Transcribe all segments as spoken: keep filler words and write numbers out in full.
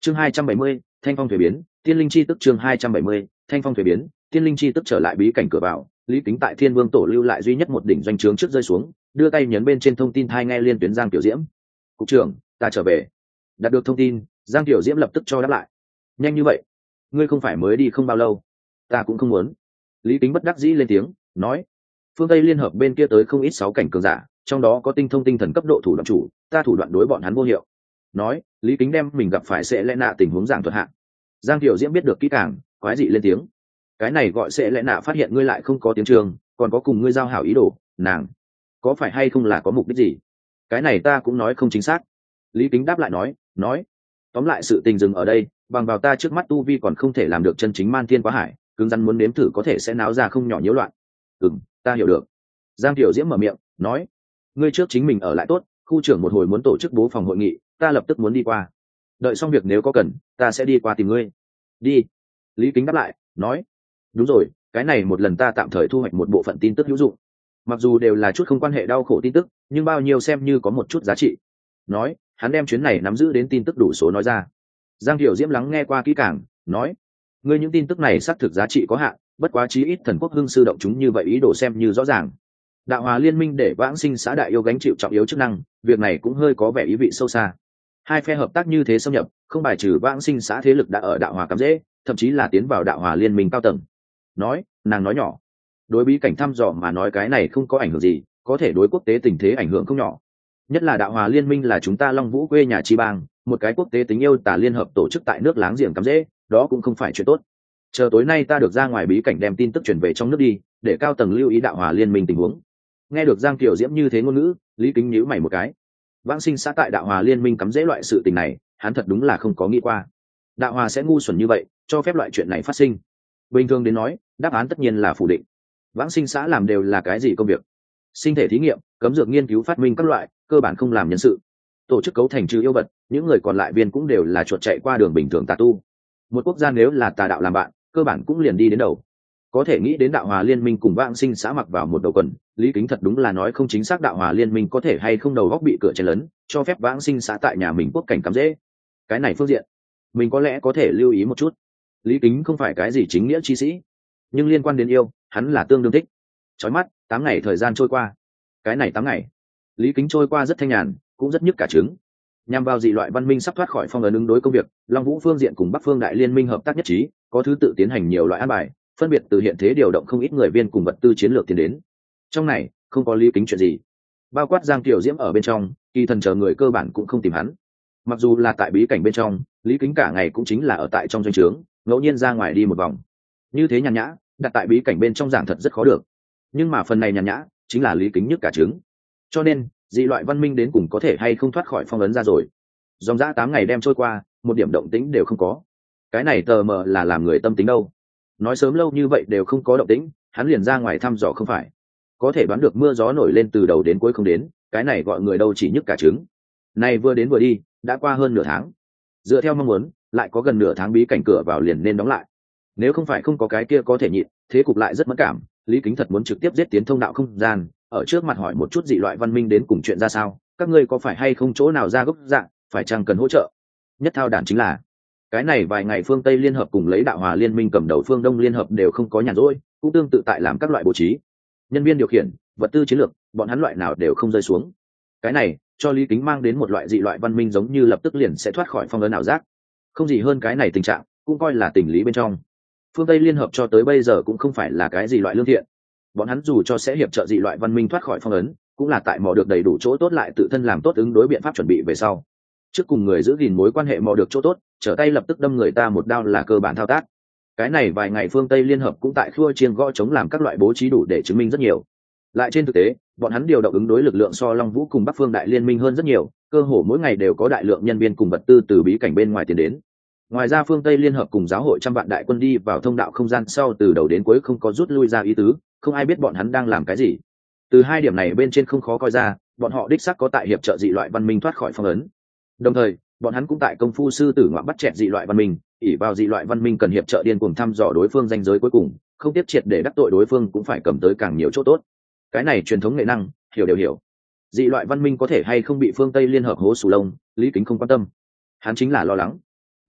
chương hai trăm bảy mươi, thanh phong thuế biến tiên linh chi tức. chương hai trăm bảy mươi, thanh phong thuế biến tiên linh chi tức. Trở lại bí cảnh cửa vào, Lý Kính tại Thiên Vương tổ lưu lại duy nhất một đỉnh doanh trướng trước rơi xuống, đưa tay nhấn bên trên thông tin thai nghe liên tuyến Giang Tiểu Diễm. Cục trưởng, ta trở về. Đạt được thông tin, Giang Tiểu Diễm lập tức cho đáp lại. Nhanh như vậy? Ngươi không phải mới đi không bao lâu? Ta cũng không muốn. Lý Kính bất đắc dĩ lên tiếng nói, phương Tây liên hợp bên kia tới không ít sáu cảnh cường giả, trong đó có tinh thông tinh thần cấp độ thủ đoạn chủ, ta thủ đoạn đối bọn hắn vô hiệu. Nói, Lý Kính đem mình gặp phải sẽ lẽ nạ tình huống giảng thuật hạn. Giang Tiểu Diễm biết được kỹ càng, quái dị lên tiếng, cái này gọi sẽ lẽ nạ phát hiện ngươi lại không có tiếng trường, còn có cùng ngươi giao hảo ý đồ, nàng có phải hay không là có mục đích gì? Cái này ta cũng nói không chính xác. Lý Kính đáp lại nói, nói, tóm lại sự tình dừng ở đây, bằng vào ta trước mắt tu vi còn không thể làm được chân chính man thiên quá hải, cứng rắn muốn nếm thử có thể sẽ náo ra không nhỏ nhiễu loạn. Ừm, ta hiểu được. Giang Tiểu Diễm mở miệng nói, ngươi trước chính mình ở lại tốt, khu trưởng một hồi muốn tổ chức bố phòng hội nghị, ta lập tức muốn đi qua. Đợi xong việc nếu có cần, ta sẽ đi qua tìm ngươi. Đi. Lý Kính đáp lại nói, đúng rồi, cái này một lần ta tạm thời thu hoạch một bộ phận tin tức hữu dụng, mặc dù đều là chút không quan hệ đau khổ tin tức, nhưng bao nhiêu xem như có một chút giá trị. Nói, hắn đem chuyến này nắm giữ đến tin tức đủ số nói ra. Giang Tiểu Diễm lắng nghe qua kỹ càng, nói, ngươi những tin tức này xác thực giá trị có hạn, bất quá chí ít thần quốc hưng sư động chúng như vậy ý đồ xem như rõ ràng. Đạo Hòa Liên minh để Vãng Sinh xã đại yêu gánh chịu trọng yếu chức năng, việc này cũng hơi có vẻ ý vị sâu xa. Hai phe hợp tác như thế xâm nhập, không bài trừ Vãng Sinh xã thế lực đã ở Đạo Hòa cắm rễ, thậm chí là tiến vào Đạo Hòa Liên minh cao tầng. Nói, nàng nói nhỏ, đối bí cảnh thăm dò mà nói cái này không có ảnh hưởng gì, có thể đối quốc tế tình thế ảnh hưởng không nhỏ. Nhất là Đạo Hòa Liên minh là chúng ta Long Vũ quê nhà chi bang, một cái quốc tế tính yêu tả liên hợp tổ chức tại nước láng giềng cắm rễ, đó cũng không phải chuyện tốt. Chờ tối nay ta được ra ngoài bí cảnh đem tin tức truyền về trong nước đi, để cao tầng lưu ý Đạo Hòa Liên minh tình huống. Nghe được Giang Tiểu Diễm như thế ngôn ngữ, Lý Kính nhíu mày một cái. Vãng Sinh xã tại Đạo Hòa Liên minh cắm rễ loại sự tình này, hắn thật đúng là không có nghĩ qua. Đạo Hòa sẽ ngu xuẩn như vậy, cho phép loại chuyện này phát sinh. Bình thường đến nói, đáp án tất nhiên là phủ định. Vãng Sinh xã làm đều là cái gì công việc? Sinh thể thí nghiệm, cấm dược nghiên cứu phát minh các loại, cơ bản không làm nhân sự. Tổ chức cấu thành trừ yêu vật, những người còn lại viên cũng đều là chuột chạy qua đường bình thường tà tu. Một quốc gia nếu là tà đạo làm bạn, cơ bản cũng liền đi đến đầu. Có thể nghĩ đến Đạo Hòa Liên minh cùng Vãng Sinh xã mặc vào một đầu quần, Lý Kính thật đúng là nói không chính xác Đạo Hòa Liên minh có thể hay không đầu góc bị cửa chen lấn, cho phép Vãng Sinh xã tại nhà mình quốc cảnh cắm rễ. Cái này phương diện, mình có lẽ có thể lưu ý một chút. Lý Kính không phải cái gì chính nghĩa chi sĩ, nhưng liên quan đến yêu, hắn là tương đương thích. Chói mắt, tám ngày thời gian trôi qua. Cái này tám ngày, Lý Kính trôi qua rất thanh nhàn, cũng rất nhức cả trứng. Nhằm vào dị loại văn minh sắp thoát khỏi phong ấn ứng đối công việc, Long Vũ phương diện cùng Bắc Phương Đại Liên minh hợp tác nhất trí, có thứ tự tiến hành nhiều loại an bài, phân biệt từ hiện thế điều động không ít người viên cùng vật tư chiến lược tiến đến. Trong này không có Lý Kính chuyện gì, bao quát Giang Tiểu Diễm ở bên trong, kỳ thần chờ người cơ bản cũng không tìm hắn. Mặc dù là tại bí cảnh bên trong, Lý Kính cả ngày cũng chính là ở tại trong doanh trướng, ngẫu nhiên ra ngoài đi một vòng. Như thế nhàn nhã, đặt tại bí cảnh bên trong giảng thật rất khó được. Nhưng mà phần này nhàn nhã chính là Lý Kính nhức cả trứng. Cho nên, dị loại văn minh đến cùng có thể hay không thoát khỏi phong ấn ra rồi. Dòng dã tám ngày đem trôi qua, một điểm động tĩnh đều không có. Cái này tờ mờ là làm người tâm tính đâu. Nói sớm lâu như vậy đều không có động tĩnh, hắn liền ra ngoài thăm dò không phải. Có thể đoán được mưa gió nổi lên từ đầu đến cuối không đến, cái này gọi người đâu chỉ nhức cả trứng. Này vừa đến vừa đi, đã qua hơn nửa tháng. Dựa theo mong muốn, lại có gần nửa tháng bí cảnh cửa vào liền nên đóng lại. Nếu không phải không có cái kia có thể nhịn, thế cục lại rất mất cảm, Lý Kính thật muốn trực tiếp giết tiến thông đạo không gian, ở trước mặt hỏi một chút dị loại văn minh đến cùng chuyện ra sao, các ngươi có phải hay không chỗ nào ra gốc dạng, phải chăng cần hỗ trợ. Nhất thao đản chính là cái này vài ngày phương Tây liên hợp cùng lấy Đạo Hòa Liên minh cầm đầu phương Đông liên hợp đều không có nhàn rỗi, cũng tương tự tại làm các loại bố trí, nhân viên điều khiển, vật tư chiến lược, bọn hắn loại nào đều không rơi xuống. Cái này cho Lý Kính mang đến một loại dị loại văn minh giống như lập tức liền sẽ thoát khỏi phong ấn ảo giác. Không gì hơn cái này tình trạng, cũng coi là tình lý bên trong. Phương Tây liên hợp cho tới bây giờ cũng không phải là cái gì loại lương thiện, bọn hắn dù cho sẽ hiệp trợ dị loại văn minh thoát khỏi phong ấn, cũng là tại mò được đầy đủ chỗ tốt lại tự thân làm tốt ứng đối biện pháp chuẩn bị về sau. Trước cùng người giữ gìn mối quan hệ mò được chỗ tốt, trở tay lập tức đâm người ta một đao là cơ bản thao tác. Cái này vài ngày phương Tây liên hợp cũng tại khua chiên gõ chống làm các loại bố trí đủ để chứng minh rất nhiều. Lại trên thực tế, bọn hắn điều động ứng đối lực lượng so Long Vũ cùng Bắc Phương Đại Liên minh hơn rất nhiều, cơ hồ mỗi ngày đều có đại lượng nhân viên cùng vật tư từ bí cảnh bên ngoài tiến đến. Ngoài ra phương Tây liên hợp cùng giáo hội trăm vạn đại quân đi vào thông đạo không gian sau từ đầu đến cuối không có rút lui ra ý tứ, không ai biết bọn hắn đang làm cái gì. Từ hai điểm này bên trên không khó coi ra, bọn họ đích xác có tại hiệp trợ dị loại văn minh thoát khỏi phong ấn. Đồng thời, bọn hắn cũng tại công phu sư tử ngoạm bắt chẹt dị loại văn minh, ỷ vào dị loại văn minh cần hiệp trợ điên cuồng thăm dò đối phương ranh giới cuối cùng, không tiếp triệt để đắc tội đối phương cũng phải cầm tới càng nhiều chỗ tốt. Cái này truyền thống nghệ năng, hiểu đều hiểu. Dị loại văn minh có thể hay không bị phương Tây liên hợp hố sù lông, Lý Kính không quan tâm. Hắn chính là lo lắng,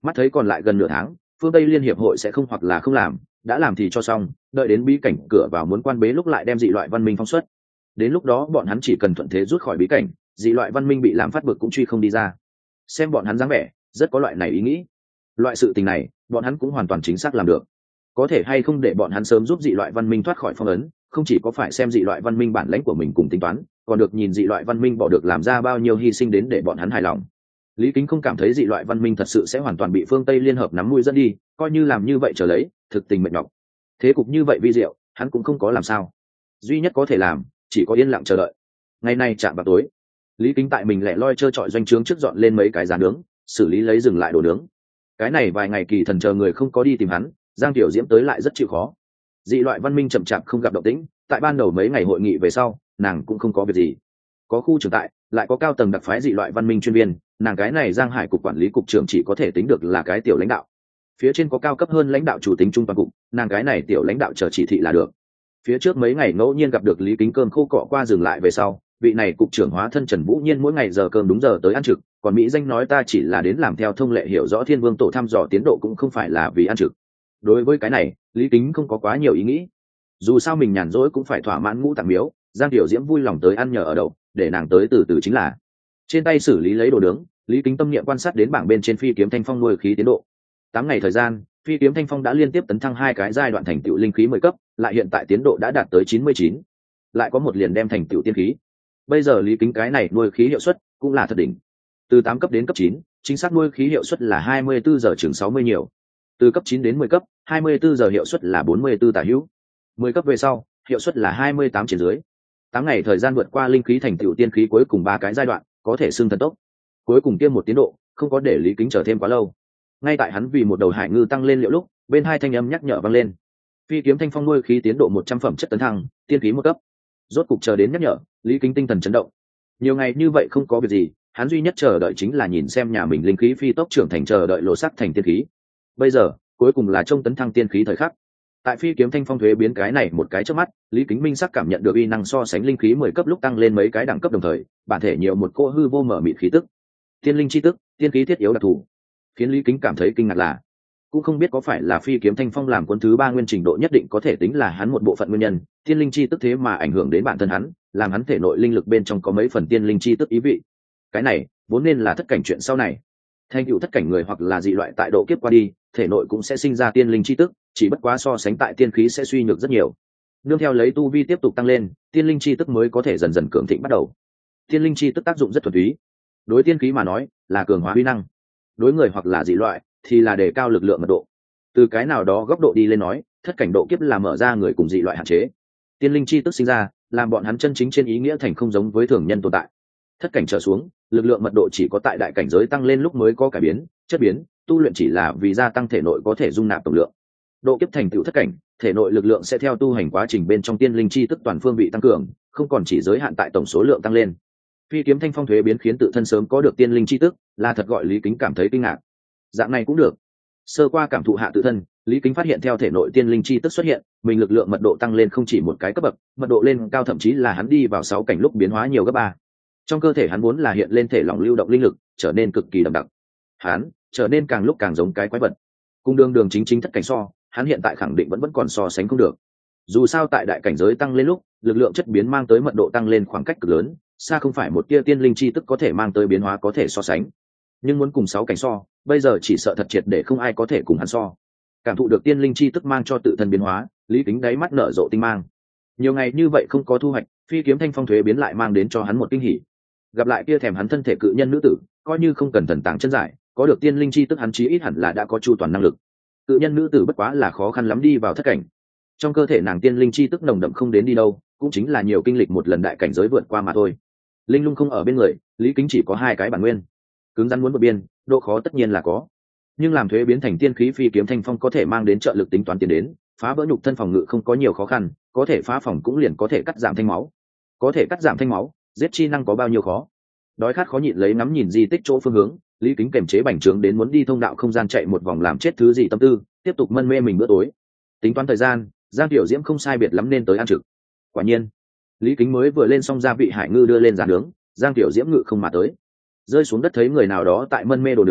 Mắt thấy còn lại gần nửa tháng, phương Tây Liên hiệp hội sẽ không hoặc là không làm, đã làm thì cho xong, đợi đến bí cảnh cửa vào muốn quan bế lúc lại đem dị loại văn minh phóng xuất. Đến lúc đó bọn hắn chỉ cần thuận thế rút khỏi bí cảnh, dị loại văn minh bị làm phát bực cũng truy không đi ra. Xem bọn hắn dáng vẻ, rất có loại này ý nghĩ. Loại sự tình này, bọn hắn cũng hoàn toàn chính xác làm được. Có thể hay không để bọn hắn sớm giúp dị loại văn minh thoát khỏi phong ấn, không chỉ có phải xem dị loại văn minh bản lãnh của mình cùng tính toán, còn được nhìn dị loại văn minh bỏ được làm ra bao nhiêu hy sinh đến để bọn hắn hài lòng. Lý Kính không cảm thấy dị loại văn minh thật sự sẽ hoàn toàn bị phương Tây liên hợp nắm mũi dẫn đi, coi như làm như vậy trở lấy, thực tình mệt nhọc. Thế cục như vậy vi diệu, hắn cũng không có làm sao. Duy nhất có thể làm, chỉ có yên lặng chờ đợi. Ngày nay chạm vào tối, Lý Kính tại mình lẻ loi trơ trọi doanh trướng trước dọn lên mấy cái giá nướng, xử lý lấy dừng lại đồ nướng. Cái này vài ngày kỳ thần chờ người không có đi tìm hắn, Giang Tiểu Diễm tới lại rất chịu khó. Dị loại văn minh chậm chạp không gặp động tĩnh, tại ban đầu mấy ngày hội nghị về sau, nàng cũng không có việc gì. Có khu trưởng tại, lại có cao tầng đặc phái dị loại văn minh chuyên viên, nàng cái này Giang Hải cục quản lý cục trưởng chỉ có thể tính được là cái tiểu lãnh đạo. Phía trên có cao cấp hơn lãnh đạo chủ tính trung toàn cục, nàng cái này tiểu lãnh đạo chờ chỉ thị là được. Phía trước mấy ngày ngẫu nhiên gặp được Lý Kính cơm khô cọ qua dừng lại về sau, vị này cục trưởng hóa thân Trần Vũ Nhiên mỗi ngày giờ cơm đúng giờ tới ăn trực, còn mỹ danh nói ta chỉ là đến làm theo thông lệ hiểu rõ Thiên Vương tổ thăm dò tiến độ cũng không phải là vì ăn trực. Đối với cái này, Lý Kính không có quá nhiều ý nghĩ. Dù sao mình nhàn rỗi cũng phải thỏa mãn ngũ tạng miếu, Giang Tiểu Diễm vui lòng tới ăn nhờ ở đậu, để nàng tới từ từ chính là. Trên tay xử lý lấy đồ nướng, Lý Kính tâm niệm quan sát đến bảng bên trên phi kiếm thanh phong nuôi khí tiến độ. Tám ngày thời gian, phi kiếm thanh phong đã liên tiếp tấn thăng hai cái giai đoạn thành tựu linh khí mười cấp, lại hiện tại tiến độ đã đạt tới chín mươi chín. Lại có một liền đem thành tựu tiên khí. Bây giờ Lý Kính cái này nuôi khí hiệu suất cũng là thật đỉnh. Từ tám cấp đến cấp chín, chính xác nuôi khí hiệu suất là hai mươi bốn giờ chừng sáu mươi nhiều. Từ cấp chín đến mười cấp, hai mươi bốn giờ hiệu suất là bốn mươi bốn tả hữu. mười cấp về sau, hiệu suất là hai mươi tám trên dưới. Tám ngày thời gian vượt qua linh khí thành tựu tiên khí cuối cùng ba cái giai đoạn, có thể xưng thần tốc. Cuối cùng tiêm một tiến độ, không có để Lý Kính chờ thêm quá lâu. Ngay tại hắn vì một đầu hải ngư tăng lên liệu lúc, bên hai thanh âm nhắc nhở vang lên. Phi kiếm thanh phong nuôi khí tiến độ một trăm phẩm chất tấn thăng, tiên khí một cấp. Rốt cục chờ đến nhắc nhở, Lý Kính tinh thần chấn động. Nhiều ngày như vậy không có việc gì, hắn duy nhất chờ đợi chính là nhìn xem nhà mình linh khí phi tốc trưởng thành chờ đợi lộ sắc thành tiên khí. Bây giờ, cuối cùng là trông tấn thăng tiên khí thời khắc. Tại phi kiếm thanh phong thuế biến cái này một cái trước mắt, Lý Kính minh sắc cảm nhận được uy năng so sánh linh khí mười cấp lúc tăng lên mấy cái đẳng cấp đồng thời, bản thể nhiều một cô hư vô mở mịt khí tức. Tiên linh chi tức, tiên khí thiết yếu đặc thù. Khiến Lý Kính cảm thấy kinh ngạc là, cũng không biết có phải là phi kiếm thanh phong làm cuốn thứ ba nguyên trình độ nhất định có thể tính là hắn một bộ phận nguyên nhân, tiên linh chi tức thế mà ảnh hưởng đến bản thân hắn, làm hắn thể nội linh lực bên trong có mấy phần tiên linh chi tức ý vị. Cái này vốn nên là thất cảnh chuyện sau này. Thành tựu thất cảnh người hoặc là dị loại tại độ kiếp qua đi, thể nội cũng sẽ sinh ra tiên linh chi tức, chỉ bất quá so sánh tại tiên khí sẽ suy nhược rất nhiều. Nương theo lấy tu vi tiếp tục tăng lên, tiên linh chi tức mới có thể dần dần cường thịnh bắt đầu. Tiên linh chi tức tác dụng rất thuần túy. Đối tiên khí mà nói, là cường hóa uy năng. Đối người hoặc là dị loại, thì là đề cao lực lượng mật độ. Từ cái nào đó góc độ đi lên nói, thất cảnh độ kiếp là mở ra người cùng dị loại hạn chế. Tiên linh chi tức sinh ra, làm bọn hắn chân chính trên ý nghĩa thành không giống với thường nhân tồn tại. Thất cảnh trở xuống, lực lượng mật độ chỉ có tại đại cảnh giới tăng lên lúc mới có cải biến, chất biến, tu luyện chỉ là vì gia tăng thể nội có thể dung nạp tổng lượng. Độ kiếp thành tựu thất cảnh, thể nội lực lượng sẽ theo tu hành quá trình bên trong tiên linh chi tức toàn phương vị tăng cường, không còn chỉ giới hạn tại tổng số lượng tăng lên. Phi kiếm thanh phong thuế biến khiến tự thân sớm có được tiên linh chi tức, là thật gọi Lý Kính cảm thấy kinh ngạc. Dạng này cũng được. Sơ qua cảm thụ hạ tự thân, Lý Kính phát hiện theo thể nội tiên linh chi tức xuất hiện, mình lực lượng mật độ tăng lên không chỉ một cái cấp bậc, mật độ lên cao thậm chí là hắn đi vào sáu cảnh lúc biến hóa nhiều gấp ba. Trong cơ thể hắn vốn là hiện lên thể lỏng lưu động linh lực, trở nên cực kỳ đậm đặc. Hắn trở nên càng lúc càng giống cái quái vật. Cung đường đường chính chính thất cảnh so, hắn hiện tại khẳng định vẫn vẫn còn so sánh không được. Dù sao tại đại cảnh giới tăng lên lúc, lực lượng chất biến mang tới mật độ tăng lên khoảng cách cực lớn, xa không phải một tia tiên linh chi tức có thể mang tới biến hóa có thể so sánh. Nhưng muốn cùng sáu cảnh so, bây giờ chỉ sợ thật triệt để không ai có thể cùng hắn so. Cảm thụ được tiên linh chi tức mang cho tự thân biến hóa, Lý Kính đáy mắt nở rộ tinh mang. Nhiều ngày như vậy không có thu hoạch, phi kiếm thanh phong thuế biến lại mang đến cho hắn một kinh hỉ. Gặp lại kia thèm hắn thân thể cự nhân nữ tử, coi như không cần thần tàng chân giải, có được tiên linh chi tức hắn chí ít hẳn là đã có chu toàn năng lực. Cự nhân nữ tử bất quá là khó khăn lắm đi vào thất cảnh. Trong cơ thể nàng tiên linh chi tức nồng đậm không đến đi đâu, cũng chính là nhiều kinh lịch một lần đại cảnh giới vượt qua mà thôi. Linh lung không ở bên người, Lý Kính chỉ có hai cái bản nguyên. Cứng rắn muốn vượt biên, độ khó tất nhiên là có. Nhưng làm thuế biến thành tiên khí phi kiếm thanh phong có thể mang đến trợ lực tính toán tiền đến, phá vỡ nhục thân phòng ngự không có nhiều khó khăn, có thể phá phòng cũng liền có thể cắt giảm thanh máu. Có thể cắt giảm thanh máu, giết chi năng có bao nhiêu khó. Đói khát khó nhịn lấy ngắm nhìn di tích chỗ phương hướng, Lý Kính kềm chế bành trướng đến muốn đi thông đạo không gian chạy một vòng làm chết thứ gì tâm tư, tiếp tục mân mê mình bữa tối. Tính toán thời gian, Giang Tiểu Diễm không sai biệt lắm nên tới ăn trực. Quả nhiên, Lý Kính mới vừa lên xong gia vị hải ngư đưa lên giàn nướng, Giang Tiểu Diễm ngự không mà tới. Rơi xuống đất thấy người nào đó tại mân mê đồ nướng,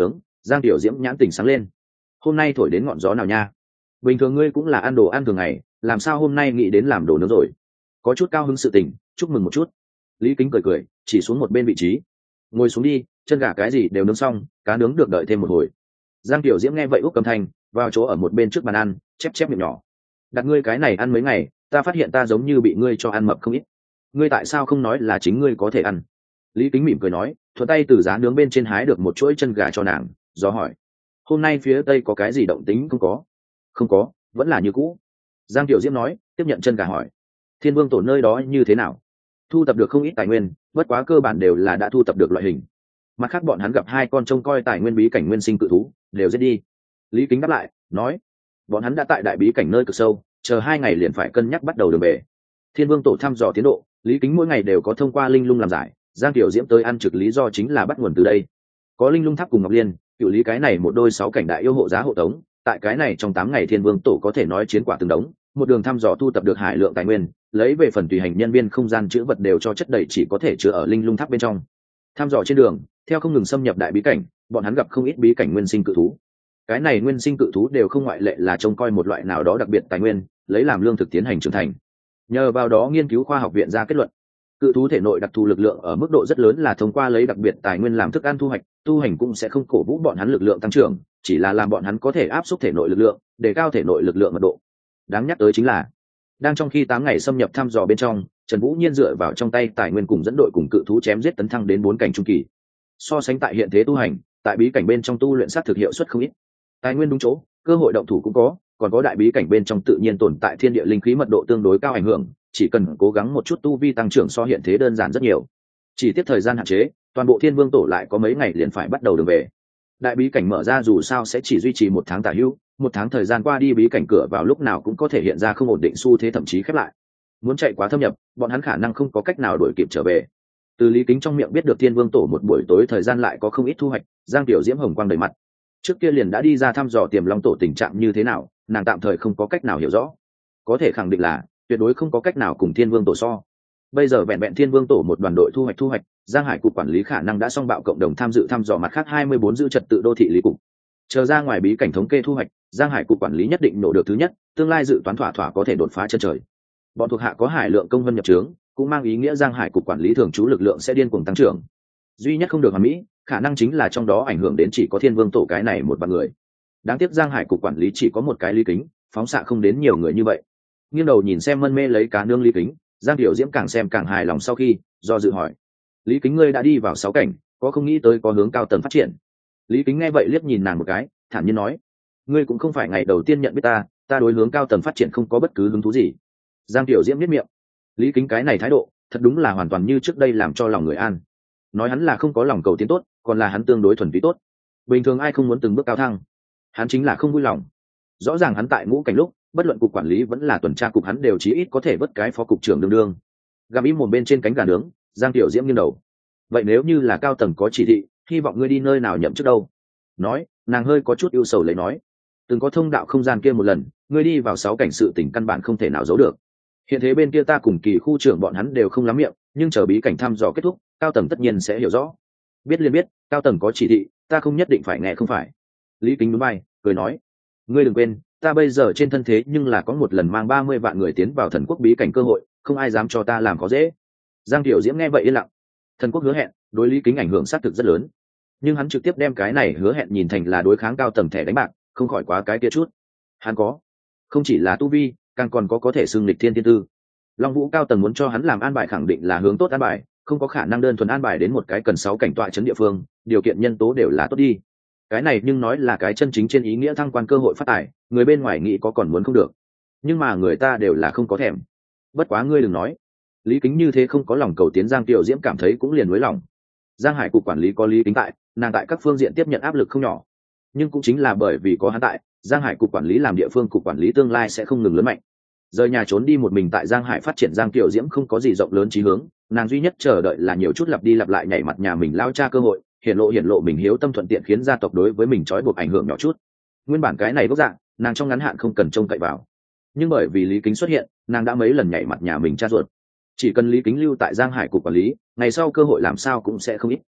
Giang Tiểu Diễm nhãn tỉnh sáng lên. Hôm nay thổi đến ngọn gió nào nha? Bình thường ngươi cũng là ăn đồ ăn thường ngày, làm sao hôm nay nghĩ đến làm đồ nướng rồi? Có chút cao hứng sự tình, chúc mừng một chút. Lý Kính cười cười, chỉ xuống một bên vị trí. Ngồi xuống đi, chân gà cái gì đều nướng xong, cá nướng được đợi thêm một hồi. Giang Tiểu Diễm nghe vậy úp cầm thanh, vào chỗ ở một bên trước bàn ăn, chép chép miệng nhỏ. Đặt ngươi cái này ăn mấy ngày, ta phát hiện ta giống như bị ngươi cho ăn mập không ít. Ngươi tại sao không nói là chính ngươi có thể ăn? Lý Kính mỉm cười nói, thuận tay từ giá nướng bên trên hái được một chuỗi chân gà cho nàng, do hỏi. Hôm nay phía tây có cái gì động tính không có? Không có, vẫn là như cũ. Giang Tiểu Diễm nói, tiếp nhận chân gà hỏi. Thiên Vương tổ nơi đó như thế nào? Thu tập được không ít tài nguyên, bất quá cơ bản đều là đã thu tập được loại hình. Mặt khác bọn hắn gặp hai con trông coi tài nguyên bí cảnh nguyên sinh cự thú, đều giết đi. Lý Kính đáp lại, nói, bọn hắn đã tại đại bí cảnh nơi cực sâu, chờ hai ngày liền phải cân nhắc bắt đầu đường về. Thiên Vương tổ thăm dò tiến độ, Lý Kính mỗi ngày đều có thông qua linh lung làm giải. Giang Tiểu Diễm tới ăn trực lý do chính là bắt nguồn từ đây. Có linh lung tháp cùng Ngọc Liên, cựu lý cái này một đôi sáu cảnh đại yêu hộ giá hộ tống, tại cái này trong tám ngày Thiên Vương tổ có thể nói chiến quả từng đống, một đường thăm dò thu tập được hải lượng tài nguyên, lấy về phần tùy hành nhân viên không gian chữ vật đều cho chất đầy chỉ có thể chứa ở linh lung tháp bên trong. Thăm dò trên đường, theo không ngừng xâm nhập đại bí cảnh, bọn hắn gặp không ít bí cảnh nguyên sinh cự thú. Cái này nguyên sinh cự thú đều không ngoại lệ là trông coi một loại nào đó đặc biệt tài nguyên, lấy làm lương thực tiến hành trưởng thành. Nhờ vào đó nghiên cứu khoa học viện ra kết luận, cự thú thể nội đặc thù lực lượng ở mức độ rất lớn là thông qua lấy đặc biệt tài nguyên làm thức ăn thu hoạch, tu hành cũng sẽ không cổ vũ bọn hắn lực lượng tăng trưởng, chỉ là làm bọn hắn có thể áp suất thể nội lực lượng, để cao thể nội lực lượng mật độ. Đáng nhắc tới chính là, đang trong khi tám ngày xâm nhập thăm dò bên trong, Trần Vũ Nhiên dựa vào trong tay tài nguyên cùng dẫn đội cùng cự thú chém giết tấn thăng đến bốn cảnh trung kỳ. So sánh tại hiện thế tu hành, tại bí cảnh bên trong tu luyện sát thực hiệu suất không ít. Tài nguyên đúng chỗ, cơ hội động thủ cũng có, còn có đại bí cảnh bên trong tự nhiên tồn tại thiên địa linh khí mật độ tương đối cao ảnh hưởng, chỉ cần cố gắng một chút tu vi tăng trưởng so hiện thế đơn giản rất nhiều. Chỉ tiếp thời gian hạn chế, toàn bộ Thiên Vương tổ lại có mấy ngày liền phải bắt đầu đường về. Đại bí cảnh mở ra dù sao sẽ chỉ duy trì một tháng tả hữu, một tháng thời gian qua đi bí cảnh cửa vào lúc nào cũng có thể hiện ra không ổn định xu thế thậm chí khép lại. Muốn chạy quá thâm nhập, bọn hắn khả năng không có cách nào đuổi kịp trở về. Từ Lý Kính trong miệng biết được Thiên Vương tổ một buổi tối thời gian lại có không ít thu hoạch, Giang Tiểu Diễm hồng quang đầy mặt. Trước kia liền đã đi ra thăm dò Tiềm Long tổ tình trạng như thế nào, nàng tạm thời không có cách nào hiểu rõ. Có thể khẳng định là tuyệt đối không có cách nào cùng Thiên Vương tổ so. Bây giờ vẹn vẹn Thiên Vương tổ một đoàn đội thu hoạch thu hoạch, Giang Hải cục quản lý khả năng đã song bạo cộng đồng tham dự thăm dò mặt khác hai mươi bốn giữ trật tự đô thị lý cục. Chờ ra ngoài bí cảnh thống kê thu hoạch, Giang Hải cục quản lý nhất định nổ được thứ nhất, tương lai dự toán thỏa thỏa có thể đột phá chân trời. Bọn thuộc hạ có hải lượng công vân nhập trướng, cũng mang ý nghĩa Giang Hải cục quản lý thường trú lực lượng sẽ điên cuồng tăng trưởng. Duy nhất không được hoàn mỹ, khả năng chính là trong đó ảnh hưởng đến chỉ có Thiên Vương tổ cái này một vạn người. Đáng tiếc Giang Hải cục quản lý chỉ có một cái Lý Kính, phóng xạ không đến nhiều người như vậy. Nghiêng đầu nhìn xem mân mê lấy cá nương Lý Kính, Giang Tiểu Diễm càng xem càng hài lòng sau khi do dự hỏi, Lý Kính ngươi đã đi vào sáu cảnh, có không nghĩ tới có hướng cao tầng phát triển? Lý Kính nghe vậy liếc nhìn nàng một cái, thản nhiên nói, ngươi cũng không phải ngày đầu tiên nhận biết ta, ta đối hướng cao tầng phát triển không có bất cứ hứng thú gì. Giang Tiểu Diễm biết miệng, Lý Kính cái này thái độ thật đúng là hoàn toàn như trước đây làm cho lòng người an. Nói hắn là không có lòng cầu tiến tốt, còn là hắn tương đối thuần túy tốt. Bình thường ai không muốn từng bước cao thăng, hắn chính là không vui lòng. Rõ ràng hắn tại ngũ cảnh lúc, bất luận cục quản lý vẫn là tuần tra cục hắn đều chí ít có thể vớt cái phó cục trưởng đương đương. Gặm im một bên trên cánh gà nướng, Giang Tiểu Diễm nghiêng đầu, vậy nếu như là cao tầng có chỉ thị, hy vọng ngươi đi nơi nào nhậm chức đâu? Nói, nàng hơi có chút ưu sầu lấy nói, từng có thông đạo không gian kia một lần, ngươi đi vào sáu cảnh sự tình căn bản không thể nào giấu được. Hiện thế bên kia ta cùng kỳ khu trưởng bọn hắn đều không lắm miệng, nhưng chờ bí cảnh thăm dò kết thúc, cao tầng tất nhiên sẽ hiểu rõ. Biết liền biết, cao tầng có chỉ thị, ta không nhất định phải nghe không phải. Lý Kính núi bay, cười nói, ngươi đừng quên, ta bây giờ trên thân thế nhưng là có một lần mang ba mươi vạn người tiến vào thần quốc bí cảnh cơ hội, không ai dám cho ta làm khó dễ. Giang Tiểu Diễm nghe vậy yên lặng. Thần quốc hứa hẹn, đối Lý Kính ảnh hưởng xác thực rất lớn, nhưng hắn trực tiếp đem cái này hứa hẹn nhìn thành là đối kháng cao tầng thẻ đánh bạc, không khỏi quá cái kia chút. Hắn có, không chỉ là tu vi, càng còn có có thể xưng lịch thiên tiên tư. Long Vũ cao tầng muốn cho hắn làm an bài khẳng định là hướng tốt an bài, không có khả năng đơn thuần an bài đến một cái cần sáu cảnh tọa trấn địa phương, điều kiện nhân tố đều là tốt đi. Cái này nhưng nói là cái chân chính trên ý nghĩa thăng quan cơ hội phát tài, người bên ngoài nghĩ có còn muốn không được, nhưng mà người ta đều là không có thèm. Bất quá ngươi đừng nói, Lý Kính như thế không có lòng cầu tiến, Giang Tiểu Diễm cảm thấy cũng liền nới lòng. Giang Hải cục quản lý có Lý Kính tại, nàng tại các phương diện tiếp nhận áp lực không nhỏ, nhưng cũng chính là bởi vì có hắn tại, Giang Hải cục quản lý làm địa phương cục quản lý tương lai sẽ không ngừng lớn mạnh. Rời nhà trốn đi một mình tại Giang Hải phát triển, Giang Tiểu Diễm không có gì rộng lớn chí hướng, nàng duy nhất chờ đợi là nhiều chút lặp đi lặp lại nhảy mặt nhà mình lao cha cơ hội, hiển lộ hiển lộ mình hiếu tâm thuận tiện khiến gia tộc đối với mình trói buộc ảnh hưởng nhỏ chút. Nguyên bản cái này gốc dạng, nàng trong ngắn hạn không cần trông cậy vào, nhưng bởi vì Lý Kính xuất hiện, nàng đã mấy lần nhảy mặt nhà mình cha ruột. Chỉ cần Lý Kính lưu tại Giang Hải cục quản lý, ngày sau cơ hội làm sao cũng sẽ không ít.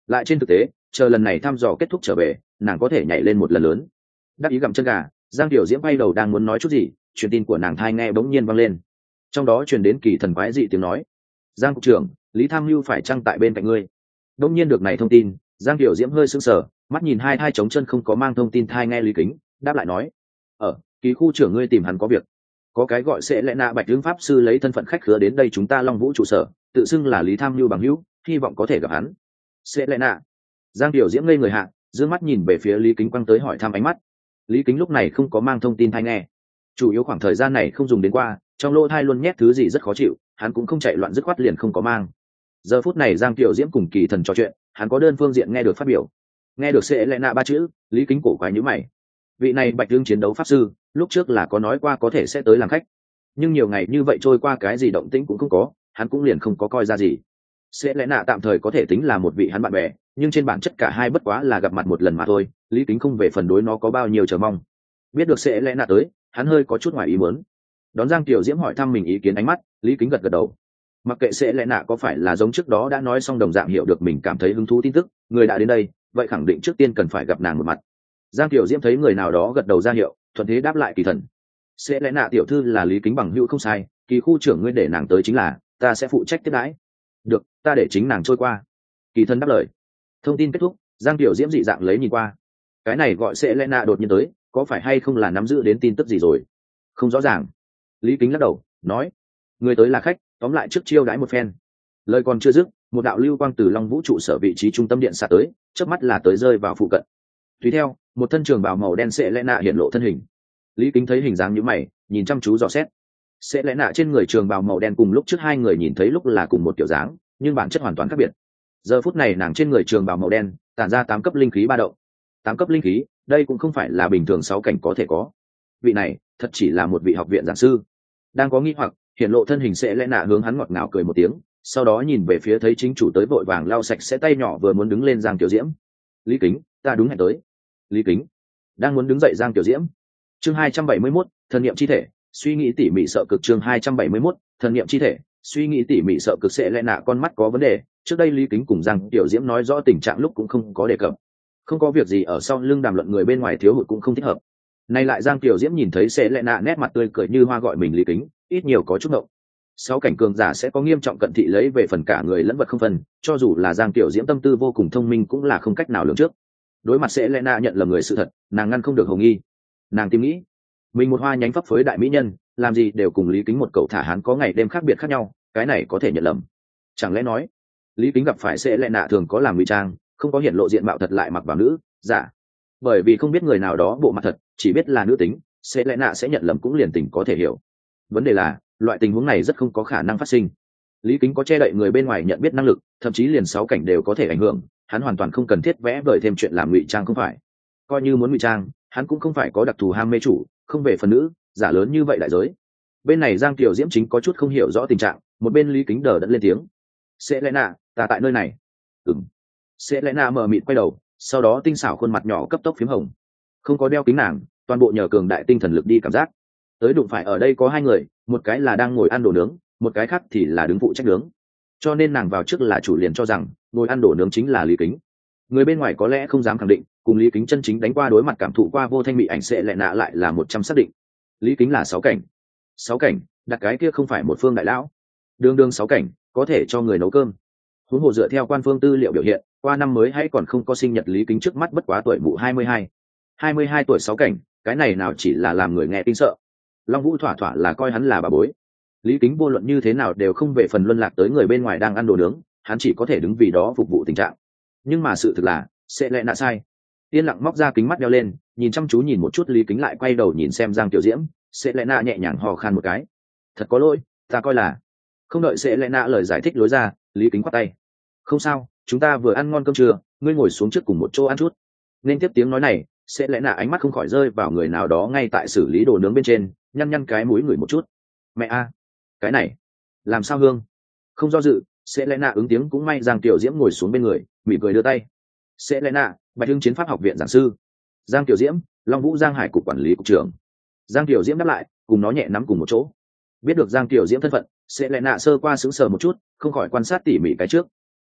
lại trên thực tế chờ lần này thăm dò kết thúc trở về nàng có thể nhảy lên một lần lớn. Đắc ý gặm chân gà, Giang Tiểu Diễm quay đầu đang muốn nói chút gì, truyền tin của nàng thai nghe bỗng nhiên vang lên, trong đó truyền đến kỳ thần quái dị tiếng nói: Giang cục trưởng, Lý Tham Mưu phải chăng tại bên cạnh ngươi? Bỗng nhiên được này thông tin, Giang Tiểu Diễm hơi sững sờ, mắt nhìn hai thai trống chân không có mang thông tin thai nghe Lý Kính, đáp lại nói: ở kỳ khu trưởng ngươi tìm hắn có việc. Có cái gọi sẽ lẽ nạ bạch tướng pháp sư lấy thân phận khách khứa đến đây chúng ta Long Vũ trụ sở, tự xưng là Lý Tham Mưu bằng hữu, hy vọng có thể gặp hắn. Sẽ lẽ nạ? Giang Tiểu Diễm ngây người hạ, dương mắt nhìn về phía Lý Kính quăng tới hỏi thăm ánh mắt. Lý Kính lúc này không có mang thông tin thai nghe, chủ yếu khoảng thời gian này không dùng đến qua, trong lỗ thai luôn nhét thứ gì rất khó chịu, hắn cũng không chạy loạn dứt khoát liền không có mang. Giờ phút này Giang Tiểu Diễm cùng kỳ thần trò chuyện, hắn có đơn phương diện nghe được phát biểu, nghe được sẽ lẽ nạ ba chữ, Lý Kính cổ quái nhíu mày. Vị này bạch tương chiến đấu pháp sư lúc trước là có nói qua có thể sẽ tới làm khách, nhưng nhiều ngày như vậy trôi qua cái gì động tĩnh cũng không có, hắn cũng liền không có coi ra gì. Sẽ lẽ nạ tạm thời có thể tính là một vị hắn bạn bè, nhưng trên bản chất cả hai bất quá là gặp mặt một lần mà thôi. Lý Kính không về phần đối nó có bao nhiêu chờ mong. Biết được sẽ lẽ nạ tới, hắn hơi có chút ngoài ý muốn. Đón Giang Tiểu Diễm hỏi thăm mình ý kiến ánh mắt, Lý Kính gật gật đầu. Mặc kệ sẽ lẽ nạ có phải là giống trước đó đã nói xong đồng dạng hiểu được mình cảm thấy hứng thú tin tức, người đã đến đây, vậy khẳng định trước tiên cần phải gặp nàng một mặt. Giang Tiểu Diễm thấy người nào đó gật đầu ra hiệu, thuận thế đáp lại kỳ thần: sẽ lẽ nạ tiểu thư là Lý Kính bằng hữu không sai, kỳ khu trưởng ngươi để nàng tới chính là, ta sẽ phụ trách tiếp đãi. Được, ta để chính nàng trôi qua. Kỳ thần đáp lời. Thông tin kết thúc, Giang Tiểu Diễm dị dạng lấy nhìn qua. Cái này gọi sẽ lẽ nạ đột nhiên tới, có phải hay không là nắm giữ đến tin tức gì rồi? Không rõ ràng. Lý Kính lắc đầu, nói: người tới là khách, tóm lại trước chiêu đãi một phen. Lời còn chưa dứt, một đạo lưu quang từ Long Vũ trụ sở vị trí trung tâm điện xạ tới, chớp mắt là tới rơi vào phụ cận. Tùy theo, một thân trường bào màu đen sẽ lẽ nạ hiện lộ thân hình. Lý Kính thấy hình dáng như mày, nhìn chăm chú dò xét. Sẽ lẽ nạ trên người trường bào màu đen cùng lúc trước hai người nhìn thấy lúc là cùng một kiểu dáng, nhưng bản chất hoàn toàn khác biệt. Giờ phút này nàng trên người trường bào màu đen tản ra tám cấp linh khí ba động. Tám cấp linh khí, đây cũng không phải là bình thường sáu cảnh có thể có. Vị này thật chỉ là một vị học viện giảng sư. Đang có nghi hoặc, hiện lộ thân hình sẽ lẽ nạ hướng hắn ngọt ngào cười một tiếng, sau đó nhìn về phía thấy chính chủ tới vội vàng lau sạch sẽ tay nhỏ vừa muốn đứng lên Giang Tiểu Diễm. Lý Kính, ta đúng hẹn tới. Lý Kính đang muốn đứng dậy Giang Tiểu Diễm. Chương hai trăm bảy mươi mốt, thần niệm chi thể, suy nghĩ tỉ mỉ sợ cực. Chương hai trăm bảy mươi mốt, thần niệm chi thể, suy nghĩ tỉ mỉ sợ cực. Sẽ lẽ nạ con mắt có vấn đề, trước đây Lý Kính cùng Giang Tiểu Diễm nói rõ tình trạng lúc cũng không có đề cập. Không có việc gì ở sau lưng đàm luận người bên ngoài thiếu hụt cũng không thích hợp. Nay lại Giang Tiểu Diễm nhìn thấy Sẽ lẽ nạ nét mặt tươi cười như hoa gọi mình Lý Kính, ít nhiều có chút ngộng. Sáu cảnh cường giả sẽ có nghiêm trọng cận thị lấy về phần cả người lẫn vật không phần, cho dù là Giang Tiểu Diễm tâm tư vô cùng thông minh cũng là không cách nào lường trước. Đối mặt Sẽ lẽ nạ nhận lầm người sự thật, nàng ngăn không được hồ nghi. Nàng tìm nghĩ, mình một hoa nhánh pháp phối đại mỹ nhân, làm gì đều cùng Lý Kính một cậu thả hán có ngày đêm khác biệt khác nhau, cái này có thể nhận lầm. Chẳng lẽ nói Lý Kính gặp phải Sẽ lẽ nạ thường có làm ngụy trang, không có hiện lộ diện mạo thật lại mặc vào nữ giả. Bởi vì không biết người nào đó bộ mặt thật, chỉ biết là nữ tính, Sẽ lẽ nạ sẽ nhận lầm cũng liền tình có thể hiểu. Vấn đề là loại tình huống này rất không có khả năng phát sinh. Lý Kính có che đậy người bên ngoài nhận biết năng lực, thậm chí liền sáu cảnh đều có thể ảnh hưởng, hắn hoàn toàn không cần thiết vẽ vời thêm chuyện làm ngụy trang không phải. Coi như muốn ngụy trang, hắn cũng không phải có đặc thù ham mê chủ, không về phần nữ giả lớn như vậy đại giới. Bên này Giang Tiểu Diễm chính có chút không hiểu rõ tình trạng, một bên Lý Kính đờ đẫn lên tiếng: Sẽ lẽ nạ, ta tại nơi này. Ừm. Sẽ lẽ nạ mờ mịt quay đầu, sau đó tinh xảo khuôn mặt nhỏ cấp tốc phím hồng. Không có đeo kính nàng, toàn bộ nhờ cường đại tinh thần lực đi cảm giác. Tới đụng phải ở đây có hai người, một cái là đang ngồi ăn đồ nướng, một cái khác thì là đứng phụ trách nướng. Cho nên nàng vào trước là chủ liền cho rằng ngồi ăn đồ nướng chính là Lý Kính. Người bên ngoài có lẽ không dám khẳng định, cùng Lý Kính chân chính đánh qua đối mặt cảm thụ qua vô thanh mị ảnh Sẽ lẽ nạ lại là một trăm xác định. Lý Kính là sáu cảnh. Sáu cảnh, đặt cái kia không phải một phương đại lão. Đường đường sáu cảnh, có thể cho người nấu cơm. Huống hồ dựa theo quan phương tư liệu biểu hiện, qua năm mới hay còn không có sinh nhật Lý Kính trước mắt bất quá tuổi mụ hai mươi hai. hai mươi hai tuổi sáu cảnh, cái này nào chỉ là làm người nghe kinh sợ. Long Vũ thỏa thỏa là coi hắn là bà bối. Lý Kính vô luận như thế nào đều không về phần luân lạc tới người bên ngoài đang ăn đồ nướng, hắn chỉ có thể đứng vì đó phục vụ tình trạng. Nhưng mà sự thực là Sẽ lẽ nạ sai. Yên lặng móc ra kính mắt đeo lên, nhìn chăm chú nhìn một chút Lý Kính lại quay đầu nhìn xem Giang Tiểu Diễm. Sẽ lẽ nạ nhẹ nhàng hò khan một cái: thật có lỗi, ta coi là. Không đợi Sẽ lẽ nạ lời giải thích lối ra, Lý Kính quát tay: không sao, chúng ta vừa ăn ngon cơm trưa, ngươi ngồi xuống trước cùng một chỗ ăn chút. Nên tiếp tiếng nói này, Sẽ lẽ nạ ánh mắt không khỏi rơi vào người nào đó ngay tại xử lý đồ nướng bên trên, nhăn nhăn cái mũi người một chút. Mẹ a, cái này làm sao hương? Không do dự, Sẽ lẽ nạ ứng tiếng cũng may Giang Tiểu Diễm ngồi xuống bên người, mỉm cười đưa tay. Sẽ lẽ nạ, Bạch Hưng chiến pháp học viện giảng sư. Giang Tiểu Diễm, Long Vũ Giang Hải cục quản lý cục trưởng. Giang Tiểu Diễm đáp lại, cùng nó nhẹ nắm cùng một chỗ. Biết được Giang Tiểu Diễm thân phận, Sẽ lẽ nạ sơ qua sững sờ một chút, không khỏi quan sát tỉ mỉ cái trước.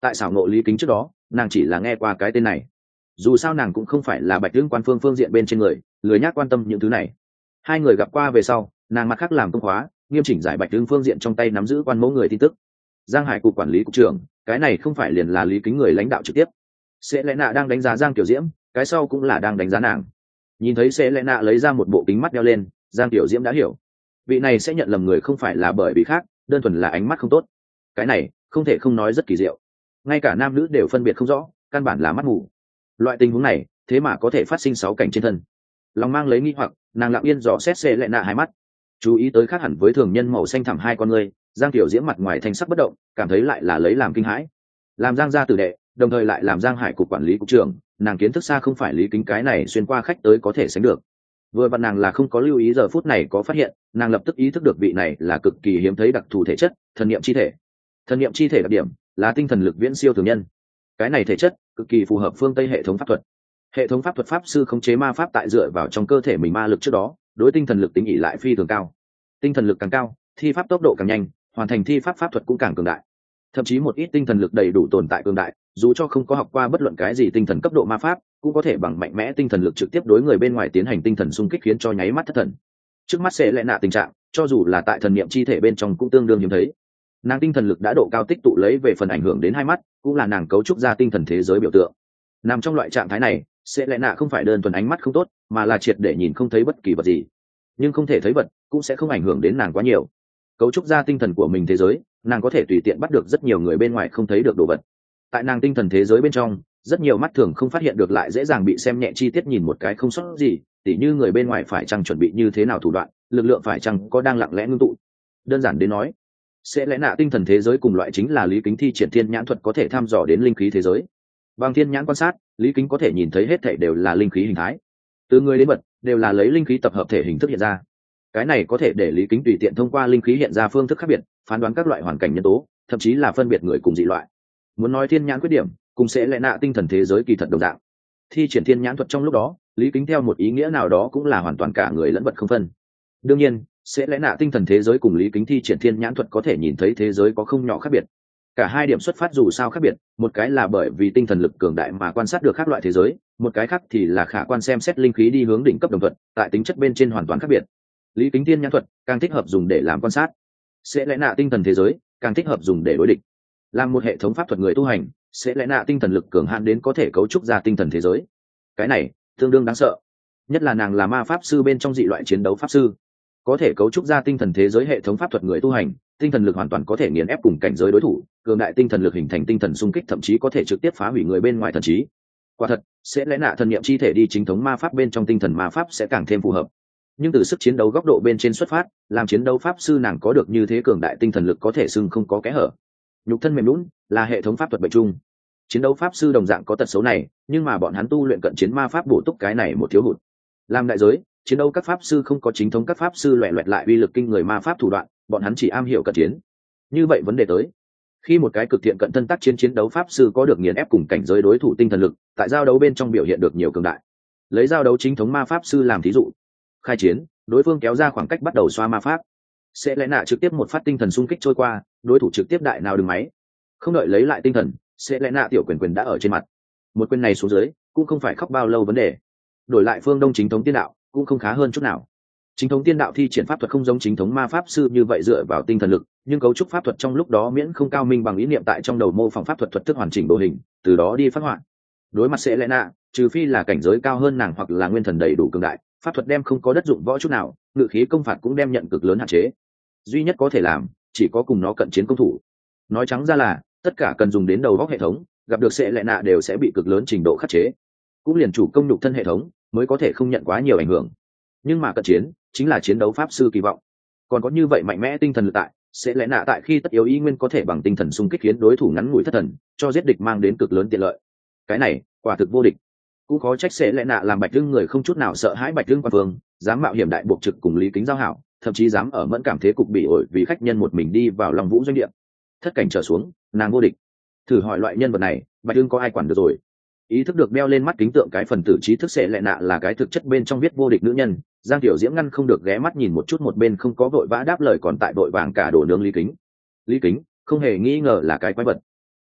tại xảo nộ lý kính trước đó nàng chỉ là nghe qua cái tên này, dù sao nàng cũng không phải là bạch lương quan phương phương diện bên trên người, lười nhác quan tâm những thứ này. Hai người gặp qua về sau, nàng mặt khác làm công khóa nghiêm chỉnh giải bạch lương phương diện trong tay nắm giữ quan mẫu người tin tức. Giang Hải cục quản lý cục trưởng, cái này không phải liền là lý kính người lãnh đạo trực tiếp. Sẽ lẽ nạ đang đánh giá Giang Tiểu Diễm, cái sau cũng là đang đánh giá nàng. Nhìn thấy sẽ lẽ nạ lấy ra một bộ kính mắt đeo lên, Giang Tiểu Diễm đã hiểu vị này sẽ nhận lầm người không phải là bởi vì khác, đơn thuần là ánh mắt không tốt. Cái này không thể không nói rất kỳ diệu, ngay cả nam nữ đều phân biệt không rõ, căn bản là mắt mù. Loại tình huống này thế mà có thể phát sinh sáu cảnh trên thân. Lòng mang lấy nghi hoặc, nàng lặng yên dò xét xê lệ nạ hai mắt, chú ý tới khác hẳn với thường nhân màu xanh thẳm hai con ngươi. Giang Tiểu Diễm mặt ngoài thanh sắc bất động, cảm thấy lại là lấy làm kinh hãi. Làm Giang gia tử đệ, đồng thời lại làm Giang Hải cục quản lý cục trưởng, nàng kiến thức xa không phải lý kính cái này xuyên qua khách tới có thể sánh được. Vừa vặn nàng là không có lưu ý giờ phút này có phát hiện, nàng lập tức ý thức được vị này là cực kỳ hiếm thấy đặc thù thể chất, thần niệm chi thể. Thần niệm chi thể đặc điểm là tinh thần lực viễn siêu thường nhân. Cái này thể chất cực kỳ phù hợp phương Tây hệ thống pháp thuật. Hệ thống pháp thuật pháp sư khống chế ma pháp tại dựa vào trong cơ thể mình ma lực trước đó, đối tinh thần lực tính ỷ lại phi thường cao. Tinh thần lực càng cao, thi pháp tốc độ càng nhanh, hoàn thành thi pháp pháp thuật cũng càng cường đại. Thậm chí một ít tinh thần lực đầy đủ tồn tại cường đại, dù cho không có học qua bất luận cái gì tinh thần cấp độ ma pháp, cũng có thể bằng mạnh mẽ tinh thần lực trực tiếp đối người bên ngoài tiến hành tinh thần xung kích, khiến cho nháy mắt thất thần. Trước mắt sẽ lẽ nạ tình trạng, cho dù là tại thần niệm chi thể bên trong cũng tương đương hiếm thấy. Nàng tinh thần lực đã độ cao tích tụ lấy về phần ảnh hưởng đến hai mắt, cũng là nàng cấu trúc ra tinh thần thế giới biểu tượng. Nằm trong loại trạng thái này, sẽ lẽ nạ không phải đơn thuần ánh mắt không tốt, mà là triệt để nhìn không thấy bất kỳ vật gì. Nhưng không thể thấy vật cũng sẽ không ảnh hưởng đến nàng quá nhiều. Cấu trúc ra tinh thần của mình thế giới, nàng có thể tùy tiện bắt được rất nhiều người bên ngoài không thấy được đồ vật. Tại nàng tinh thần thế giới bên trong, rất nhiều mắt thường không phát hiện được lại dễ dàng bị xem nhẹ chi tiết nhìn một cái không sót gì, tỉ như người bên ngoài phải chăng chuẩn bị như thế nào thủ đoạn, lực lượng phải chăng có đang lặng lẽ ngưng tụ. Đơn giản đến nói, sẽ lẽ nạ tinh thần thế giới cùng loại chính là lý kính thi triển thiên nhãn thuật có thể thăm dò đến linh khí thế giới. Bằng thiên nhãn quan sát, lý kính có thể nhìn thấy hết thảy đều là linh khí hình thái, từ người đến vật đều là lấy linh khí tập hợp thể hình thức hiện ra. Cái này có thể để lý kính tùy tiện thông qua linh khí hiện ra phương thức khác biệt, phán đoán các loại hoàn cảnh nhân tố, thậm chí là phân biệt người cùng dị loại. Muốn nói thiên nhãn khuyết điểm, cùng sẽ lẽ nạ tinh thần thế giới kỳ thật đồng dạng. Thi triển thiên nhãn thuật trong lúc đó, lý kính theo một ý nghĩa nào đó cũng là hoàn toàn cả người lẫn vật không phân. Đương nhiên, sẽ lẽ nạ tinh thần thế giới cùng lý kính thi triển thiên nhãn thuật có thể nhìn thấy thế giới có không nhỏ khác biệt. Cả hai điểm xuất phát dù sao khác biệt, một cái là bởi vì tinh thần lực cường đại mà quan sát được các loại thế giới, một cái khác thì là khả quan xem xét linh khí đi hướng đỉnh cấp đồng thuận, tại tính chất bên trên hoàn toàn khác biệt. Lý kính thiên nhãn thuật càng thích hợp dùng để làm quan sát, sẽ lẽ nạ tinh thần thế giới càng thích hợp dùng để đối địch. Làm một hệ thống pháp thuật người tu hành, sẽ lẽ nạ tinh thần lực cường hạn đến có thể cấu trúc ra tinh thần thế giới. Cái này tương đương đáng sợ, nhất là nàng là ma pháp sư bên trong dị loại chiến đấu pháp sư, có thể cấu trúc ra tinh thần thế giới hệ thống pháp thuật người tu hành, tinh thần lực hoàn toàn có thể nghiền ép cùng cảnh giới đối thủ, cường đại tinh thần lực hình thành tinh thần xung kích, thậm chí có thể trực tiếp phá hủy người bên ngoài thần trí. Quả thật, sẽ lẽ nạ thần niệm chi thể đi chính thống ma pháp bên trong tinh thần ma pháp sẽ càng thêm phù hợp. Nhưng từ sức chiến đấu góc độ bên trên xuất phát, làm chiến đấu pháp sư nàng có được như thế cường đại tinh thần lực có thể xưng không có kẽ hở. Nhục thân mềm lún là hệ thống pháp thuật bệnh chung. Chiến đấu pháp sư đồng dạng có tật xấu này, nhưng mà bọn hắn tu luyện cận chiến ma pháp bổ túc cái này một thiếu hụt. Làm đại giới, chiến đấu các pháp sư không có chính thống các pháp sư loẹt loẹt lại uy lực kinh người ma pháp thủ đoạn, bọn hắn chỉ am hiểu cận chiến. Như vậy vấn đề tới, khi một cái cực thiện cận thân tác chiến chiến đấu pháp sư có được nghiền ép cùng cảnh giới đối thủ tinh thần lực, tại giao đấu bên trong biểu hiện được nhiều cường đại. Lấy giao đấu chính thống ma pháp sư làm thí dụ, khai chiến, đối phương kéo ra khoảng cách bắt đầu xoa ma pháp, sẽ lẽ nạ trực tiếp một phát tinh thần xung kích trôi qua, đối thủ trực tiếp đại nào đừng máy, không đợi lấy lại tinh thần, sẽ lẽ nạ tiểu quyền quyền đã ở trên mặt. Một quyền này xuống dưới cũng không phải khóc bao lâu vấn đề. Đổi lại phương Đông chính thống tiên đạo cũng không khá hơn chút nào. Chính thống tiên đạo thi triển pháp thuật không giống chính thống ma pháp sư như vậy dựa vào tinh thần lực, nhưng cấu trúc pháp thuật trong lúc đó miễn không cao minh bằng ý niệm tại trong đầu mô phỏng pháp thuật thuật thức hoàn chỉnh đồ hình, từ đó đi phát họa. Đối mặt sẽ lẽ nạ, trừ phi là cảnh giới cao hơn nàng hoặc là nguyên thần đầy đủ cường đại, pháp thuật đem không có đất dụng võ chút nào, ngự khí công phạt cũng đem nhận cực lớn hạn chế. Duy nhất có thể làm chỉ có cùng nó cận chiến công thủ. Nói trắng ra là tất cả cần dùng đến đầu góc hệ thống, gặp được sẽ lẽ nạ đều sẽ bị cực lớn trình độ khắc chế. Cũng liền chủ công nhục thân hệ thống mới có thể không nhận quá nhiều ảnh hưởng. Nhưng mà cận chiến chính là chiến đấu pháp sư kỳ vọng. Còn có như vậy mạnh mẽ tinh thần lực tại, sẽ lẽ nạ tại khi tất yếu ý nguyên có thể bằng tinh thần xung kích khiến đối thủ ngắn ngủi thất thần, cho giết địch mang đến cực lớn tiện lợi. Cái này quả thực vô địch. Cũng khó trách sẽ lẽ nạ làm Bạch Lương người không chút nào sợ hãi Bạch Lương quan phương, dám mạo hiểm đại buộc trực cùng lý kính giao hảo, thậm chí dám ở mẫn cảm thế cục bị ổi vì khách nhân một mình đi vào Long Vũ doanh địa. Thất cảnh trở xuống, nàng vô địch. Thử hỏi loại nhân vật này, Bạch Lương có ai quản được rồi? Ý thức được đeo lên mắt kính tượng cái phần tử trí thức sẽ lẽ nạ là cái thực chất bên trong viết vô địch nữ nhân, Giang Tiểu Diễm ngăn không được ghé mắt nhìn một chút một bên không có vội vã đáp lời còn tại vội vàng cả đổ nướng lý kính. Lý kính không hề nghi ngờ là cái quái vật.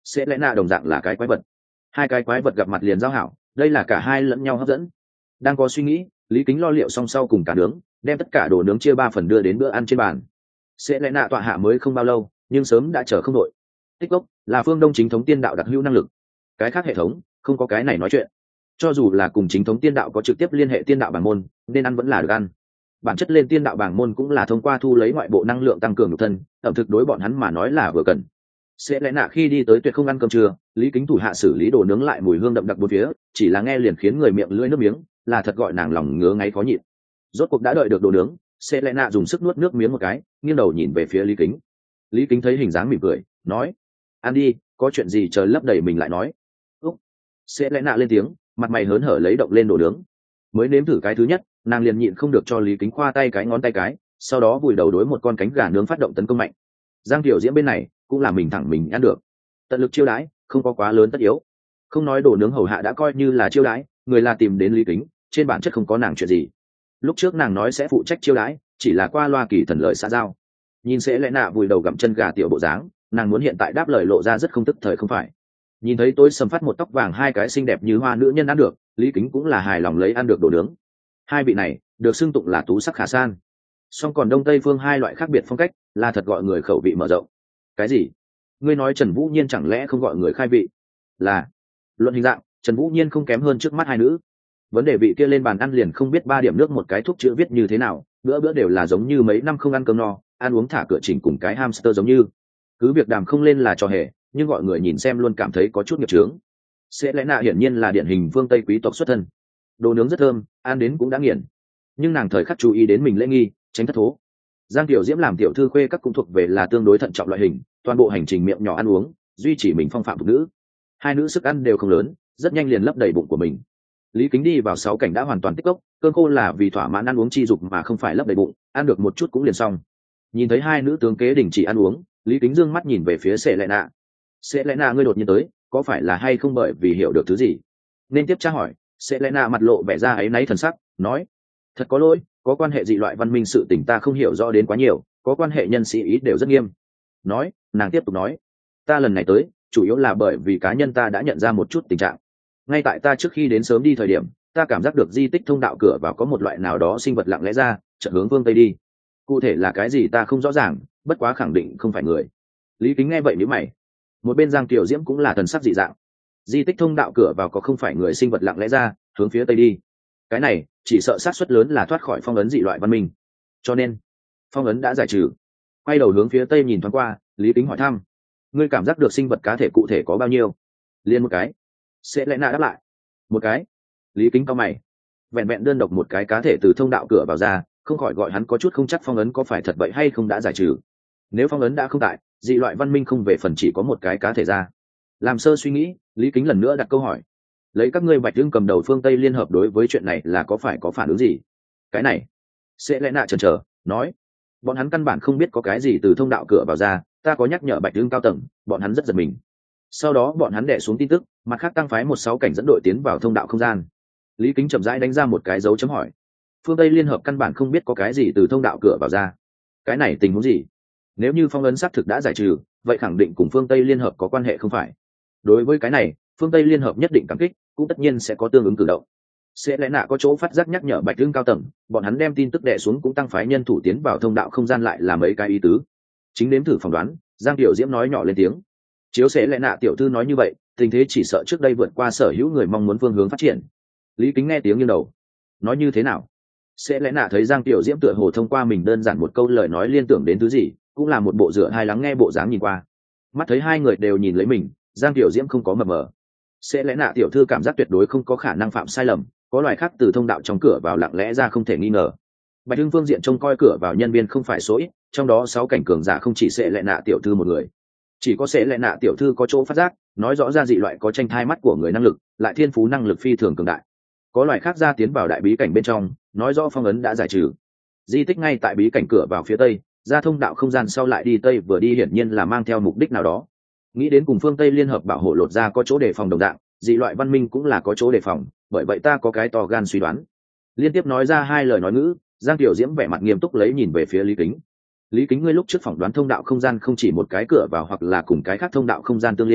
sẽ lẽ nạ đồng dạng là cái quái vật. Hai cái quái vật gặp mặt liền giao hảo, đây là cả hai lẫn nhau hấp dẫn. Đang có suy nghĩ, Lý Kính lo liệu xong sau cùng cả nướng, đem tất cả đồ nướng chia ba phần đưa đến bữa ăn trên bàn. Sẽ lẽ nạ tọa hạ mới không bao lâu, nhưng sớm đã chờ không đội. Tích gốc là phương Đông chính thống tiên đạo đặc hữu năng lực, cái khác hệ thống không có cái này nói chuyện. Cho dù là cùng chính thống tiên đạo có trực tiếp liên hệ tiên đạo bảng môn, nên ăn vẫn là được ăn. Bản chất lên tiên đạo bảng môn cũng là thông qua thu lấy ngoại bộ năng lượng tăng cường nhục thân, ẩm thực đối bọn hắn mà nói là vừa cần. Sẽ lẽ nạ khi đi tới tuyệt không ăn cơm trưa, Lý Kính thủ hạ xử lý đồ nướng lại mùi hương đậm đặc bốn phía, chỉ là nghe liền khiến người miệng lưỡi nước miếng, là thật gọi nàng lòng ngứa ngáy khó nhịn. Rốt cuộc đã đợi được đồ nướng, sẽ lẽ nạ dùng sức nuốt nước miếng một cái, nghiêng đầu nhìn về phía Lý Kính. Lý Kính thấy hình dáng mỉm cười, nói: ăn đi, có chuyện gì chờ lấp đầy mình lại nói. Úc. Sẽ lẽ nạ lên tiếng, mặt mày hớn hở lấy động lên đồ nướng. Mới nếm thử cái thứ nhất, nàng liền nhịn không được cho Lý Kính khoa tay cái ngón tay cái, sau đó vùi đầu đối một con cánh gà nướng phát động tấn công mạnh. Giang Tiểu Diễm bên này cũng là mình thẳng mình ăn được, tận lực chiêu đãi, không có quá lớn tất yếu. Không nói đồ nướng hầu hạ đã coi như là chiêu đãi, người là tìm đến Lý Kính, trên bản chất không có nàng chuyện gì. Lúc trước nàng nói sẽ phụ trách chiêu đãi, chỉ là qua loa kỳ thần lợi xã giao. Nhìn sẽ lẽ nạ vùi đầu gặm chân gà tiểu bộ dáng, nàng muốn hiện tại đáp lời lộ ra rất không tức thời không phải. Nhìn thấy tôi sầm phát một tóc vàng hai cái xinh đẹp như hoa nữ nhân ăn được, Lý Kính cũng là hài lòng lấy ăn được đồ nướng. Hai vị này được xưng tụng là tú sắc khả san. Song còn đông tây phương hai loại khác biệt phong cách, là thật gọi người khẩu vị mở rộng. Cái gì? Ngươi nói Trần Vũ Nhiên chẳng lẽ không gọi người khai vị? Là. Luận hình dạng, Trần Vũ Nhiên không kém hơn trước mắt hai nữ. Vấn đề vị kia lên bàn ăn liền không biết ba điểm nước một cái thuốc chữa viết như thế nào, bữa bữa đều là giống như mấy năm không ăn cơm no, ăn uống thả cửa chỉnh cùng cái hamster giống như. Cứ việc đàm không lên là trò hề, nhưng gọi người nhìn xem luôn cảm thấy có chút nghiệp chướng. Sẽ lẽ nạ hiển nhiên là điển hình phương Tây quý tộc xuất thân. Đồ nướng rất thơm, ăn đến cũng đã nghiền. Nhưng nàng thời khắc chú ý đến mình lễ nghi, tránh thất thố. Giang Tiểu Diễm làm tiểu thư khuê các cũng thuộc về là tương đối thận trọng loại hình, toàn bộ hành trình miệng nhỏ ăn uống, duy trì mình phong phạm phụ nữ. Hai nữ sức ăn đều không lớn, rất nhanh liền lấp đầy bụng của mình. Lý Kính đi vào sáu cảnh đã hoàn toàn tích cốc, cơm khô là vì thỏa mãn ăn uống chi dục mà không phải lấp đầy bụng, ăn được một chút cũng liền xong. Nhìn thấy hai nữ tướng kế đình chỉ ăn uống, Lý Kính dương mắt nhìn về phía Sẽ Lệ Nạ. Sẽ Lệ Nạ ngươi đột nhiên tới, có phải là hay không bởi vì hiểu được thứ gì? Nên tiếp tra hỏi, Sẽ Lệ Nạ mặt lộ vẻ ra áy náy thần sắc, nói: thật có lỗi, có quan hệ dị loại văn minh sự tình ta không hiểu rõ đến quá nhiều, có quan hệ nhân sĩ ý đều rất nghiêm. Nói, nàng tiếp tục nói: ta lần này tới, chủ yếu là bởi vì cá nhân ta đã nhận ra một chút tình trạng. Ngay tại ta trước khi đến sớm đi thời điểm, ta cảm giác được di tích thông đạo cửa vào có một loại nào đó sinh vật lặng lẽ ra, chợt hướng phương tây đi. Cụ thể là cái gì ta không rõ ràng, bất quá khẳng định không phải người. Lý Kính nghe vậy nhíu mày. Một bên Giang Tiểu Diễm cũng là thần sắc dị dạng. Di tích thông đạo cửa vào có không phải người sinh vật lặng lẽ ra, hướng phía tây đi. Cái này, chỉ sợ xác suất lớn là thoát khỏi phong ấn dị loại văn minh. Cho nên, phong ấn đã giải trừ. Quay đầu hướng phía tây nhìn thoáng qua, Lý Kính hỏi thăm: ngươi cảm giác được sinh vật cá thể cụ thể có bao nhiêu? Liên một cái. Sẽ lẽ nạ đáp lại: một cái. Lý Kính cau mày. Vẹn vẹn đơn độc một cái cá thể từ thông đạo cửa vào ra, không khỏi gọi hắn có chút không chắc phong ấn có phải thật vậy hay không đã giải trừ. Nếu phong ấn đã không tại, dị loại văn minh không về phần chỉ có một cái cá thể ra. Làm sơ suy nghĩ, Lý Kính lần nữa đặt câu hỏi: lấy các ngươi Bạch Dương cầm đầu phương Tây liên hợp đối với chuyện này là có phải có phản ứng gì? Cái này, Sẽ lẽ nạ chần chờ, nói: bọn hắn căn bản không biết có cái gì từ thông đạo cửa vào ra, ta có nhắc nhở Bạch Dương cao tầng, bọn hắn rất giật mình. Sau đó bọn hắn đè xuống tin tức, mặt khác tăng phái một sáu cảnh dẫn đội tiến vào thông đạo không gian. Lý Kính chậm rãi đánh ra một cái dấu chấm hỏi. Phương Tây liên hợp căn bản không biết có cái gì từ thông đạo cửa vào ra. Cái này tình huống gì? Nếu như phong ấn xác thực đã giải trừ, vậy khẳng định cùng phương Tây liên hợp có quan hệ không phải? Đối với cái này, phương Tây liên hợp nhất định cảm kích, cũng tất nhiên sẽ có tương ứng cử động. Sẽ lẽ nạ có chỗ phát giác nhắc nhở Bạch Dương cao tầng, bọn hắn đem tin tức đè xuống cũng tăng phái nhân thủ tiến vào thông đạo không gian lại là mấy cái ý tứ. Chính nếm thử phỏng đoán, Giang Tiểu Diễm nói nhỏ lên tiếng. Chiếu Sẽ lẽ nạ tiểu thư nói như vậy, tình thế chỉ sợ trước đây vượt qua sở hữu người mong muốn phương hướng phát triển. Lý Kính nghe tiếng nghiêng đầu. Nói như thế nào? Sẽ lẽ nạ thấy Giang Tiểu Diễm tựa hồ thông qua mình đơn giản một câu lời nói liên tưởng đến thứ gì, cũng là một bộ dựa hai lắng nghe bộ dáng nhìn qua. Mắt thấy hai người đều nhìn lấy mình, Giang Tiểu Diễm không có mờ mờ. Sẽ lẽ nạ tiểu thư cảm giác tuyệt đối không có khả năng phạm sai lầm, có loài khác từ thông đạo trong cửa vào lặng lẽ ra không thể nghi ngờ. Bạch Dương phương diện trông coi cửa vào nhân viên không phải số ít, trong đó sáu cảnh cường giả không chỉ Sẽ lẽ nạ tiểu thư một người. Chỉ có Sẽ lẽ nạ tiểu thư có chỗ phát giác, nói rõ ra dị loại có tranh thai mắt của người năng lực, lại thiên phú năng lực phi thường cường đại. Có loài khác ra tiến vào đại bí cảnh bên trong, nói rõ phong ấn đã giải trừ. Di tích ngay tại bí cảnh cửa vào phía tây, ra thông đạo không gian sau lại đi tây vừa đi hiển nhiên là mang theo mục đích nào đó. Nghĩ đến cùng phương Tây liên hợp bảo hộ lột ra có chỗ đề phòng đồng dạng, dị loại văn minh cũng là có chỗ đề phòng, bởi vậy ta có cái to gan suy đoán. Liên tiếp nói ra hai lời nói ngữ, Giang Tiểu Diễm vẻ mặt nghiêm túc lấy nhìn về phía Lý Kính. Lý Kính ngươi lúc trước phỏng đoán thông đạo không gian không chỉ một cái cửa vào hoặc là cùng cái khác thông đạo không gian tương liên,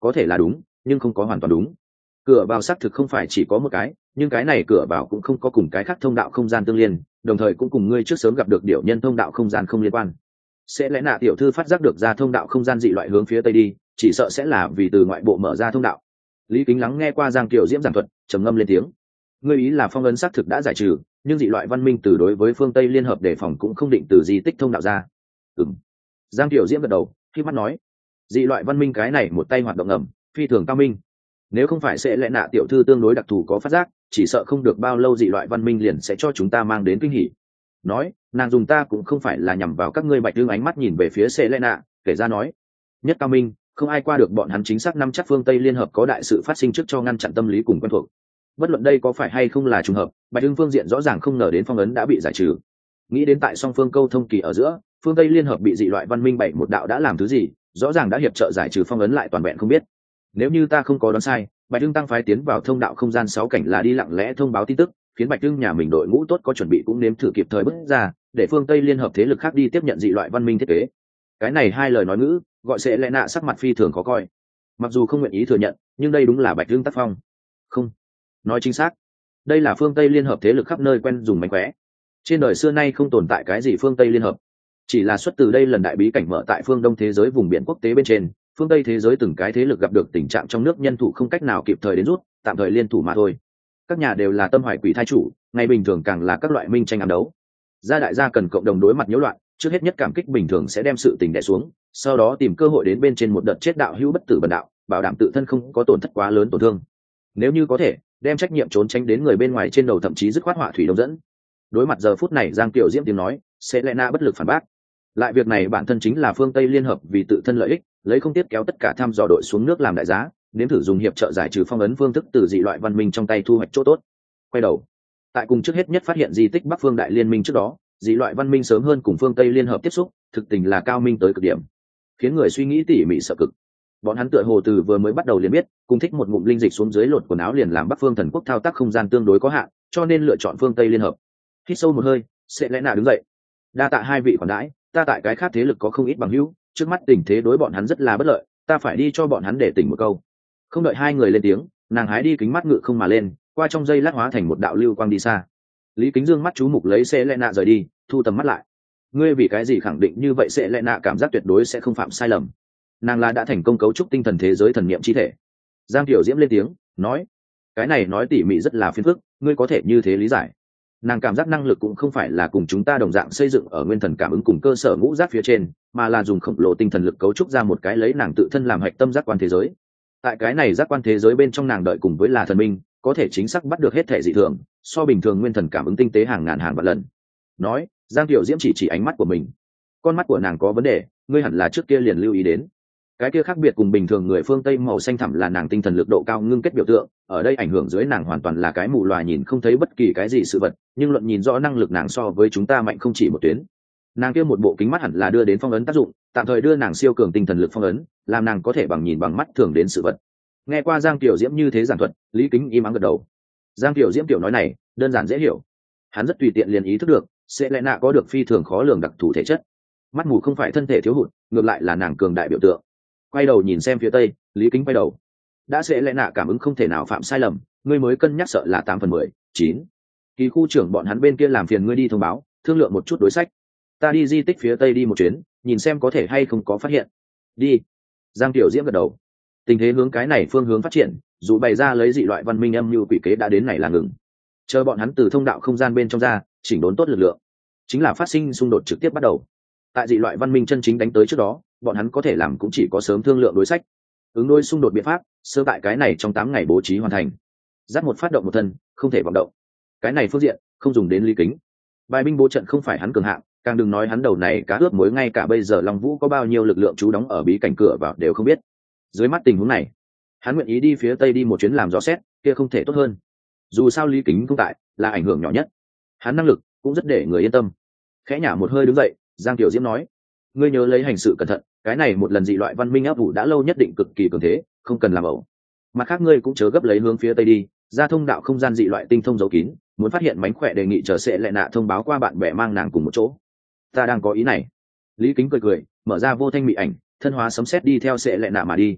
có thể là đúng nhưng không có hoàn toàn đúng. Cửa vào xác thực không phải chỉ có một cái, nhưng cái này cửa vào cũng không có cùng cái khác thông đạo không gian tương liên, đồng thời cũng cùng ngươi trước sớm gặp được điệu nhân thông đạo không gian không liên quan. Sẽ lẽ nạ tiểu thư phát giác được ra thông đạo không gian dị loại hướng phía tây đi, chỉ sợ sẽ là vì từ ngoại bộ mở ra thông đạo. Lý Kính lắng nghe qua Giang Tiểu Diễm giảng thuật, trầm ngâm lên tiếng. Ngươi ý là phong ấn xác thực đã giải trừ, nhưng dị loại văn minh từ đối với phương Tây liên hợp đề phòng cũng không định từ di tích thông đạo ra. Ừm. Giang Tiểu Diễm gật đầu, khi mắt nói, dị loại văn minh cái này một tay hoạt động ngầm, phi thường cao minh. Nếu không phải sẽ lẽ nạ tiểu thư tương đối đặc thù có phát giác, chỉ sợ không được bao lâu dị loại văn minh liền sẽ cho chúng ta mang đến kinh hỉ. Nói, nàng dùng ta cũng không phải là nhằm vào các ngươi bạch đương ánh mắt nhìn về phía sẽ lẽ nạ, kể ra nói, nhất cao minh, không ai qua được bọn hắn chính xác năm chắc phương Tây liên hợp có đại sự phát sinh trước cho ngăn chặn tâm lý cùng quen thuộc. Bất luận đây có phải hay không là trùng hợp, bạch đương phương diện rõ ràng không ngờ đến phong ấn đã bị giải trừ. Nghĩ đến tại song phương câu thông kỳ ở giữa, phương Tây liên hợp bị dị loại văn minh bảy một đạo đã làm thứ gì, rõ ràng đã hiệp trợ giải trừ phong ấn lại toàn vẹn không biết. Nếu như ta không có đoán sai, bạch đương tăng phái tiến vào thông đạo không gian sáu cảnh là đi lặng lẽ thông báo tin tức, khiến bạch đương nhà mình đội ngũ tốt có chuẩn bị cũng nếm thử kịp thời bước ra, để phương Tây liên hợp thế lực khác đi tiếp nhận dị loại văn minh thiết kế. Cái này hai lời nói ngữ gọi sẽ lẽ nạ sắc mặt phi thường khó coi, mặc dù không nguyện ý thừa nhận, nhưng đây đúng là bạch đương tác phong. Không, nói chính xác, đây là phương Tây liên hợp thế lực khắp nơi quen dùng mánh khóe. Trên đời xưa nay không tồn tại cái gì phương Tây liên hợp, chỉ là xuất từ đây lần đại bí cảnh mở tại phương Đông thế giới vùng biển quốc tế bên trên, phương Tây thế giới từng cái thế lực gặp được tình trạng trong nước nhân thủ không cách nào kịp thời đến rút, tạm thời liên thủ mà thôi. Các nhà đều là tâm hoài quỷ thai chủ, ngày bình thường càng là các loại minh tranh ám đấu. Gia đại gia cần cộng đồng đối mặt nhiễu loạn, trước hết nhất cảm kích bình thường sẽ đem sự tình đè xuống, sau đó tìm cơ hội đến bên trên một đợt chết đạo hữu bất tử bần đạo, bảo đảm tự thân không có tổn thất quá lớn tổn thương. Nếu như có thể, đem trách nhiệm trốn tránh đến người bên ngoài trên đầu, thậm chí dứt khoát họa thủy đông dẫn. Đối mặt giờ phút này Giang Tiểu Diễm tiếng nói, Selena bất lực phản bác. Lại việc này bản thân chính là phương Tây liên hợp vì tự thân lợi ích, lấy không tiếp kéo tất cả tham dò đội xuống nước làm đại giá, nếm thử dùng hiệp trợ giải trừ phong ấn phương thức từ dị loại văn minh trong tay thu hoạch chỗ tốt. Quay đầu, tại cùng trước hết nhất phát hiện di tích Bắc Phương Đại Liên minh trước đó, dị loại văn minh sớm hơn cùng phương Tây liên hợp tiếp xúc, thực tình là cao minh tới cực điểm, khiến người suy nghĩ tỉ mỉ sợ cực. Bọn hắn tựa hồ từ vừa mới bắt đầu liền biết, cùng thích một ngụm linh dịch xuống dưới lột quần áo liền làm Bắc Phương thần quốc thao tác không gian tương đối có hạn, cho nên lựa chọn phương Tây liên hợp. Hít sâu một hơi, sẽ lẽ nào đứng dậy. Đa tạ hai vị khoản đãi, ta tại cái khác thế lực có không ít bằng hữu, trước mắt tình thế đối bọn hắn rất là bất lợi, ta phải đi cho bọn hắn để tỉnh một câu. Không đợi hai người lên tiếng, nàng hái đi kính mắt ngự không mà lên, qua trong giây lát hóa thành một đạo lưu quang đi xa. Lý Kính Dương mắt chú mục lấy sẽ lẽ nạ rời đi, thu tầm mắt lại. Ngươi vì cái gì khẳng định như vậy sẽ lẽ nạ cảm giác tuyệt đối sẽ không phạm sai lầm. Nàng là đã thành công cấu trúc tinh thần thế giới thần niệm chi thể. Giang Tiểu Diễm lên tiếng, nói, cái này nói tỉ mỉ rất là phiền phức, ngươi có thể như thế lý giải. Nàng cảm giác năng lực cũng không phải là cùng chúng ta đồng dạng xây dựng ở nguyên thần cảm ứng cùng cơ sở ngũ giác phía trên, mà là dùng khổng lồ tinh thần lực cấu trúc ra một cái lấy nàng tự thân làm hạch tâm giác quan thế giới. Tại cái này giác quan thế giới bên trong nàng đợi cùng với là thần minh, có thể chính xác bắt được hết thể dị thường, so bình thường nguyên thần cảm ứng tinh tế hàng ngàn hàng vạn lần. Nói, Giang Tiểu Diễm chỉ chỉ ánh mắt của mình. Con mắt của nàng có vấn đề, ngươi hẳn là trước kia liền lưu ý đến. Cái kia khác biệt cùng bình thường người phương Tây màu xanh thẳm là nàng tinh thần lực độ cao ngưng kết biểu tượng, ở đây ảnh hưởng dưới nàng hoàn toàn là cái mù loà nhìn không thấy bất kỳ cái gì sự vật, nhưng luận nhìn rõ năng lực nàng so với chúng ta mạnh không chỉ một tuyến. Nàng kia một bộ kính mắt hẳn là đưa đến phong ấn tác dụng, tạm thời đưa nàng siêu cường tinh thần lực phong ấn, làm nàng có thể bằng nhìn bằng mắt thường đến sự vật. Nghe qua Giang Tiểu Diễm như thế giảng thuật, Lý Kính im ắng gật đầu. Giang Tiểu Diễm tiểu nói này đơn giản dễ hiểu, hắn rất tùy tiện liền ý thức được sẽ lẽ nạ có được phi thường khó lường đặc thù thể chất. Mắt mù không phải thân thể thiếu hụt, ngược lại là nàng cường đại biểu tượng. Quay đầu nhìn xem phía tây, Lý Kính quay đầu. Đã sẽ lẽ nạ cảm ứng không thể nào phạm sai lầm, ngươi mới cân nhắc sợ là tám phần mười, chín. Kỳ khu trưởng bọn hắn bên kia làm phiền ngươi đi thông báo, thương lượng một chút đối sách. Ta đi di tích phía tây đi một chuyến, nhìn xem có thể hay không có phát hiện. Đi. Giang Tiểu Diễm gật đầu. Tình thế hướng cái này phương hướng phát triển, dù bày ra lấy dị loại văn minh âm như quỷ kế đã đến này là ngừng. Chờ bọn hắn từ thông đạo không gian bên trong ra, chỉnh đốn tốt lực lượng, chính là phát sinh xung đột trực tiếp bắt đầu. Tại dị loại văn minh chân chính đánh tới trước đó, bọn hắn có thể làm cũng chỉ có sớm thương lượng đối sách, ứng đối xung đột biện pháp, sơ tại cái này trong tám ngày bố trí hoàn thành. Dắt một phát động một thân, không thể vọng động. Cái này phương diện không dùng đến Lý Kính. Bài binh bố trận không phải hắn cường hạng, càng đừng nói hắn đầu này cá ướp muối, ngay cả bây giờ Long Vũ có bao nhiêu lực lượng trú đóng ở bí cảnh cửa vào đều không biết. Dưới mắt tình huống này, hắn nguyện ý đi phía tây đi một chuyến làm rõ xét, kia không thể tốt hơn. Dù sao Lý Kính cũng tại, là ảnh hưởng nhỏ nhất. Hắn năng lực cũng rất để người yên tâm. Khẽ nhả một hơi đứng dậy, Giang Tiểu Diễm nói, ngươi nhớ lấy hành sự cẩn thận, cái này một lần dị loại văn minh áp vụ đã lâu nhất định cực kỳ cường thế, không cần làm ẩu. Mặt khác ngươi cũng chớ gấp lấy hướng phía tây đi, ra thông đạo không gian dị loại tinh thông giấu kín, muốn phát hiện mánh khỏe đề nghị chờ sẽ lệ nạ thông báo qua bạn bè mang nàng cùng một chỗ. Ta đang có ý này. Lý Kính cười cười, mở ra vô thanh mị ảnh, thân hóa sấm sét đi theo sẽ lệ nạ mà đi.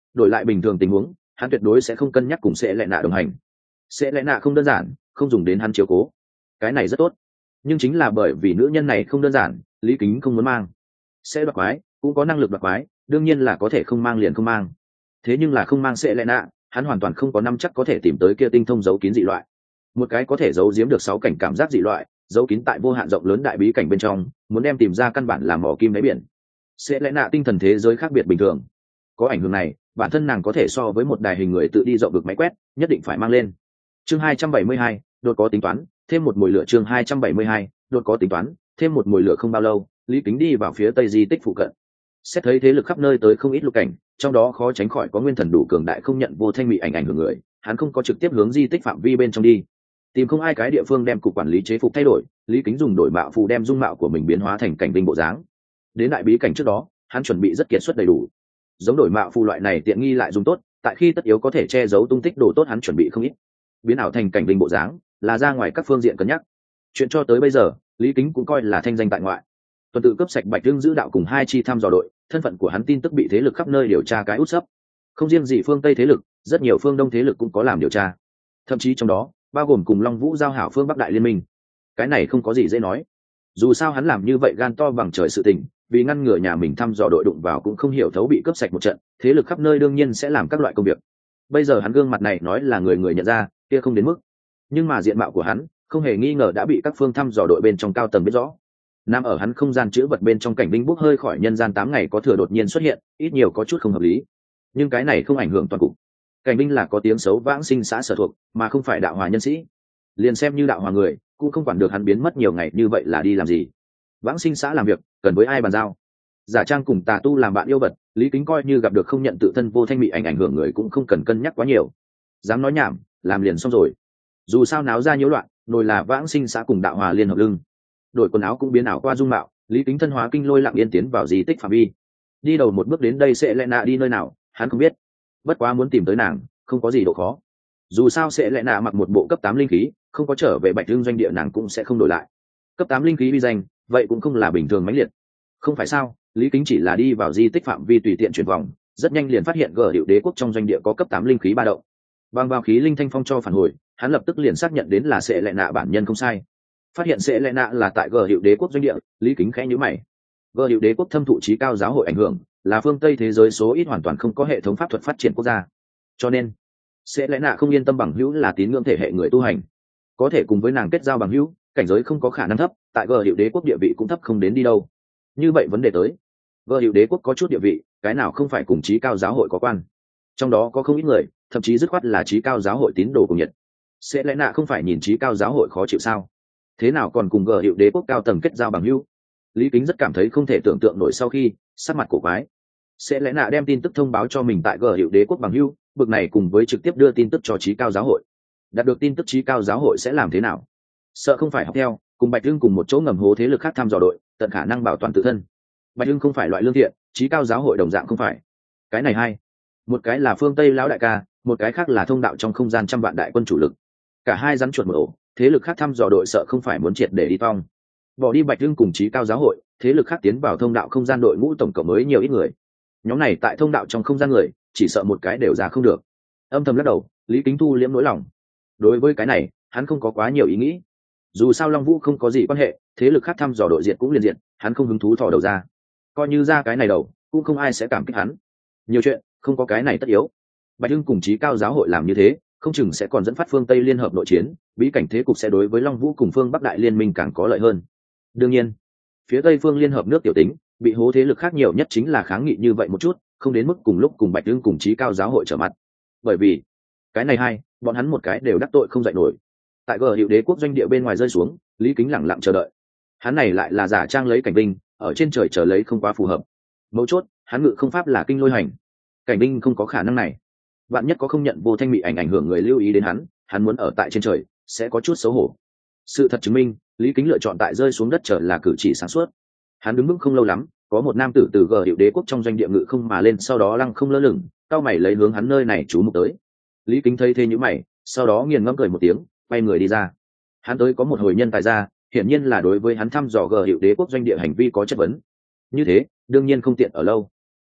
đổi lại bình thường tình huống hắn tuyệt đối sẽ không cân nhắc cùng sẽ lẽ nạ đồng hành. Sẽ lẽ nạ không đơn giản, không dùng đến hắn chiếu cố, cái này rất tốt. Nhưng chính là bởi vì nữ nhân này không đơn giản, Lý Kính không muốn mang. Sẽ đoạt quái cũng có năng lực đoạt quái, đương nhiên là có thể không mang liền không mang. Thế nhưng là không mang sẽ lẽ nạ, hắn hoàn toàn không có năm chắc có thể tìm tới kia tinh thông giấu kín dị loại. Một cái có thể giấu giếm được sáu cảnh cảm giác dị loại, giấu kín tại vô hạn rộng lớn đại bí cảnh bên trong, muốn đem tìm ra căn bản là mỏ kim đáy biển. Sẽ lẽ nạ tinh thần thế giới khác biệt bình thường, có ảnh hưởng này, bản thân nàng có thể so với một đài hình người tự đi rộng vực máy quét, nhất định phải mang lên. Chương hai trăm bảy mươi hai, đột có tính toán, thêm một mùi lửa. Chương hai trăm bảy mươi hai, đột có tính toán, thêm một mùi lửa. Không bao lâu, Lý Kính đi vào phía tây di tích phụ cận. Xét thấy thế lực khắp nơi tới không ít lục cảnh, trong đó khó tránh khỏi có nguyên thần đủ cường đại không nhận vô thanh mị ảnh ảnh hưởng người, hắn không có trực tiếp hướng di tích phạm vi bên trong đi, tìm không ai cái địa phương đem cục quản lý chế phục thay đổi. Lý Kính dùng đổi mạo phù đem dung mạo của mình biến hóa thành cảnh binh bộ dáng. Đến đại bí cảnh trước đó, hắn chuẩn bị rất kiệt xuất đầy đủ. Giống đổi mạo phù loại này tiện nghi lại dùng tốt, tại khi tất yếu có thể che giấu tung tích đồ tốt hắn chuẩn bị không ít. Biến ảo thành cảnh binh bộ dáng là ra ngoài các phương diện cân nhắc. Chuyện cho tới bây giờ, Lý Kính cũng coi là thanh danh tại ngoại. Tuần tự cấp sạch Bạch Hưng giữ đạo cùng hai chi thăm dò đội, thân phận của hắn tin tức bị thế lực khắp nơi điều tra cái út sấp. Không riêng gì phương Tây thế lực, rất nhiều phương Đông thế lực cũng có làm điều tra. Thậm chí trong đó, bao gồm cùng Long Vũ giao hảo phương Bắc đại liên minh. Cái này không có gì dễ nói. Dù sao hắn làm như vậy gan to bằng trời sự tình, vì ngăn ngừa nhà mình thăm dò đội đụng vào cũng không hiểu thấu bị cướp sạch một trận, thế lực khắp nơi đương nhiên sẽ làm các loại công việc. Bây giờ hắn gương mặt này nói là người người nhận ra, kia không đến mức. Nhưng mà diện mạo của hắn, không hề nghi ngờ đã bị các phương thăm dò đội bên trong cao tầng biết rõ. Nằm ở hắn không gian chữ vật bên trong cảnh binh bốc hơi khỏi nhân gian tám ngày có thừa đột nhiên xuất hiện, ít nhiều có chút không hợp lý. Nhưng cái này không ảnh hưởng toàn cục. Cảnh binh là có tiếng xấu vãng sinh xã sở thuộc, mà không phải đạo hòa nhân sĩ. Liền xem như đạo hòa người, cũng không quản được hắn biến mất nhiều ngày như vậy là đi làm gì. Vãng sinh xã làm việc, cần với ai bàn giao. Giả trang cùng tà tu làm bạn yêu vật, Lý Kính coi như gặp được không nhận tự thân vô thanh bị ảnh ảnh hưởng người cũng không cần cân nhắc quá nhiều. Dám nói nhảm, làm liền xong rồi. Dù sao náo ra nhiễu loạn, nồi là vãng sinh xã cùng đạo hòa liên hợp lưng. Đổi quần áo cũng biến ảo qua dung mạo, Lý Kính thân hóa kinh lôi lặng yên tiến vào di tích phạm vi. Đi đầu một bước đến đây sẽ lẽ nạ đi nơi nào, hắn không biết. Bất quá muốn tìm tới nàng, không có gì độ khó. Dù sao sẽ lẽ nạ mặc một bộ cấp tám linh khí, không có trở về Bạch Hưng doanh địa nàng cũng sẽ không đổi lại. Cấp tám linh khí uy danh, vậy cũng không là bình thường mãnh liệt. Không phải sao? Lý Kính chỉ là đi vào di tích phạm vi tùy tiện chuyển vòng, rất nhanh liền phát hiện gở hiệu đế quốc trong doanh địa có cấp tám linh khí ba động. Bằng vào khí linh thanh phong cho phản hồi, hắn lập tức liền xác nhận đến là sẽ lẽ nạ bản nhân không sai. Phát hiện sẽ lẽ nạ là tại gở hiệu đế quốc doanh địa, Lý Kính khẽ nhíu mày. Gở hiệu đế quốc thâm thụ trí cao giáo hội ảnh hưởng, là phương Tây thế giới số ít hoàn toàn không có hệ thống pháp thuật phát triển quốc gia. Cho nên, sẽ lẽ nạ không yên tâm bằng hữu là tín ngưỡng thể hệ người tu hành, có thể cùng với nàng kết giao bằng hữu, cảnh giới không có khả năng thấp, tại gở hiệu đế quốc địa vị cũng thấp không đến đi đâu. Như vậy vấn đề tới, gở hiệu đế quốc có chút địa vị, cái nào không phải cùng trí cao giáo hội có quan. Trong đó có không ít người, thậm chí dứt khoát là trí cao giáo hội tín đồ của Nhật. Sẽ lẽ nạ không phải nhìn trí cao giáo hội khó chịu sao? Thế nào còn cùng gở hiệu đế quốc cao tầng kết giao bằng hữu? Lý Kính rất cảm thấy không thể tưởng tượng nổi sau khi sắc mặt cổ quái. Sẽ lẽ nạ đem tin tức thông báo cho mình tại gở hiệu đế quốc bằng hữu, bực này cùng với trực tiếp đưa tin tức cho trí cao giáo hội. Đạt được tin tức trí cao giáo hội sẽ làm thế nào? Sợ không phải học theo, cùng Bạch Hưng cùng một chỗ ngầm hố thế lực khác thăm dò đội, tận khả năng bảo toàn tự thân. Bạch Hưng không phải loại lương thiện, trí cao giáo hội đồng dạng không phải. Cái này hai, một cái là phương Tây lão đại ca, một cái khác là thông đạo trong không gian trăm vạn đại quân chủ lực. Cả hai rắn chuột một ổ, thế lực khác thăm dò đội sợ không phải muốn triệt để đi tong. Bỏ đi Bạch Hưng cùng trí cao giáo hội, thế lực khác tiến vào thông đạo không gian đội ngũ tổng cộng mới nhiều ít người. Nhóm này tại thông đạo trong không gian người, chỉ sợ một cái đều ra không được. Âm thầm lắc đầu, Lý Kính thu liễm nỗi lòng. Đối với cái này, hắn không có quá nhiều ý nghĩ. Dù sao Long Vũ không có gì quan hệ, thế lực khác thăm dò đội diện cũng liền diện, hắn không hứng thú thò đầu ra. Coi như ra cái này đầu, cũng không ai sẽ cảm kích hắn. Nhiều chuyện, không có cái này tất yếu. Bạch Hưng cùng trí cao giáo hội làm như thế, không chừng sẽ còn dẫn phát phương Tây liên hợp nội chiến, bí cảnh thế cục sẽ đối với Long Vũ cùng phương Bắc đại liên minh càng có lợi hơn. Đương nhiên, phía Tây phương liên hợp nước tiểu tính, bị hố thế lực khác nhiều nhất chính là kháng nghị như vậy một chút, không đến mức cùng lúc cùng Bạch Hưng cùng trí cao giáo hội trở mặt. Bởi vì, cái này hai, bọn hắn một cái đều đắc tội không dạy nổi. Tại gở hiệu đế quốc doanh địa bên ngoài rơi xuống, Lý Kính lẳng lặng chờ đợi. Hắn này lại là giả trang lấy cảnh binh, ở trên trời chờ lấy không quá phù hợp. Mấu chốt, hắn ngự không pháp là kinh lôi hành, cảnh binh không có khả năng này. Bạn nhất có không nhận vô thanh bị ảnh ảnh hưởng người lưu ý đến hắn, hắn muốn ở tại trên trời sẽ có chút xấu hổ. Sự thật chứng minh, Lý Kính lựa chọn tại rơi xuống đất trở là cử chỉ sáng suốt. Hắn đứng vững không lâu lắm, có một nam tử từ gở hiệu đế quốc trong doanh địa ngự không mà lên, sau đó lăng không lơ lửng, cao mày lấy hướng hắn nơi này chú mục tới. Lý Kính thấy thế nhíu mày, sau đó nghiền ngẫm cười một tiếng, quay người đi ra. Hắn tới có một hồi nhân tài ra, hiển nhiên là đối với hắn thăm dò gở hiệu đế quốc doanh địa hành vi có chất vấn. Như thế, đương nhiên không tiện ở lâu.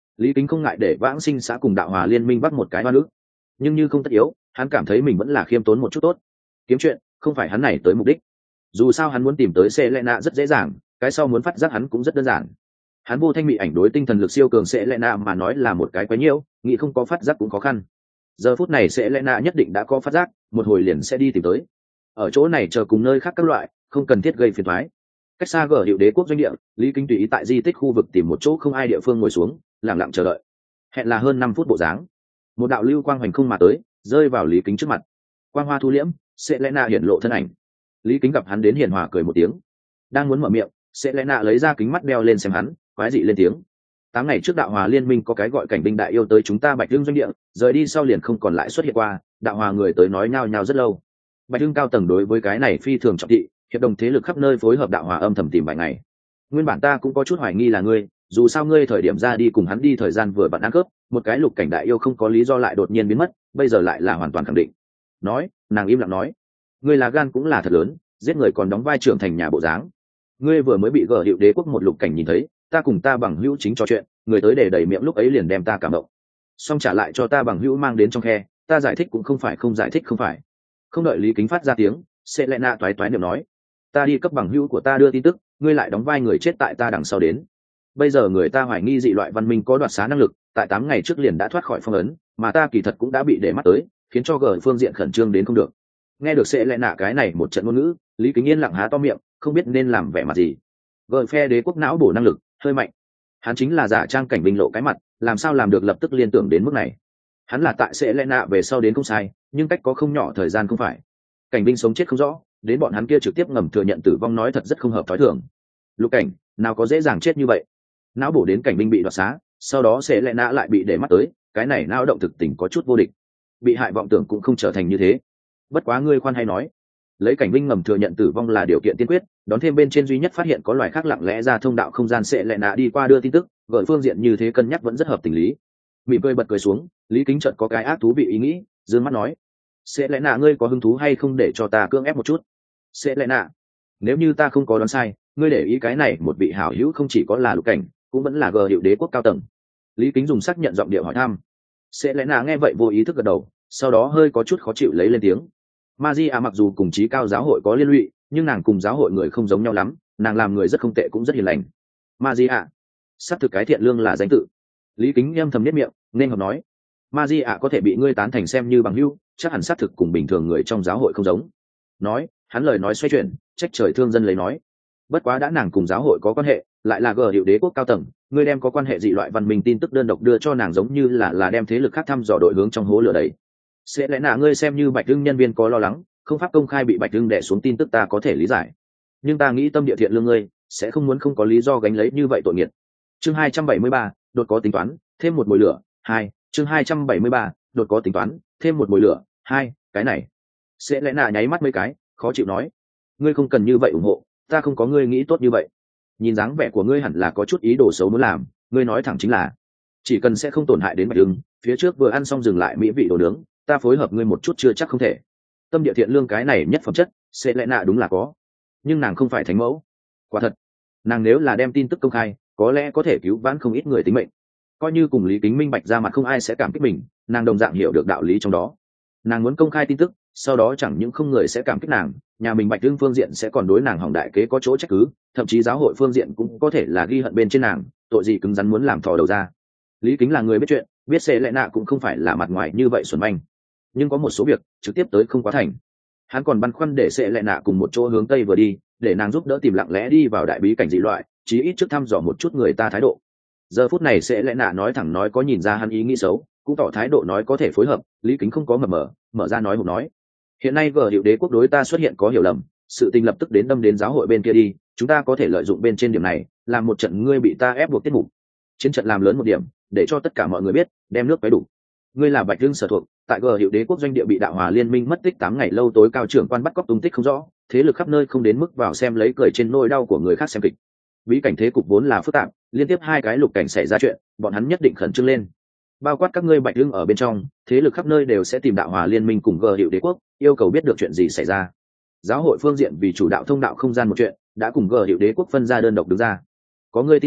Lý Kính không ngại để vãng sinh xã cùng đạo hòa liên minh bắt một cái oan ức, nhưng như không tất yếu, hắn cảm thấy mình vẫn là khiêm tốn một chút tốt. Kiếm chuyện không phải hắn này tới mục đích, dù sao hắn muốn tìm tới Selena rất dễ dàng, cái sau muốn phát giác hắn cũng rất đơn giản. Hắn vô thanh mị ảnh đối tinh thần lực siêu cường Selena mà nói là một cái quái nhiễu, nghĩ không có phát giác cũng khó khăn. Giờ phút này Selena nhất định đã có phát giác, một hồi liền sẽ đi tìm tới. Ở chỗ này chờ cùng nơi khác các loại, không cần thiết gây phiền toái. Cách xa Gở Hiệu Đế quốc doanh địa, Lý Kính tùy ý tại di tích khu vực tìm một chỗ không ai địa phương ngồi xuống, lặng lặng chờ đợi. Hẹn là hơn năm phút bộ dáng, một đạo lưu quang hoành không mà tới, rơi vào Lý Kính trước mặt. Quang hoa thu liễm, Selena hiện lộ thân ảnh. Lý Kính gặp hắn đến hiền hòa cười một tiếng, đang muốn mở miệng, Selena lấy ra kính mắt đeo lên xem hắn, quái dị lên tiếng. Tám ngày trước đạo hòa liên minh có cái gọi cảnh binh đại yêu tới chúng ta Bạch Hưng doanh địa, rời đi sau liền không còn lại xuất hiện qua, đạo hòa người tới nói nhao nhao rất lâu. Bạch Hưng cao tầng đối với cái này phi thường trọng thị, hiệp đồng thế lực khắp nơi phối hợp đạo hòa âm thầm tìm vài ngày. Nguyên bản ta cũng có chút hoài nghi là ngươi, dù sao ngươi thời điểm ra đi cùng hắn đi thời gian vừa vặn ăn cướp, một cái lục cảnh đại yêu không có lý do lại đột nhiên biến mất, bây giờ lại là hoàn toàn khẳng định. Nói, nàng im lặng nói, ngươi là gan cũng là thật lớn, giết người còn đóng vai trưởng thành nhà bộ dáng. Ngươi vừa mới bị Gở Hiệu Đế quốc một lục cảnh nhìn thấy, ta cùng ta bằng hữu chính trò chuyện, người tới để đầy miệng lúc ấy liền đem ta cảm động. Xong trả lại cho ta bằng hữu mang đến trong khe, ta giải thích cũng không phải không giải thích không phải. Không đợi Lý Kính phát ra tiếng, Selena toái toái niệm nói, ta đi cấp bằng hữu của ta đưa tin tức, ngươi lại đóng vai người chết tại ta đằng sau đến. Bây giờ người ta hoài nghi dị loại văn minh có đoạt xá năng lực, tại tám ngày trước liền đã thoát khỏi phong ấn, mà ta kỳ thật cũng đã bị để mắt tới, khiến cho Gở phương diện khẩn trương đến không được. Nghe được Selena cái này một trận ngôn ngữ, Lý Kính yên lặng há to miệng, không biết nên làm vẻ mặt gì. Gở phe đế quốc não bổ năng lực hơi mạnh, hắn chính là giả trang cảnh binh lộ cái mặt, làm sao làm được lập tức liên tưởng đến mức này. Hắn là tại Selena về sau đến không sai, nhưng cách có không nhỏ thời gian không phải. Cảnh binh sống chết không rõ, đến bọn hắn kia trực tiếp ngầm thừa nhận tử vong nói thật rất không hợp thói thường. Lục cảnh nào có dễ dàng chết như vậy, não bổ đến cảnh binh bị đoạt xá, sau đó Selena lại bị để mắt tới, cái này não động thực tình có chút vô địch. Bị hại vọng tưởng cũng không trở thành như thế. Bất quá ngươi khoan hay nói, lấy cảnh binh ngầm thừa nhận tử vong là điều kiện tiên quyết, đón thêm bên trên duy nhất phát hiện có loài khác lặng lẽ ra thông đạo không gian Selena đi qua đưa tin tức, gợi phương diện như thế cân nhắc vẫn rất hợp tình lý. Mỉm cười bật cười xuống, Lý Kính chợt có cái ác thú vị ý nghĩ, dương mắt nói, Selena ngươi có hứng thú hay không để cho ta cưỡng ép một chút? Selena, nếu như ta không có đoán sai, ngươi để ý cái này một vị hảo hữu không chỉ có là lục cảnh, cũng vẫn là Gở Hiệu Đế quốc cao tầng. Lý Kính dùng xác nhận giọng điệu hỏi thăm. Selena nghe vậy vô ý thức gật đầu, sau đó hơi có chút khó chịu lấy lên tiếng. Magia mặc dù cùng chí cao giáo hội có liên lụy, nhưng nàng cùng giáo hội người không giống nhau lắm, nàng làm người rất không tệ cũng rất hiền lành. Magia, sắp thực cái thiện lương là danh tự. Lý Kính âm thầm nhất miệng, nên hợp nói, Magia có thể bị ngươi tán thành xem như bằng hữu, chắc hẳn xác thực cùng bình thường người trong giáo hội không giống. Nói, hắn lời nói xoay chuyển, trách trời thương dân lấy nói, bất quá đã nàng cùng giáo hội có quan hệ, lại là Gở Hiệu Đế quốc cao tầng, ngươi đem có quan hệ dị loại văn minh tin tức đơn độc đưa cho nàng giống như là là đem thế lực khác thăm dò đội hướng trong hố lửa đấy. Sẽ lẽ nào ngươi xem như Bạch Hưng nhân viên có lo lắng, không pháp công khai bị Bạch Hưng đè xuống tin tức ta có thể lý giải, nhưng ta nghĩ tâm địa thiện lương ngươi sẽ không muốn không có lý do gánh lấy như vậy tội nghiệp. Chương hai trăm bảy mươi ba, đột có tính toán, thêm một mồi lửa. Hai, chương hai trăm bảy mươi ba, đột có tính toán, thêm một mồi lửa. Hai, cái này. Sẽ lẽ nào nháy mắt mấy cái, khó chịu nói, ngươi không cần như vậy ủng hộ, ta không có ngươi nghĩ tốt như vậy. Nhìn dáng vẻ của ngươi hẳn là có chút ý đồ xấu muốn làm, ngươi nói thẳng chính là, chỉ cần sẽ không tổn hại đến Bạch Hưng, phía trước vừa ăn xong dừng lại mỹ vị đồ nướng, ta phối hợp ngươi một chút chưa chắc không thể. Tâm địa thiện lương cái này nhất phẩm chất, sẽ lẽ nạ đúng là có, nhưng nàng không phải thánh mẫu. Quả thật, nàng nếu là đem tin tức công khai, có lẽ có thể cứu vãn không ít người tính mệnh. Coi như cùng Lý Kính minh bạch ra mặt không ai sẽ cảm kích mình, nàng đồng dạng hiểu được đạo lý trong đó. Nàng muốn công khai tin tức, sau đó chẳng những không người sẽ cảm kích nàng, nhà mình Bạch Hưng phương diện sẽ còn đối nàng hỏng đại kế có chỗ trách cứ, thậm chí giáo hội phương diện cũng có thể là ghi hận bên trên nàng, tội gì cứng rắn muốn làm thò đầu ra. Lý Kính là người biết chuyện, biết sẽ lẽ nạ cũng không phải là mặt ngoài như vậy xuẩn manh, nhưng có một số việc trực tiếp tới không quá thành. Hắn còn băn khoăn để sẽ lẽ nạ cùng một chỗ hướng tây vừa đi, để nàng giúp đỡ tìm lặng lẽ đi vào đại bí cảnh dị loại, chí ít trước thăm dò một chút người ta thái độ. Giờ phút này sẽ lẽ nạ nói thẳng nói có nhìn ra hắn ý nghĩ xấu, cũng tỏ thái độ nói có thể phối hợp. Lý Kính không có mờ mờ, mở ra nói hùng nói, hiện nay Gở Hiệu Đế quốc đối ta xuất hiện có hiểu lầm, sự tình lập tức đến đâm đến giáo hội bên kia đi, chúng ta có thể lợi dụng bên trên điểm này, làm một trận ngươi bị ta ép buộc tiết mục, chiến trận làm lớn một điểm, để cho tất cả mọi người biết, đem nước quấy đủ. Ngươi là Bạch Hưng sở thuộc, tại Gở Hiệu Đế quốc doanh địa bị đạo hòa liên minh mất tích tám ngày lâu tối cao trưởng quan bắt cóc tung tích không rõ, thế lực khắp nơi không đến mức vào xem lấy cười trên nỗi đau của người khác xem kịch. Bí cảnh thế cục vốn là phức tạp, liên tiếp hai cái lục cảnh xảy ra chuyện, bọn hắn nhất định khẩn trương lên. Bao quát các ngươi Bạch Hưng ở bên trong, thế lực khắp nơi đều sẽ tìm đạo hòa liên minh cùng Gở Hiệu Đế quốc, yêu cầu biết được chuyện gì xảy ra. Giáo hội phương diện vì chủ đạo thông đạo không gian một chuyện, đã cùng Gở Hiệu Đế quốc phân ra đơn độc đứng ra. Có ngươi tin tức,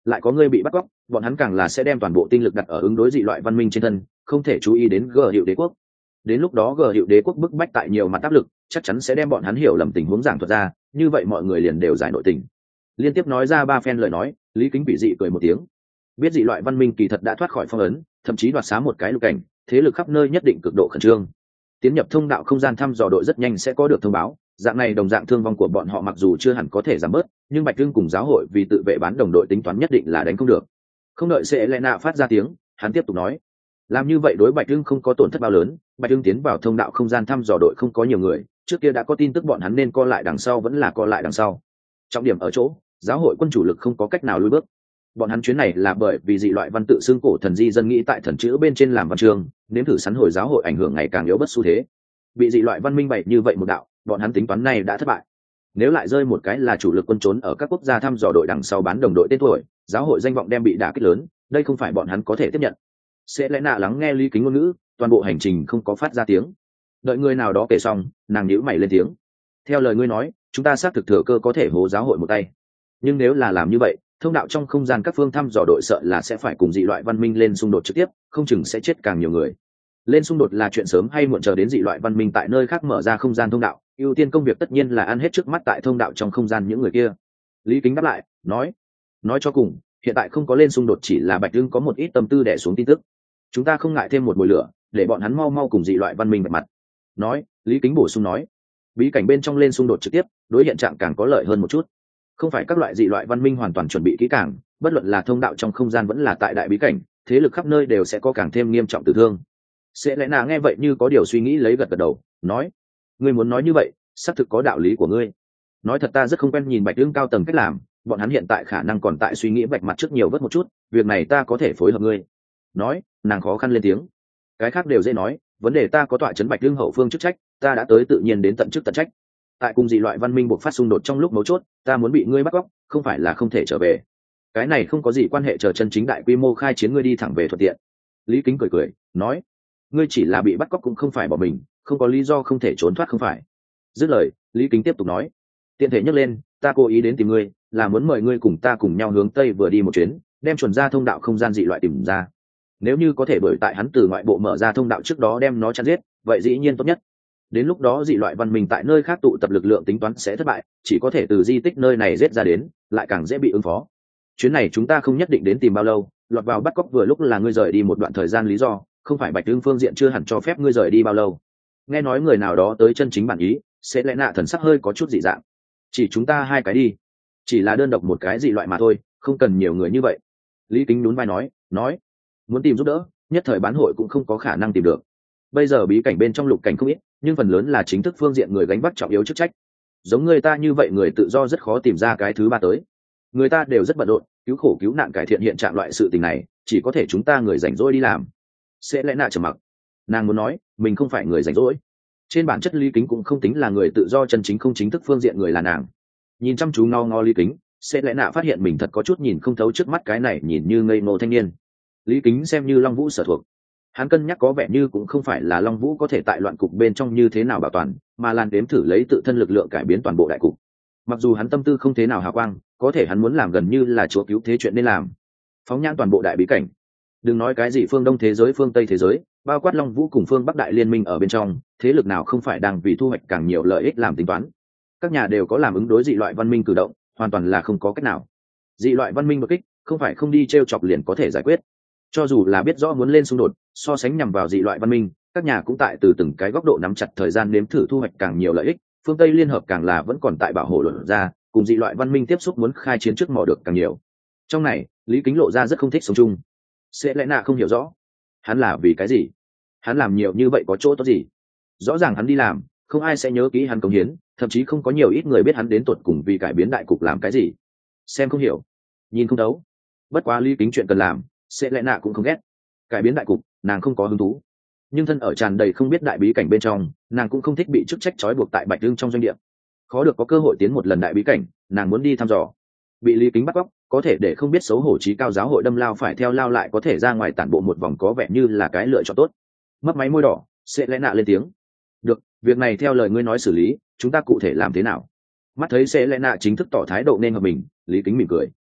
lại có ngươi bị bắt cóc, bọn hắn càng là sẽ đem toàn bộ tinh lực đặt ở ứng đối dị loại văn minh trên thân, không thể chú ý đến gờ hiệu đế quốc. Đến lúc đó gờ hiệu đế quốc bức bách tại nhiều mặt áp lực, chắc chắn sẽ đem bọn hắn hiểu lầm tình huống giảng thuật ra, như vậy mọi người liền đều giải nội tình. Liên tiếp nói ra ba phen lời nói, Lý Kính bị dị cười một tiếng. Biết dị loại văn minh kỳ thật đã thoát khỏi phong ấn, thậm chí đoạt xá một cái lục cảnh, thế lực khắp nơi nhất định cực độ khẩn trương. Tiến nhập thông đạo không gian thăm dò đội rất nhanh sẽ có được thông báo, dạng này đồng dạng thương vong của bọn họ mặc dù chưa hẳn có thể giảm bớt, nhưng Bạch Hưng cùng giáo hội vì tự vệ bán đồng đội tính toán nhất định là đánh không được. Không đợi Selena phát ra tiếng, hắn tiếp tục nói: làm như vậy đối Bạch Hưng không có tổn thất bao lớn, Bạch Hưng tiến vào thông đạo không gian thăm dò đội không có nhiều người, trước kia đã có tin tức bọn hắn nên co lại đằng sau vẫn là co lại đằng sau. Trọng điểm ở chỗ, giáo hội quân chủ lực không có cách nào lùi bước. Bọn hắn chuyến này là bởi vì dị loại văn tự xương cổ thần di dân nghĩ tại thần chữ bên trên làm văn chương, nếm thử sắn hồi giáo hội ảnh hưởng ngày càng yếu bất xu thế. Bị dị loại văn minh bày như vậy một đạo, bọn hắn tính toán này đã thất bại. Nếu lại rơi một cái là chủ lực quân trốn ở các quốc gia thăm dò đội đằng sau bán đồng đội tên tuổi, giáo hội danh vọng đem bị đả kích lớn, đây không phải bọn hắn có thể tiếp nhận. Sẽ lẽ nạ lắng nghe Lý Kính ngôn ngữ, toàn bộ hành trình không có phát ra tiếng. Đợi người nào đó kể xong, nàng nhíu mày lên tiếng: theo lời ngươi nói, chúng ta xác thực thừa cơ có thể hố giáo hội một tay, nhưng nếu là làm như vậy, thông đạo trong không gian các phương thăm dò đội sợ là sẽ phải cùng dị loại văn minh lên xung đột trực tiếp, không chừng sẽ chết càng nhiều người. Lên xung đột là chuyện sớm hay muộn, chờ đến dị loại văn minh tại nơi khác mở ra không gian thông đạo, ưu tiên công việc tất nhiên là ăn hết trước mắt tại thông đạo trong không gian những người kia. Lý Kính đáp lại, nói: nói cho cùng, hiện tại không có lên xung đột chỉ là Bạch Hưng có một ít tâm tư đè xuống tin tức. Chúng ta không ngại thêm một mùi lửa, để bọn hắn mau mau cùng dị loại văn minh bạch mặt. Nói, Lý Kính bổ sung nói: bí cảnh bên trong lên xung đột trực tiếp, đối hiện trạng càng có lợi hơn một chút. Không phải các loại dị loại văn minh hoàn toàn chuẩn bị kỹ càng, bất luận là thông đạo trong không gian vẫn là tại đại bí cảnh, thế lực khắp nơi đều sẽ có càng thêm nghiêm trọng tử thương. Sẽ lẽ nào nghe vậy như có điều suy nghĩ lấy gật gật đầu, nói: ngươi muốn nói như vậy, xác thực có đạo lý của ngươi. Nói thật ta rất không quen nhìn Bạch Hưng cao tầng cách làm, bọn hắn hiện tại khả năng còn tại suy nghĩ vạch mặt trước nhiều vất một chút, việc này ta có thể phối hợp ngươi. Nói, nàng khó khăn lên tiếng: cái khác đều dễ nói, vấn đề ta có tọa chấn Bạch Hưng hậu phương chức trách, ta đã tới tự nhiên đến tận chức tận trách. Tại cùng dị loại văn minh buộc phát xung đột trong lúc mấu chốt, ta muốn bị ngươi bắt cóc, không phải là không thể trở về. Cái này không có gì quan hệ, chờ chân chính đại quy mô khai chiến ngươi đi thẳng về thuận tiện. Lý Kính cười cười, nói: ngươi chỉ là bị bắt cóc cũng không phải bỏ mình, không có lý do không thể trốn thoát không phải. Dứt lời, Lý Kính tiếp tục nói: tiện thể nhắc lên, ta cố ý đến tìm ngươi, là muốn mời ngươi cùng ta cùng nhau hướng tây vừa đi một chuyến, đem chuẩn ra thông đạo không gian dị loại tìm ra. Nếu như có thể đuổi tại hắn từ ngoại bộ mở ra thông đạo trước đó đem nó chặn giết, vậy dĩ nhiên tốt nhất. Đến lúc đó dị loại văn minh tại nơi khác tụ tập lực lượng tính toán sẽ thất bại, chỉ có thể từ di tích nơi này giết ra đến, lại càng dễ bị ứng phó. Chuyến này chúng ta không nhất định đến tìm bao lâu, lọt vào bắt cóc vừa lúc là ngươi rời đi một đoạn thời gian lý do, không phải Bạch Hưng phương diện chưa hẳn cho phép ngươi rời đi bao lâu. Nghe nói người nào đó tới chân chính bản ý, sẽ lẽ nạ thần sắc hơi có chút dị dạng. Chỉ chúng ta hai cái đi, chỉ là đơn độc một cái dị loại mà thôi, không cần nhiều người như vậy. Lý Kính nhún vai nói, nói muốn tìm giúp đỡ, nhất thời bán hội cũng không có khả năng tìm được. Bây giờ bí cảnh bên trong lục cảnh không ít, nhưng phần lớn là chính thức phương diện người gánh vác trọng yếu chức trách. Giống người ta như vậy người tự do rất khó tìm ra cái thứ ba tới. Người ta đều rất bận rộn, cứu khổ cứu nạn cải thiện hiện trạng loại sự tình này, chỉ có thể chúng ta người rảnh rỗi đi làm. Sẽ lẽ nạ trầm mặc, nàng muốn nói mình không phải người rảnh rỗi. Trên bản chất Lý Kính cũng không tính là người tự do chân chính, không chính thức phương diện người là nàng. Nhìn chăm chú ngó ngó Lý Kính, sẽ lẽ nạ phát hiện mình thật có chút nhìn không thấu trước mắt cái này nhìn như ngây ngô thanh niên. Lý Kính xem như Long Vũ sở thuộc, hắn cân nhắc có vẻ như cũng không phải là Long Vũ có thể tại loạn cục bên trong như thế nào bảo toàn, mà là đếm thử lấy tự thân lực lượng cải biến toàn bộ đại cục. Mặc dù hắn tâm tư không thế nào hào quang, có thể hắn muốn làm gần như là chúa cứu thế chuyện nên làm. Phóng nhãn toàn bộ đại bí cảnh, đừng nói cái gì phương Đông thế giới, phương Tây thế giới, bao quát Long Vũ cùng phương Bắc đại liên minh ở bên trong, thế lực nào không phải đang vì thu hoạch càng nhiều lợi ích làm tính toán. Các nhà đều có làm ứng đối dị loại văn minh cử động, hoàn toàn là không có cách nào. Dị loại văn minh đột kích, không phải không đi t r e o chọc liền có thể giải quyết. Cho dù là biết rõ muốn lên xung đột, so sánh nhằm vào dị loại văn minh, các nhà cũng tại từ từng cái góc độ nắm chặt thời gian nếm thử thu hoạch càng nhiều lợi ích. Phương Tây liên hợp càng là vẫn còn tại bảo hộ luận ra, cùng dị loại văn minh tiếp xúc muốn khai chiến trước mò được càng nhiều. Trong này, Lý Kính lộ ra rất không thích sống chung. Sẽ lẽ nạ không hiểu rõ, hắn là vì cái gì, hắn làm nhiều như vậy có chỗ tốt gì. Rõ ràng hắn đi làm, không ai sẽ nhớ kỹ hắn cống hiến, thậm chí không có nhiều ít người biết hắn đến tuột cùng vì cải biến đại cục làm cái gì. Xem không hiểu, nhìn không đấu. Bất quá Lý Kính chuyện cần làm, sẽ lẽ nạ cũng không ghét. Cải biến đại cục, nàng không có hứng thú. Nhưng thân ở tràn đầy không biết đại bí cảnh bên trong, nàng cũng không thích bị chức trách trói buộc tại Bạch Hưng trong doanh địa. Khó được có cơ hội tiến một lần đại bí cảnh, nàng muốn đi thăm dò. Bị Lý Kính bắt cóc, có thể để không biết xấu hổ trí cao giáo hội đâm lao phải theo lao, lại có thể ra ngoài tản bộ một vòng, có vẻ như là cái lựa chọn tốt. Mất máy môi đỏ, sẽ lẽ nạ lên tiếng. Được, việc này theo lời ngươi nói xử lý, chúng ta cụ thể làm thế nào? Mắt thấy sẽ lẽ nạ chính thức tỏ thái độ nên hợp mình, Lý Kính mỉm cười.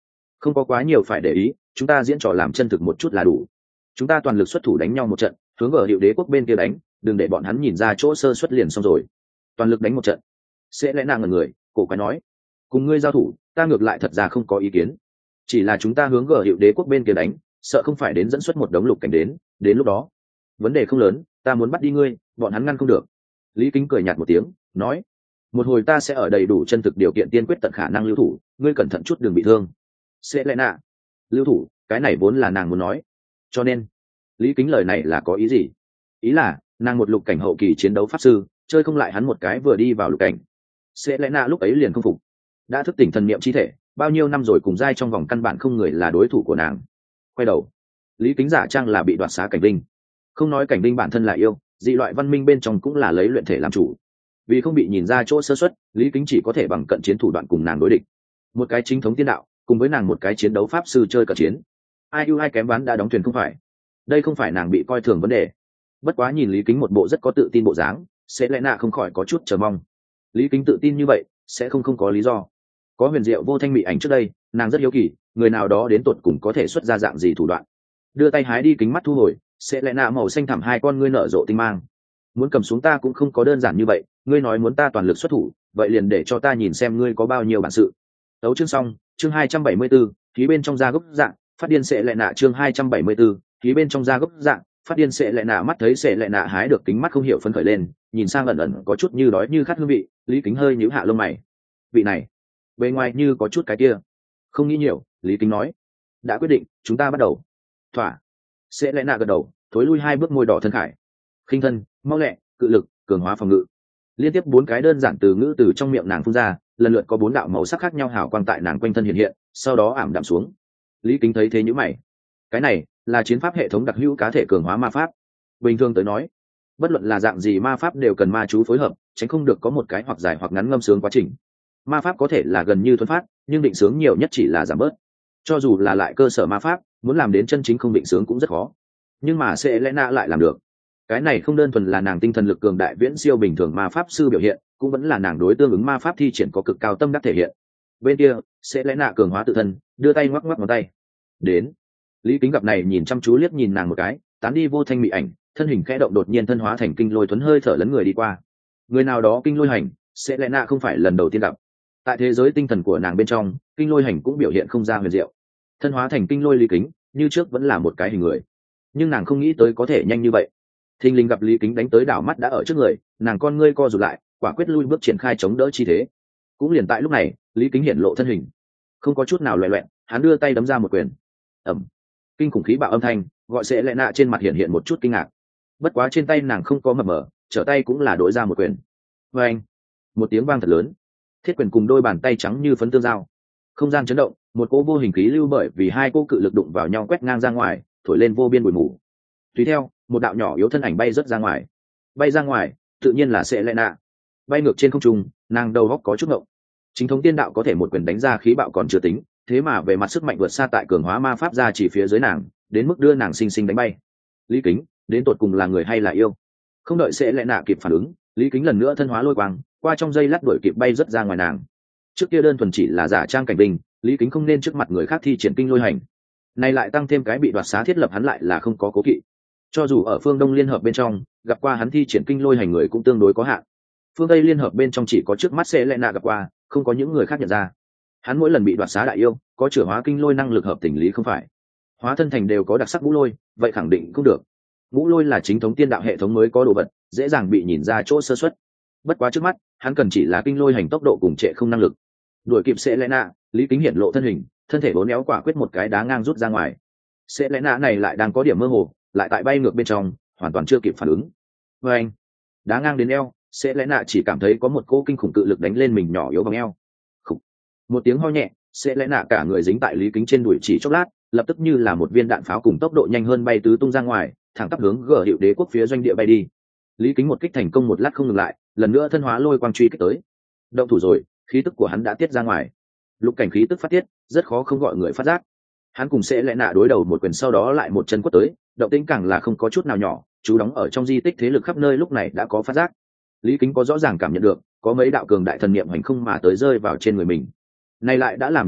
không có quá nhiều phải để ý, chúng ta diễn trò làm chân thực một chút là đủ. Chúng ta toàn lực xuất thủ đánh nhau một trận, hướng ở hiệu đế quốc bên kia đánh, đừng để bọn hắn nhìn ra chỗ sơ xuất liền xong rồi. Toàn lực đánh một trận. Sẽ lẽ nàng ngẩn người, cổ quái nói, cùng ngươi giao thủ, ta ngược lại thật ra không có ý kiến. Chỉ là chúng ta hướng ở hiệu đế quốc bên kia đánh, sợ không phải đến dẫn xuất một đống lục cảnh đến, đến lúc đó, vấn đề không lớn, ta muốn bắt đi ngươi, bọn hắn ngăn không được. Lý Kính cười nhạt một tiếng, nói, một hồi ta sẽ ở đầy đủ chân thực điều kiện tiên quyết tận khả năng lưu thủ, ngươi cẩn thận chút đừng bị thương. Sẽ lẽ nạ, lưu thủ, cái này vốn là nàng muốn nói. Cho nên, Lý Kính lời này là có ý gì? Ý là, nàng một lục cảnh hậu kỳ chiến đấu pháp sư, chơi không lại hắn một cái vừa đi vào lục cảnh. Sẽ lẽ nạ lúc ấy liền không phục. Đã thức tỉnh thần niệm chi thể, bao nhiêu năm rồi cùng giai trong vòng căn bản không người là đối thủ của nàng. Quay đầu, Lý Kính giả trang là bị đoạt xá cảnh linh. Không nói cảnh linh bản thân là yêu, dị loại văn minh bên trong cũng là lấy luyện thể làm chủ. Vì không bị nhìn ra chỗ sơ suất, Lý Kính chỉ có thể bằng cận chiến thủ đoạn cùng nàng đối địch. Một cái chính thống tiên đạo, cùng với nàng một cái chiến đấu pháp sư chơi cận chiến. Ai ưu ai kém ván đã đóng thuyền không phải. Đây không phải nàng bị coi thường vấn đề. Bất quá nhìn Lý Kính một bộ rất có tự tin bộ dáng, sẽ lẽ nạ không khỏi có chút chờ mong. Lý Kính tự tin như vậy, sẽ không không có lý do. Có huyền diệu vô thanh mị ảnh trước đây, nàng rất hiếu kỳ, người nào đó đến tuột cùng có thể xuất ra dạng gì thủ đoạn. Đưa tay hái đi kính mắt thu hồi, sẽ lẽ nạ màu xanh thẳm hai con ngươi nở rộ tinh mang. Muốn cầm xuống ta cũng không có đơn giản như vậy, ngươi nói muốn ta toàn lực xuất thủ, vậy liền để cho ta nhìn xem ngươi có bao nhiêu bản sự. Tấu chương xong, chương hai trăm bảy mươi 74, ký bên trong da gốc dạng, phát điên sẽ lẽ nạ chương hai trăm bảy mươi 74, ký bên trong da gốc dạng, phát điên sẽ lẽ nạ mắt thấy sẽ lẽ nạ hái được kính mắt không hiểu phấn khởi lên, nhìn sang ẩn ẩn có chút như đói như khát hương vị, Lý Kính hơi nhíu hạ lông mày. Vị này, bề ngoài như có chút cái kia. Không nghĩ nhiều, Lý Kính nói. Đã quyết định, chúng ta bắt đầu. Thỏa. Sẽ lẽ nạ gật đầu, thối lui hai bước môi đỏ thân khải. Khinh thân, mau lẹ, cự lực, cường hóa phòng ngự. Liên tiếp bốn cái đơn giản từ ngữ từ trong miệng nàng phun ra, lần lượt có bốn đạo màu sắc khác nhau hào quang tại nàng quanh thân hiện hiện, sau đó ảm đạm xuống. Lý Kính thấy thế nhíu mày. Cái này là chiến pháp hệ thống đặc hữu cá thể cường hóa ma pháp. Bình thường tới nói, bất luận là dạng gì ma pháp đều cần ma chú phối hợp, tránh không được có một cái hoặc dài hoặc ngắn ngâm sướng quá trình. Ma pháp có thể là gần như thuần phát, nhưng định sướng nhiều nhất chỉ là giảm bớt. Cho dù là lại cơ sở ma pháp, muốn làm đến chân chính không định sướng cũng rất khó. Nhưng mà Selena lại làm được. Cái này không đơn thuần là nàng tinh thần lực cường đại viễn siêu bình thường ma pháp sư biểu hiện, cũng vẫn là nàng đối tương ứng ma pháp thi triển có cực cao tâm đắc thể hiện. Bên kia, Selena cường hóa tự thân, đưa tay ngoắc ngoắc ngón tay. Đến. Lý Kính gặp này nhìn chăm chú liếc nhìn nàng một cái, tán đi vô thanh mị ảnh, thân hình khẽ động đột nhiên thân hóa thành kinh lôi thuấn hơi thở lấn người đi qua. Người nào đó kinh lôi hành, Selena không phải lần đầu tiên gặp. Tại thế giới tinh thần của nàng bên trong, kinh lôi hành cũng biểu hiện không ra huyền diệu. Thân hóa thành kinh lôi Lý Kính, như trước vẫn là một cái hình người, nhưng nàng không nghĩ tới có thể nhanh như vậy. Thình lình gặp Lý Kính đánh tới đảo mắt đã ở trước người, nàng con ngươi co rụt lại, quả quyết lui bước triển khai chống đỡ chi thế. Cũng liền tại lúc này, Lý Kính hiện lộ thân hình, không có chút nào loè loẹt, hắn đưa tay đấm ra một quyền. Ầm. Kinh khủng khí bạo âm thanh, gọi sẽ lẽ nạ trên mặt hiện hiện một chút kinh ngạc. Bất quá trên tay nàng không có mập mờ, trở tay cũng là đối ra một quyền. Oeng. Một tiếng vang thật lớn, thiết quyền cùng đôi bàn tay trắng như phấn tương giao. Không gian chấn động, một cỗ vô hình khí lưu bởi vì hai cỗ cự lực đụng vào nhau quét ngang ra ngoài, thổi lên vô biên bụi mù. Tùy theo, một đạo nhỏ yếu thân ảnh bay rớt ra ngoài. Bay ra ngoài, tự nhiên là sẽ lẽ nạ. Bay ngược trên không trung, nàng đầu góc có chút ngộng. Chính thống tiên đạo có thể một quyền đánh ra khí bạo còn chưa tính, thế mà về mặt sức mạnh vượt xa tại cường hóa ma pháp ra chỉ phía dưới nàng, đến mức đưa nàng sinh sinh đánh bay. Lý Kính, đến tột cùng là người hay là yêu? Không đợi sẽ lẽ nạ kịp phản ứng, Lý Kính lần nữa thân hóa lôi quang, qua trong giây lát đuổi kịp bay rất ra ngoài nàng. Trước kia đơn thuần chỉ là giả trang cảnh đình, Lý Kính không nên trước mặt người khác thi triển kinh lôi hành. Này lại tăng thêm cái bị đoạt xá thiết lập hắn lại là không có cố kỵ. Cho dù ở phương Đông liên hợp bên trong, gặp qua hắn thi triển kinh lôi hành người cũng tương đối có hạn. Phương Tây liên hợp bên trong chỉ có trước mắt sẽ lẽ nạ gặp qua, không có những người khác nhận ra. Hắn mỗi lần bị đoạt xá đại yêu, có chữa hóa kinh lôi năng lực hợp tình lý không phải. Hóa thân thành đều có đặc sắc ngũ lôi, vậy khẳng định cũng được. Ngũ lôi là chính thống tiên đạo hệ thống mới có đồ vật, dễ dàng bị nhìn ra chỗ sơ suất. Bất quá trước mắt, hắn cần chỉ là kinh lôi hành tốc độ cùng trệ không năng lực. Đuổi kịp sẽ lẽ nạ, Lý Kính hiện lộ thân hình, thân thể bốn éo quả quyết một cái đá ngang rút ra ngoài. Sẽ lẽ nạ này lại đang có điểm mơ hồ, lại tại bay ngược bên trong, hoàn toàn chưa kịp phản ứng. Và anh, đá ngang đến eo, sẽ lẽ nạ chỉ cảm thấy có một cỗ kinh khủng cự lực đánh lên mình nhỏ yếu bằng eo. Khủ. Một tiếng ho nhẹ, sẽ lẽ nạ cả người dính tại Lý Kính trên đùi chỉ chốc lát, lập tức như là một viên đạn pháo cùng tốc độ nhanh hơn bay tứ tung ra ngoài, thẳng tắp hướng gở hiệu đế quốc phía doanh địa bay đi. Lý Kính một kích thành công một lát không ngừng lại, lần nữa thân hóa lôi quang truy kích tới. Động thủ rồi, khí tức của hắn đã tiết ra ngoài. Lục cảnh khí tức phát tiết, rất khó không gọi người phát giác. Hắn cùng sẽ lẽ nạ đối đầu một quyền sau đó lại một chân quất tới, động tĩnh càng là không có chút nào nhỏ, chú đóng ở trong di tích thế lực khắp nơi lúc này đã có phát giác. Lý Kính có rõ ràng cảm nhận được, có mấy đạo cường đại thần niệm hành không mà tới rơi vào trên người mình. Này lại đã làm đến hí,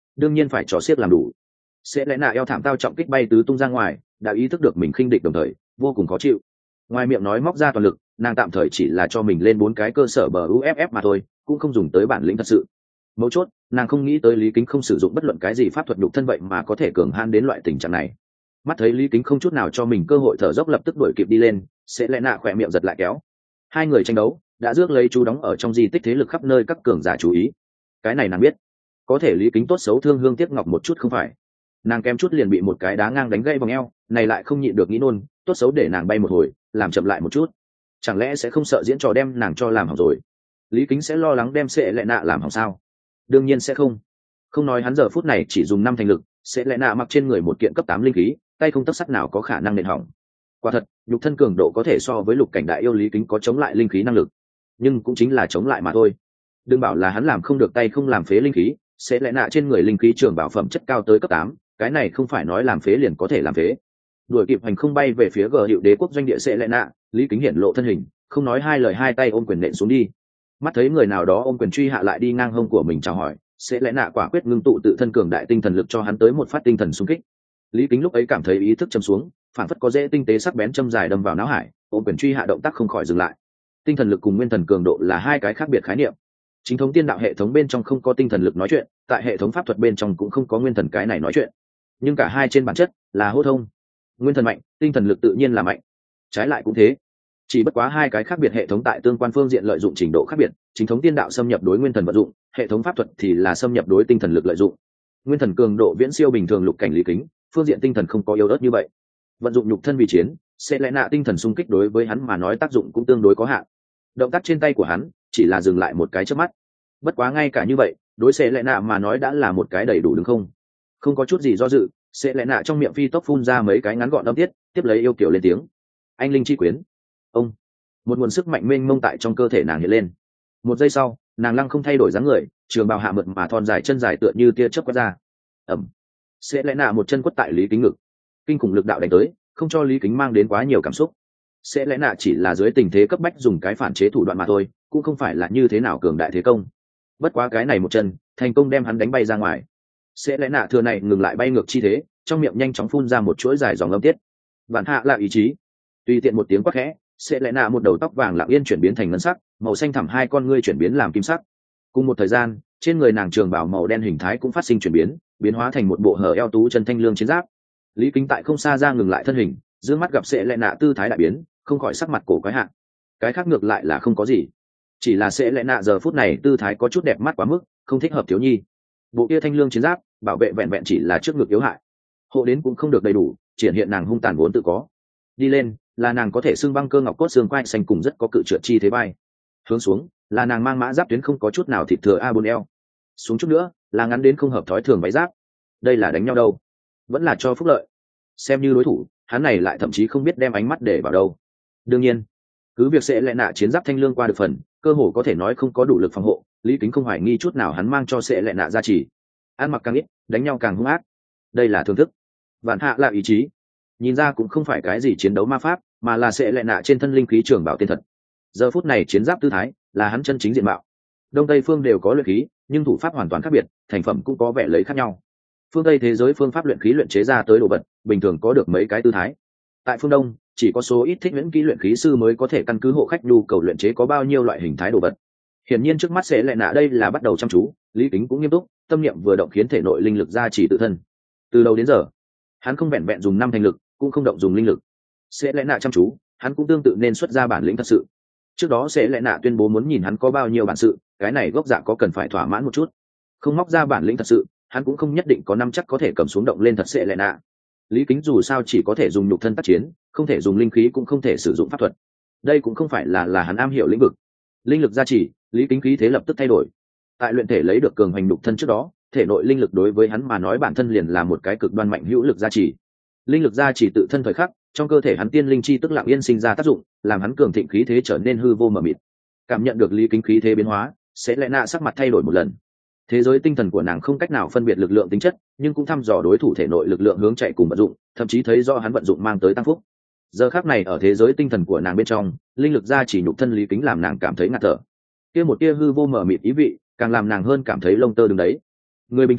đương nhiên phải trò xiếc làm đủ. Sẽ lẽ nạ eo thảm tao trọng kích bay tứ tung ra ngoài, đã ý thức được mình khinh địch đồng thời vô cùng khó chịu. Ngoài miệng nói móc ra toàn lực, nàng tạm thời chỉ là cho mình lên bốn cái cơ sở bờ u ép ép mà thôi, cũng không dùng tới bản lĩnh thật sự. Mấu chốt, nàng không nghĩ tới Lý Kính không sử dụng bất luận cái gì pháp thuật nhục thân vậy mà có thể cường hãn đến loại tình trạng này. Mắt thấy Lý Kính không chút nào cho mình cơ hội thở dốc, lập tức đuổi kịp đi lên, sẽ lẽ nạ khỏe miệng giật lại kéo. Hai người tranh đấu đã rước lấy chú đóng ở trong di tích thế lực khắp nơi các cường giả chú ý. Cái này nàng biết, có thể Lý Kính tốt xấu thương hương tiếc ngọc một chút không phải, nàng kém chút liền bị một cái đá ngang đánh gãy vòng eo, này lại không nhịn được nghĩ nôn, tốt xấu để nàng bay một hồi, làm chậm lại một chút, chẳng lẽ sẽ không sợ diễn trò đem nàng cho làm hỏng rồi? Lý Kính sẽ lo lắng đem sẽ lẽ nạ làm hỏng sao? Đương nhiên sẽ không. Không nói hắn giờ phút này chỉ dùng năm thành lực, sẽ lẽ nạ mặc trên người một kiện cấp tám linh khí, tay không tấc sắt nào có khả năng nện hỏng. Quả thật, nhục thân cường độ có thể so với lục cảnh đại yêu Lý Kính có chống lại linh khí năng lực, nhưng cũng chính là chống lại mà thôi. Đừng bảo là hắn làm không được tay không làm phế linh khí, sẽ lẽ nạ trên người linh khí trường bảo phẩm chất cao tới cấp tám, cái này không phải nói làm phế liền có thể làm phế. Đuổi kịp hành không bay về phía gờ hiệu đế quốc doanh địa sẽ lẽ nạ, Lý Kính hiện lộ thân hình, không nói hai lời hai tay ôm quyền nện xuống đi. Mắt thấy người nào đó ôm quyền truy hạ lại đi ngang hông của mình chào hỏi, sẽ lẽ nạ quả quyết ngưng tụ tự thân cường đại tinh thần lực cho hắn tới một phát tinh thần xung kích. Lý Kính lúc ấy cảm thấy ý thức châm xuống, phản phất có dễ tinh tế sắc bén châm dài đâm vào não hải, ôm quyền truy hạ động tác không khỏi dừng lại. Tinh thần lực cùng nguyên thần cường độ là hai cái khác biệt khái niệm. Chính thống tiên đạo hệ thống bên trong không có tinh thần lực nói chuyện, tại hệ thống pháp thuật bên trong cũng không có nguyên thần cái này nói chuyện, nhưng cả hai trên bản chất là hô thông. Nguyên thần mạnh, tinh thần lực tự nhiên là mạnh, trái lại cũng thế, chỉ bất quá hai cái khác biệt hệ thống tại tương quan phương diện lợi dụng trình độ khác biệt. Chính thống tiên đạo xâm nhập đối nguyên thần vận dụng, hệ thống pháp thuật thì là xâm nhập đối tinh thần lực lợi dụng. Nguyên thần cường độ viễn siêu bình thường lục cảnh Lý Kính, phương diện tinh thần không có yếu ớt như vậy, vận dụng nhục thân vì chiến, sẽ lẽ nạ tinh thần xung kích đối với hắn mà nói tác dụng cũng tương đối có hạn. Động tác trên tay của hắn chỉ là dừng lại một cái chớp mắt, bất quá ngay cả như vậy đối sẽ lẽ nạ mà nói đã là một cái đầy đủ đúng không? Không có chút gì do dự, sẽ lẽ nạ trong miệng phi tốc phun ra mấy cái ngắn gọn âm tiết, tiếp lấy yêu kiểu lên tiếng: anh linh chi quyến. Ông, một nguồn sức mạnh mênh mông tại trong cơ thể nàng hiện lên. Một giây sau, nàng lăng không thay đổi dáng người, trường bào hạ mượt mà thon dài, chân dài tựa như tia chớp quét ra. Ẩm, sẽ lẽ nạ một chân quất tại Lý Kính ngực, kinh khủng lực đạo đánh tới, không cho Lý Kính mang đến quá nhiều cảm xúc. Sẽ lẽ nạ chỉ là dưới tình thế cấp bách dùng cái phản chế thủ đoạn mà thôi, cũng không phải là như thế nào cường đại thế công. Bất quá cái này một chân thành công đem hắn đánh bay ra ngoài. Sẽ lẽ nạ thừa này ngừng lại bay ngược chi thế, trong miệng nhanh chóng phun ra một chuỗi dài dòng âm tiết. Vạn hạ là ý chí. Tùy tiện một tiếng quát khẽ, sẽ lẽ nạ một đầu tóc vàng lặng yên chuyển biến thành ngân sắc, màu xanh thẳm hai con ngươi chuyển biến làm kim sắc. Cùng một thời gian, trên người nàng trường bào màu đen hình thái cũng phát sinh chuyển biến, biến hóa thành một bộ hở eo tú chân thanh lương chiến giáp. Lý Kính tại không xa ra ngừng lại thân hình, dương mắt gặp sẽ lẽ nạ tư thái đại biến, không khỏi sắc mặt cổ quái hạ. Cái khác ngược lại là không có gì, chỉ là sẽ lẽ nạ giờ phút này tư thái có chút đẹp mắt quá mức, không thích hợp thiếu nhi. Bộ kia thanh lương chiến giáp bảo vệ vẹn vẹn chỉ là trước ngực yếu hại, hộ đến cũng không được đầy đủ, triển hiện nàng hung tàn vốn tự có. Đi lên là nàng có thể xương băng cơ ngọc cốt xương quai xanh cùng rất có cự trượt chi thế bay. Hướng xuống là nàng mang mã giáp tuyến không có chút nào thịt thừa a bốn eo. Xuống chút nữa là ngắn đến không hợp thói thường váy giáp. Đây là đánh nhau đâu, vẫn là cho phúc lợi? Xem như đối thủ, hắn này lại thậm chí không biết đem ánh mắt để vào đâu. Đương nhiên, cứ việc sẽ lẽ nạ chiến giáp thanh lương qua được phần, cơ hồ có thể nói không có đủ lực phòng hộ, Lý Kính không hoài nghi chút nào hắn mang cho sẽ lẽ nạ gia trì. Ăn mặc càng ít, đánh nhau càng hung ác. Đây là thưởng thức. Vạn hạ là ý chí. Nhìn ra cũng không phải cái gì chiến đấu ma pháp, mà là sẽ lẽ nạ trên thân linh khí trường bảo tên thật. Giờ phút này chiến giáp tư thái là hắn chân chính diện mạo. Đông Tây phương đều có luyện khí, nhưng thủ pháp hoàn toàn khác biệt, thành phẩm cũng có vẻ lấy khác nhau. Phương Tây thế giới phương pháp luyện khí luyện chế ra tới đồ vật, bình thường có được mấy cái tư thái. Tại phương Đông, chỉ có số ít thích luyện kỹ luyện khí sư mới có thể căn cứ hộ khách nhu cầu luyện chế có bao nhiêu loại hình thái đồ vật. Hiển nhiên trước mắt sẽ lẽ nạ đây là bắt đầu chăm chú, Lý Kính cũng nghiêm túc, tâm niệm vừa động khiến thể nội linh lực gia trì tự thân. Từ đầu đến giờ, hắn không vẹn vẹn dùng năm thành lực, cũng không động dùng linh lực. Sẽ lẽ nạ chăm chú, hắn cũng tương tự nên xuất ra bản lĩnh thật sự. Trước đó sẽ lẽ nạ tuyên bố muốn nhìn hắn có bao nhiêu bản sự, cái này gốc dạ có cần phải thỏa mãn một chút. Không móc ra bản lĩnh thật sự, hắn cũng không nhất định có năm chắc có thể cầm xuống động lên thật sẽ lẽ nạ. Lý Kính dù sao chỉ có thể dùng nhục thân tác chiến, không thể dùng linh khí cũng không thể sử dụng pháp thuật. Đây cũng không phải là là hắn am hiểu lĩnh vực. Linh lực gia trì, Lý Kính khí thế lập tức thay đổi. Tại luyện thể lấy được cường hành nhục thân trước đó, thể nội linh lực đối với hắn mà nói bản thân liền là một cái cực đoan mạnh hữu lực gia trì. Linh lực gia trì tự thân thời khắc, trong cơ thể hắn tiên linh chi tức lặng yên sinh ra tác dụng, làm hắn cường thịnh khí thế trở nên hư vô mờ mịt. Cảm nhận được Lý Kính khí thế biến hóa, sẽ lẽ nạ sắc mặt thay đổi một lần. Thế giới tinh thần của nàng không cách nào phân biệt lực lượng tính chất, nhưng cũng thăm dò đối thủ thể nội lực lượng hướng chạy cùng vận dụng, thậm chí thấy do hắn vận dụng mang tới tăng phúc. Giờ khắc này ở thế giới tinh thần của nàng bên trong, linh lực gia chỉ nhục thân Lý Kính làm nàng cảm thấy ngạt thở. Kia một tia hư vô mờ mịt ý vị, càng làm nàng hơn cảm thấy lông tơ đứng đấy. Người bình thường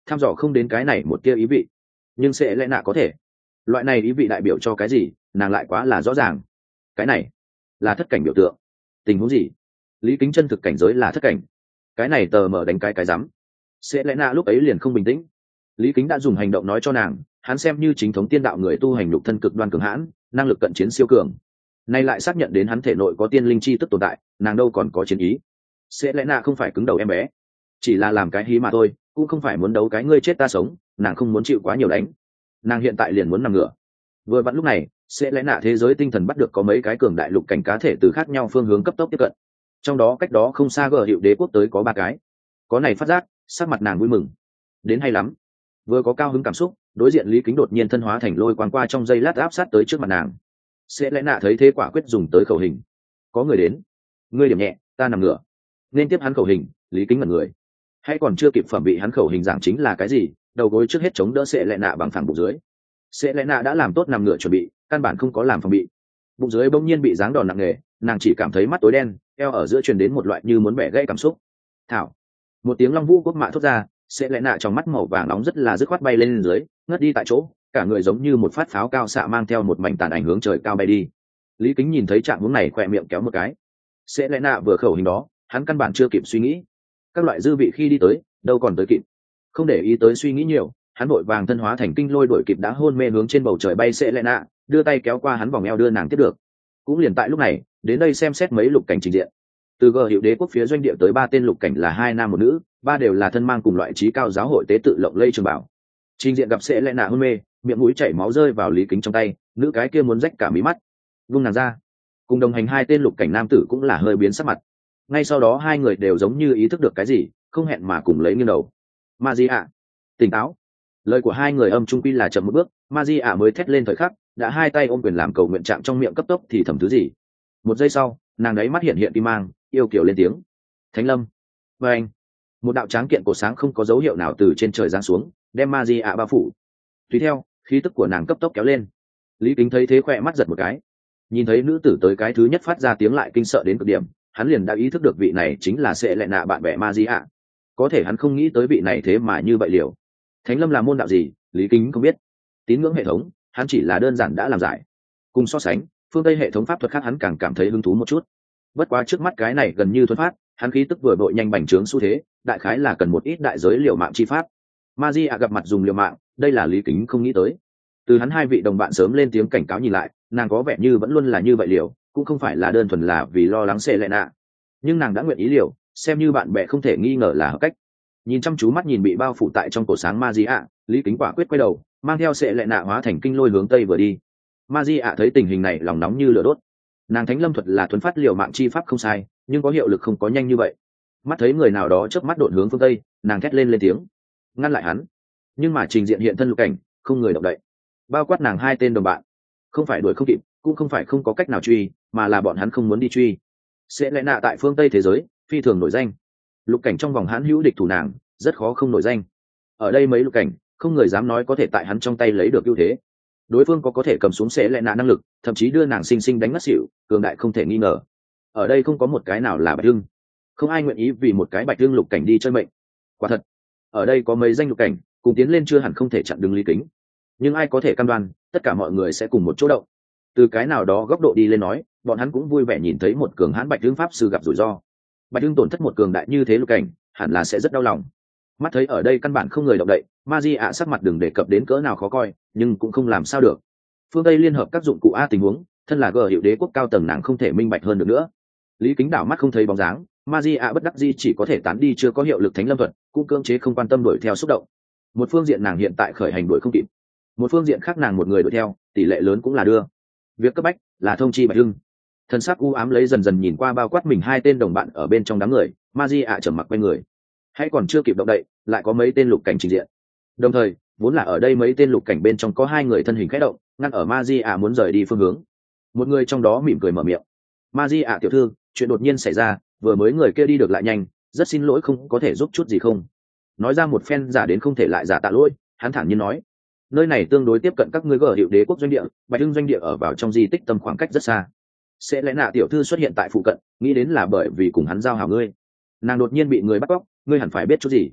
tham dò không đến cái này một tia ý vị, nhưng sẽ lẽ nạ có thể. Loại này ý vị đại biểu cho cái gì, nàng lại quá là rõ ràng. Cái này là thất cảnh biểu tượng. Tình huống gì? Lý Kính chân thực cảnh giới là thất cảnh. Cái này tờ mở đánh cái cái rắm. Sẽ lẽ nạ lúc ấy liền không bình tĩnh. Lý Kính đã dùng hành động nói cho nàng, hắn xem như chính thống tiên đạo người tu hành lục thân cực đoan cường hãn, năng lực cận chiến siêu cường. Nay lại xác nhận đến hắn thể nội có tiên linh chi tức tồn tại, nàng đâu còn có chiến ý. Sẽ lẽ nạ không phải cứng đầu em bé, chỉ là làm cái hí mà thôi, cũng không phải muốn đấu cái ngươi chết ta sống, nàng không muốn chịu quá nhiều đánh. Nàng hiện tại liền muốn nằm ngửa. Vừa vặn lúc này, sẽ lẽ nạ thế giới tinh thần bắt được có mấy cái cường đại lục cảnh cá thể từ khác nhau phương hướng cấp tốc tiếp cận. Trong đó cách đó không xa gờ hiệu đế quốc tới có ba cái. Có này phát giác, sắc mặt nàng vui mừng. Đến hay lắm. Vừa có cao hứng cảm xúc, đối diện Lý Kính đột nhiên thân hóa thành lôi quang qua trong giây lát áp sát tới trước mặt nàng. Sẽ lẽ nạ thấy thế quả quyết dùng tới khẩu hình. Có người đến. Ngươi điểm nhẹ, ta nằm ngửa. Nên tiếp hắn khẩu hình, Lý Kính ngẩn người. Hay còn chưa kịp phẩm bị hắn khẩu hình giảng chính là cái gì, đầu gối trước hết chống đỡ sẽ lẽ nạ bằng phẳng bụng dưới. Sẽ lẽ nạ đã làm tốt nằm ngửa chuẩn bị, căn bản không có làm phòng bị. Bụng dưới bỗng nhiên bị giáng đòn nặng nề, nàng chỉ cảm thấy mắt tối đen, eo ở giữa truyền đến một loại như muốn bẻ gãy cảm xúc. Thảo. Một tiếng long vũ quốc mạ thốt ra, sẽ lẽ nạ trong mắt màu vàng nóng rất là dứt khoát bay lên, lên dưới, ngất đi tại chỗ, cả người giống như một phát pháo cao xạ mang theo một mảnh tàn ảnh hướng trời cao bay đi. Lý Kính nhìn thấy trạng huống này khỏe miệng kéo một cái. Sẽ lẽ nạ vừa khẩu hình đó, hắn căn bản chưa kịp suy nghĩ. Các loại dư vị khi đi tới, đâu còn tới kịp. Không để ý tới suy nghĩ nhiều, hắn vội vàng thân hóa thành kinh lôi đuổi kịp đã hôn mê hướng trên bầu trời bay sẽ lẽ nạ, đưa tay kéo qua hắn vòng eo đưa nàng tiếp được. Cũng liền tại lúc này, đến đây xem xét mấy lục cảnh trình diện. Từ gờ hiệu đế quốc phía doanh địa tới ba tên lục cảnh là hai nam một nữ, ba đều là thân mang cùng loại trí cao giáo hội tế tự lộng lây trường bảo. Trình diện gặp sẽ lẽ nạ hôn mê, miệng mũi chảy máu rơi vào Lý Kính trong tay, nữ cái kia muốn rách cả mí mắt. Vung nàng ra. Cùng đồng hành hai tên lục cảnh nam tử cũng là hơi biến sắc mặt. Ngay sau đó hai người đều giống như ý thức được cái gì, không hẹn mà cùng lấy nghiêng đầu. Magia, tỉnh táo. Lời của hai người âm trung quy là chậm một bước, Magia mới thét lên thời khắc, đã hai tay ôm quyền làm cầu nguyện trạng trong miệng cấp tốc thì thầm thứ gì. Một giây sau, nàng đấy mắt hiện hiện kim mang, yêu kiều lên tiếng. Thánh lâm. Và anh. Một đạo tráng kiện cổ sáng không có dấu hiệu nào từ trên trời giáng xuống, đem Magia bao phủ. Tùy theo, khí tức của nàng cấp tốc kéo lên. Lý Kính thấy thế khỏe mắt giật một cái. Nhìn thấy nữ tử tới cái thứ nhất phát ra tiếng lại kinh sợ đến cực điểm, hắn liền đã ý thức được vị này chính là sẽ lệ nạ bạn bè Magia. Có thể hắn không nghĩ tới vị này thế mà như vậy liều. Thánh lâm là môn đạo gì, Lý Kính không biết. Tín ngưỡng hệ thống, hắn chỉ là đơn giản đã làm giải. Cùng so sánh, phương Tây hệ thống pháp thuật khác hắn càng cảm thấy hứng thú một chút. Bất quá trước mắt cái này gần như thuần phát, hắn khí tức vừa đội nhanh bành trướng xu thế, đại khái là cần một ít đại giới liều mạng chi pháp. Magia gặp mặt dùng liều mạng, đây là Lý Kính không nghĩ tới. Từ hắn hai vị đồng bạn sớm lên tiếng cảnh cáo nhìn lại, nàng có vẻ như vẫn luôn là như vậy liều, cũng không phải là đơn thuần là vì lo lắng sẽ lệ nạ. Nhưng nàng đã nguyện ý liều, xem như bạn bè không thể nghi ngờ là hợp cách. Nhìn chăm chú mắt nhìn bị bao phủ tại trong cổ sáng Magia, Lý Kính quả quyết quay đầu, mang theo sẽ lệ nạ hóa thành kinh lôi hướng tây vừa đi. Magia thấy tình hình này lòng nóng như lửa đốt. Nàng thánh lâm thuật là thuần phát liều mạng chi pháp không sai, nhưng có hiệu lực không có nhanh như vậy. Mắt thấy người nào đó chớp mắt độn hướng phương tây, nàng thét lên lên tiếng, ngăn lại hắn. Nhưng mà trình diện hiện thân lục cảnh, không người động đậy. Bao quát nàng hai tên đồng bạn, không phải đuổi không kịp, cũng không phải không có cách nào truy, mà là bọn hắn không muốn đi truy. Sẽ lẽ nạ tại phương tây thế giới phi thường nổi danh, lục cảnh trong vòng hãn hữu địch thủ nàng, rất khó không nổi danh. Ở đây mấy lục cảnh, không người dám nói có thể tại hắn trong tay lấy được ưu thế. Đối phương có có thể cầm xuống sẽ lẽ nạ năng lực, thậm chí đưa nàng sinh sinh đánh ngất xỉu, cường đại không thể nghi ngờ. Ở đây không có một cái nào là bạch hưng, không ai nguyện ý vì một cái bạch hưng lục cảnh đi chơi mệnh. Quả thật, ở đây có mấy danh lục cảnh cùng tiến lên chưa hẳn không thể chặn đứng Lý Kính, nhưng ai có thể cam đoan tất cả mọi người sẽ cùng một chỗ động. Từ cái nào đó góc độ đi lên nói, bọn hắn cũng vui vẻ nhìn thấy một cường hãn bạch hưng pháp sư gặp rủi ro. Bạch hưng tổn thất một cường đại như thế lục cảnh, hẳn là sẽ rất đau lòng. Mắt thấy ở đây căn bản không người động đậy, Magia sắc mặt đừng đề cập đến cỡ nào khó coi, nhưng cũng không làm sao được. Phương Tây liên hợp các dụng cụ a tình huống, thân là gờ hiệu đế quốc cao tầng nàng không thể minh bạch hơn được nữa. Lý Kính đảo mắt không thấy bóng dáng, Magia bất đắc dĩ chỉ có thể tán đi chưa có hiệu lực thánh lâm thuật, cũng cưỡng chế không quan tâm đuổi theo xúc động. Một phương diện nàng hiện tại khởi hành đuổi không kịp, một phương diện khác nàng một người đuổi theo, tỷ lệ lớn cũng là đưa. Việc cấp bách là thông chi Bạch Hưng. Thân xác u ám lấy dần dần nhìn qua bao quát mình hai tên đồng bạn ở bên trong đám người, Magia trầm mặc quay người. Hãy còn chưa kịp động đậy, lại có mấy tên lục cảnh trình diện. Đồng thời, vốn là ở đây mấy tên lục cảnh bên trong có hai người thân hình khẽ động, ngăn ở Magia muốn rời đi phương hướng. Một người trong đó mỉm cười mở miệng, Magia tiểu thư, chuyện đột nhiên xảy ra, vừa mới người kia đi được lại nhanh, rất xin lỗi không có thể giúp chút gì không. Nói ra một phen giả đến không thể lại giả tạ lỗi, hắn thản nhiên nói, nơi này tương đối tiếp cận các ngươi gờ hiệu đế quốc doanh địa, Bạch Hưng doanh địa ở vào trong di tích tầm khoảng cách rất xa. Sẽ lẽ nạ tiểu thư xuất hiện tại phụ cận, nghĩ đến là bởi vì cùng hắn giao hảo ngươi. Nàng đột nhiên bị người bắt cóc, ngươi hẳn phải biết chút gì.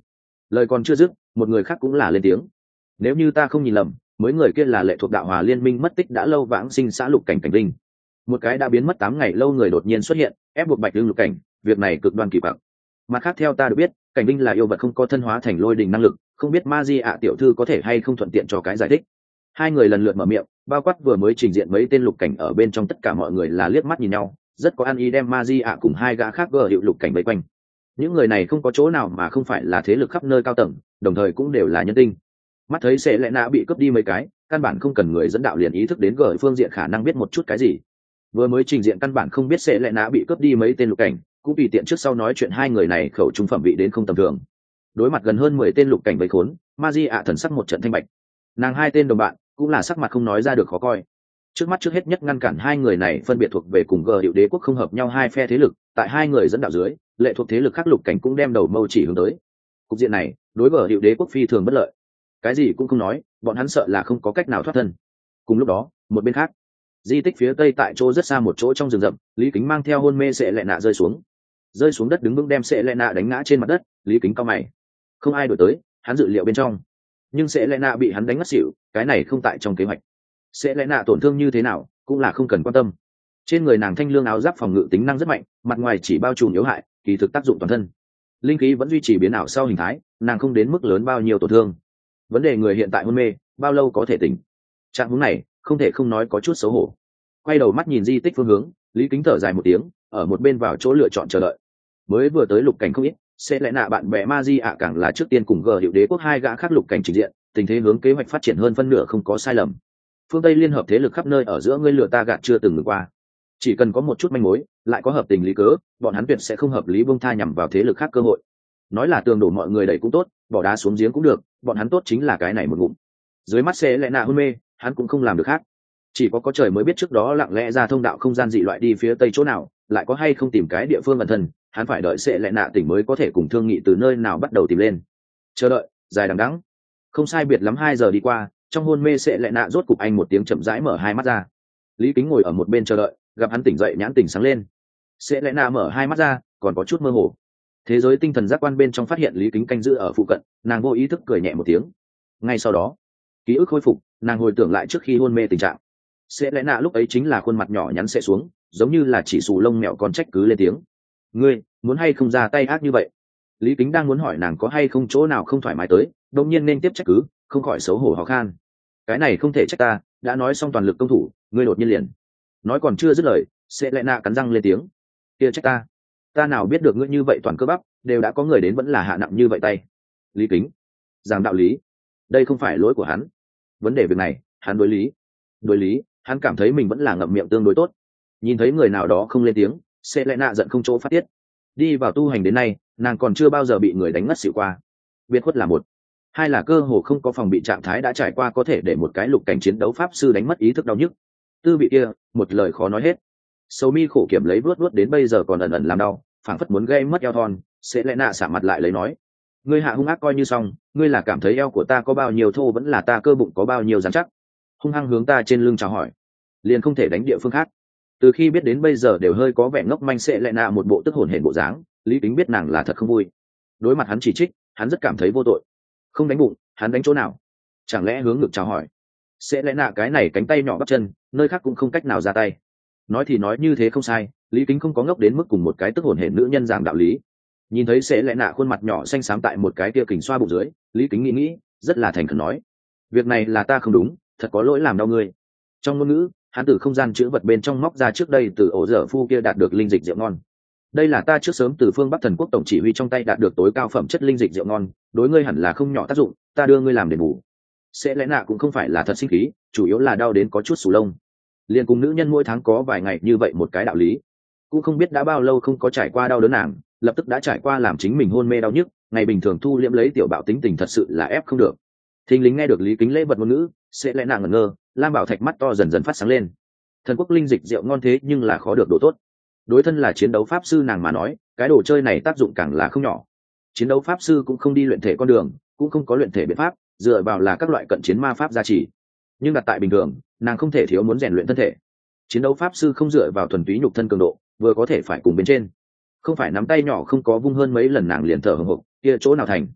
Lời còn chưa dứt, một người khác cũng là lên tiếng. Nếu như ta không nhìn lầm, mới người kia là lệ thuộc đạo hòa liên minh mất tích đã lâu vãng sinh xã Lục Cảnh Cảnh Linh. Một cái đã biến mất tám ngày lâu người đột nhiên xuất hiện, ép buộc Bạch Lương Lục Cảnh, việc này cực đoan kỳ quặc. Mặt khác theo ta được biết, Cảnh Linh là yêu vật không có thân hóa thành lôi đình năng lực, không biết Ma Di ạ tiểu thư có thể hay không thuận tiện cho cái giải thích. Hai người lần lượt mở miệng, bao quát vừa mới trình diện mấy tên Lục Cảnh ở bên trong tất cả mọi người là liếc mắt nhìn nhau, rất có ăn ý đem Ma Di ạ cùng hai gã khác gờ hiệu Lục Cảnh vây quanh. Những người này không có chỗ nào mà không phải là thế lực khắp nơi cao tầng, đồng thời cũng đều là nhân tinh. Mắt thấy sẽ lẽ nã bị cướp đi mấy cái, căn bản không cần người dẫn đạo liền ý thức đến gờ phương diện khả năng biết một chút cái gì. Vừa mới trình diện căn bản không biết sẽ lẽ nã bị cướp đi mấy tên Lục Cảnh, cũng tùy tiện trước sau nói chuyện hai người này khẩu trung phẩm vị đến không tầm thường. Đối mặt gần hơn mười tên Lục Cảnh vây khốn, Ma Di ạ thần sắc một trận thanh bạch. Nàng hai tên đồng bạn cũng là sắc mặt không nói ra được khó coi. Trước mắt trước hết nhất ngăn cản hai người này phân biệt thuộc về cùng gờ hiệu đế quốc không hợp nhau hai phe thế lực, tại hai người dẫn đạo dưới, lệ thuộc thế lực khác Lục Cảnh cũng đem đầu mâu chỉ hướng tới. Cục diện này đối gờ hiệu đế quốc phi thường bất lợi, cái gì cũng không nói, bọn hắn sợ là không có cách nào thoát thân. Cùng lúc đó một bên khác, di tích phía tây tại chỗ rất xa một chỗ trong rừng rậm, Lý Kính mang theo hôn mê Sệ Lệ Nạ rơi xuống rơi xuống đất đứng vững đem Sệ Lệ Nạ đánh ngã trên mặt đất. Lý Kính cao mày, không ai đổi tới, hắn dự liệu bên trong, nhưng Sệ Lệ Nạ bị hắn đánh ngất xỉu, cái này không tại trong kế hoạch. Sệ Lệ Nạ tổn thương như thế nào cũng là không cần quan tâm, trên người nàng thanh lương áo giáp phòng ngự tính năng rất mạnh, mặt ngoài chỉ bao trùm yếu hại, kỳ thực tác dụng toàn thân, linh khí vẫn duy trì biến ảo sau hình thái, nàng không đến mức lớn bao nhiêu tổn thương. Vấn đề người hiện tại hôn mê, bao lâu có thể tỉnh? Trạng huống này không thể không nói có chút xấu hổ. Quay đầu mắt nhìn di tích phương hướng, Lý Kính thở dài một tiếng, ở một bên vào chỗ lựa chọn chờ đợi. Mới vừa tới Lục Cảnh không ít, sẽ lẽ nạ bạn bè Ma Di ạ càng là trước tiên cùng gờ hiệu đế quốc hai gã khác Lục Cảnh trình diện, tình thế hướng kế hoạch phát triển hơn phân nửa không có sai lầm. Phương Tây liên hợp thế lực khắp nơi ở giữa ngươi lừa ta gạt chưa từng ngừng qua, chỉ cần có một chút manh mối, lại có hợp tình lý cớ, bọn hắn tuyệt sẽ không hợp lý buông tha nhằm vào thế lực khác cơ hội. Nói là tường đổ mọi người đẩy cũng tốt, bỏ đá xuống giếng cũng được, bọn hắn tốt chính là cái này một ngụm. Dưới mắt sẽ lẽ nạ hôn mê, hắn cũng không làm được khác, chỉ có có trời mới biết trước đó lặng lẽ ra thông đạo không gian dị loại đi phía tây chỗ nào, lại có hay không tìm cái địa phương ẩn thân, hắn phải đợi sẽ lẽ nạ tỉnh mới có thể cùng thương nghị từ nơi nào bắt đầu tìm lên. Chờ đợi dài đằng đẵng, không sai biệt lắm hai giờ đi qua, trong hôn mê sẽ lẽ nạ rốt cục anh một tiếng chậm rãi mở hai mắt ra. Lý Kính ngồi ở một bên chờ đợi, gặp hắn tỉnh dậy nhãn tỉnh sáng lên. Sẽ lẽ nạ mở hai mắt ra, còn có chút mơ hồ. Thế giới tinh thần giác quan bên trong phát hiện Lý Kính canh giữ ở phụ cận, nàng vô ý thức cười nhẹ một tiếng. Ngay sau đó ký ức khôi phục, nàng hồi tưởng lại trước khi hôn mê tình trạng. Sẽ lẽ nạ lúc ấy chính là khuôn mặt nhỏ nhắn sẽ xuống, giống như là chỉ xù lông mèo con trách cứ lên tiếng. Ngươi muốn hay không ra tay ác như vậy? Lý Kính đang muốn hỏi nàng có hay không chỗ nào không thoải mái tới, đột nhiên nên tiếp trách cứ, không khỏi xấu hổ ho khan. Cái này không thể trách ta, đã nói xong toàn lực công thủ, ngươi đột nhiên liền. Nói còn chưa dứt lời, sẽ lẽ nạ cắn răng lên tiếng. Kia trách ta? Ta nào biết được ngươi như vậy toàn cơ bắp, đều đã có người đến vẫn là hạ nặng như vậy tay. Lý Kính giảng đạo lý, đây không phải lỗi của hắn. Vấn đề việc này, hắn đối lý. Đối lý, hắn cảm thấy mình vẫn là ngậm miệng tương đối tốt. Nhìn thấy người nào đó không lên tiếng, sẽ lẽ nạ giận không chỗ phát tiết. Đi vào tu hành đến nay, nàng còn chưa bao giờ bị người đánh ngất xỉu qua. Biệt khuất là một, hai là cơ hồ không có phòng bị trạng thái đã trải qua có thể để một cái Lục Cảnh chiến đấu pháp sư đánh mất ý thức đau nhức. Tư vị kia, một lời khó nói hết. Sầu mi khổ kiểm lấy vuốt vuốt đến bây giờ còn ẩn ẩn làm đau, phảng phất muốn gây mất eo thon, sẽ lẽ nạ xả mặt lại lấy nói: ngươi hạ hung ác coi như xong, ngươi là cảm thấy eo của ta có bao nhiêu thô vẫn là ta cơ bụng có bao nhiêu rắn chắc? Hung hăng hướng ta trên lưng chào hỏi, liền không thể đánh địa phương khác? Từ khi biết đến bây giờ đều hơi có vẻ ngốc manh sẽ lẽ nạ một bộ tức hồn hển bộ dáng, Lý Kính biết nàng là thật không vui. Đối mặt hắn chỉ trích, hắn rất cảm thấy vô tội. Không đánh bụng, hắn đánh chỗ nào? Chẳng lẽ hướng ngực chào hỏi? Sẽ lẽ nạ cái này cánh tay nhỏ bắp chân, nơi khác cũng không cách nào ra tay. Nói thì nói như thế không sai, Lý Kính không có ngốc đến mức cùng một cái tức hồn hển nữ nhân giảng đạo lý. Nhìn thấy sẽ lẽ nạ khuôn mặt nhỏ xanh xám tại một cái kia kình xoa bụng dưới, Lý Kính nghĩ nghĩ, rất là thành khẩn nói: việc này là ta không đúng, thật có lỗi làm đau ngươi. Trong ngôn ngữ, hắn từ không gian chữ vật bên trong móc ra trước đây từ ổ dở phu kia đạt được linh dịch rượu ngon. Đây là ta trước sớm từ phương Bắc Thần Quốc tổng chỉ huy trong tay đạt được tối cao phẩm chất linh dịch rượu ngon, đối ngươi hẳn là không nhỏ tác dụng, ta đưa ngươi làm đền bù. Sẽ lẽ nạ cũng không phải là thật sinh khí, chủ yếu là đau đến có chút sù lông. Liên cùng nữ nhân mỗi tháng có vài ngày như vậy một cái đạo lý, cũng không biết đã bao lâu không có trải qua đau đớn nàng, lập tức đã trải qua làm chính mình hôn mê đau nhức, ngày bình thường thu liễm lấy tiểu bạo tính tình thật sự là ép không được. Thình lính nghe được Lý Kính lễ vật ngôn ngữ, sẽ lẽ nàng ngẩn ngơ, Lam Bảo Thạch mắt to dần dần phát sáng lên. Thần Quốc linh dịch rượu ngon thế nhưng là khó được độ tốt. Đối thân là chiến đấu pháp sư nàng mà nói, cái đồ chơi này tác dụng càng là không nhỏ. Chiến đấu pháp sư cũng không đi luyện thể con đường, cũng không có luyện thể biện pháp, dựa vào là các loại cận chiến ma pháp gia trì. Nhưng đặt tại bình thường, nàng không thể thiếu muốn rèn luyện thân thể. Chiến đấu pháp sư không dựa vào thuần túy nhục thân cường độ, vừa có thể phải cùng bên trên. Không phải nắm tay nhỏ không có vung hơn mấy lần nàng liền thở hổn hộc, kia chỗ nào thành.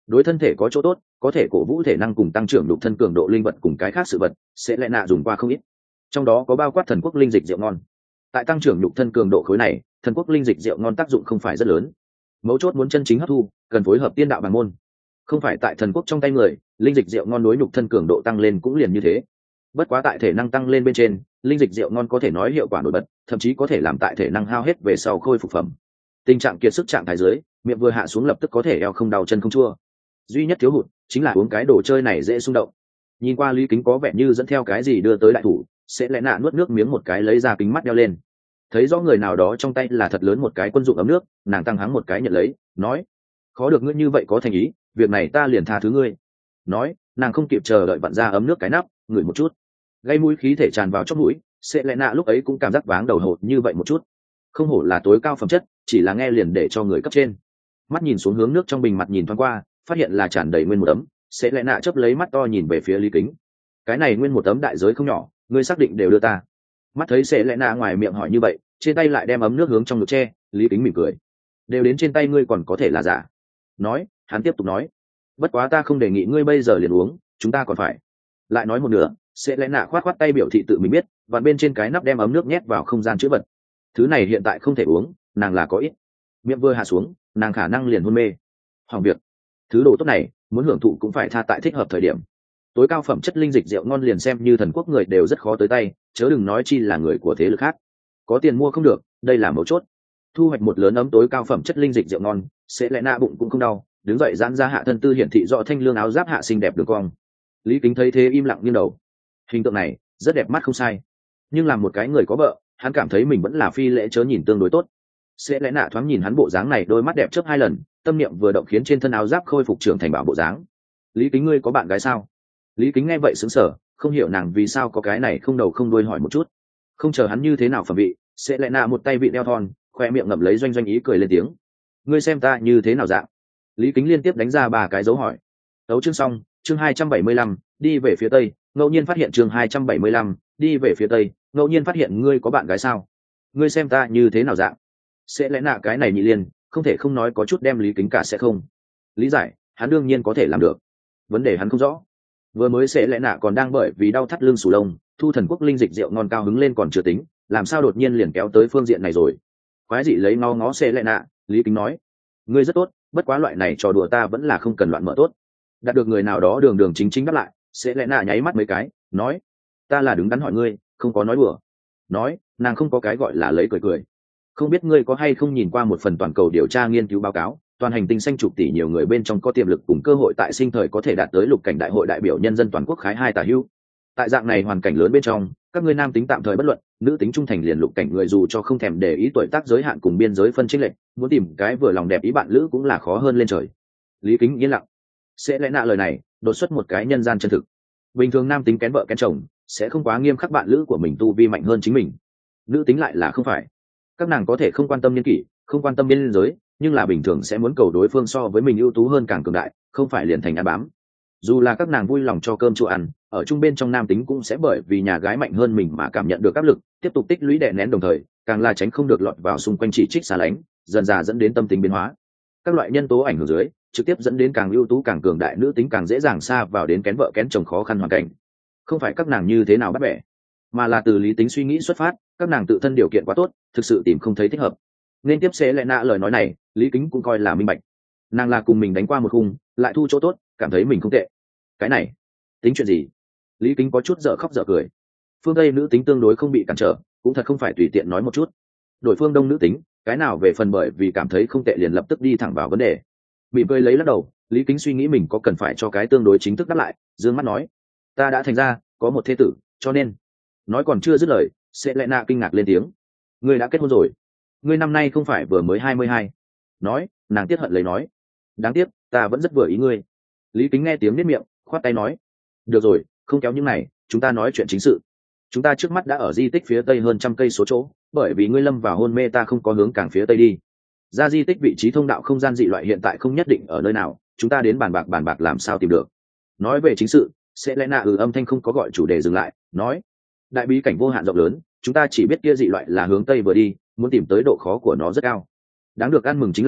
đối thân thể có chỗ tốt, có thể cổ vũ thể năng cùng tăng trưởng đục thân cường độ linh vật cùng cái khác sự vật sẽ lẽ nạ dùng qua không ít, trong đó có bao quát thần quốc linh dịch rượu ngon. Tại tăng trưởng đục thân cường độ khối này, thần quốc linh dịch rượu ngon tác dụng không phải rất lớn, mấu chốt muốn chân chính hấp thu cần phối hợp tiên đạo bản môn, không phải tại thần quốc trong tay người. Linh dịch rượu ngon đối nhục thân cường độ tăng lên cũng liền như thế, bất quá tại thể năng tăng lên bên trên, linh dịch rượu ngon có thể nói hiệu quả nổi bật, thậm chí có thể làm tại thể năng hao hết về sau khôi phục phẩm. Tình trạng kiệt sức trạng thái dưới, miệng vừa hạ xuống lập tức có thể eo không đau chân không chua, duy nhất thiếu hụt chính là uống cái đồ chơi này dễ xung động. Nhìn qua Lý Kính có vẻ như dẫn theo cái gì đưa tới đại thủ, sẽ lẽ nạ nuốt nước miếng một cái lấy ra kính mắt đeo lên, thấy rõ người nào đó trong tay là thật lớn một cái quân dụng ấm nước, nàng tăng hắng một cái nhận lấy, nói: khó được ngươi như vậy có thành ý, việc này ta liền tha thứ ngươi. Nói, nàng không kịp chờ đợi vặn ra ấm nước cái nắp, ngửi một chút, gây mũi khí thể tràn vào chóp mũi. Sẽ lẽ nạ lúc ấy cũng cảm giác váng đầu hột như vậy một chút, không hổ là tối cao phẩm chất, chỉ là nghe liền để cho người cấp trên. Mắt nhìn xuống hướng nước trong bình mặt nhìn thoáng qua, phát hiện là tràn đầy nguyên một ấm. Sẽ lẽ nạ chớp lấy mắt to nhìn về phía Lý Kính, cái này nguyên một tấm đại giới không nhỏ, ngươi xác định đều đưa ta? Mắt thấy sẽ lẽ nạ ngoài miệng hỏi như vậy, trên tay lại đem ấm nước hướng trong ngực che. Lý Kính mỉm cười, đều đến trên tay ngươi còn có thể là giả. Nói, hắn tiếp tục nói, bất quá ta không đề nghị ngươi bây giờ liền uống, chúng ta còn phải. Lại nói một nửa, sẽ lẽ nạ khoát khoát tay biểu thị tự mình biết, và bên trên cái nắp đem ấm nước nhét vào không gian chữ vật. Thứ này hiện tại không thể uống, nàng là có ít. Miệng vừa hạ xuống, nàng khả năng liền hôn mê. Hỏng việc, thứ đồ tốt này muốn hưởng thụ cũng phải tha tại thích hợp thời điểm. Tối cao phẩm chất linh dịch rượu ngon liền xem như thần quốc người đều rất khó tới tay, chớ đừng nói chi là người của thế lực khác. Có tiền mua không được, đây là mấu chốt. Thu hoạch một lớn ấm tối cao phẩm chất linh dịch rượu ngon, sẽ lẽ nạ bụng cũng không đau, đứng dậy giãn ra hạ thân tư hiển thị rõ thanh lương áo giáp hạ xinh đẹp đường cong. Lý Kính thấy thế im lặng nghiêng đầu. Hình tượng này rất đẹp mắt không sai, nhưng làm một cái người có vợ, hắn cảm thấy mình vẫn là phi lễ chớ nhìn tương đối tốt. Sẽ lẽ nạ thoáng nhìn hắn bộ dáng này, đôi mắt đẹp chớp hai lần, tâm niệm vừa động khiến trên thân áo giáp khôi phục trưởng thành bảo bộ dáng. Lý Kính, ngươi có bạn gái sao? Lý Kính nghe vậy sững sờ, không hiểu nàng vì sao có cái này không đầu không đuôi hỏi một chút. Không chờ hắn như thế nào phẩm vị, sẽ lẽ nạ một tay vị đeo thon, khoe miệng ngậm lấy doanh doanh ý cười lên tiếng. Ngươi xem ta như thế nào dạng? Lý Kính liên tiếp đánh ra ba cái dấu hỏi. Tấu chương xong, chương hai trăm bảy mươi lăm, đi về phía tây, ngẫu nhiên phát hiện chương hai trăm bảy mươi lăm, đi về phía tây, ngẫu nhiên phát hiện ngươi có bạn gái sao? Ngươi xem ta như thế nào dạng? Sẽ lẽ nạ cái này nhị liên, không thể không nói có chút đem Lý Kính cả sẽ không. Lý giải, hắn đương nhiên có thể làm được. Vấn đề hắn không rõ. Vừa mới sẽ lẽ nạ còn đang bởi vì đau thắt lưng sù lông, thu thần quốc linh dịch rượu ngon cao hứng lên còn chưa tính, làm sao đột nhiên liền kéo tới phương diện này rồi? Quái dị lấy ngó ngó sẽ lẽ nạ, Lý Kính nói: ngươi rất tốt, bất quá loại này trò đùa ta vẫn là không cần loạn mở tốt. Đạt được người nào đó đường đường chính chính đáp lại, sẽ lẽ nạ nháy mắt mấy cái, nói: ta là đứng đắn hỏi ngươi, không có nói đùa. Nói, nàng không có cái gọi là lấy cười cười. Không biết ngươi có hay không nhìn qua một phần toàn cầu điều tra nghiên cứu báo cáo, toàn hành tinh xanh chục tỷ nhiều người bên trong có tiềm lực cùng cơ hội tại sinh thời có thể đạt tới lục cảnh đại hội đại biểu nhân dân toàn quốc khái hai tả hữu. Tại dạng này hoàn cảnh lớn bên trong, các ngươi nam tính tạm thời bất luận, nữ tính trung thành liền lục cảnh người dù cho không thèm để ý tuổi tác giới hạn cùng biên giới phân chênh lệch, muốn tìm cái vừa lòng đẹp ý bạn lữ cũng là khó hơn lên trời. Lý Kính yên lặng. Sẽ lẽ nạ lời này đột xuất một cái nhân gian chân thực. Bình thường nam tính kén vợ kén chồng sẽ không quá nghiêm khắc bạn lữ của mình tu vi mạnh hơn chính mình, nữ tính lại là không phải. Các nàng có thể không quan tâm niên kỷ, không quan tâm biên giới, nhưng là bình thường sẽ muốn cầu đối phương so với mình ưu tú hơn càng cường đại, không phải liền thành ăn bám. Dù là các nàng vui lòng cho cơm chua ăn, ở trung bên trong nam tính cũng sẽ bởi vì nhà gái mạnh hơn mình mà cảm nhận được áp lực, tiếp tục tích lũy đè nén, đồng thời càng là tránh không được lọt vào xung quanh chỉ trích xa lánh, dần dà dẫn đến tâm tính biến hóa. Các loại nhân tố ảnh hưởng dưới, trực tiếp dẫn đến càng ưu tú càng cường đại nữ tính càng dễ dàng xa vào đến kén vợ kén chồng khó khăn hoàn cảnh. Không phải các nàng như thế nào bắt bẻ, mà là từ lý tính suy nghĩ xuất phát, các nàng tự thân điều kiện quá tốt, thực sự tìm không thấy thích hợp. Nên tiếp sẽ lẽ nạ lời nói này, Lý Kính cũng coi là minh bạch. Nàng là cùng mình đánh qua một khung, lại thu chỗ tốt, cảm thấy mình không tệ. Cái này tính chuyện gì? Lý Kính có chút dở khóc dở cười. Phương Tây nữ tính tương đối không bị cản trở, cũng thật không phải tùy tiện nói một chút. Đổi phương Đông nữ tính, cái nào về phần bởi vì cảm thấy không tệ liền lập tức đi thẳng vào vấn đề. Bị cười lấy lắc đầu, Lý Kính suy nghĩ mình có cần phải cho cái tương đối chính thức đáp lại, dương mắt nói: ta đã thành ra, có một thê tử, cho nên. Nói còn chưa dứt lời, sẽ lẽ nạ kinh ngạc lên tiếng: ngươi đã kết hôn rồi? Ngươi năm nay không phải vừa mới hai mươi hai? Nói, nàng tiếc hận lấy nói: đáng tiếc, ta vẫn rất vừa ý ngươi. Lý Kính nghe tiếng nếp miệng, khoát tay nói: được rồi, không kéo những này, chúng ta nói chuyện chính sự. Chúng ta trước mắt đã ở di tích phía tây hơn trăm cây số chỗ, bởi vì ngươi lâm vào hôn mê ta không có hướng càng phía tây đi. Ra di tích vị trí thông đạo không gian dị loại hiện tại không nhất định ở nơi nào, chúng ta đến bàn bạc bàn bạc làm sao tìm được. Nói về chính sự, sẽ lẽ nạ ừ âm thanh không có gọi chủ đề dừng lại, nói: đại bí cảnh vô hạn rộng lớn, chúng ta chỉ biết kia dị loại là hướng tây vừa đi, muốn tìm tới độ khó của nó rất cao. Đáng được ăn mừng chính là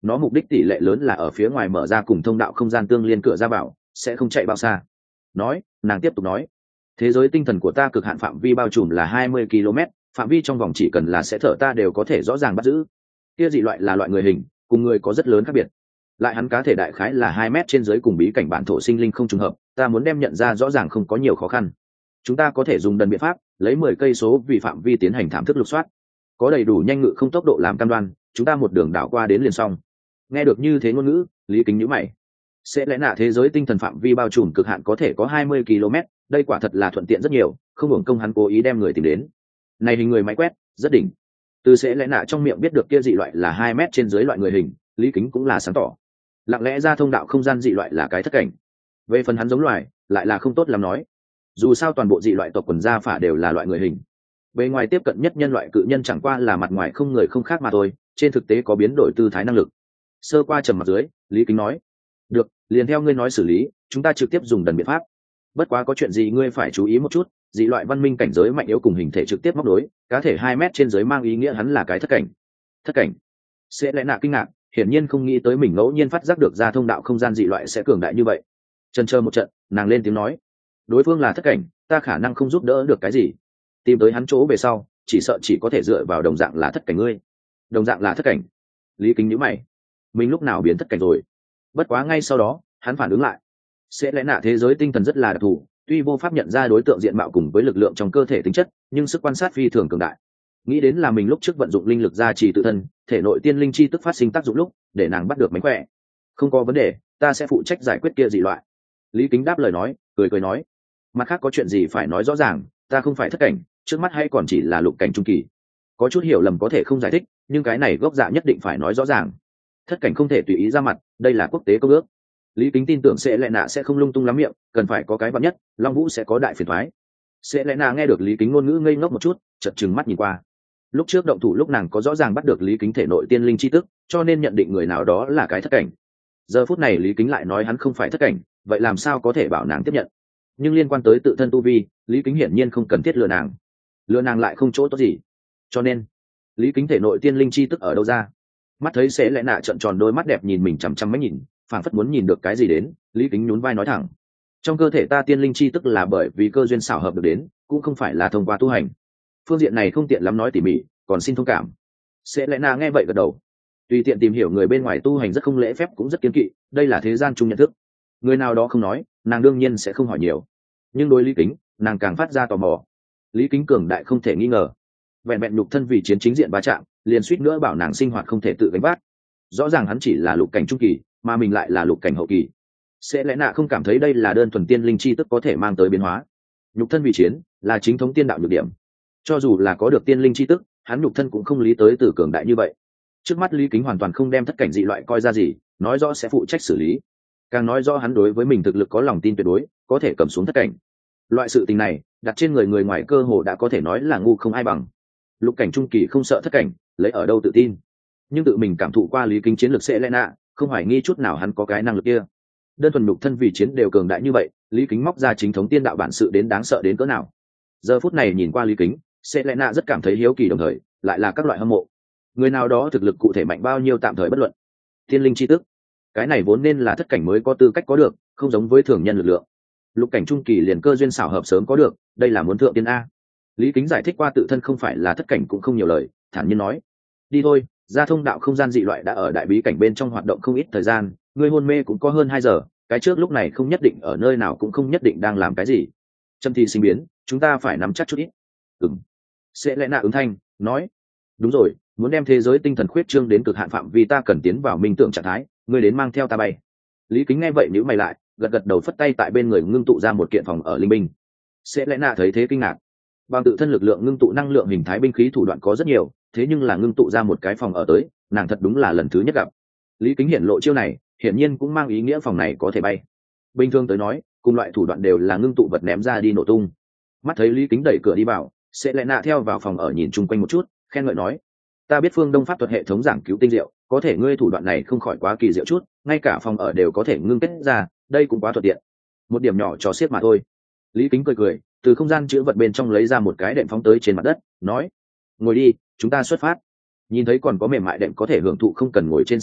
nó mục đích tỷ lệ lớn là ở phía ngoài mở ra cùng thông đạo không gian tương liên cửa ra vào, sẽ không chạy bao xa. Nói, nàng tiếp tục nói, thế giới tinh thần của ta cực hạn phạm vi bao trùm là hai mươi ki lô mét, phạm vi trong vòng chỉ cần là sẽ thở ta đều có thể rõ ràng bắt giữ. Kia dị loại là loại người hình, cùng người có rất lớn khác biệt. Lại hắn cá thể đại khái là hai mét trên dưới, cùng bí cảnh bản thổ sinh linh không trùng hợp, ta muốn đem nhận ra rõ ràng không có nhiều khó khăn. Chúng ta có thể dùng đần biện pháp, lấy mười cây số vì phạm vi tiến hành thảm thức lục soát. Có đầy đủ nhanh ngự không tốc độ làm cam đoan, chúng ta một đường đảo qua đến liền xong. Nghe được như thế ngôn ngữ, Lý Kính nhíu mày. Sẽ lẽ nạ thế giới tinh thần phạm vi bao trùm cực hạn có thể có hai mươi ki lô mét, đây quả thật là thuận tiện rất nhiều, không hưởng công hắn cố ý đem người tìm đến. Này hình người máy quét, rất đỉnh. Từ sẽ lẽ nạ trong miệng biết được kia dị loại là hai mét trên dưới loại người hình, Lý Kính cũng là sáng tỏ. Lặng lẽ ra thông đạo không gian dị loại là cái thất cảnh. Về phần hắn giống loài, lại là không tốt lắm nói. Dù sao toàn bộ dị loại tộc quần gia phả đều là loại người hình. Bề ngoài tiếp cận nhất nhân loại cự nhân chẳng qua là mặt ngoài không người không khác mà thôi, trên thực tế có biến đổi tư thái năng lực. Sơ qua trầm mặt dưới, Lý Kính nói, được, liền theo ngươi nói xử lý, chúng ta trực tiếp dùng đần biện pháp. Bất quá có chuyện gì ngươi phải chú ý một chút, dị loại văn minh cảnh giới mạnh yếu cùng hình thể trực tiếp móc đối, cá thể hai mét trên dưới mang ý nghĩa hắn là cái thất cảnh. Thất cảnh? Sẽ lẽ nạ kinh ngạc, hiển nhiên không nghĩ tới mình ngẫu nhiên phát giác được ra thông đạo không gian dị loại sẽ cường đại như vậy. Chần chờ một trận, nàng lên tiếng nói, đối phương là thất cảnh, ta khả năng không giúp đỡ được cái gì. Tìm tới hắn chỗ về sau, chỉ sợ chỉ có thể dựa vào đồng dạng là thất cảnh ngươi. Đồng dạng là thất cảnh. Lý Kính nhíu mày, mình lúc nào biến thất cảnh rồi? Bất quá ngay sau đó, hắn phản ứng lại. Sẽ lẽ nạ thế giới tinh thần rất là đặc thù, tuy vô pháp nhận ra đối tượng diện mạo cùng với lực lượng trong cơ thể tính chất, nhưng sức quan sát phi thường cường đại. Nghĩ đến là mình lúc trước vận dụng linh lực gia trì tự thân, thể nội tiên linh chi tức phát sinh tác dụng lúc, để nàng bắt được mánh khỏe. Không có vấn đề, ta sẽ phụ trách giải quyết kia dị loại. Lý Kính đáp lời nói, cười cười nói, mặt khác có chuyện gì phải nói rõ ràng, ta không phải thất cảnh, trước mắt hay còn chỉ là lục cảnh trung kỳ. Có chút hiểu lầm có thể không giải thích, nhưng cái này gốc dạ nhất định phải nói rõ ràng. Thất cảnh không thể tùy ý ra mặt, đây là quốc tế công ước. Lý Kính tin tưởng sẽ lẽ nạ sẽ không lung tung lắm miệng, cần phải có cái vạn nhất, Long Vũ sẽ có đại phiền toái. Sẽ lẽ nạ nghe được Lý Kính ngôn ngữ ngây ngốc một chút, chợt trừng mắt nhìn qua. Lúc trước động thủ lúc nàng có rõ ràng bắt được Lý Kính thể nội tiên linh chi tức, cho nên nhận định người nào đó là cái thất cảnh. Giờ phút này Lý Kính lại nói hắn không phải thất cảnh, vậy làm sao có thể bảo nàng tiếp nhận? Nhưng liên quan tới tự thân tu vi, Lý Kính hiển nhiên không cần thiết lừa nàng. Lừa nàng lại không chỗ tốt gì. Cho nên, Lý Kính thể nội tiên linh chi tức ở đâu ra? Mắt thấy sẽ lẽ nạ trợn tròn đôi mắt đẹp nhìn mình chằm chằm mấy nhìn, phảng phất muốn nhìn được cái gì đến, Lý Kính nhún vai nói thẳng, trong cơ thể ta tiên linh chi tức là bởi vì cơ duyên xảo hợp được đến, cũng không phải là thông qua tu hành. Phương diện này không tiện lắm nói tỉ mỉ, còn xin thông cảm. Sẽ lẽ nạ nghe vậy gật đầu. Tùy tiện tìm hiểu người bên ngoài tu hành rất không lễ phép cũng rất kiêng kỵ, đây là thế gian chung nhận thức. Người nào đó không nói, nàng đương nhiên sẽ không hỏi nhiều. Nhưng đối Lý Kính, nàng càng phát ra tò mò. Lý Kính cường đại không thể nghi ngờ. Vẹn vẹn nhục thân vì chiến chính diện va chạm, liền suýt nữa bảo nàng sinh hoạt không thể tự gánh vác. Rõ ràng hắn chỉ là lục cảnh trung kỳ, mà mình lại là lục cảnh hậu kỳ. Sẽ lẽ nạ không cảm thấy đây là đơn thuần tiên linh chi tức có thể mang tới biến hóa. Nhục thân vì chiến là chính thống tiên đạo nhược điểm. Cho dù là có được tiên linh chi tức, hắn nhục thân cũng không lý tới từ cường đại như vậy. Trước mắt Lý Kính hoàn toàn không đem thất cảnh dị loại coi ra gì, nói rõ sẽ phụ trách xử lý. Càng nói rõ hắn đối với mình thực lực có lòng tin tuyệt đối, có thể cầm xuống thất cảnh. Loại sự tình này, đặt trên người người ngoài cơ hồ đã có thể nói là ngu không ai bằng. Lục cảnh trung kỳ không sợ thất cảnh, lấy ở đâu tự tin? Nhưng tự mình cảm thụ qua Lý Kính chiến lược sẽ lẽ nạ, không hoài nghi chút nào hắn có cái năng lực kia. Đơn thuần nhục thân vì chiến đều cường đại như vậy, Lý Kính móc ra chính thống tiên đạo bản sự đến đáng sợ đến cỡ nào. Giờ phút này nhìn qua Lý Kính, sẽ lẽ nạ rất cảm thấy hiếu kỳ, đồng thời lại là các loại hâm mộ. Người nào đó thực lực cụ thể mạnh bao nhiêu tạm thời bất luận. Thiên linh chi tức, cái này vốn nên là thất cảnh mới có tư cách có được, không giống với thường nhân lực lượng. Lục cảnh trung kỳ liền cơ duyên xảo hợp sớm có được, đây là muốn thượng tiên a. Lý Kính giải thích qua tự thân không phải là thất cảnh cũng không nhiều lời, thản nhiên nói, đi thôi, ra thông đạo không gian dị loại đã ở đại bí cảnh bên trong hoạt động không ít thời gian, ngươi hôn mê cũng có hơn hai giờ, cái trước lúc này không nhất định ở nơi nào, cũng không nhất định đang làm cái gì. Châm thi sinh biến, chúng ta phải nắm chắc chút ít. Ừm. Sẽ lẽ nạ ứng thanh, nói, đúng rồi, muốn đem thế giới tinh thần khuyết trương đến cực hạn phạm vi ta cần tiến vào minh tưởng trạng thái, ngươi đến mang theo ta bay. Lý Kính nghe vậy nhíu mày lại, gật gật đầu phất tay tại bên người ngưng tụ ra một kiện phòng ở linh binh. Sẽ lẽ nạ thấy thế kinh ngạc. Bằng tự thân lực lượng ngưng tụ năng lượng hình thái binh khí thủ đoạn có rất nhiều, thế nhưng là ngưng tụ ra một cái phòng ở tới, nàng thật đúng là lần thứ nhất gặp. Lý Kính hiển lộ chiêu này, hiển nhiên cũng mang ý nghĩa phòng này có thể bay. Bình thường tới nói, cùng loại thủ đoạn đều là ngưng tụ vật ném ra đi nổ tung. Mắt thấy Lý Kính đẩy cửa đi vào, sẽ lẽ nạ theo vào phòng ở nhìn chung quanh một chút, khen ngợi nói, ta biết phương Đông pháp thuật hệ thống giảng cứu tinh diệu, có thể ngươi thủ đoạn này không khỏi quá kỳ diệu chút, ngay cả phòng ở đều có thể ngưng kết ra, đây cũng quá thuận tiện. Một điểm nhỏ cho xiết mà thôi. Lý Kính cười cười, từ không gian chứa vật bên trong lấy ra một cái đệm phóng tới trên mặt đất, nói, ngồi đi, chúng ta xuất phát. Nhìn thấy còn có mềm mại đệm có thể hưởng thụ không cần ngồi trên sàn nhà,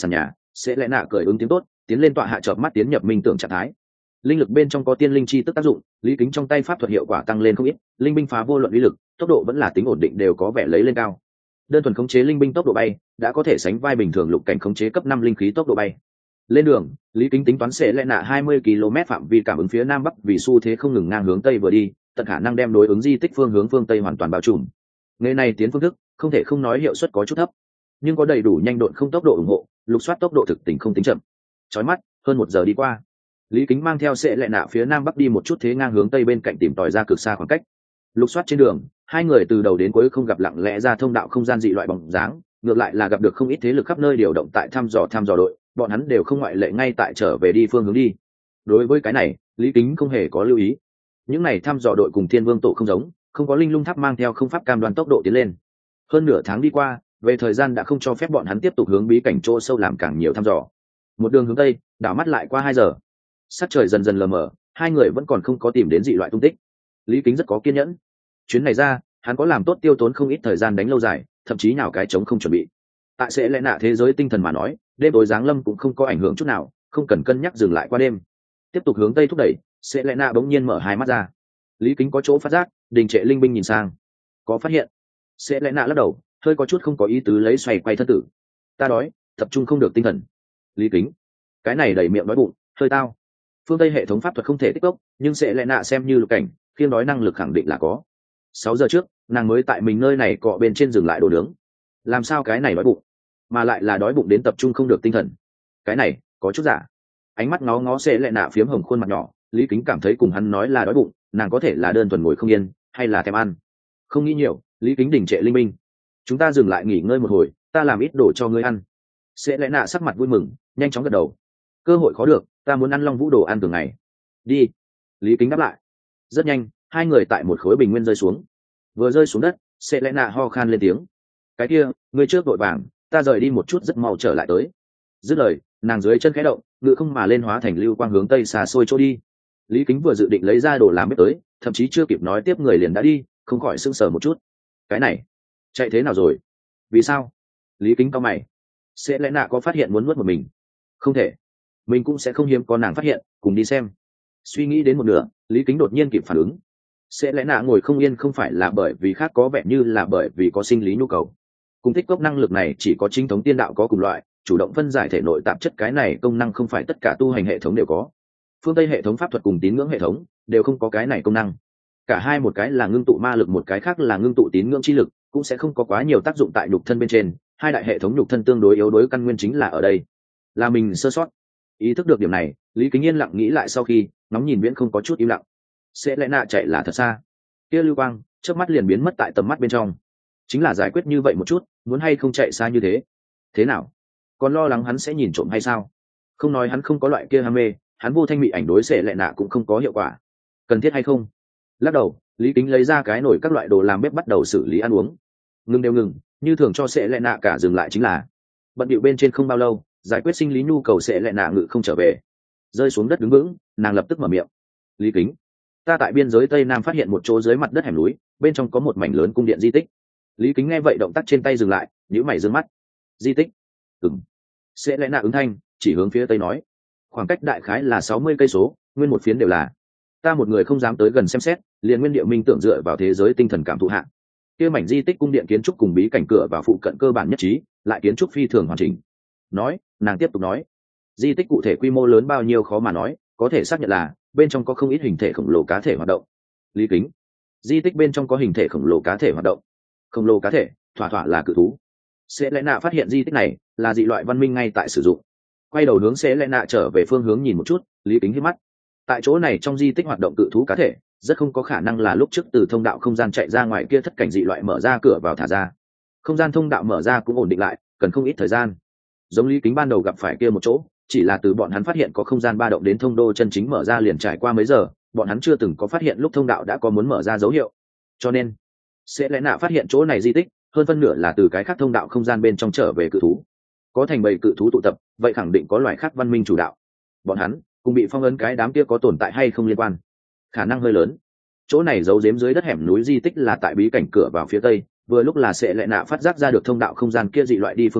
Sẽ lẽ nạ cười ứng tiếng tốt, tiến lên tọa hạ chợp mắt tiến nhập minh tưởng trạng thái. Linh lực bên trong có tiên linh chi tức tác dụng, lý kính trong tay pháp thuật hiệu quả tăng lên không ít, linh binh phá vô luận uy lực, tốc độ vẫn là tính ổn định đều có vẻ lấy lên cao. Đơn thuần khống chế linh binh tốc độ bay đã có thể sánh vai bình thường lục cảnh khống chế cấp năm linh khí tốc độ bay. Lên đường, lý kính tính toán sẽ lẽ nạ hai mươi ki lô mét phạm vi cảm ứng phía nam bắc, vì xu thế không ngừng ngang hướng tây vừa đi, tận khả năng đem đối ứng di tích phương hướng phương tây hoàn toàn bao trùm. Ngày này tiến phương thức không thể không nói hiệu suất có chút thấp, nhưng có đầy đủ nhanh độn không tốc độ ủng hộ, lục soát tốc độ thực tình không tính chậm. Chói mắt, hơn một giờ đi qua, lý kính mang theo sẽ lẽ nạ phía nam bắc đi một chút thế ngang hướng tây bên cạnh tìm tòi ra cực xa khoảng cách. Lục soát trên đường, hai người từ đầu đến cuối không gặp lặng lẽ ra thông đạo không gian dị loại bóng dáng, ngược lại là gặp được không ít thế lực khắp nơi điều động tại thăm dò thăm dò đội, bọn hắn đều không ngoại lệ ngay tại trở về đi phương hướng đi. Đối với cái này, lý kính không hề có lưu ý. Những này thăm dò đội cùng thiên vương tổ không giống, không có linh lung tháp mang theo không pháp cam đoan tốc độ tiến lên. Hơn nửa tháng đi qua, về thời gian đã không cho phép bọn hắn tiếp tục hướng bí cảnh chỗ sâu làm càng nhiều thăm dò. Một đường hướng tây, đảo mắt lại qua hai giờ, sắc trời dần dần lờ mờ, hai người vẫn còn không có tìm đến dị loại tung tích. Lý kính rất có kiên nhẫn, chuyến này ra hắn có làm tốt tiêu tốn không ít thời gian đánh lâu dài, thậm chí nào cái trống không chuẩn bị. Tại sẽ lẽ nạ thế giới tinh thần mà nói, đêm tối giáng lâm cũng không có ảnh hưởng chút nào, không cần cân nhắc dừng lại qua đêm. Tiếp tục hướng tây thúc đẩy, sẽ lẽ nạ bỗng nhiên mở hai mắt ra. Lý kính có chỗ phát giác, đình trệ linh binh nhìn sang, có phát hiện. Sẽ lẽ nạ lắc đầu, hơi có chút không có ý tứ lấy xoay quay thân tử. Ta đói, tập trung không được tinh thần. Lý kính, cái này đầy miệng đói bụng, hơi tao. Phương tây hệ thống pháp thuật không thể tích cốc, nhưng sẽ lẽ nạ xem như lục cảnh, khiêm đói năng lực khẳng định là có. Sáu giờ trước, nàng mới tại mình nơi này cọ bên trên dừng lại đồ nướng. Làm sao cái này đói bụng, mà lại là đói bụng đến tập trung không được tinh thần? Cái này có chút giả. Ánh mắt ngó ngó sẽ lẽ nạ phiếm hồng khuôn mặt nhỏ, lý kính cảm thấy cùng hắn nói là đói bụng, nàng có thể là đơn thuần ngồi không yên, hay là thèm ăn. Không nghĩ nhiều, lý kính đình trệ linh minh. Chúng ta dừng lại nghỉ ngơi một hồi, ta làm ít đồ cho ngươi ăn. Sẽ lẽ nạ sắc mặt vui mừng, nhanh chóng gật đầu. Cơ hội khó được, ta muốn ăn long vũ đồ ăn thường ngày. Đi. Lý kính đáp lại. Rất nhanh, hai người tại một khối bình nguyên rơi xuống. Vừa rơi xuống đất, sẽ lẽ nạ ho khan lên tiếng. Cái kia, ngươi trước vội vàng, ta rời đi một chút rất mau trở lại tới. Dứt lời, nàng dưới chân khẽ động, ngự không mà lên hóa thành lưu quang hướng tây xa xôi chỗ đi. Lý kính vừa dự định lấy ra đồ làm bếp tới, thậm chí chưa kịp nói tiếp người liền đã đi, không khỏi sững sờ một chút. Cái này, chạy thế nào rồi? Vì sao? Lý kính cau mày. Sẽ lẽ nạ có phát hiện muốn nuốt một mình? Không thể, mình cũng sẽ không hiếm có nàng phát hiện, cùng đi xem. Suy nghĩ đến một nửa, lý kính đột nhiên kịp phản ứng. Sẽ lẽ nạ ngồi không yên không phải là bởi vì khác, có vẻ như là bởi vì có sinh lý nhu cầu. Cùng tích cốc năng lực này chỉ có chính thống tiên đạo có cùng loại, chủ động phân giải thể nội tạp chất, cái này công năng không phải tất cả tu hành hệ thống đều có. Phương tây hệ thống pháp thuật cùng tín ngưỡng hệ thống đều không có cái này công năng. Cả hai, một cái là ngưng tụ ma lực, một cái khác là ngưng tụ tín ngưỡng chi lực, cũng sẽ không có quá nhiều tác dụng tại nhục thân bên trên. Hai đại hệ thống nhục thân tương đối yếu, đối căn nguyên chính là ở đây, là mình sơ sót. Ý thức được điểm này, lý kính yên lặng nghĩ lại, sau khi nóng nhìn viễn không có chút im lặng. Sẽ lẽ nạ chạy là thật xa, kia lưu quang trước mắt liền biến mất tại tầm mắt bên trong. Chính là giải quyết như vậy một chút, muốn hay không chạy xa như thế? Thế nào, còn lo lắng hắn sẽ nhìn trộm hay sao? Không nói hắn không có loại kia ham mê, hắn vô thanh mị ảnh đối sẽ lẽ nạ cũng không có hiệu quả. Cần thiết hay không? Lắc đầu, lý kính lấy ra cái nồi các loại đồ làm bếp bắt đầu xử lý ăn uống. Ngừng đều ngừng, như thường cho sẽ lẽ nạ cả dừng lại chính là. Bận điệu bên trên không bao lâu, giải quyết sinh lý nhu cầu sẽ lẽ nạ ngự không trở về, rơi xuống đất đứng vững, nàng lập tức mở miệng. Lý kính, ta tại biên giới tây nam phát hiện một chỗ dưới mặt đất hẻm núi, bên trong có một mảnh lớn cung điện di tích. Lý kính nghe vậy động tác trên tay dừng lại, nhíu mày dương mắt. Di tích? Ừm. Sẽ lẽ nạ ứng thanh, chỉ hướng phía tây nói. Khoảng cách đại khái là sáu mươi cây số, nguyên một phiến đều là. Ta một người không dám tới gần xem xét, liền nguyên địa minh tưởng dựa vào thế giới tinh thần cảm thụ hạng. Kia mảnh di tích cung điện kiến trúc cùng bí cảnh cửa và phụ cận cơ bản nhất trí, lại kiến trúc phi thường hoàn chỉnh. Nói, nàng tiếp tục nói. Di tích cụ thể quy mô lớn bao nhiêu khó mà nói, có thể xác nhận là bên trong có không ít hình thể khổng lồ cá thể hoạt động. Lý kính, di tích bên trong có hình thể khổng lồ cá thể hoạt động. Khổng lồ cá thể, thỏa thỏa là cự thú. Sẽ lẽ nạ phát hiện di tích này là dị loại văn minh ngay tại sử dụng. Quay đầu hướng sẽ lẽ nạ trở về phương hướng nhìn một chút, lý kính hít mắt. Tại chỗ này trong di tích hoạt động cự thú cá thể, rất không có khả năng là lúc trước từ thông đạo không gian chạy ra ngoài kia thất cảnh dị loại mở ra cửa vào thả ra. Không gian thông đạo mở ra cũng ổn định lại, cần không ít thời gian. Giống lý kính ban đầu gặp phải kia một chỗ, chỉ là từ bọn hắn phát hiện có không gian ba động đến thông đô chân chính mở ra liền trải qua mấy giờ, bọn hắn chưa từng có phát hiện lúc thông đạo đã có muốn mở ra dấu hiệu. Cho nên sẽ lẽ nạ phát hiện chỗ này di tích, hơn phân nửa là từ cái khác thông đạo không gian bên trong trở về cự thú. Có thành bầy cự thú tụ tập, vậy khẳng định có loài khác văn minh chủ đạo. Bọn hắn cùng bị phong ấn cái đám kia có tồn tại hay không liên quan, khả năng hơi lớn. Chỗ này giấu giếm dưới đất hẻm núi di tích là tại bí cảnh cửa vào phía tây, vừa lúc là sẽ lẽ nạ phát giác ra được thông đạo không gian kia dị loại đi phương hướng,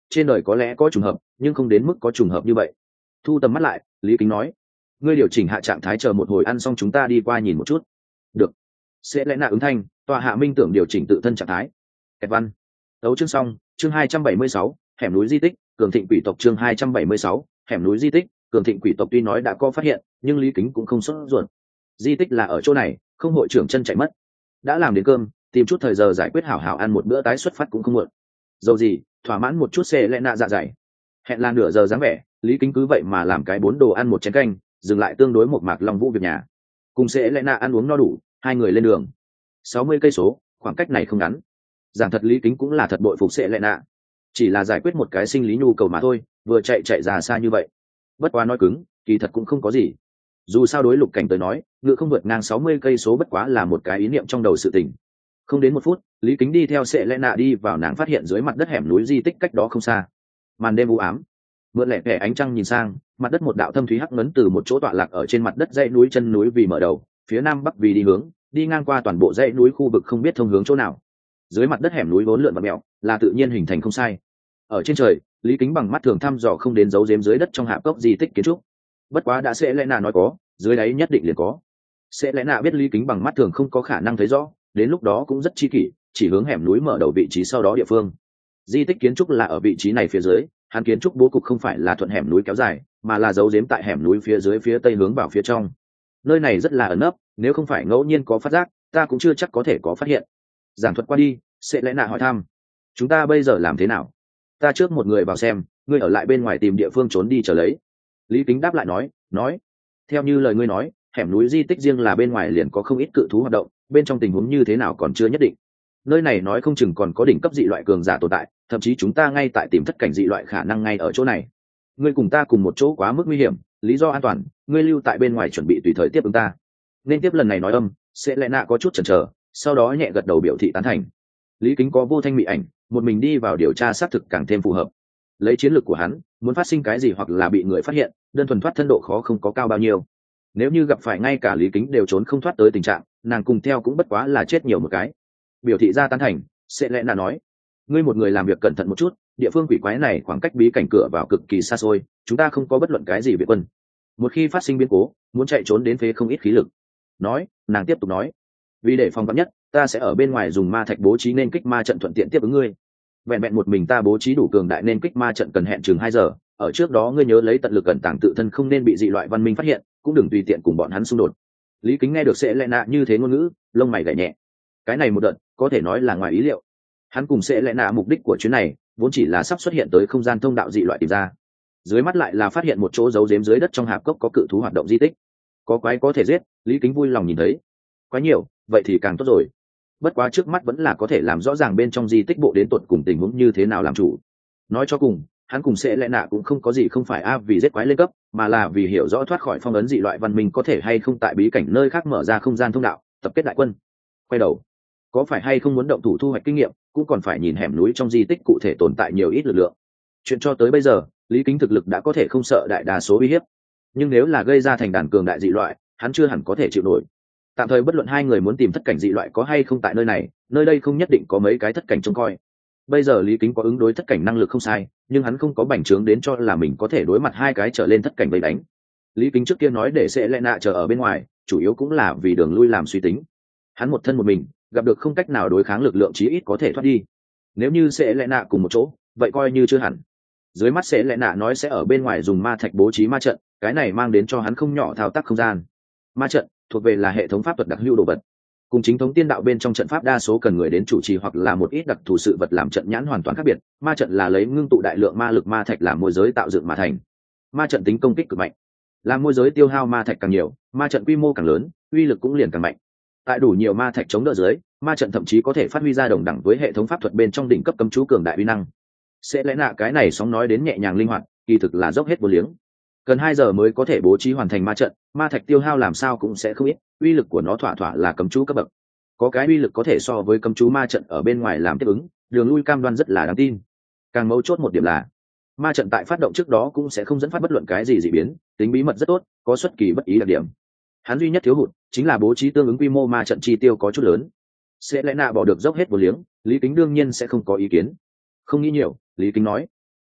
trên đời có lẽ có trùng hợp nhưng không đến mức có trùng hợp như vậy. Thu tầm mắt lại, Lý Kính nói, ngươi điều chỉnh hạ trạng thái, chờ một hồi ăn xong chúng ta đi qua nhìn một chút. Được. Sẽ lẽ nạ ứng thanh, tọa hạ minh tưởng điều chỉnh tự thân trạng thái. Kẹt văn. Đấu chương xong, chương hai trăm bảy mươi sáu, hẻm núi di tích, cường thịnh quỷ tộc. Chương hai trăm bảy mươi sáu, hẻm núi di tích, cường thịnh quỷ tộc. Tuy nói đã có phát hiện, nhưng Lý Kính cũng không sốt ruột. Di tích là ở chỗ này, không hội trưởng chân chạy mất. Đã làm đến cơm, tìm chút thời giờ giải quyết hảo hảo ăn một bữa tái xuất phát cũng không muộn. Dầu gì, thỏa mãn một chút sẽ lẽ nạ dạ dày. Hẹn là nửa giờ dáng vẻ, Lý Kính cứ vậy mà làm cái bốn đồ ăn một chén canh, dừng lại tương đối một mạc Long Vũ việc nhà. Cùng sẽ lẽ nạ ăn uống no đủ, hai người lên đường. Sáu mươi cây số, khoảng cách này không ngắn. Giảng thật, Lý Kính cũng là thật bội phục sẽ lẽ nạ. Chỉ là giải quyết một cái sinh lý nhu cầu mà thôi, vừa chạy chạy ra xa như vậy. Bất quá nói cứng, kỳ thật cũng không có gì. Dù sao đối Lục Cảnh tới nói, ngựa không vượt ngang sáu mươi cây số bất quá là một cái ý niệm trong đầu sự tình. Không đến một phút, Lý Kính đi theo sẽ lẽ nạ đi vào, nàng phát hiện dưới mặt đất hẻm núi di tích cách đó không xa. Màn đêm u ám, mượn lẻ thẻ ánh trăng nhìn sang, mặt đất một đạo thâm thúy hắc ngấn từ một chỗ tọa lạc ở trên mặt đất dãy núi chân núi vì mở đầu, phía nam bắc vì đi hướng, đi ngang qua toàn bộ dãy núi khu vực không biết thông hướng chỗ nào. Dưới mặt đất hẻm núi vốn lượn và mèo, là tự nhiên hình thành không sai. Ở trên trời, Lý Kính bằng mắt thường thăm dò không đến dấu giếm dưới đất trong hạ cốc di tích kiến trúc. Bất quá đã sẽ lẽ nạ nói có, dưới đáy nhất định liền có. Sẽ lẽ nạ biết Lý Kính bằng mắt thường không có khả năng thấy rõ, đến lúc đó cũng rất chi kỷ, chỉ hướng hẻm núi mở đầu vị trí sau đó địa phương. Di tích kiến trúc là ở vị trí này phía dưới, hắn kiến trúc bố cục không phải là thuận hẻm núi kéo dài, mà là giấu giếm tại hẻm núi phía dưới phía tây hướng vào phía trong. Nơi này rất là ẩn nấp, nếu không phải ngẫu nhiên có phát giác, ta cũng chưa chắc có thể có phát hiện. Giảng thuật qua đi, sẽ lẽ nạ hỏi thăm, chúng ta bây giờ làm thế nào? Ta trước một người vào xem, ngươi ở lại bên ngoài tìm địa phương trốn đi chờ lấy. Lý Kính đáp lại nói, nói, theo như lời ngươi nói, hẻm núi di tích riêng là bên ngoài liền có không ít cự thú hoạt động, bên trong tình huống như thế nào còn chưa nhất định. Nơi này nói không chừng còn có đỉnh cấp dị loại cường giả tồn tại, thậm chí chúng ta ngay tại tìm thất cảnh dị loại khả năng ngay ở chỗ này. Ngươi cùng ta cùng một chỗ quá mức nguy hiểm, lý do an toàn, ngươi lưu tại bên ngoài chuẩn bị tùy thời tiếp ứng ta. Nên tiếp lần này nói âm, sẽ lẽ nạ có chút chần chờ, sau đó nhẹ gật đầu biểu thị tán thành. Lý Kính có vô thanh mị ảnh, một mình đi vào điều tra xác thực càng thêm phù hợp. Lấy chiến lược của hắn, muốn phát sinh cái gì hoặc là bị người phát hiện, đơn thuần thoát thân độ khó không có cao bao nhiêu. Nếu như gặp phải ngay cả Lý Kính đều trốn không thoát tới tình trạng, nàng cùng theo cũng bất quá là chết nhiều một cái. Biểu thị ra tán thành, sẽ lẽ nạ nói, ngươi một người làm việc cẩn thận một chút, địa phương quỷ quái này khoảng cách bí cảnh cửa vào cực kỳ xa xôi, chúng ta không có bất luận cái gì viện quân. Một khi phát sinh biến cố, muốn chạy trốn đến phế không ít khí lực. Nói, nàng tiếp tục nói, vì để phòng vắn nhất, ta sẽ ở bên ngoài dùng ma thạch bố trí nên kích ma trận thuận tiện tiếp ứng ngươi. Vẹn vẹn một mình ta bố trí đủ cường đại nên kích ma trận cần hẹn chừng hai giờ, ở trước đó ngươi nhớ lấy tận lực cẩn tàng tự thân, không nên bị dị loại văn minh phát hiện, cũng đừng tùy tiện cùng bọn hắn xung đột. Lý Kính nghe được sẽ lẽ nạ như thế ngôn ngữ, lông mày gảy nhẹ. Cái này một đợt có thể nói là ngoài ý liệu. Hắn cùng sẽ lẽ nạ mục đích của chuyến này vốn chỉ là sắp xuất hiện tới không gian thông đạo dị loại tìm ra, dưới mắt lại là phát hiện một chỗ giấu giếm dưới đất trong hạp cốc có cự thú hoạt động di tích. Có quái có thể giết, Lý Kính vui lòng nhìn thấy. Quái nhiều, vậy thì càng tốt rồi. Bất quá trước mắt vẫn là có thể làm rõ ràng bên trong di tích bộ đến tột cùng tình huống như thế nào làm chủ. Nói cho cùng, hắn cùng sẽ lẽ nạ cũng không có gì không phải a vì giết quái lên cấp, mà là vì hiểu rõ thoát khỏi phong ấn dị loại văn minh có thể hay không tại bí cảnh nơi khác mở ra không gian thông đạo, tập kết đại quân. Quay đầu, có phải hay không muốn động thủ thu hoạch kinh nghiệm, cũng còn phải nhìn hẻm núi trong di tích cụ thể tồn tại nhiều ít lực lượng. Chuyện cho tới bây giờ, Lý Kính thực lực đã có thể không sợ đại đa số uy hiếp, nhưng nếu là gây ra thành đàn cường đại dị loại, hắn chưa hẳn có thể chịu nổi. Tạm thời bất luận hai người muốn tìm thất cảnh dị loại có hay không tại nơi này, nơi đây không nhất định có mấy cái thất cảnh trông coi. Bây giờ Lý Kính có ứng đối thất cảnh năng lực không sai, nhưng hắn không có bành trướng đến cho là mình có thể đối mặt hai cái trở lên thất cảnh vây đánh. Lý Kính trước kia nói để sẽ lẽ nạ chờ ở bên ngoài, chủ yếu cũng là vì đường lui làm suy tính. Hắn một thân một mình, gặp được không cách nào đối kháng lực lượng chí ít có thể thoát đi. Nếu như sẽ lẽ nạ cùng một chỗ, vậy coi như chưa hẳn. Dưới mắt sẽ lẽ nạ nói sẽ ở bên ngoài dùng ma thạch bố trí ma trận, cái này mang đến cho hắn không nhỏ thao tác không gian. Ma trận thuộc về là hệ thống pháp thuật đặc hữu đồ vật, cùng chính thống tiên đạo bên trong trận pháp đa số cần người đến chủ trì hoặc là một ít đặc thù sự vật làm trận nhãn hoàn toàn khác biệt. Ma trận là lấy ngưng tụ đại lượng ma lực ma thạch làm môi giới tạo dựng mà thành. Ma trận tính công kích cực mạnh, làm môi giới tiêu hao ma thạch càng nhiều, ma trận quy mô càng lớn, uy lực cũng liền càng mạnh. Tại đủ nhiều ma thạch chống đỡ dưới, ma trận thậm chí có thể phát huy ra đồng đẳng với hệ thống pháp thuật bên trong đỉnh cấp cấm chú cường đại uy năng. Sẽ lẽ nạ cái này sóng nói đến nhẹ nhàng linh hoạt, kỳ thực là dốc hết vô liếng. Cần hai giờ mới có thể bố trí hoàn thành ma trận, ma thạch tiêu hao làm sao cũng sẽ không ít, uy lực của nó thỏa thỏa là cấm chú cấp bậc. Có cái uy lực có thể so với cấm chú ma trận ở bên ngoài làm tiếp ứng, đường lui cam đoan rất là đáng tin. Càng mấu chốt một điểm là, ma trận tại phát động trước đó cũng sẽ không dẫn phát bất luận cái gì dị biến, tính bí mật rất tốt, có xuất kỳ bất ý đặc điểm. Hắn duy nhất thiếu hụt chính là bố trí tương ứng quy mô ma trận chi tiêu có chút lớn. Sẽ lẽ nạ bỏ được dốc hết vô liếng, Lý Kính đương nhiên sẽ không có ý kiến. Không nghĩ nhiều, Lý Kính nói,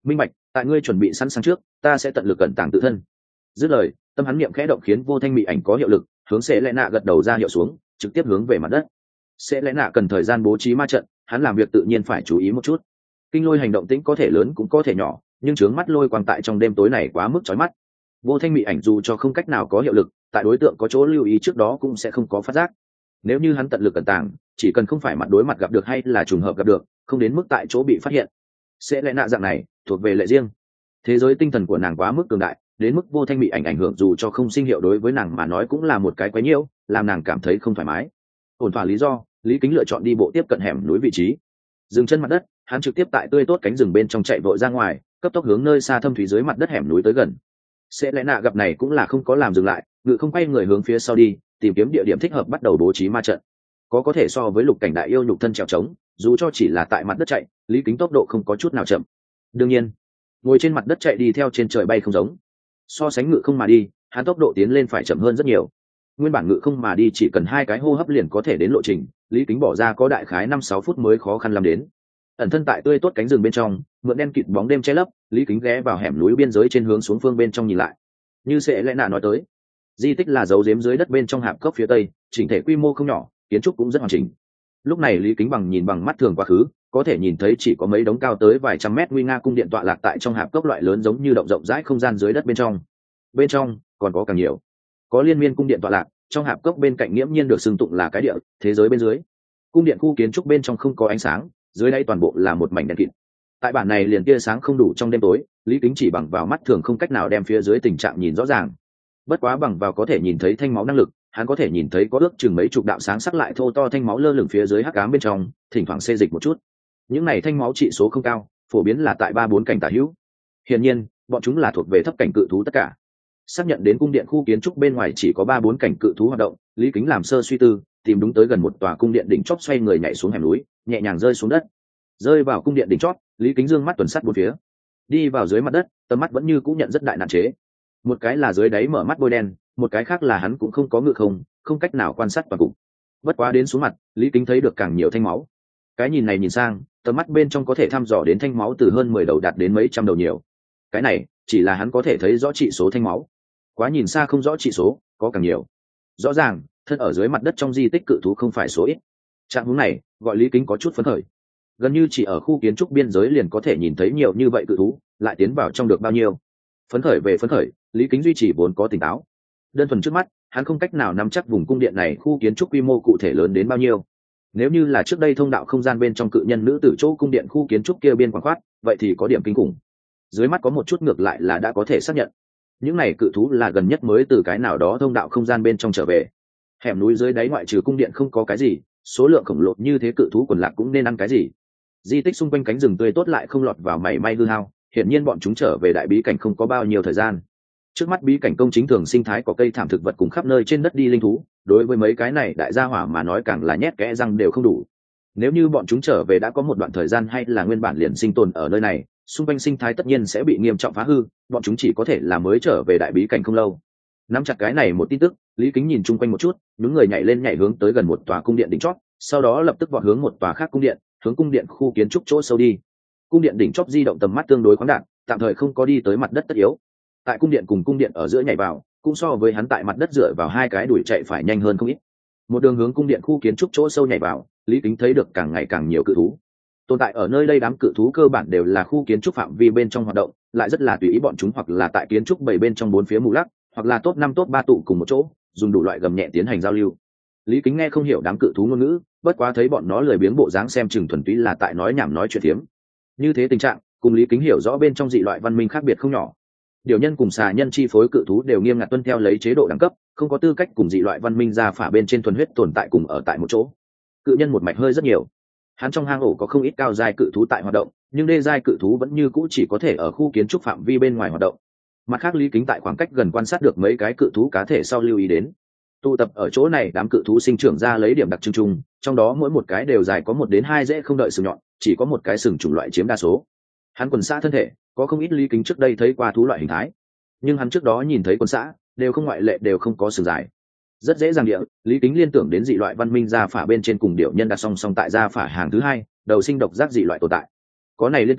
minh bạch, tại ngươi chuẩn bị sẵn sàng trước ta sẽ tận lực cẩn tàng tự thân. Dứt lời, tâm hắn niệm khẽ động khiến vô thanh mị ảnh có hiệu lực, hướng sẽ lẽ nạ gật đầu ra hiệu xuống, trực tiếp hướng về mặt đất. Sẽ lẽ nạ cần thời gian bố trí ma trận, hắn làm việc tự nhiên phải chú ý một chút. Kinh lôi hành động tĩnh có thể lớn cũng có thể nhỏ, nhưng chướng mắt lôi quang tại trong đêm tối này quá mức chói mắt. Vô thanh mị ảnh dù cho không cách nào có hiệu lực, tại đối tượng có chỗ lưu ý trước đó cũng sẽ không có phát giác. Nếu như hắn tận lực cẩn tàng, chỉ cần không phải mặt đối mặt gặp được hay là trùng hợp gặp được, không đến mức tại chỗ bị phát hiện. Sẽ lẽ nạ dạng này thuộc về lệ riêng, thế giới tinh thần của nàng quá mức cường đại, đến mức vô thanh mị ảnh ảnh hưởng dù cho không sinh hiệu đối với nàng mà nói cũng là một cái quái nhiễu, làm nàng cảm thấy không thoải mái. Ổn thỏa lý do, Lý Kính lựa chọn đi bộ tiếp cận hẻm núi vị trí. Dừng chân mặt đất, hắn trực tiếp tại tươi tốt cánh rừng bên trong chạy vội ra ngoài, cấp tốc hướng nơi xa thâm thúy dưới mặt đất hẻm núi tới gần. Sẽ lẽ nạ gặp này cũng là không có làm dừng lại, ngự không quay người hướng phía sau đi, tìm kiếm địa điểm thích hợp bắt đầu bố trí ma trận. Có có thể so với lục cảnh đại yêu nhục thân trèo trống, dù cho chỉ là tại mặt đất chạy, Lý Kính tốc độ không có chút nào chậm. Đương nhiên, ngồi trên mặt đất chạy đi theo trên trời bay không giống. So sánh ngự không mà đi, hắn tốc độ tiến lên phải chậm hơn rất nhiều. Nguyên bản ngự không mà đi chỉ cần hai cái hô hấp liền có thể đến lộ trình, Lý Kính bỏ ra có đại khái năm sáu phút mới khó khăn làm đến. Ẩn thân tại tươi tốt cánh rừng bên trong, mượn đen kịt bóng đêm che lấp, Lý Kính ghé vào hẻm núi biên giới trên hướng xuống phương bên trong nhìn lại. Như sẽ lẽ nạ nói tới, di tích là dấu giếm dưới đất bên trong hạp cốc phía tây, chỉnh thể quy mô không nhỏ, kiến trúc cũng rất hoàn chỉnh. Lúc này Lý Kính bằng nhìn bằng mắt thường quá khứ, có thể nhìn thấy chỉ có mấy đống cao tới vài trăm mét nguy nga cung điện tọa lạc tại trong hạp cốc loại lớn giống như động rộng rãi không gian dưới đất bên trong. Bên trong còn có càng nhiều, có liên miên cung điện tọa lạc, trong hạp cốc bên cạnh nghiễm nhiên được xưng tụng là cái địa thế giới bên dưới. Cung điện khu kiến trúc bên trong không có ánh sáng, dưới đáy toàn bộ là một mảnh đen kịt. Tại bản này liền tia sáng không đủ trong đêm tối, Lý Kính chỉ bằng vào mắt thường không cách nào đem phía dưới tình trạng nhìn rõ ràng. Bất quá bằng vào có thể nhìn thấy thanh máu năng lực, hắn có thể nhìn thấy có ước chừng mấy chục đạo sáng sắc lại thô to thanh máu lơ lửng phía dưới hắc ám bên trong, thỉnh thoảng xê dịch một chút. Những này thanh máu trị số không cao, phổ biến là tại ba bốn cảnh tả hữu. Hiển nhiên, bọn chúng là thuộc về thấp cảnh cự thú tất cả. Xác nhận đến cung điện khu kiến trúc bên ngoài chỉ có ba bốn cảnh cự thú hoạt động, Lý Kính làm sơ suy tư, tìm đúng tới gần một tòa cung điện đỉnh chót xoay người nhảy xuống hẻm núi, nhẹ nhàng rơi xuống đất. Rơi vào cung điện đỉnh chót, Lý Kính dương mắt tuần sát bốn phía. Đi vào dưới mặt đất, tầm mắt vẫn như cũng nhận rất đại nạn chế. Một cái là dưới đáy mở mắt bôi đen, một cái khác là hắn cũng không có ngự không, không cách nào quan sát toàn cục. Bất quá đến xuống mặt, Lý Kính thấy được càng nhiều thanh máu. Cái nhìn này nhìn sang, tầm mắt bên trong có thể thăm dò đến thanh máu từ hơn mười đầu đạt đến mấy trăm đầu nhiều. Cái này chỉ là hắn có thể thấy rõ trị số thanh máu. Quá nhìn xa không rõ trị số, có càng nhiều. Rõ ràng, thân ở dưới mặt đất trong di tích cự thú không phải số ít. Trạng huống này, gọi Lý Kính có chút phấn khởi. Gần như chỉ ở khu kiến trúc biên giới liền có thể nhìn thấy nhiều như vậy cự thú, lại tiến vào trong được bao nhiêu. Phấn khởi về phấn khởi, Lý Kính duy trì vốn có tỉnh táo. Đơn thuần trước mắt, hắn không cách nào nắm chắc vùng cung điện này khu kiến trúc quy mô cụ thể lớn đến bao nhiêu. Nếu như là trước đây thông đạo không gian bên trong cự nhân nữ tử chỗ cung điện khu kiến trúc kia biên quảng khoát, vậy thì có điểm kinh khủng. Dưới mắt có một chút ngược lại là đã có thể xác nhận. Những này cự thú là gần nhất mới từ cái nào đó thông đạo không gian bên trong trở về. Hẻm núi dưới đáy ngoại trừ cung điện không có cái gì, số lượng khổng lồ như thế cự thú quần lạc cũng nên ăn cái gì. Di tích xung quanh cánh rừng tươi tốt lại không lọt vào mảy may hư hao, hiển nhiên bọn chúng trở về đại bí cảnh không có bao nhiêu thời gian. Trước mắt bí cảnh công chính thường sinh thái có cây thảm thực vật cùng khắp nơi trên đất đi linh thú, đối với mấy cái này đại gia hỏa mà nói càng là nhét kẽ răng đều không đủ. Nếu như bọn chúng trở về đã có một đoạn thời gian hay là nguyên bản liền sinh tồn ở nơi này, xung quanh sinh thái tất nhiên sẽ bị nghiêm trọng phá hư, bọn chúng chỉ có thể là mới trở về đại bí cảnh không lâu. Nắm chặt cái này một tin tức, Lý Kính nhìn chung quanh một chút, những người nhảy lên nhảy hướng tới gần một tòa cung điện đỉnh chót, sau đó lập tức vọt hướng một tòa khác cung điện, hướng cung điện khu kiến trúc chỗ sâu đi. Cung điện đỉnh chót di động tầm mắt tương đối khoáng đạt, tạm thời không có đi tới mặt đất tất yếu. Tại cung điện cùng cung điện ở giữa nhảy vào, cũng so với hắn tại mặt đất dựa vào hai cái đuổi chạy phải nhanh hơn không ít. Một đường hướng cung điện khu kiến trúc chỗ sâu nhảy vào, Lý Kính thấy được càng ngày càng nhiều cự thú. Tồn tại ở nơi đây đám cự thú cơ bản đều là khu kiến trúc phạm vi bên trong hoạt động, lại rất là tùy ý bọn chúng hoặc là tại kiến trúc bảy bên trong bốn phía mù lắc, hoặc là top năm top ba tụ cùng một chỗ, dùng đủ loại gầm nhẹ tiến hành giao lưu. Lý Kính nghe không hiểu đám cự thú ngôn ngữ, bất quá thấy bọn nó lười biếng bộ dáng xem chừng thuần túy là tại nói nhảm nói chuyện thiếm. Như thế tình trạng, cùng Lý Kính hiểu rõ bên trong dị loại văn minh khác biệt không nhỏ. Điều nhân cùng xà nhân chi phối cự thú đều nghiêm ngặt tuân theo lấy chế độ đẳng cấp, không có tư cách cùng dị loại văn minh ra phả bên trên thuần huyết tồn tại cùng ở tại một chỗ. Cự nhân một mạch hơi rất nhiều. Hắn trong hang ổ có không ít cao giai cự thú tại hoạt động, nhưng đê giai cự thú vẫn như cũ chỉ có thể ở khu kiến trúc phạm vi bên ngoài hoạt động. Mặt khác Lý Kính tại khoảng cách gần quan sát được mấy cái cự thú cá thể sau lưu ý đến. Tụ tập ở chỗ này đám cự thú sinh trưởng ra lấy điểm đặc trưng chung, trong đó mỗi một cái đều dài có một đến hai rễ không đợi sừng nhọn, chỉ có một cái sừng chủng loại chiếm đa số. Hắn quần xã thân thể, có không ít Lý Kính trước đây thấy qua thú loại hình thái, nhưng hắn trước đó nhìn thấy quần xã đều không ngoại lệ đều không có sừng dài. Rất dễ dàng địa, Lý Kính liên tưởng đến dị loại văn minh gia phả bên trên cùng điệu nhân đặt song song tại gia phả hàng thứ hai, đầu sinh độc giác dị loại tồn tại. Có này liên tưởng,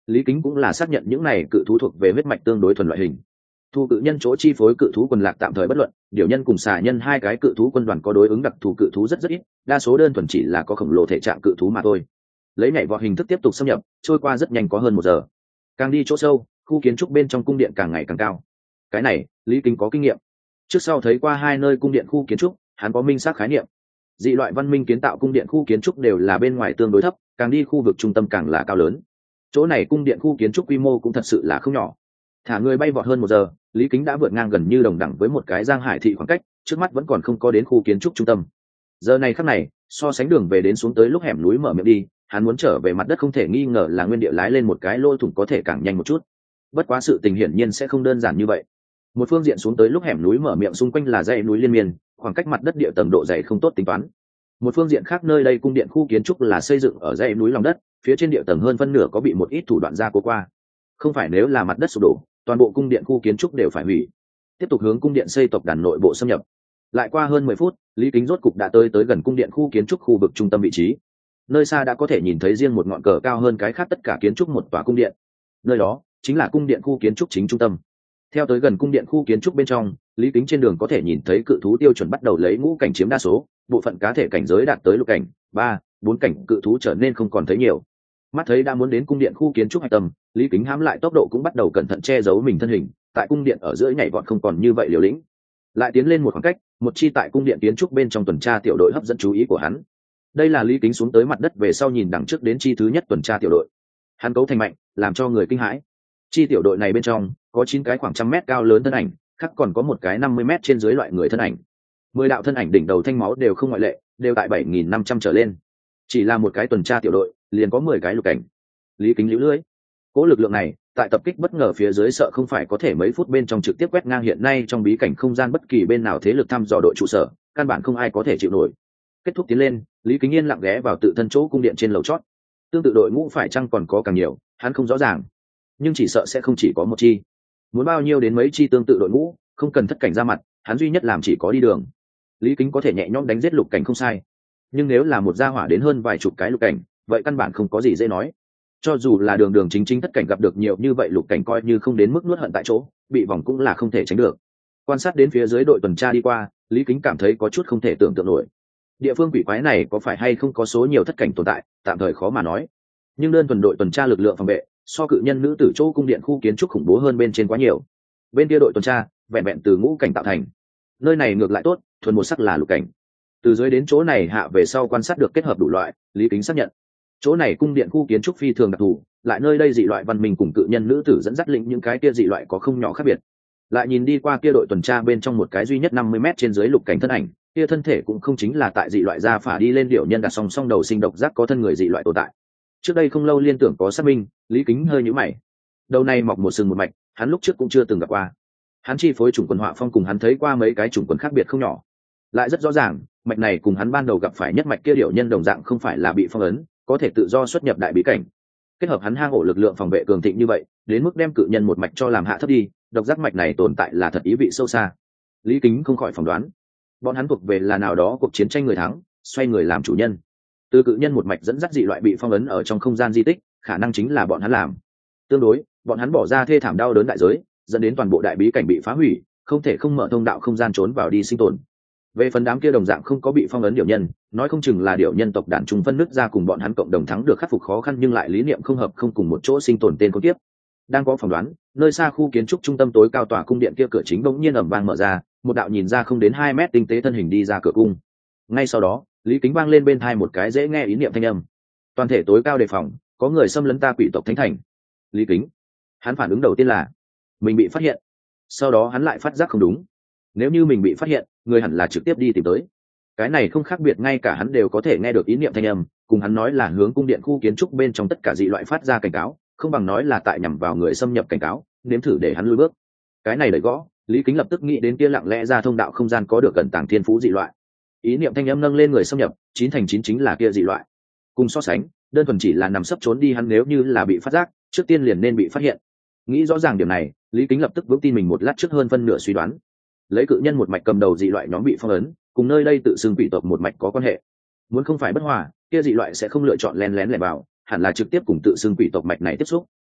Lý Kính cũng là xác nhận những này cự thú thuộc về huyết mạch tương đối thuần loại hình. Thu cự nhân chỗ chi phối cự thú quần lạc tạm thời bất luận, điều nhân cùng xà nhân hai cái cự thú quân đoàn có đối ứng đặc thù cự thú rất rất ít, đa số đơn thuần chỉ là có khổng lồ thể trạng cự thú mà thôi. Lấy nhảy vọt hình thức tiếp tục xâm nhập, trôi qua rất nhanh có hơn một giờ. Càng đi chỗ sâu, khu kiến trúc bên trong cung điện càng ngày càng cao. Cái này, Lý Kính có kinh nghiệm. Trước sau thấy qua hai nơi cung điện khu kiến trúc, hắn có minh xác khái niệm. Dị loại văn minh kiến tạo cung điện khu kiến trúc đều là bên ngoài tương đối thấp, càng đi khu vực trung tâm càng là cao lớn. Chỗ này cung điện khu kiến trúc quy mô cũng thật sự là không nhỏ. Thả người bay vọt hơn một giờ, Lý Kính đã vượt ngang gần như đồng đẳng với một cái giang hải thị khoảng cách, trước mắt vẫn còn không có đến khu kiến trúc trung tâm. Giờ này khắc này, so sánh đường về đến xuống tới lúc hẻm núi mở miệng đi, hắn muốn trở về mặt đất không thể nghi ngờ là nguyên địa lái lên một cái lỗ thủng có thể càng nhanh một chút. Bất quá sự tình hiển nhiên sẽ không đơn giản như vậy. Một phương diện xuống tới lúc hẻm núi mở miệng xung quanh là dãy núi liên miên, khoảng cách mặt đất địa tầng độ dày không tốt tính toán. Một phương diện khác nơi đây cung điện khu kiến trúc là xây dựng ở dãy núi lòng đất, phía trên địa tầng hơn phân nửa có bị một ít thủ đoạn gia cố qua. Không phải nếu là mặt đất sụp đổ, toàn bộ cung điện khu kiến trúc đều phải hủy. Tiếp tục hướng cung điện xây tộc đàn nội bộ xâm nhập. Lại qua hơn mười phút, Lý Kính rốt cục đã tới tới gần cung điện khu kiến trúc khu vực trung tâm vị trí. Nơi xa đã có thể nhìn thấy riêng một ngọn cờ cao hơn cái khác tất cả kiến trúc một tòa cung điện. Nơi đó chính là cung điện khu kiến trúc chính trung tâm. Theo tới gần cung điện khu kiến trúc bên trong, Lý Kính trên đường có thể nhìn thấy cự thú tiêu chuẩn bắt đầu lấy ngũ cảnh chiếm đa số, bộ phận cá thể cảnh giới đạt tới lục cảnh, ba, bốn cảnh cự thú trở nên không còn thấy nhiều. Mắt thấy đã muốn đến cung điện khu kiến trúc hạch tâm, Lý Kính hãm lại tốc độ cũng bắt đầu cẩn thận che giấu mình thân hình, tại cung điện ở giữa nhảy vọt không còn như vậy liều lĩnh. Lại tiến lên một khoảng cách, một chi tại cung điện kiến trúc bên trong tuần tra tiểu đội hấp dẫn chú ý của hắn. Đây là Lý Kính xuống tới mặt đất về sau nhìn đằng trước đến chi thứ nhất tuần tra tiểu đội. Hắn cấu thành mạnh, làm cho người kinh hãi. Chi tiểu đội này bên trong có chín cái khoảng trăm mét cao lớn thân ảnh, khác còn có một cái năm mươi mét trên dưới loại người thân ảnh. Mười đạo thân ảnh đỉnh đầu thanh máu đều không ngoại lệ, đều tại bảy nghìn năm trăm trở lên. Chỉ là một cái tuần tra tiểu đội, liền có mười cái lục cảnh. Lý Kính liễu lưỡi. Cố lực lượng này, tại tập kích bất ngờ phía dưới sợ không phải có thể mấy phút bên trong trực tiếp quét ngang hiện nay trong bí cảnh không gian bất kỳ bên nào thế lực thăm dò đội trụ sở, căn bản không ai có thể chịu nổi. Kết thúc tiến lên, Lý Kính Yên lặng ghé vào tự thân chỗ cung điện trên lầu chót. Tương tự đội ngũ phải chăng còn có càng nhiều, hắn không rõ ràng, nhưng chỉ sợ sẽ không chỉ có một chi. Muốn bao nhiêu đến mấy chi tương tự đội ngũ, không cần thất cảnh ra mặt, hắn duy nhất làm chỉ có đi đường. Lý Kính có thể nhẹ nhõm đánh giết lục cảnh không sai, nhưng nếu là một gia hỏa đến hơn vài chục cái lục cảnh, vậy căn bản không có gì dễ nói. Cho dù là đường đường chính chính thất cảnh gặp được nhiều như vậy lục cảnh coi như không đến mức nuốt hận tại chỗ, bị vòng cũng là không thể tránh được. Quan sát đến phía dưới đội tuần tra đi qua, Lý Kính cảm thấy có chút không thể tưởng tượng nổi. Địa phương quỷ quái này có phải hay không có số nhiều thất cảnh tồn tại, tạm thời khó mà nói. Nhưng đơn thuần đội tuần tra lực lượng phòng vệ, so cự nhân nữ tử chỗ cung điện khu kiến trúc khủng bố hơn bên trên quá nhiều. Bên kia đội tuần tra, vẹn vẹn từ ngũ cảnh tạo thành. Nơi này ngược lại tốt, thuần một sắc là lục cảnh. Từ dưới đến chỗ này hạ về sau quan sát được kết hợp đủ loại, Lý Kính xác nhận. Chỗ này cung điện khu kiến trúc phi thường đặc thù, lại nơi đây dị loại văn minh cùng cự nhân nữ tử dẫn dắt lĩnh những cái kia dị loại có không nhỏ khác biệt. Lại nhìn đi qua kia đội tuần tra bên trong một cái duy nhất năm mươi mét trên dưới lục cảnh thân ảnh, kia thân thể cũng không chính là tại dị loại gia phả đi lên điệu nhân đặt song song đầu sinh độc giác có thân người dị loại tồn tại. Trước đây không lâu liên tưởng có xác minh, Lý Kính hơi nhíu mày. Đầu này mọc một sừng một mạch, hắn lúc trước cũng chưa từng gặp qua. Hắn chi phối chủng quần họa phong cùng hắn thấy qua mấy cái chủng quần khác biệt không nhỏ. Lại rất rõ ràng, mạch này cùng hắn ban đầu gặp phải nhất mạch kia điệu nhân đồng dạng không phải là bị phong ấn, có thể tự do xuất nhập đại bí cảnh. Kết hợp hắn hang ổ lực lượng phòng vệ cường thịnh như vậy, đến mức đem cự nhân một mạch cho làm hạ thấp đi, độc giác mạch này tồn tại là thật ý vị sâu xa. Lý Kính không khỏi phỏng đoán, bọn hắn thuộc về là nào đó cuộc chiến tranh người thắng, xoay người làm chủ nhân. Từ cự nhân một mạch dẫn dắt dị loại bị phong ấn ở trong không gian di tích, khả năng chính là bọn hắn làm. Tương đối, bọn hắn bỏ ra thê thảm đau đớn đại giới, dẫn đến toàn bộ đại bí cảnh bị phá hủy, không thể không mở thông đạo không gian trốn vào đi sinh tồn. Về phần đám kia đồng dạng không có bị phong ấn điểu nhân, nói không chừng là điểu nhân tộc đàn trùng phân nứt ra cùng bọn hắn cộng đồng thắng được khắc phục khó khăn nhưng lại lý niệm không hợp không cùng một chỗ sinh tồn tên con tiếp. Đang có phỏng đoán, nơi xa khu kiến trúc trung tâm tối cao tòa cung điện kia cửa chính bỗng nhiên ầm vang mở ra, một đạo nhìn ra không đến hai mét tinh tế thân hình đi ra cửa cung. Ngay sau đó, Lý Kính vang lên bên tai một cái dễ nghe ý niệm thanh âm. Toàn thể tối cao đề phòng, có người xâm lấn ta quỷ tộc thánh thành. Lý Kính, hắn phản ứng đầu tiên là mình bị phát hiện. Sau đó hắn lại phát giác không đúng. Nếu như mình bị phát hiện, người hẳn là trực tiếp đi tìm tới. Cái này không khác biệt, ngay cả hắn đều có thể nghe được ý niệm thanh âm, cùng hắn nói là hướng cung điện khu kiến trúc bên trong tất cả dị loại phát ra cảnh cáo, không bằng nói là tại nhằm vào người xâm nhập cảnh cáo, nếm thử để hắn lùi bước. Cái này đẩy gõ, Lý Kính lập tức nghĩ đến kia lặng lẽ ra thông đạo không gian có được cẩn tàng thiên phú dị loại. Ý niệm thanh âm nâng lên người xâm nhập, chín thành chín chính là kia dị loại. Cùng so sánh, đơn thuần chỉ là nằm sấp trốn đi hắn nếu như là bị phát giác, trước tiên liền nên bị phát hiện. Nghĩ rõ ràng điểm này, Lý Kính lập tức vững tin mình một lát trước hơn phân nửa suy đoán. Lấy cự nhân một mạch cầm đầu dị loại nhóm bị phong ấn, cùng nơi đây tự xưng quỷ tộc một mạch có quan hệ. Muốn không phải bất hòa, kia dị loại sẽ không lựa chọn len lén lẻn vào, hẳn là trực tiếp cùng tự xưng quỷ tộc mạch này tiếp xúc.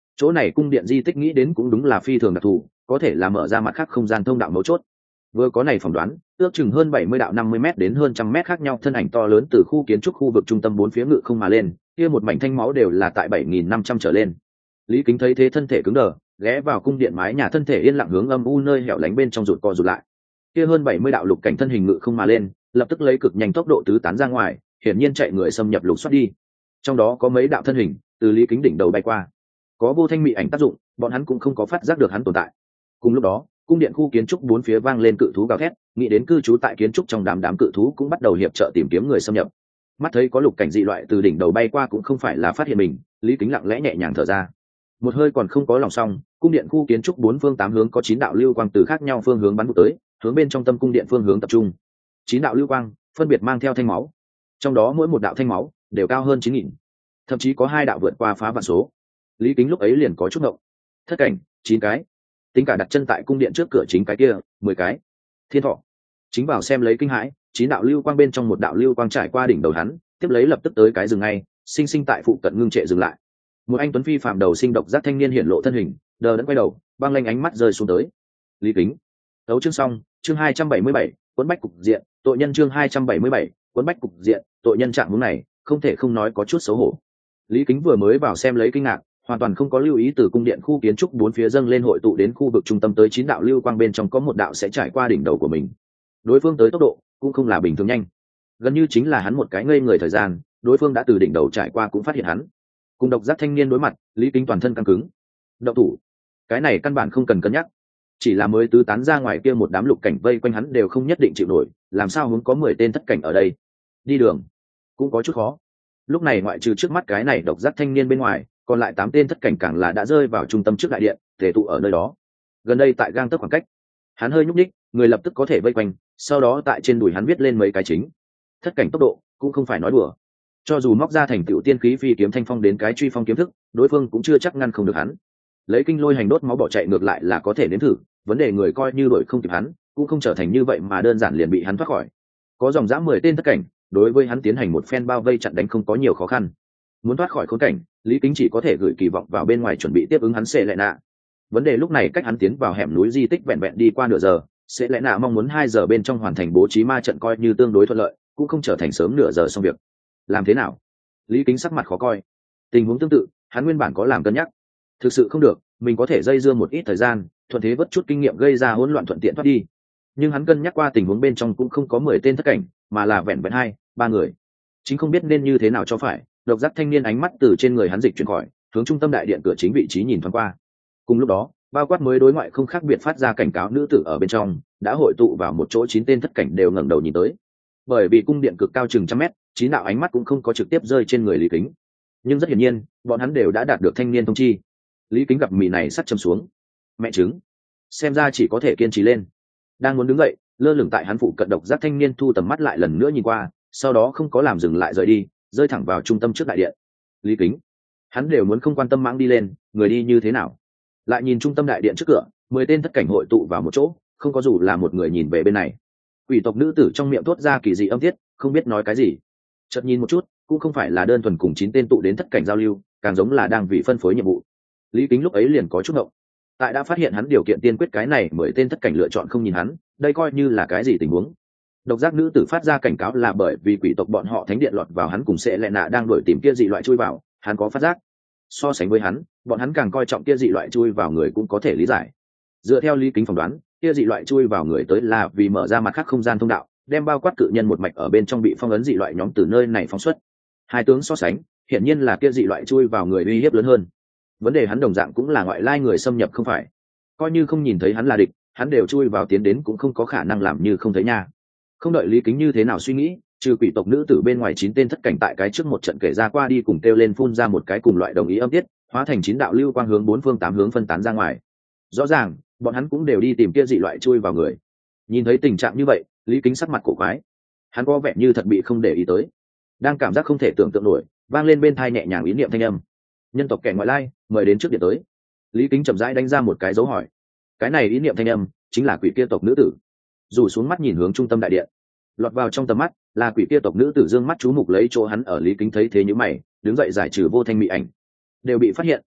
chỗ này cung điện di tích nghĩ đến cũng đúng là phi thường đặc thù, có thể là mở ra mặt khác không gian thông đạo mấu chốt. Vừa có này phỏng đoán, ước chừng hơn bảy mươi đạo năm mươi m đến hơn trăm mét khác nhau thân ảnh to lớn từ khu kiến trúc khu vực trung tâm bốn phía ngự không mà lên, kia một mảnh thanh máu đều là tại bảy nghìn năm trăm trở lên. Lý Kính thấy thế thân thể cứng đờ, ghé vào cung điện mái nhà, thân thể yên lặng hướng âm u nơi hẻo lánh bên trong rụt co rụt lại. Kia hơn bảy mươi đạo lục cảnh thân hình ngự không mà lên, lập tức lấy cực nhanh tốc độ tứ tán ra ngoài, hiển nhiên chạy người xâm nhập lục soát đi. Trong đó có mấy đạo thân hình từ Lý Kính đỉnh đầu bay qua, có vô thanh mị ảnh tác dụng, bọn hắn cũng không có phát giác được hắn tồn tại. Cùng lúc đó, cung điện khu kiến trúc bốn phía vang lên cự thú gào thét, nghĩ đến cư trú tại kiến trúc trong đám đám cự thú cũng bắt đầu hiệp trợ tìm kiếm người xâm nhập. Mắt thấy có lục cảnh dị loại từ đỉnh đầu bay qua cũng không phải là phát hiện mình, Lý Kính lặng lẽ nhẹ nhàng thở ra. Một hơi còn không có lòng xong, cung điện khu kiến trúc bốn phương tám hướng có chín đạo lưu quang từ khác nhau phương hướng bắn vụ tới, hướng bên trong tâm cung điện phương hướng tập trung. Chín đạo lưu quang phân biệt mang theo thanh máu, trong đó mỗi một đạo thanh máu đều cao hơn chín nghìn, thậm chí có hai đạo vượt qua phá vạn số. Lý Kính lúc ấy liền có chút ngộng. Thất cảnh chín cái, tính cả đặt chân tại cung điện trước cửa chính cái kia mười cái. Thiên thọ chính vào xem lấy kinh hãi, chín đạo lưu quang bên trong một đạo lưu quang trải qua đỉnh đầu hắn, tiếp lấy lập tức tới cái dừng ngay, sinh sinh tại phụ cận ngưng trệ dừng lại. Một anh tuấn phi phạm đầu sinh độc giác thanh niên hiện lộ thân hình, đờ đẫn quay đầu, băng lanh ánh mắt rơi xuống tới. Lý Kính. Đấu chương xong, chương hai trăm bảy mươi bảy, cuốn bách cục diện, tội nhân chương hai trăm bảy mươi bảy, cuốn bách cục diện, tội nhân trạng huống này, không thể không nói có chút xấu hổ. Lý Kính vừa mới vào xem lấy kinh ngạc, hoàn toàn không có lưu ý từ cung điện khu kiến trúc bốn phía dâng lên hội tụ đến khu vực trung tâm tới chín đạo lưu quang bên trong có một đạo sẽ trải qua đỉnh đầu của mình. Đối phương tới tốc độ cũng không là bình thường nhanh, gần như chính là hắn một cái ngây người thời gian, đối phương đã từ đỉnh đầu trải qua cũng phát hiện hắn. Cùng độc giác thanh niên đối mặt, Lý Kính toàn thân căng cứng. Động thủ, cái này căn bản không cần cân nhắc, chỉ là mới tứ tán ra ngoài kia một đám lục cảnh vây quanh hắn đều không nhất định chịu nổi, làm sao muốn có mười tên thất cảnh ở đây? Đi đường cũng có chút khó. Lúc này ngoại trừ trước mắt cái này độc giác thanh niên bên ngoài, còn lại tám tên thất cảnh càng là đã rơi vào trung tâm trước đại điện, tề tụ ở nơi đó. Gần đây tại gang tấc khoảng cách, hắn hơi nhúc nhích, người lập tức có thể vây quanh, sau đó tại trên đùi hắn viết lên mấy cái chính. Thất cảnh tốc độ cũng không phải nói đùa, cho dù móc ra thành tựu tiên khí phi kiếm thanh phong đến cái truy phong kiếm thức, đối phương cũng chưa chắc ngăn không được hắn. Lấy kinh lôi hành đốt máu bỏ chạy ngược lại là có thể nếm thử, vấn đề người coi như đuổi không kịp hắn, cũng không trở thành như vậy mà đơn giản liền bị hắn thoát khỏi. Có dòng dã mười tên thất cảnh, đối với hắn tiến hành một phen bao vây chặn đánh không có nhiều khó khăn. Muốn thoát khỏi khốn cảnh, Lý Kính chỉ có thể gửi kỳ vọng vào bên ngoài chuẩn bị tiếp ứng hắn sẽ lệ nạ. Vấn đề lúc này cách hắn tiến vào hẻm núi di tích vẹn vẹn đi qua nửa giờ, sẽ lệ nạ mong muốn hai giờ bên trong hoàn thành bố trí ma trận coi như tương đối thuận lợi, cũng không trở thành sớm nửa giờ xong việc. Làm thế nào? Lý Kính sắc mặt khó coi. Tình huống tương tự, hắn nguyên bản có làm cân nhắc. Thực sự không được, mình có thể dây dưa một ít thời gian, thuận thế vất chút kinh nghiệm gây ra hỗn loạn thuận tiện thoát đi. Nhưng hắn cân nhắc qua tình huống bên trong cũng không có mười tên thất cảnh, mà là vẹn vẹn hai, ba người. Chính không biết nên như thế nào cho phải, độc giác thanh niên ánh mắt từ trên người hắn dịch chuyển khỏi, hướng trung tâm đại điện cửa chính vị trí nhìn thoáng qua. Cùng lúc đó, bao quát mới đối ngoại không khác biệt phát ra cảnh cáo nữ tử ở bên trong, đã hội tụ vào một chỗ chín tên thất cảnh đều ngẩng đầu nhìn tới. Bởi vì cung điện cực cao chừng trăm mét, chín đạo ánh mắt cũng không có trực tiếp rơi trên người Lý Kính. Nhưng rất hiển nhiên, bọn hắn đều đã đạt được thanh niên thông chi. Lý Kính gặp mì này sắt châm xuống. Mẹ trứng, xem ra chỉ có thể kiên trì lên. Đang muốn đứng dậy, lơ lửng tại hắn phụ cận độc giác thanh niên thu tầm mắt lại lần nữa nhìn qua, sau đó không có làm dừng lại rời đi, rơi thẳng vào trung tâm trước đại điện. Lý Kính, hắn đều muốn không quan tâm mãng đi lên, người đi như thế nào? Lại nhìn trung tâm đại điện trước cửa, mười tên thất cảnh hội tụ vào một chỗ, không có dù là một người nhìn về bên này. Quỷ tộc nữ tử trong miệng thốt ra kỳ dị âm tiết, không biết nói cái gì. Chợt nhìn một chút, cũng không phải là đơn thuần cùng chín tên tụ đến thất cảnh giao lưu, càng giống là đang vì phân phối nhiệm vụ. Lý Kính lúc ấy liền có chút ngộng. Tại đã phát hiện hắn điều kiện tiên quyết cái này mười tên thất cảnh lựa chọn không nhìn hắn, đây coi như là cái gì tình huống? Độc giác nữ tử phát ra cảnh cáo là bởi vì quỷ tộc bọn họ thánh điện lọt vào hắn cùng sẽ lệ nạ đang đuổi tìm kia dị loại chui vào, hắn có phát giác. So sánh với hắn, bọn hắn càng coi trọng kia dị loại chui vào người cũng có thể lý giải. Dựa theo Lý Kính phỏng đoán, kia dị loại chui vào người tới là vì mở ra mặt khác không gian thông đạo, đem bao quát cự nhân một mạch ở bên trong bị phong ấn dị loại nhóm từ nơi này phóng xuất. Hai tướng so sánh, hiển nhiên là kia dị loại chui vào người uy hiếp lớn hơn. Vấn đề hắn đồng dạng cũng là ngoại lai người xâm nhập không phải. Coi như không nhìn thấy hắn là địch, hắn đều chui vào tiến đến cũng không có khả năng làm như không thấy nha. Không đợi Lý Kính như thế nào suy nghĩ, trừ quỷ tộc nữ tử bên ngoài chín tên thất cảnh tại cái trước một trận kể ra qua đi cùng kêu lên phun ra một cái cùng loại đồng ý âm tiết, hóa thành chín đạo lưu quang hướng bốn phương tám hướng phân tán ra ngoài. Rõ ràng, bọn hắn cũng đều đi tìm kia dị loại chui vào người. Nhìn thấy tình trạng như vậy, Lý Kính sắc mặt cổ quái. Hắn có vẻ như thật bị không để ý tới. Đang cảm giác không thể tưởng tượng nổi, vang lên bên tai nhẹ nhàng ý niệm thanh âm. Nhân tộc kẻ ngoại lai, mời đến trước điện tới. Lý Kính chậm rãi đánh ra một cái dấu hỏi. Cái này ý niệm thanh âm chính là quỷ kia tộc nữ tử. Dù xuống mắt nhìn hướng trung tâm đại điện, lọt vào trong tầm mắt là quỷ kia tộc nữ tử dương mắt chú mục lấy chỗ hắn ở. Lý Kính thấy thế như mày, đứng dậy giải trừ vô thanh mị ảnh. Đều bị phát hiện,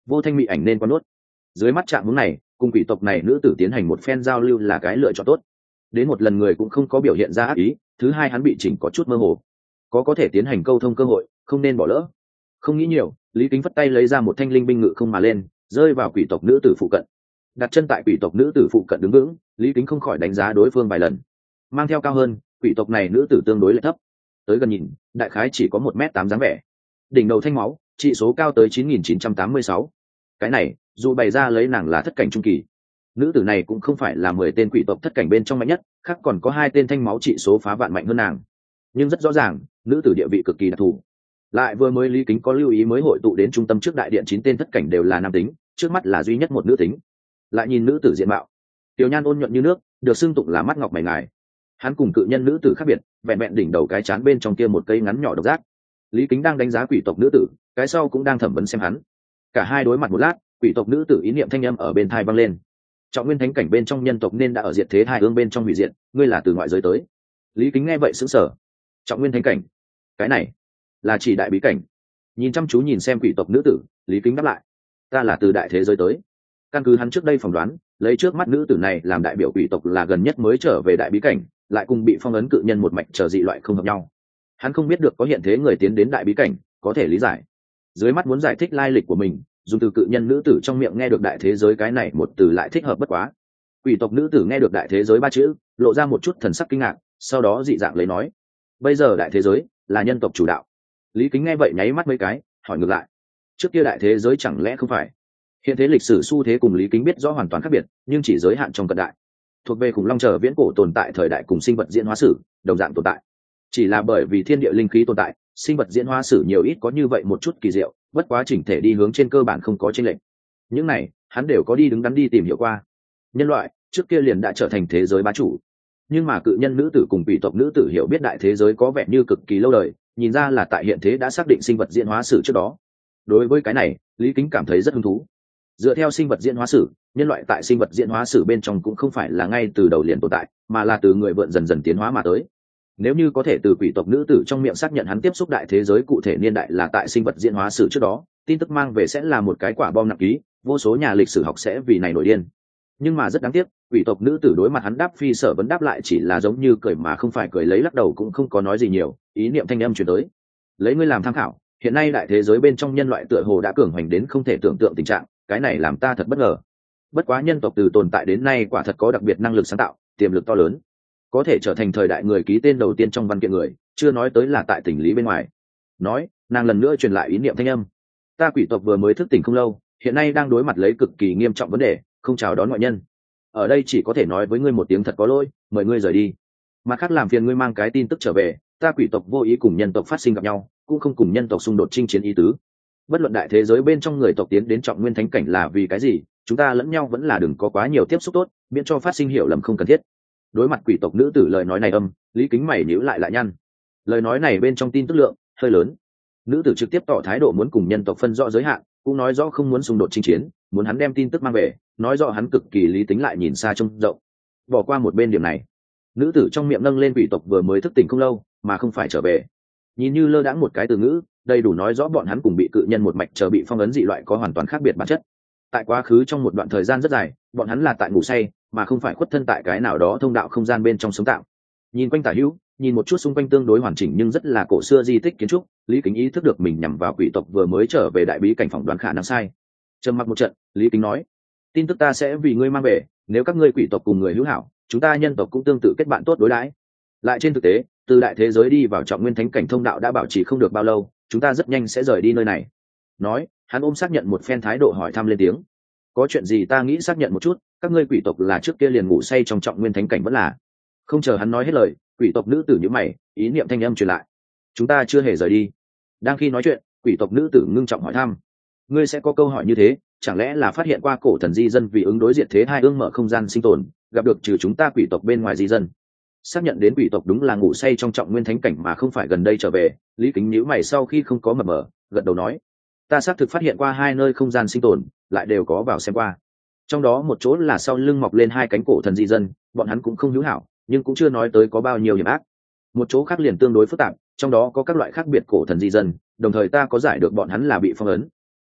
vô thanh mị ảnh nên con nuốt. Dưới mắt trạng hướng này, cùng quỷ tộc này nữ tử tiến hành một phen giao lưu là cái lựa chọn tốt. Đến một lần người cũng không có biểu hiện ra ác ý, thứ hai hắn bị chỉnh có chút mơ hồ, có có thể tiến hành câu thông cơ hội, không nên bỏ lỡ. Không nghĩ nhiều, Lý Kính phất tay lấy ra một thanh linh binh ngự không mà lên, rơi vào quỷ tộc nữ tử phụ cận. Đặt chân tại quỷ tộc nữ tử phụ cận đứng vững, Lý Kính không khỏi đánh giá đối phương vài lần. Mang theo cao hơn, quỷ tộc này nữ tử tương đối lại thấp, tới gần nhìn, đại khái chỉ có một mét tám dáng vẻ. Đỉnh đầu thanh máu, trị số cao tới chín nghìn chín trăm tám mươi sáu. Cái này, dù bày ra lấy nàng là thất cảnh trung kỳ, nữ tử này cũng không phải là mười tên quỷ tộc thất cảnh bên trong mạnh nhất, khác còn có hai tên thanh máu trị số phá vạn mạnh hơn nàng. Nhưng rất rõ ràng, nữ tử địa vị cực kỳ đặc thù. Lại vừa mới Lý Kính có lưu ý mới hội tụ đến trung tâm trước đại điện chín tên thất cảnh đều là nam tính, trước mắt là duy nhất một nữ tính. Lại nhìn nữ tử diện mạo, tiểu nhan ôn nhuận như nước, được xưng tụng là mắt ngọc mày ngài. Hắn cùng cự nhân nữ tử khác biệt, vẹn vẹn đỉnh đầu cái chán bên trong kia một cây ngắn nhỏ độc giác. Lý Kính đang đánh giá quỷ tộc nữ tử, cái sau cũng đang thẩm vấn xem hắn. Cả hai đối mặt một lát, quỷ tộc nữ tử ý niệm thanh âm ở bên tai vang lên. Trọng nguyên thánh cảnh bên trong nhân tộc nên đã ở diệt thế hai ương bên trong hủy diệt, ngươi là từ ngoại giới tới. Lý Kính nghe vậy sững sờ. Trọng nguyên thánh cảnh, cái này là chỉ đại bí cảnh. Nhìn chăm chú nhìn xem quỷ tộc nữ tử, Lý Kính đáp lại, ta là từ đại thế giới tới. Căn cứ hắn trước đây phỏng đoán, lấy trước mắt nữ tử này làm đại biểu quỷ tộc là gần nhất mới trở về đại bí cảnh, lại cùng bị phong ấn cự nhân một mạch trở dị loại không hợp nhau. Hắn không biết được có hiện thế người tiến đến đại bí cảnh, có thể lý giải. Dưới mắt muốn giải thích lai lịch của mình, dùng từ cự nhân nữ tử trong miệng nghe được đại thế giới cái này một từ lại thích hợp bất quá. Quỷ tộc nữ tử nghe được đại thế giới ba chữ, lộ ra một chút thần sắc kinh ngạc, sau đó dị dạng lấy nói, bây giờ đại thế giới là nhân tộc chủ đạo. Lý Kính nghe vậy nháy mắt mấy cái, hỏi ngược lại, trước kia đại thế giới chẳng lẽ không phải? Hiện thế lịch sử xu thế cùng Lý Kính biết rõ hoàn toàn khác biệt, nhưng chỉ giới hạn trong cận đại. Thuộc về khủng long trở viễn cổ tồn tại thời đại cùng sinh vật diễn hóa sử đồng dạng tồn tại, chỉ là bởi vì thiên địa linh khí tồn tại, sinh vật diễn hóa sử nhiều ít có như vậy một chút kỳ diệu, bất quá chỉnh thể đi hướng trên cơ bản không có chênh lệch. Những này hắn đều có đi đứng đắn đi tìm hiểu qua. Nhân loại trước kia liền đã trở thành thế giới bá chủ, nhưng mà cự nhân nữ tử cùng quỷ tộc nữ tử hiểu biết đại thế giới có vẻ như cực kỳ lâu đời, nhìn ra là tại hiện thế đã xác định sinh vật diễn hóa sử trước đó. Đối với cái này, Lý Kính cảm thấy rất hứng thú. Dựa theo sinh vật diễn hóa sử, nhân loại tại sinh vật diễn hóa sử bên trong cũng không phải là ngay từ đầu liền tồn tại, mà là từ người vượn dần dần tiến hóa mà tới. Nếu như có thể từ quỷ tộc nữ tử trong miệng xác nhận hắn tiếp xúc đại thế giới cụ thể niên đại là tại sinh vật diễn hóa sử trước đó, tin tức mang về sẽ là một cái quả bom nặng ký, vô số nhà lịch sử học sẽ vì này nổi điên. Nhưng mà rất đáng tiếc, quỷ tộc nữ tử đối mặt hắn đáp phi sở vấn đáp lại chỉ là giống như cười mà không phải cười, lấy lắc đầu cũng không có nói gì nhiều, ý niệm thanh âm truyền tới, lấy ngươi làm tham khảo, hiện nay đại thế giới bên trong nhân loại tựa hồ đã cường hoành đến không thể tưởng tượng tình trạng, cái này làm ta thật bất ngờ. Bất quá nhân tộc từ tồn tại đến nay quả thật có đặc biệt năng lực sáng tạo, tiềm lực to lớn, có thể trở thành thời đại người ký tên đầu tiên trong văn kiện người, chưa nói tới là tại tình lý bên ngoài. Nói, nàng lần nữa truyền lại ý niệm thanh âm, ta quỷ tộc vừa mới thức tỉnh không lâu, hiện nay đang đối mặt lấy cực kỳ nghiêm trọng vấn đề, không chào đón ngoại nhân. Ở đây chỉ có thể nói với ngươi một tiếng thật có lỗi, mời ngươi rời đi. Mặt khác làm phiền ngươi mang cái tin tức trở về, ta quỷ tộc vô ý cùng nhân tộc phát sinh gặp nhau, cũng không cùng nhân tộc xung đột chinh chiến ý tứ. Bất luận đại thế giới bên trong người tộc tiến đến trọng nguyên thánh cảnh là vì cái gì, chúng ta lẫn nhau vẫn là đừng có quá nhiều tiếp xúc tốt, miễn cho phát sinh hiểu lầm không cần thiết. Đối mặt quỷ tộc nữ tử lời nói này âm, Lý Kính mày nhíu lại lại nhăn. Lời nói này bên trong tin tức lượng hơi lớn. Nữ tử trực tiếp tỏ thái độ muốn cùng nhân tộc phân rõ giới hạn, cũng nói rõ không muốn xung đột chinh chiến, muốn hắn đem tin tức mang về, nói rõ hắn cực kỳ lý tính lại nhìn xa trông rộng. Bỏ qua một bên điểm này, nữ tử trong miệng nâng lên quỷ tộc vừa mới thức tỉnh không lâu, mà không phải trở về. Nhìn như lơ đãng một cái từ ngữ, đầy đủ nói rõ bọn hắn cùng bị cự nhân một mạch chờ bị phong ấn dị loại có hoàn toàn khác biệt bản chất. Tại quá khứ trong một đoạn thời gian rất dài, bọn hắn là tại ngủ say, mà không phải khuất thân tại cái nào đó thông đạo không gian bên trong sống tạm. Nhìn quanh tả hữu, nhìn một chút xung quanh tương đối hoàn chỉnh nhưng rất là cổ xưa di tích kiến trúc, Lý Kính ý thức được mình nhằm vào quỷ tộc vừa mới trở về đại bí cảnh phỏng đoán khả năng sai. Trầm mặc một trận, Lý Kính nói, tin tức ta sẽ vì ngươi mang về, nếu các ngươi quỷ tộc cùng người hữu hảo, chúng ta nhân tộc cũng tương tự kết bạn tốt đối đãi. Lại trên thực tế, từ đại thế giới đi vào trọng nguyên thánh cảnh thông đạo đã bảo trì không được bao lâu, chúng ta rất nhanh sẽ rời đi nơi này. Nói, hắn ôm xác nhận một phen thái độ hỏi thăm lên tiếng, có chuyện gì ta nghĩ xác nhận một chút, các ngươi quỷ tộc là trước kia liền ngủ say trong trọng nguyên thánh cảnh vẫn là? Không chờ hắn nói hết lời, quỷ tộc nữ tử nhíu mày, ý niệm thanh âm truyền lại, chúng ta chưa hề rời đi. Đang khi nói chuyện, quỷ tộc nữ tử ngưng trọng hỏi thăm, ngươi sẽ có câu hỏi như thế, chẳng lẽ là phát hiện qua cổ thần di dân vì ứng đối diệt thế hai ương mở không gian sinh tồn, gặp được trừ chúng ta quỷ tộc bên ngoài di dân? Xác nhận đến quỷ tộc đúng là ngủ say trong trọng nguyên thánh cảnh mà không phải gần đây trở về, Lý Kính nhíu mày sau khi không có mập mờ, gật đầu nói, ta xác thực phát hiện qua hai nơi không gian sinh tồn, lại đều có vào xem qua. Trong đó một chỗ là sau lưng mọc lên hai cánh cổ thần di dân, bọn hắn cũng không hữu hảo, nhưng cũng chưa nói tới có bao nhiêu hiểm ác. Một chỗ khác liền tương đối phức tạp, trong đó có các loại khác biệt cổ thần di dân, đồng thời ta có giải được bọn hắn là bị phong ấn.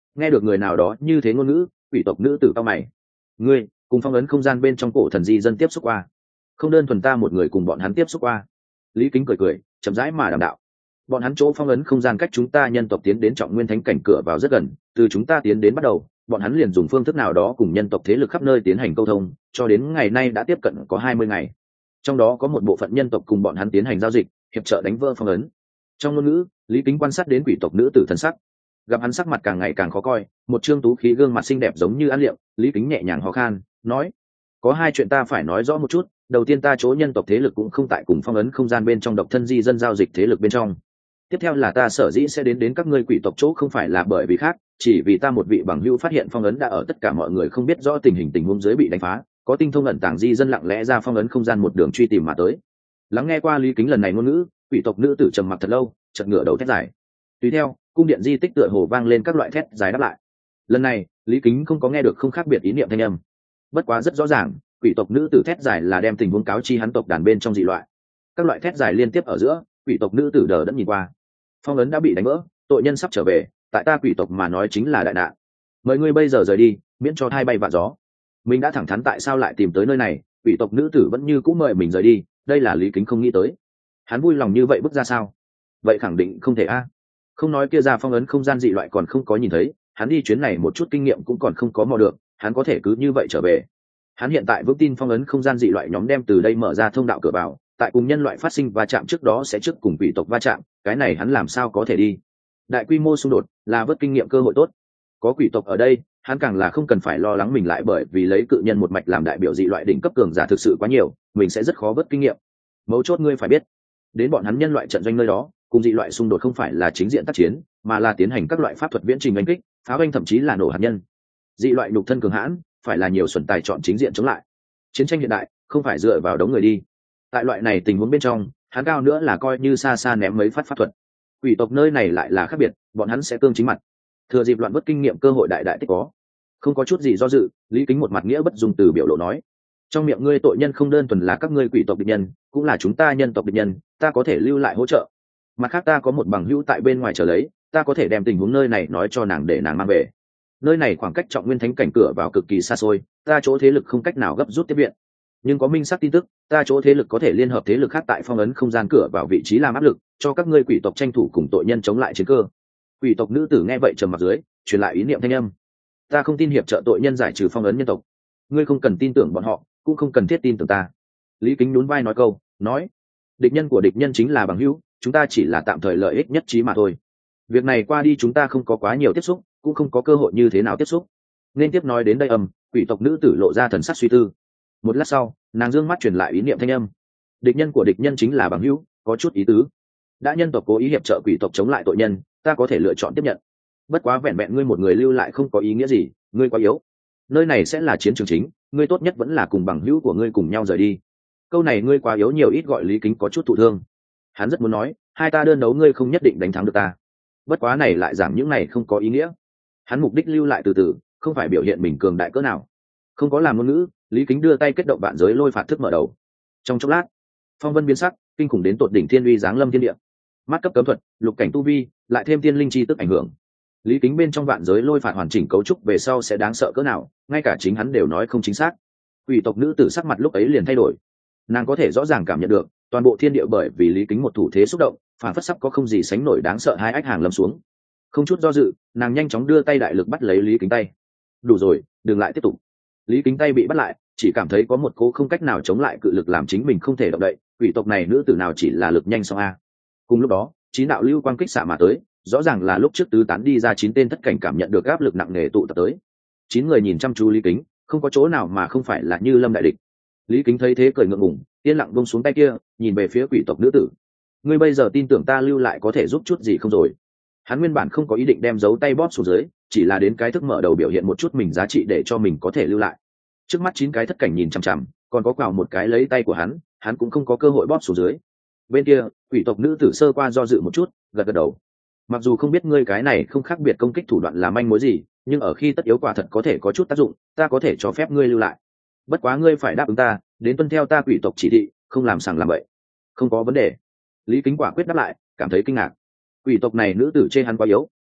Nghe được người nào đó như thế ngôn ngữ, quỷ tộc nữ tử cao mày. Ngươi cùng phong ấn không gian bên trong cổ thần di dân tiếp xúc qua? Không đơn thuần ta một người cùng bọn hắn tiếp xúc qua. Lý Kính cười cười, chậm rãi mà đàm đạo. Bọn hắn chỗ phong ấn không gian cách chúng ta nhân tộc tiến đến trọng nguyên thánh cảnh cửa vào rất gần, từ chúng ta tiến đến bắt đầu, bọn hắn liền dùng phương thức nào đó cùng nhân tộc thế lực khắp nơi tiến hành câu thông, cho đến ngày nay đã tiếp cận có hai mươi ngày. Trong đó có một bộ phận nhân tộc cùng bọn hắn tiến hành giao dịch, hiệp trợ đánh vỡ phong ấn. Trong ngôn ngữ, Lý Kính quan sát đến quỷ tộc nữ tử thần sắc, gặp hắn sắc mặt càng ngày càng khó coi, một trương tú khí gương mặt xinh đẹp giống như ăn liệm, Lý Kính nhẹ nhàng ho khan, nói: có hai chuyện ta phải nói rõ một chút. Đầu tiên, ta chỗ nhân tộc thế lực cũng không tại cùng phong ấn không gian bên trong độc thân di dân giao dịch thế lực bên trong. Tiếp theo là ta sở dĩ sẽ đến đến các ngươi quỷ tộc chỗ không phải là bởi vì khác, chỉ vì ta một vị bằng hữu phát hiện phong ấn đã ở tất cả mọi người không biết rõ tình hình tình huống dưới bị đánh phá, có tinh thông ẩn tàng di dân lặng lẽ ra phong ấn không gian một đường truy tìm mà tới. Lắng nghe qua Lý Kính lần này ngôn ngữ, quỷ tộc nữ tử trầm mặc thật lâu, chợt ngửa đầu thét dài. Tùy theo, cung điện di tích tựa hồ vang lên các loại thét dài đáp lại. Lần này, Lý Kính không có nghe được không khác biệt ý niệm thanh âm. Bất quá rất rõ ràng, quỷ tộc nữ tử thét dài là đem tình huống cáo chi hắn tộc đàn bên trong dị loại. Các loại thét dài liên tiếp ở giữa, quỷ tộc nữ tử đờ đẫn nhìn qua. Phong ấn đã bị đánh vỡ, tội nhân sắp trở về, tại ta quỷ tộc mà nói chính là đại nạn. Mời ngươi bây giờ rời đi, miễn cho thai bay vạ gió. Mình đã thẳng thắn tại sao lại tìm tới nơi này, quỷ tộc nữ tử vẫn như cũ mời mình rời đi, đây là Lý Kính không nghĩ tới. Hắn vui lòng như vậy bước ra sao? Vậy khẳng định không thể a. Không nói kia ra phong ấn không gian dị loại còn không có nhìn thấy, hắn đi chuyến này một chút kinh nghiệm cũng còn không có mò được, hắn có thể cứ như vậy trở về. Hắn hiện tại vững tin phong ấn không gian dị loại nhóm đem từ đây mở ra thông đạo cửa vào, tại cùng nhân loại phát sinh va chạm trước đó sẽ trước cùng quỷ tộc va chạm, cái này hắn làm sao có thể đi. Đại quy mô xung đột là vớt kinh nghiệm cơ hội tốt. Có quỷ tộc ở đây, hắn càng là không cần phải lo lắng mình lại bởi vì lấy cự nhân một mạch làm đại biểu dị loại đỉnh cấp cường giả thực sự quá nhiều, mình sẽ rất khó vớt kinh nghiệm. Mấu chốt ngươi phải biết, đến bọn hắn nhân loại trận doanh nơi đó, cùng dị loại xung đột không phải là chính diện tác chiến, mà là tiến hành các loại pháp thuật viễn trình đánh kích, pháo binh thậm chí là nổ hạt nhân. Dị loại nhục thân cường hãn, phải là nhiều xuẩn tài chọn chính diện chống lại. Chiến tranh hiện đại không phải dựa vào đống người đi. Tại loại này tình huống bên trong, hắn cao nữa là coi như xa xa ném mấy phát pháp thuật. Quỷ tộc nơi này lại là khác biệt, bọn hắn sẽ tương chính mặt. Thừa dịp loạn vất kinh nghiệm cơ hội đại đại tích có. Không có chút gì do dự, Lý Kính một mặt nghĩa bất dung từ biểu lộ nói: trong miệng ngươi tội nhân không đơn thuần là các ngươi quỷ tộc địch nhân, cũng là chúng ta nhân tộc địch nhân, ta có thể lưu lại hỗ trợ. Mặt khác ta có một bằng hữu tại bên ngoài chờ lấy, ta có thể đem tình huống nơi này nói cho nàng để nàng mang về. Nơi này khoảng cách trọng nguyên thánh cảnh cửa vào cực kỳ xa xôi, ta chỗ thế lực không cách nào gấp rút tiếp viện, nhưng có minh xác tin tức, ta chỗ thế lực có thể liên hợp thế lực khác tại phong ấn không gian cửa vào vị trí làm áp lực, cho các ngươi quỷ tộc tranh thủ cùng tội nhân chống lại chiến cơ. Quỷ tộc nữ tử nghe vậy trầm mặc dưới, truyền lại ý niệm thanh âm: ta không tin hiệp trợ tội nhân giải trừ phong ấn nhân tộc, ngươi không cần tin tưởng bọn họ, cũng không cần thiết tin tưởng ta. Lý Kính nhún vai nói câu, nói: địch nhân của địch nhân chính là bằng hữu, chúng ta chỉ là tạm thời lợi ích nhất trí mà thôi. Việc này qua đi chúng ta không có quá nhiều tiếp xúc, cũng không có cơ hội như thế nào tiếp xúc. Nên tiếp nói đến đây âm, quỷ tộc nữ tử lộ ra thần sắc suy tư. Một lát sau, nàng dương mắt truyền lại ý niệm thanh âm: địch nhân của địch nhân chính là bằng hữu, có chút ý tứ. Đã nhân tộc cố ý hiệp trợ quỷ tộc chống lại tội nhân, ta có thể lựa chọn tiếp nhận. Bất quá vẹn vẹn ngươi một người lưu lại không có ý nghĩa gì, ngươi quá yếu. Nơi này sẽ là chiến trường chính, ngươi tốt nhất vẫn là cùng bằng hữu của ngươi cùng nhau rời đi. Câu này ngươi quá yếu nhiều ít gọi Lý Kính có chút thụ thương. Hắn rất muốn nói, hai ta đơn đấu ngươi không nhất định đánh thắng được ta. Bất quá này lại giảng những này không có ý nghĩa. Hắn mục đích lưu lại từ từ, không phải biểu hiện mình cường đại cỡ nào. Không có làm ngôn ngữ, Lý Kính đưa tay kết động vạn giới lôi phạt thức mở đầu. Trong chốc lát, phong vân biến sắc, kinh khủng đến tột đỉnh thiên uy giáng lâm thiên địa. Mắt cấp cấm thuật, lục cảnh tu vi, lại thêm tiên linh chi tức ảnh hưởng. Lý Kính bên trong vạn giới lôi phạt hoàn chỉnh cấu trúc về sau sẽ đáng sợ cỡ nào, ngay cả chính hắn đều nói không chính xác. Quỷ tộc nữ tử sắc mặt lúc ấy liền thay đổi. Nàng có thể rõ ràng cảm nhận được, toàn bộ thiên địa bởi vì Lý Kính một thủ thế xúc động, phản phất sắp có không gì sánh nổi đáng sợ hai ách hàng lâm xuống. Không chút do dự, nàng nhanh chóng đưa tay đại lực bắt lấy Lý Kính tay. Đủ rồi, đừng lại tiếp tục. Lý Kính tay bị bắt lại, chỉ cảm thấy có một cố không cách nào chống lại cự lực làm chính mình không thể động đậy. Quỷ tộc này nữ tử nào chỉ là lực nhanh xong a. Cùng lúc đó, chín đạo lưu quang kích xạ mà tới, rõ ràng là lúc trước tứ tán đi ra chín tên thất cảnh cảm nhận được áp lực nặng nề tụ tập tới. Chín người nhìn chăm chú Lý Kính, không có chỗ nào mà không phải là Như Lâm đại địch. Lý Kính thấy thế cười ngượng ngùng, yên lặng buông xuống tay kia, nhìn về phía quỷ tộc nữ tử. Ngươi bây giờ tin tưởng ta lưu lại có thể giúp chút gì không rồi? Hắn nguyên bản không có ý định đem dấu tay bóp xuống dưới, chỉ là đến cái thức mở đầu biểu hiện một chút mình giá trị để cho mình có thể lưu lại. Trước mắt chín cái thất cảnh nhìn chằm chằm, còn có quào một cái lấy tay của hắn, hắn cũng không có cơ hội bóp xuống dưới. Bên kia, quỷ tộc nữ tử sơ qua do dự một chút, gật gật đầu. Mặc dù không biết ngươi cái này không khác biệt công kích thủ đoạn là manh mối gì, nhưng ở khi tất yếu quả thật có thể có chút tác dụng, ta có thể cho phép ngươi lưu lại. Bất quá ngươi phải đáp ứng ta, đến tuân theo ta quỷ tộc chỉ thị, không làm sằng làm bậy. Không có vấn đề. Lý Kính quả quyết đáp lại, cảm thấy kinh ngạc. Quỷ tộc này nữ tử chê hắn quá yếu,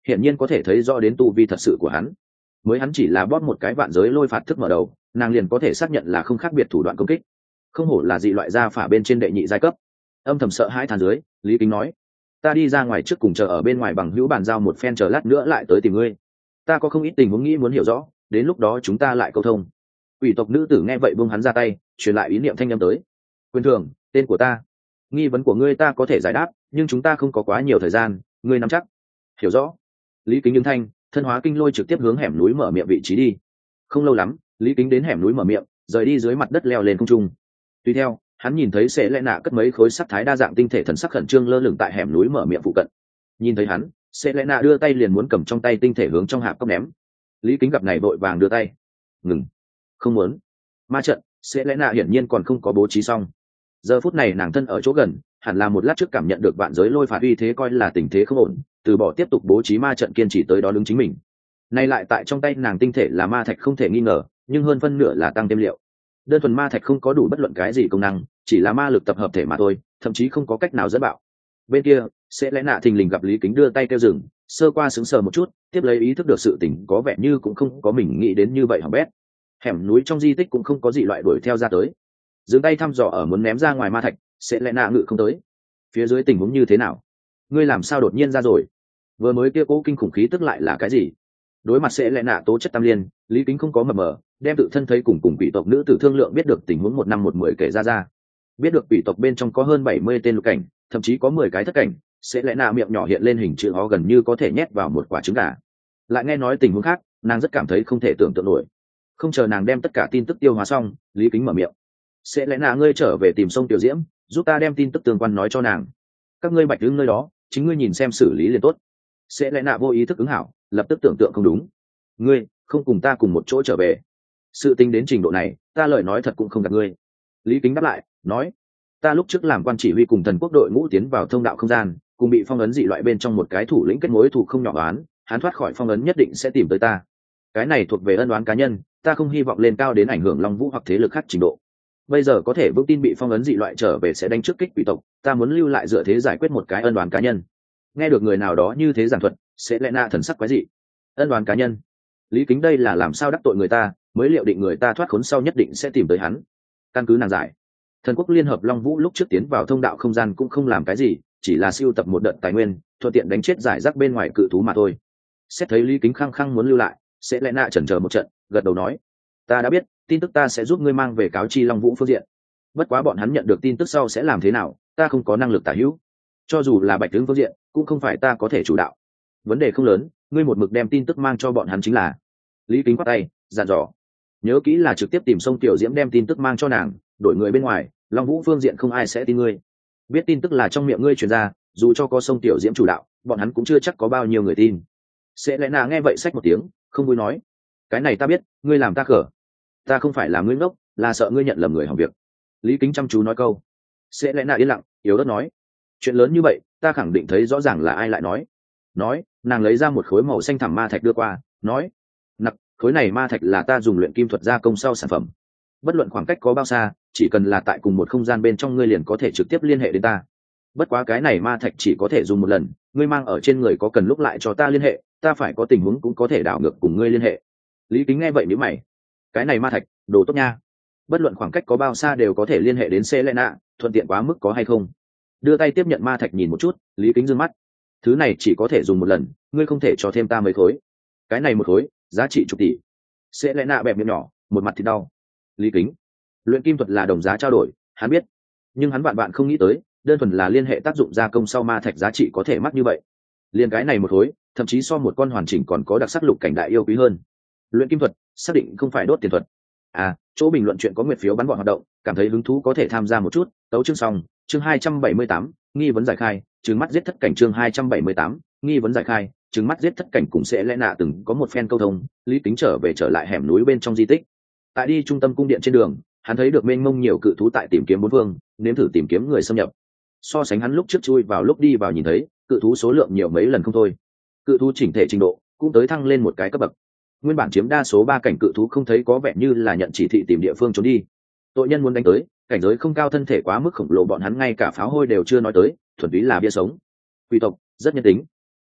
hiển nhiên có thể thấy rõ đến tu vi thật sự của hắn. Mới hắn chỉ là bóp một cái vạn giới lôi phạt thức mở đầu, nàng liền có thể xác nhận là không khác biệt thủ đoạn công kích, không hổ là dị loại gia phả bên trên đệ nhị giai cấp. Âm thầm sợ hãi than dưới, Lý Kính nói, ta đi ra ngoài trước cùng chờ ở bên ngoài bằng hữu bàn giao một phen, chờ lát nữa lại tới tìm ngươi. Ta có không ít tình huống nghĩ muốn hiểu rõ, đến lúc đó chúng ta lại câu thông. Quỷ tộc nữ tử nghe vậy buông hắn ra tay, truyền lại ý niệm thanh âm tới. Quyền thường, tên của ta. Nghi vấn của ngươi ta có thể giải đáp, nhưng chúng ta không có quá nhiều thời gian, ngươi nắm chắc. Hiểu rõ. Lý Kính ứng thanh, thân hóa kinh lôi trực tiếp hướng hẻm núi mở miệng vị trí đi. Không lâu lắm, Lý Kính đến hẻm núi mở miệng, rời đi dưới mặt đất leo lên không trung. Tùy theo, hắn nhìn thấy sẽ lẽ nạ cất mấy khối sắc thái đa dạng tinh thể thần sắc khẩn trương lơ lửng tại hẻm núi mở miệng phụ cận. Nhìn thấy hắn, sẽ lẽ nạ đưa tay liền muốn cầm trong tay tinh thể hướng trong hạp cốc ném. Lý Kính gặp này vội vàng đưa tay. Ngừng. Không muốn. Ma trận, sẽ lẽ nạ hiển nhiên còn không có bố trí xong. Giờ phút này nàng thân ở chỗ gần, hẳn là một lát trước cảm nhận được vạn giới lôi phạt uy thế, coi là tình thế không ổn, từ bỏ tiếp tục bố trí ma trận, kiên trì tới đó đứng chính mình. Nay lại tại trong tay nàng tinh thể là ma thạch không thể nghi ngờ, nhưng hơn phân nửa là tăng thêm liệu. Đơn thuần ma thạch không có đủ bất luận cái gì công năng, chỉ là ma lực tập hợp thể mà thôi, thậm chí không có cách nào dẫn bạo. Bên kia, sẽ lẽ nạ thình lình gặp Lý Kính đưa tay kêu dừng, sơ qua sững sờ một chút, tiếp lấy ý thức được sự tình có vẻ như cũng không có mình nghĩ đến như vậy hỏng bét. Hẻm núi trong di tích cũng không có gì loại đuổi theo ra tới. Dừng tay thăm dò ở muốn ném ra ngoài ma thạch, sẽ lẽ nạ ngự không tới. Phía dưới tình huống như thế nào? Ngươi làm sao đột nhiên ra rồi? Vừa mới kia cố kinh khủng khí tức lại là cái gì? Đối mặt sẽ lẽ nạ tố chất tam liên, Lý Kính không có mập mờ, đem tự thân thấy cùng cùng quỷ tộc nữ tử thương lượng, biết được tình huống một năm một mười kể ra ra. Biết được quỷ tộc bên trong có hơn bảy mươi tên lục cảnh, thậm chí có mười cái thất cảnh, sẽ lẽ nạ miệng nhỏ hiện lên hình chữ O, gần như có thể nhét vào một quả trứng gà. Lại nghe nói tình huống khác, nàng rất cảm thấy không thể tưởng tượng nổi. Không chờ nàng đem tất cả tin tức tiêu hóa xong, Lý Kính mở miệng. Sẽ lẽ nạ ngươi trở về tìm sông Tiểu Diễm, giúp ta đem tin tức tương quan nói cho nàng. Các ngươi bạch đứng nơi đó, chính ngươi nhìn xem xử lý liền tốt. Sẽ lẽ nạ vô ý thức ứng hảo, lập tức tưởng tượng không đúng. Ngươi không cùng ta cùng một chỗ trở về? Sự tình đến trình độ này, ta lời nói thật cũng không gạt ngươi. Lý Kính đáp lại, nói, ta lúc trước làm quan chỉ huy cùng thần quốc đội ngũ tiến vào thông đạo không gian, cùng bị phong ấn dị loại bên trong một cái thủ lĩnh kết mối thủ không nhỏ oán, hắn thoát khỏi phong ấn nhất định sẽ tìm tới ta. Cái này thuộc về ân oán cá nhân, ta không hy vọng lên cao đến ảnh hưởng Long Vũ hoặc thế lực khác trình độ. Bây giờ có thể vững tin bị phong ấn dị loại trở về sẽ đánh trước kích quỷ tộc, ta muốn lưu lại dựa thế giải quyết một cái ân oán cá nhân. Nghe được người nào đó như thế giảng thuật, sẽ lẽ nạ thần sắc quái dị. Ân oán cá nhân? Lý Kính đây là làm sao đắc tội người ta, mới liệu định người ta thoát khốn sau nhất định sẽ tìm tới hắn. Căn cứ nàng giải, thần quốc liên hợp Long Vũ lúc trước tiến vào thông đạo không gian cũng không làm cái gì, chỉ là siêu tập một đợt tài nguyên, thuận tiện đánh chết giải rác bên ngoài cự thú mà thôi. Xét thấy Lý Kính khăng khăng muốn lưu lại, sẽ lẽ nạ chần chờ một trận, gật đầu nói, ta đã biết, tin tức ta sẽ giúp ngươi mang về cáo chi Long Vũ phương diện. Bất quá bọn hắn nhận được tin tức sau sẽ làm thế nào, ta không có năng lực tả hữu. Cho dù là bạch tướng phương diện, cũng không phải ta có thể chủ đạo. Vấn đề không lớn, ngươi một mực đem tin tức mang cho bọn hắn chính là. Lý Kính quát tay, dặn dò, nhớ kỹ là trực tiếp tìm sông Tiểu Diễm đem tin tức mang cho nàng, đổi người bên ngoài, Long Vũ phương diện không ai sẽ tin ngươi. Biết tin tức là trong miệng ngươi truyền ra, dù cho có sông Tiểu Diễm chủ đạo, bọn hắn cũng chưa chắc có bao nhiêu người tin. Sẽ lẽ nào nghe vậy xách một tiếng, không vui nói, cái này ta biết, ngươi làm ta khở. Ta không phải là ngươi ngốc, là sợ ngươi nhận lầm người hỏng việc. Lý Kính chăm chú nói câu. Sẽ lẽ nào yên lặng, yếu ớt nói, chuyện lớn như vậy, ta khẳng định thấy rõ ràng là ai lại nói. Nói, nàng lấy ra một khối màu xanh thẳm ma thạch đưa qua, nói, nặc, khối này ma thạch là ta dùng luyện kim thuật gia công sau sản phẩm. Bất luận khoảng cách có bao xa, chỉ cần là tại cùng một không gian bên trong, ngươi liền có thể trực tiếp liên hệ đến ta. Bất quá cái này ma thạch chỉ có thể dùng một lần, ngươi mang ở trên người có cần lúc lại cho ta liên hệ, ta phải có tình huống cũng có thể đảo ngược cùng ngươi liên hệ. Lý Kính nghe vậy nhíu mày, cái này ma thạch, đồ tốt nha. Bất luận khoảng cách có bao xa đều có thể liên hệ đến Selena, thuận tiện quá mức có hay không? Đưa tay tiếp nhận ma thạch nhìn một chút, Lý Kính dương mắt. Thứ này chỉ có thể dùng một lần, ngươi không thể cho thêm ta mấy khối. Cái này một khối, giá trị chục tỷ. Selena bẹp miệng nhỏ, một mặt thì đau. Lý Kính, luyện kim thuật là đồng giá trao đổi, hắn biết, nhưng hắn vạn vạn không nghĩ tới, đơn thuần là liên hệ tác dụng gia công sau ma thạch giá trị có thể mắc như vậy. Liên cái này một khối, thậm chí so một con hoàn chỉnh còn có đặc sắc lục cảnh đại yêu quý hơn. Luyện kim thuật, xác định không phải đốt tiền thuật. À, chỗ bình luận chuyện có nguyệt phiếu bắn bọn hoạt động, cảm thấy hứng thú có thể tham gia một chút. Tấu chương xong, chương hai trăm bảy mươi tám, nghi vấn giải khai, trừng mắt giết thất cảnh, chương hai trăm bảy mươi tám, nghi vấn giải khai, trừng mắt giết thất cảnh cùng sẽ lẽ nạ từng có một phen câu thông, Lý Kính trở về trở lại hẻm núi bên trong di tích. Tại đi trung tâm cung điện trên đường, hắn thấy được mênh mông nhiều cự thú tại tìm kiếm bốn phương, nếm thử tìm kiếm người xâm nhập. So sánh hắn lúc trước chui vào lúc đi vào nhìn thấy, cự thú số lượng nhiều mấy lần không thôi. Cự thú chỉnh thể trình độ cũng tới thăng lên một cái cấp bậc. Nguyên bản chiếm đa số ba cảnh cự thú không thấy có vẻ như là nhận chỉ thị tìm địa phương trốn đi. Tội nhân muốn đánh tới, cảnh giới không cao, thân thể quá mức khổng lồ, bọn hắn ngay cả pháo hôi đều chưa nói tới, thuần túy là bia sống. Quỷ tộc rất nhân tính.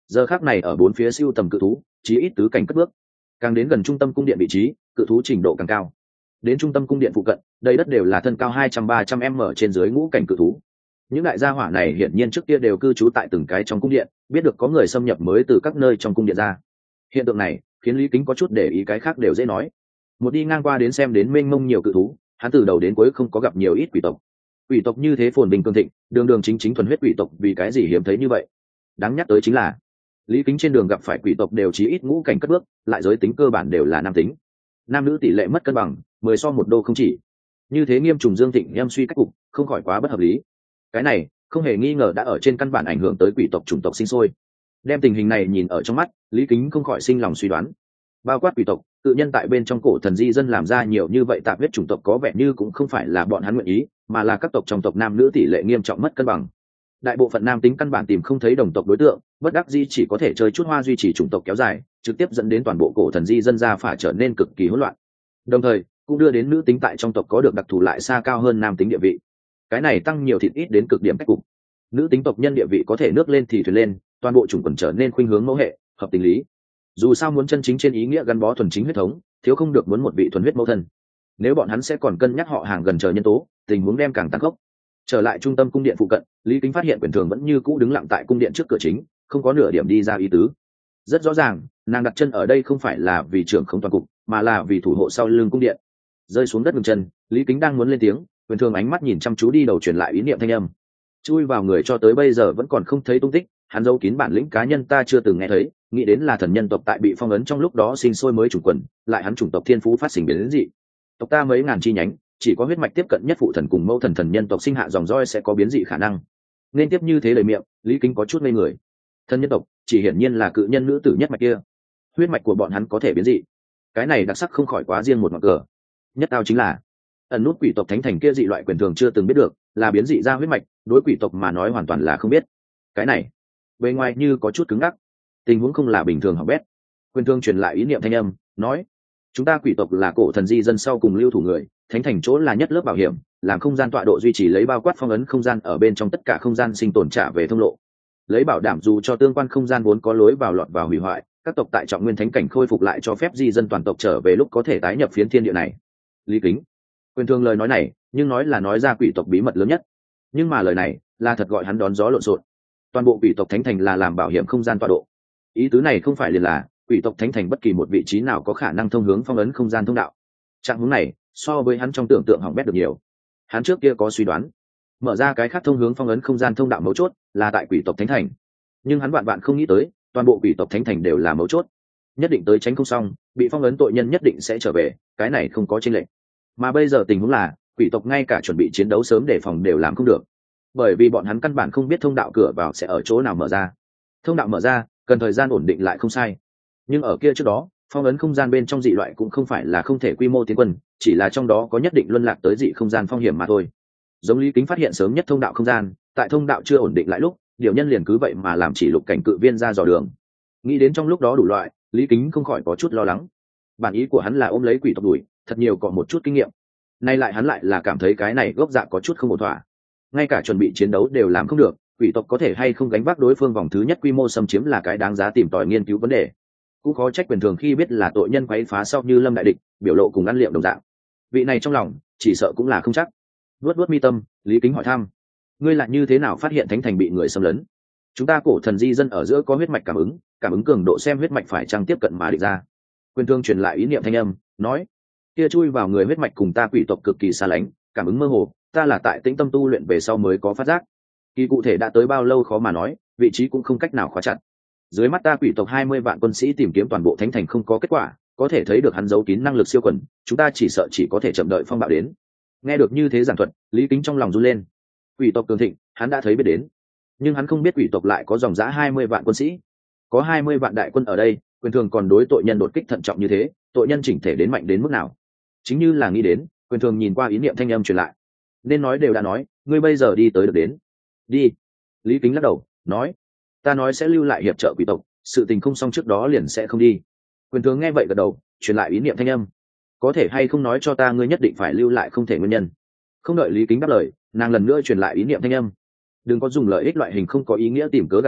giờ khác này ở bốn phía siêu tầm cự thú chí ít tứ cảnh cất bước, càng đến gần trung tâm cung điện vị trí cự thú trình độ càng cao. Đến trung tâm cung điện phụ cận đây đất đều là thân cao hai trăm ba trăm m trên dưới ngũ cảnh cự thú. Những đại gia hỏa này hiển nhiên trước kia đều cư trú tại từng cái trong cung điện, biết được có người xâm nhập mới từ các nơi trong cung điện ra. Hiện tượng này khiến Lý Kính có chút để ý, cái khác đều dễ nói. Một đi ngang qua đến xem đến mênh mông nhiều cự thú, hắn từ đầu đến cuối không có gặp nhiều ít quỷ tộc. Quỷ tộc như thế phồn bình cương thịnh, đường đường chính chính thuần huyết quỷ tộc vì cái gì hiếm thấy như vậy? Đáng nhắc tới chính là Lý Kính trên đường gặp phải quỷ tộc đều chí ít ngũ cảnh cất bước, lại giới tính cơ bản đều là nam tính. Nam nữ tỷ lệ mất cân bằng, mười so một đô không chỉ. Như thế nghiêm trùng dương thịnh em suy cách cục, không khỏi quá bất hợp lý. Cái này không hề nghi ngờ đã ở trên căn bản ảnh hưởng tới quỷ tộc chủng tộc sinh sôi. Đem tình hình này nhìn ở trong mắt, Lý Kính không khỏi sinh lòng suy đoán. Bao quát quỷ tộc, tự nhân tại bên trong cổ thần di dân làm ra nhiều như vậy tạp huyết chủng tộc có vẻ như cũng không phải là bọn hắn nguyện ý, mà là các tộc trong tộc nam nữ tỷ lệ nghiêm trọng mất cân bằng. Đại bộ phận nam tính căn bản tìm không thấy đồng tộc đối tượng, bất đắc dĩ chỉ có thể chơi chút hoa duy trì chủng tộc kéo dài, trực tiếp dẫn đến toàn bộ cổ thần di dân ra phải trở nên cực kỳ hỗn loạn. Đồng thời, cũng đưa đến nữ tính tại trong tộc có được đặc thù lại xa cao hơn nam tính địa vị. Cái này tăng nhiều thịt ít đến cực điểm cách cục. Nữ tính tộc nhân địa vị có thể nước lên thì thuyền lên, toàn bộ chủng quần trở nên khuynh hướng mẫu hệ, hợp tình lý. Dù sao muốn chân chính trên ý nghĩa gắn bó thuần chính huyết thống, thiếu không được muốn một vị thuần huyết mẫu thân. Nếu bọn hắn sẽ còn cân nhắc họ hàng gần chờ nhân tố, tình huống đem càng tăng khốc. Trở lại trung tâm cung điện phụ cận, Lý Kính phát hiện Quyền Thường vẫn như cũ đứng lặng tại cung điện trước cửa chính, không có nửa điểm đi ra ý tứ. Rất rõ ràng, nàng đặt chân ở đây không phải là vì trưởng không toàn cục, mà là vì thủ hộ sau lưng cung điện. Rơi xuống đất ngừng chân, Lý Kính đang muốn lên tiếng, Quyền Thường ánh mắt nhìn chăm chú đi đầu truyền lại ý niệm thanh âm. Chui vào người cho tới bây giờ vẫn còn không thấy tung tích, hắn giấu kín bản lĩnh cá nhân ta chưa từng nghe thấy, nghĩ đến là thần nhân tộc tại bị phong ấn trong lúc đó sinh sôi mới chủng quần, lại hắn chủng tộc thiên phú phát sinh biến đến dị. Tộc ta mấy ngàn chi nhánh, chỉ có huyết mạch tiếp cận nhất phụ thần cùng mẫu thần thần nhân tộc sinh hạ dòng roi sẽ có biến dị khả năng. Nên tiếp như thế lời miệng, Lý Kính có chút ngây người. Thần nhân tộc chỉ hiển nhiên là cự nhân nữ tử nhất mạch kia, huyết mạch của bọn hắn có thể biến dị, cái này đặc sắc không khỏi quá riêng một ngọn cờ. Nhất tao chính là ẩn nút quỷ tộc thánh thành kia dị loại Quyền Thường chưa từng biết được, là biến dị ra huyết mạch, đối quỷ tộc mà nói hoàn toàn là không biết. Cái này bề ngoài như có chút cứng ngắc, tình huống không là bình thường hỏng bét. Quyền Thường truyền lại ý niệm thanh âm, nói: chúng ta quỷ tộc là cổ thần di dân sau cùng lưu thủ người, thánh thành chỗ là nhất lớp bảo hiểm, làm không gian tọa độ duy trì lấy bao quát phong ấn không gian ở bên trong tất cả không gian sinh tồn trả về thông lộ, lấy bảo đảm dù cho tương quan không gian vốn có lối vào lọt vào hủy hoại, các tộc tại trọng nguyên thánh cảnh khôi phục lại cho phép di dân toàn tộc trở về lúc có thể tái nhập phiến thiên địa này. Lý Kính Quyền Thường lời nói này, nhưng nói là nói ra quỷ tộc bí mật lớn nhất, nhưng mà lời này là thật gọi hắn đón gió lộn xộn. Toàn bộ quỷ tộc thánh thành là làm bảo hiểm không gian tọa độ, ý tứ này không phải liền là quỷ tộc thánh thành bất kỳ một vị trí nào có khả năng thông hướng phong ấn không gian thông đạo. Trạng hướng này so với hắn trong tưởng tượng hỏng bét được nhiều. Hắn trước kia có suy đoán, mở ra cái khác thông hướng phong ấn không gian thông đạo mấu chốt là tại quỷ tộc thánh thành, nhưng hắn vạn vạn không nghĩ tới toàn bộ quỷ tộc thánh thành đều là mấu chốt, nhất định tới tránh không xong, bị phong ấn tội nhân nhất định sẽ trở về, cái này không có chênh lệch. Mà bây giờ tình huống là quỷ tộc ngay cả chuẩn bị chiến đấu sớm đề phòng đều làm không được, bởi vì bọn hắn căn bản không biết thông đạo cửa vào sẽ ở chỗ nào mở ra. Thông đạo mở ra cần thời gian ổn định lại không sai, nhưng ở kia trước đó phong ấn không gian bên trong dị loại cũng không phải là không thể quy mô tiến quân, chỉ là trong đó có nhất định luân lạc tới dị không gian phong hiểm mà thôi. Giống Lý Kính phát hiện sớm nhất thông đạo không gian, tại thông đạo chưa ổn định lại lúc, điều nhân liền cứ vậy mà làm chỉ lục cảnh cự viên ra dò đường. Nghĩ đến trong lúc đó đủ loại, Lý Kính không khỏi có chút lo lắng. Bản ý của hắn là ôm lấy quỷ tộc đuổi, thật nhiều còn một chút kinh nghiệm. Nay lại hắn lại là cảm thấy cái này gốc dạ có chút không ổn thỏa. Ngay cả chuẩn bị chiến đấu đều làm không được, quỷ tộc có thể hay không gánh vác đối phương vòng thứ nhất quy mô xâm chiếm là cái đáng giá tìm tòi nghiên cứu vấn đề. Cũng khó trách Quyền Thường khi biết là tội nhân quấy phá sau như lâm đại địch, biểu lộ cùng ăn liệm đồng dạng. Vị này trong lòng chỉ sợ cũng là không chắc. Vuốt vuốt mi tâm, Lý Kính hỏi thăm: ngươi lại như thế nào phát hiện thánh thành bị người xâm lấn? Chúng ta cổ thần di dân ở giữa có huyết mạch cảm ứng, cảm ứng cường độ xem huyết mạch phải chăng tiếp cận mà định ra. Quyền Thương truyền lại ý niệm thanh âm, nói: kia chui vào người huyết mạch cùng ta quỷ tộc cực kỳ xa lánh, cảm ứng mơ hồ, ta là tại tĩnh tâm tu luyện về sau mới có phát giác. Kỳ cụ thể đã tới bao lâu khó mà nói, vị trí cũng không cách nào khóa chặt. Dưới mắt ta quỷ tộc hai mươi vạn quân sĩ tìm kiếm toàn bộ thánh thành không có kết quả, có thể thấy được hắn giấu kín năng lực siêu quần, chúng ta chỉ sợ chỉ có thể chậm đợi phong bạo đến. Nghe được như thế giảng thuật, Lý Kính trong lòng run lên. Quỷ tộc cường thịnh, hắn đã thấy biết đến, nhưng hắn không biết quỷ tộc lại có dòng dã hai mươi vạn quân sĩ, có hai mươi vạn đại quân ở đây, Quyền Thường còn đối tội nhân đột kích thận trọng như thế, tội nhân chỉnh thể đến mạnh đến mức nào? Chính như là nghĩ đến, Quyền Thường nhìn qua ý niệm thanh âm truyền lại, nên nói đều đã nói, ngươi bây giờ đi tới được đến. Đi. Lý Kính lắc đầu, nói: ta nói sẽ lưu lại hiệp trợ quỷ tộc, sự tình không xong trước đó liền sẽ không đi. Quyền Thường nghe vậy gật đầu, truyền lại ý niệm thanh âm: có thể hay không nói cho ta ngươi nhất định phải lưu lại không thể nguyên nhân? Không đợi Lý Kính đáp lời, nàng lần nữa truyền lại ý niệm thanh âm: đừng có dùng lợi ích loại hình không có ý nghĩa tìm cớ gạt ta,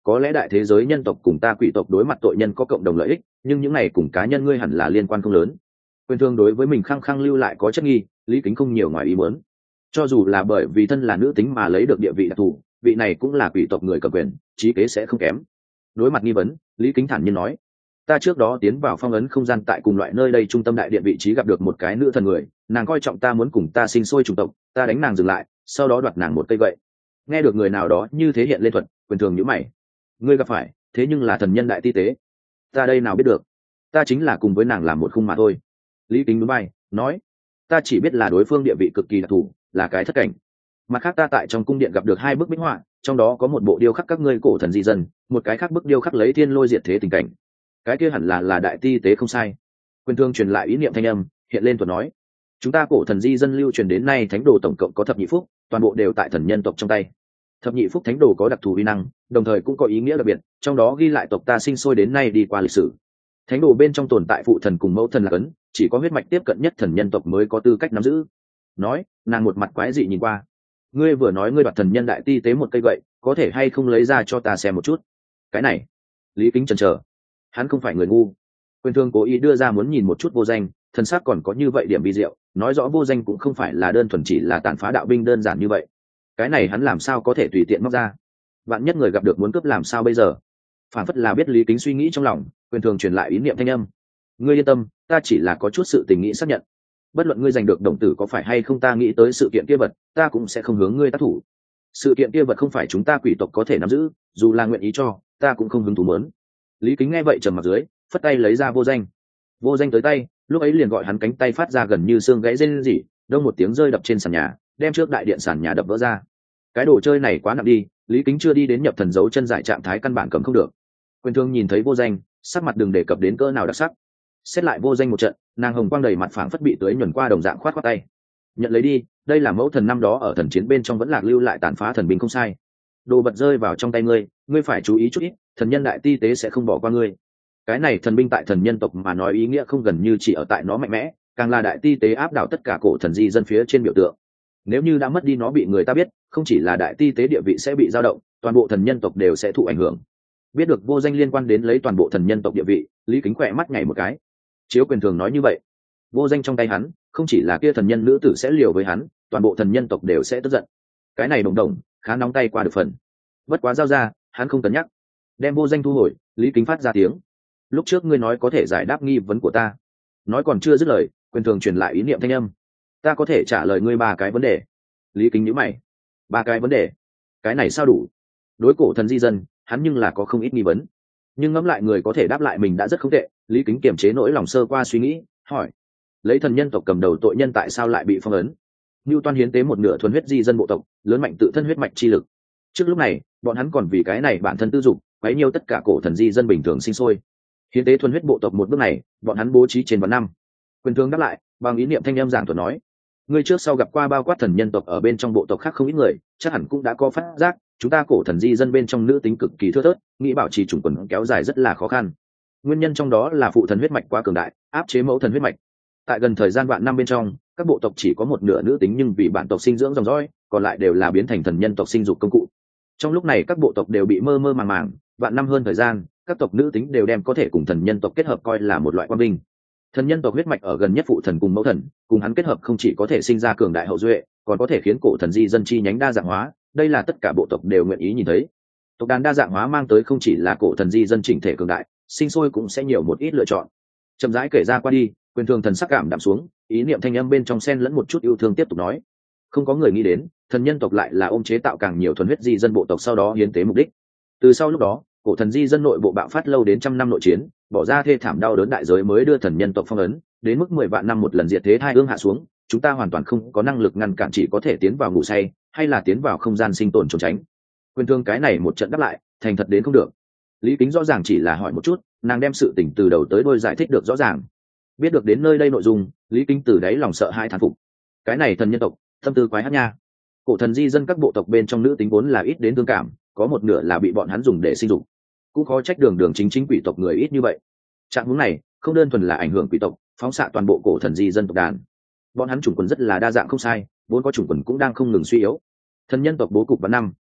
có lẽ đại thế giới nhân tộc cùng ta quỷ tộc đối mặt tội nhân có cộng đồng lợi ích, nhưng những này cùng cá nhân ngươi hẳn là liên quan không lớn. Quyền thương đối với mình khăng khăng lưu lại có chất nghi, Lý Kính không nhiều ngoài ý muốn. Cho dù là bởi vì thân là nữ tính mà lấy được địa vị đặc thù, vị này cũng là quỷ tộc người cầm quyền, trí kế sẽ không kém. Đối mặt nghi vấn, Lý Kính thản nhiên nói: ta trước đó tiến vào phong ấn không gian tại cùng loại nơi đây trung tâm đại điện vị trí gặp được một cái nữ thần người, nàng coi trọng ta muốn cùng ta sinh sôi chủng tộc, ta đánh nàng dừng lại, sau đó đoạt nàng một cây gậy. Nghe được người nào đó như thế hiện lên thuật, Quyền thường nhíu mày. Ngươi gặp phải, thế nhưng là thần nhân đại ti tế. Ta đây nào biết được, ta chính là cùng với nàng làm một khung mà thôi. Lý Kính núi bay, nói: ta chỉ biết là đối phương địa vị cực kỳ đặc thù, là cái thất cảnh. Mặt khác ta tại trong cung điện gặp được hai bức minh họa, trong đó có một bộ điêu khắc các ngươi cổ thần di dân, một cái khác bức điêu khắc lấy thiên lôi diệt thế tình cảnh. Cái kia hẳn là là đại ti tế không sai. Quyền thương truyền lại ý niệm thanh âm, hiện lên thuật nói: chúng ta cổ thần di dân lưu truyền đến nay thánh đồ tổng cộng có thập nhị phúc, toàn bộ đều tại thần nhân tộc trong tay. Thập nhị phúc thánh đồ có đặc thù uy năng, đồng thời cũng có ý nghĩa đặc biệt, trong đó ghi lại tộc ta sinh sôi đến nay đi qua lịch sử. Thánh đồ bên trong tồn tại phụ thần cùng mẫu thần là cấn, chỉ có huyết mạch tiếp cận nhất thần nhân tộc mới có tư cách nắm giữ. Nói, nàng một mặt quái dị nhìn qua. Ngươi vừa nói ngươi đoạt thần nhân đại ti tế một cây gậy, có thể hay không lấy ra cho ta xem một chút? Cái này, Lý Kính chần chờ. Hắn không phải người ngu. Quyền thương cố ý đưa ra muốn nhìn một chút vô danh, thần sắc còn có như vậy điểm vi diệu, nói rõ vô danh cũng không phải là đơn thuần chỉ là tàn phá đạo binh đơn giản như vậy. Cái này hắn làm sao có thể tùy tiện móc ra? Vạn nhất người gặp được muốn cướp làm sao bây giờ? Phản phất là biết Lý Kính suy nghĩ trong lòng, Quyền thường truyền lại ý niệm thanh âm. Ngươi yên tâm, ta chỉ là có chút sự tình nghĩ xác nhận. Bất luận ngươi giành được đồng tử có phải hay không, ta nghĩ tới sự kiện kia vật, ta cũng sẽ không hướng ngươi tác thủ. Sự kiện kia vật không phải chúng ta quỷ tộc có thể nắm giữ, dù là nguyện ý cho, ta cũng không hứng thú muốn. Lý Kính nghe vậy trầm mặt dưới, phất tay lấy ra vô danh. Vô danh tới tay, lúc ấy liền gọi hắn cánh tay phát ra gần như xương gãy rên rỉ, đông một tiếng rơi đập trên sàn nhà, đem trước đại điện sàn nhà đập vỡ ra. Cái đồ chơi này quá nặng đi, Lý Kính chưa đi đến nhập thần dấu chân giải trạng thái căn bản cầm không được. Quyền thương nhìn thấy vô danh, sắc mặt đừng đề cập đến cỡ nào đặc sắc. Xét lại vô danh một trận, nàng hồng quang đầy mặt phảng phất bị tưới nhuần qua đồng dạng khoát khoát tay. Nhận lấy đi, đây là mẫu thần năm đó ở thần chiến bên trong vẫn lạc lưu lại tàn phá thần binh không sai. Đồ vật rơi vào trong tay ngươi, ngươi phải chú ý chút ít, thần nhân đại ti tế sẽ không bỏ qua ngươi. Cái này thần binh tại thần nhân tộc mà nói ý nghĩa không gần như chỉ ở tại nó mạnh mẽ, càng là đại ti tế áp đảo tất cả cổ thần di dân phía trên biểu tượng. Nếu như đã mất đi nó bị người ta biết, không chỉ là đại ti tế địa vị sẽ bị dao động, toàn bộ thần nhân tộc đều sẽ thụ ảnh hưởng. Biết được vô danh liên quan đến lấy toàn bộ thần nhân tộc địa vị, Lý Kính khỏe mắt nhảy một cái. Chiếu Quyền thường nói như vậy, vô danh trong tay hắn, không chỉ là kia thần nhân nữ tử sẽ liều với hắn, toàn bộ thần nhân tộc đều sẽ tức giận. Cái này đồng đồng, khá nóng tay qua được phần. Bất quá giao ra, hắn không cân nhắc. Đem vô danh thu hồi, Lý Kính phát ra tiếng. Lúc trước ngươi nói có thể giải đáp nghi vấn của ta. Nói còn chưa dứt lời, Quyền thường truyền lại ý niệm thanh âm. Ta có thể trả lời ngươi ba cái vấn đề. Lý Kính nhíu mày. Ba cái vấn đề? Cái này sao đủ? Đối cổ thần di dân, hắn nhưng là có không ít nghi vấn. Nhưng ngẫm lại người có thể đáp lại mình đã rất không tệ, Lý Kính kiềm chế nỗi lòng sơ qua suy nghĩ, hỏi: lấy thần nhân tộc cầm đầu tội nhân tại sao lại bị phong ấn? Nưu Toan hiến tế một nửa thuần huyết di dân bộ tộc, lớn mạnh tự thân huyết mạch chi lực. Trước lúc này, bọn hắn còn vì cái này bản thân tư dục, quấy nhiêu tất cả cổ thần di dân bình thường sinh sôi. Hiến tế thuần huyết bộ tộc một bước này, bọn hắn bố trí trên vạn năm. Quyền thương đáp lại, bằng ý niệm thanh âm giảng thuật nói: ngươi trước sau gặp qua bao quát thần nhân tộc ở bên trong bộ tộc khác không ít người, chắc hẳn cũng đã có phát giác, chúng ta cổ thần di dân bên trong nữ tính cực kỳ thưa thớt, nghĩ bảo trì chủng quần kéo dài rất là khó khăn. Nguyên nhân trong đó là phụ thần huyết mạch quá cường đại, áp chế mẫu thần huyết mạch. Tại gần thời gian vạn năm bên trong, các bộ tộc chỉ có một nửa nữ tính, nhưng vì bản tộc sinh dưỡng dòng dõi, còn lại đều là biến thành thần nhân tộc sinh dục công cụ. Trong lúc này các bộ tộc đều bị mơ mơ màng màng, vạn năm hơn thời gian, các tộc nữ tính đều đem có thể cùng thần nhân tộc kết hợp coi là một loại quan binh. Thần nhân tộc huyết mạch ở gần nhất phụ thần cùng mẫu thần, cùng hắn kết hợp không chỉ có thể sinh ra cường đại hậu duệ, còn có thể khiến cổ thần di dân chi nhánh đa dạng hóa, đây là tất cả bộ tộc đều nguyện ý nhìn thấy. Tộc đàn đa dạng hóa mang tới không chỉ là cổ thần di dân chỉnh thể cường đại, sinh sôi cũng sẽ nhiều một ít lựa chọn. Chậm rãi kể ra qua đi, Quyền thường thần sắc cảm đạm xuống, ý niệm thanh âm bên trong xen lẫn một chút yêu thương tiếp tục nói: không có người nghĩ đến, thần nhân tộc lại là ôm chế tạo càng nhiều thuần huyết di dân bộ tộc sau đó hiến tế mục đích. Từ sau lúc đó, cổ thần di dân nội bộ bạo phát lâu đến trăm năm nội chiến, bỏ ra thê thảm đau đớn đại giới mới đưa thần nhân tộc phong ấn, đến mức mười vạn năm một lần diệt thế thai ương hạ xuống, chúng ta hoàn toàn không có năng lực ngăn cản, chỉ có thể tiến vào ngủ say, hay là tiến vào không gian sinh tồn trốn tránh. Quyền thương cái này một trận đáp lại, thành thật đến không được. Lý Kính rõ ràng chỉ là hỏi một chút, nàng đem sự tình từ đầu tới đuôi giải thích được rõ ràng. Biết được đến nơi đây nội dung, Lý Kính từ đáy lòng sợ hãi thán phục. Cái này thần nhân tộc, tâm tư quái hát nha. Cổ thần di dân các bộ tộc bên trong nữ tính vốn là ít đến thương cảm, có một nửa là bị bọn hắn dùng để sinh dục. Cũng khó trách đường đường chính chính quỷ tộc người ít như vậy. Trạng huống này không đơn thuần là ảnh hưởng quỷ tộc, phóng xạ toàn bộ cổ thần di dân tộc đàn. Bọn hắn chủng quần rất là đa dạng không sai, vốn có chủng quần cũng đang không ngừng suy yếu. Thần nhân tộc bố cục vào năm,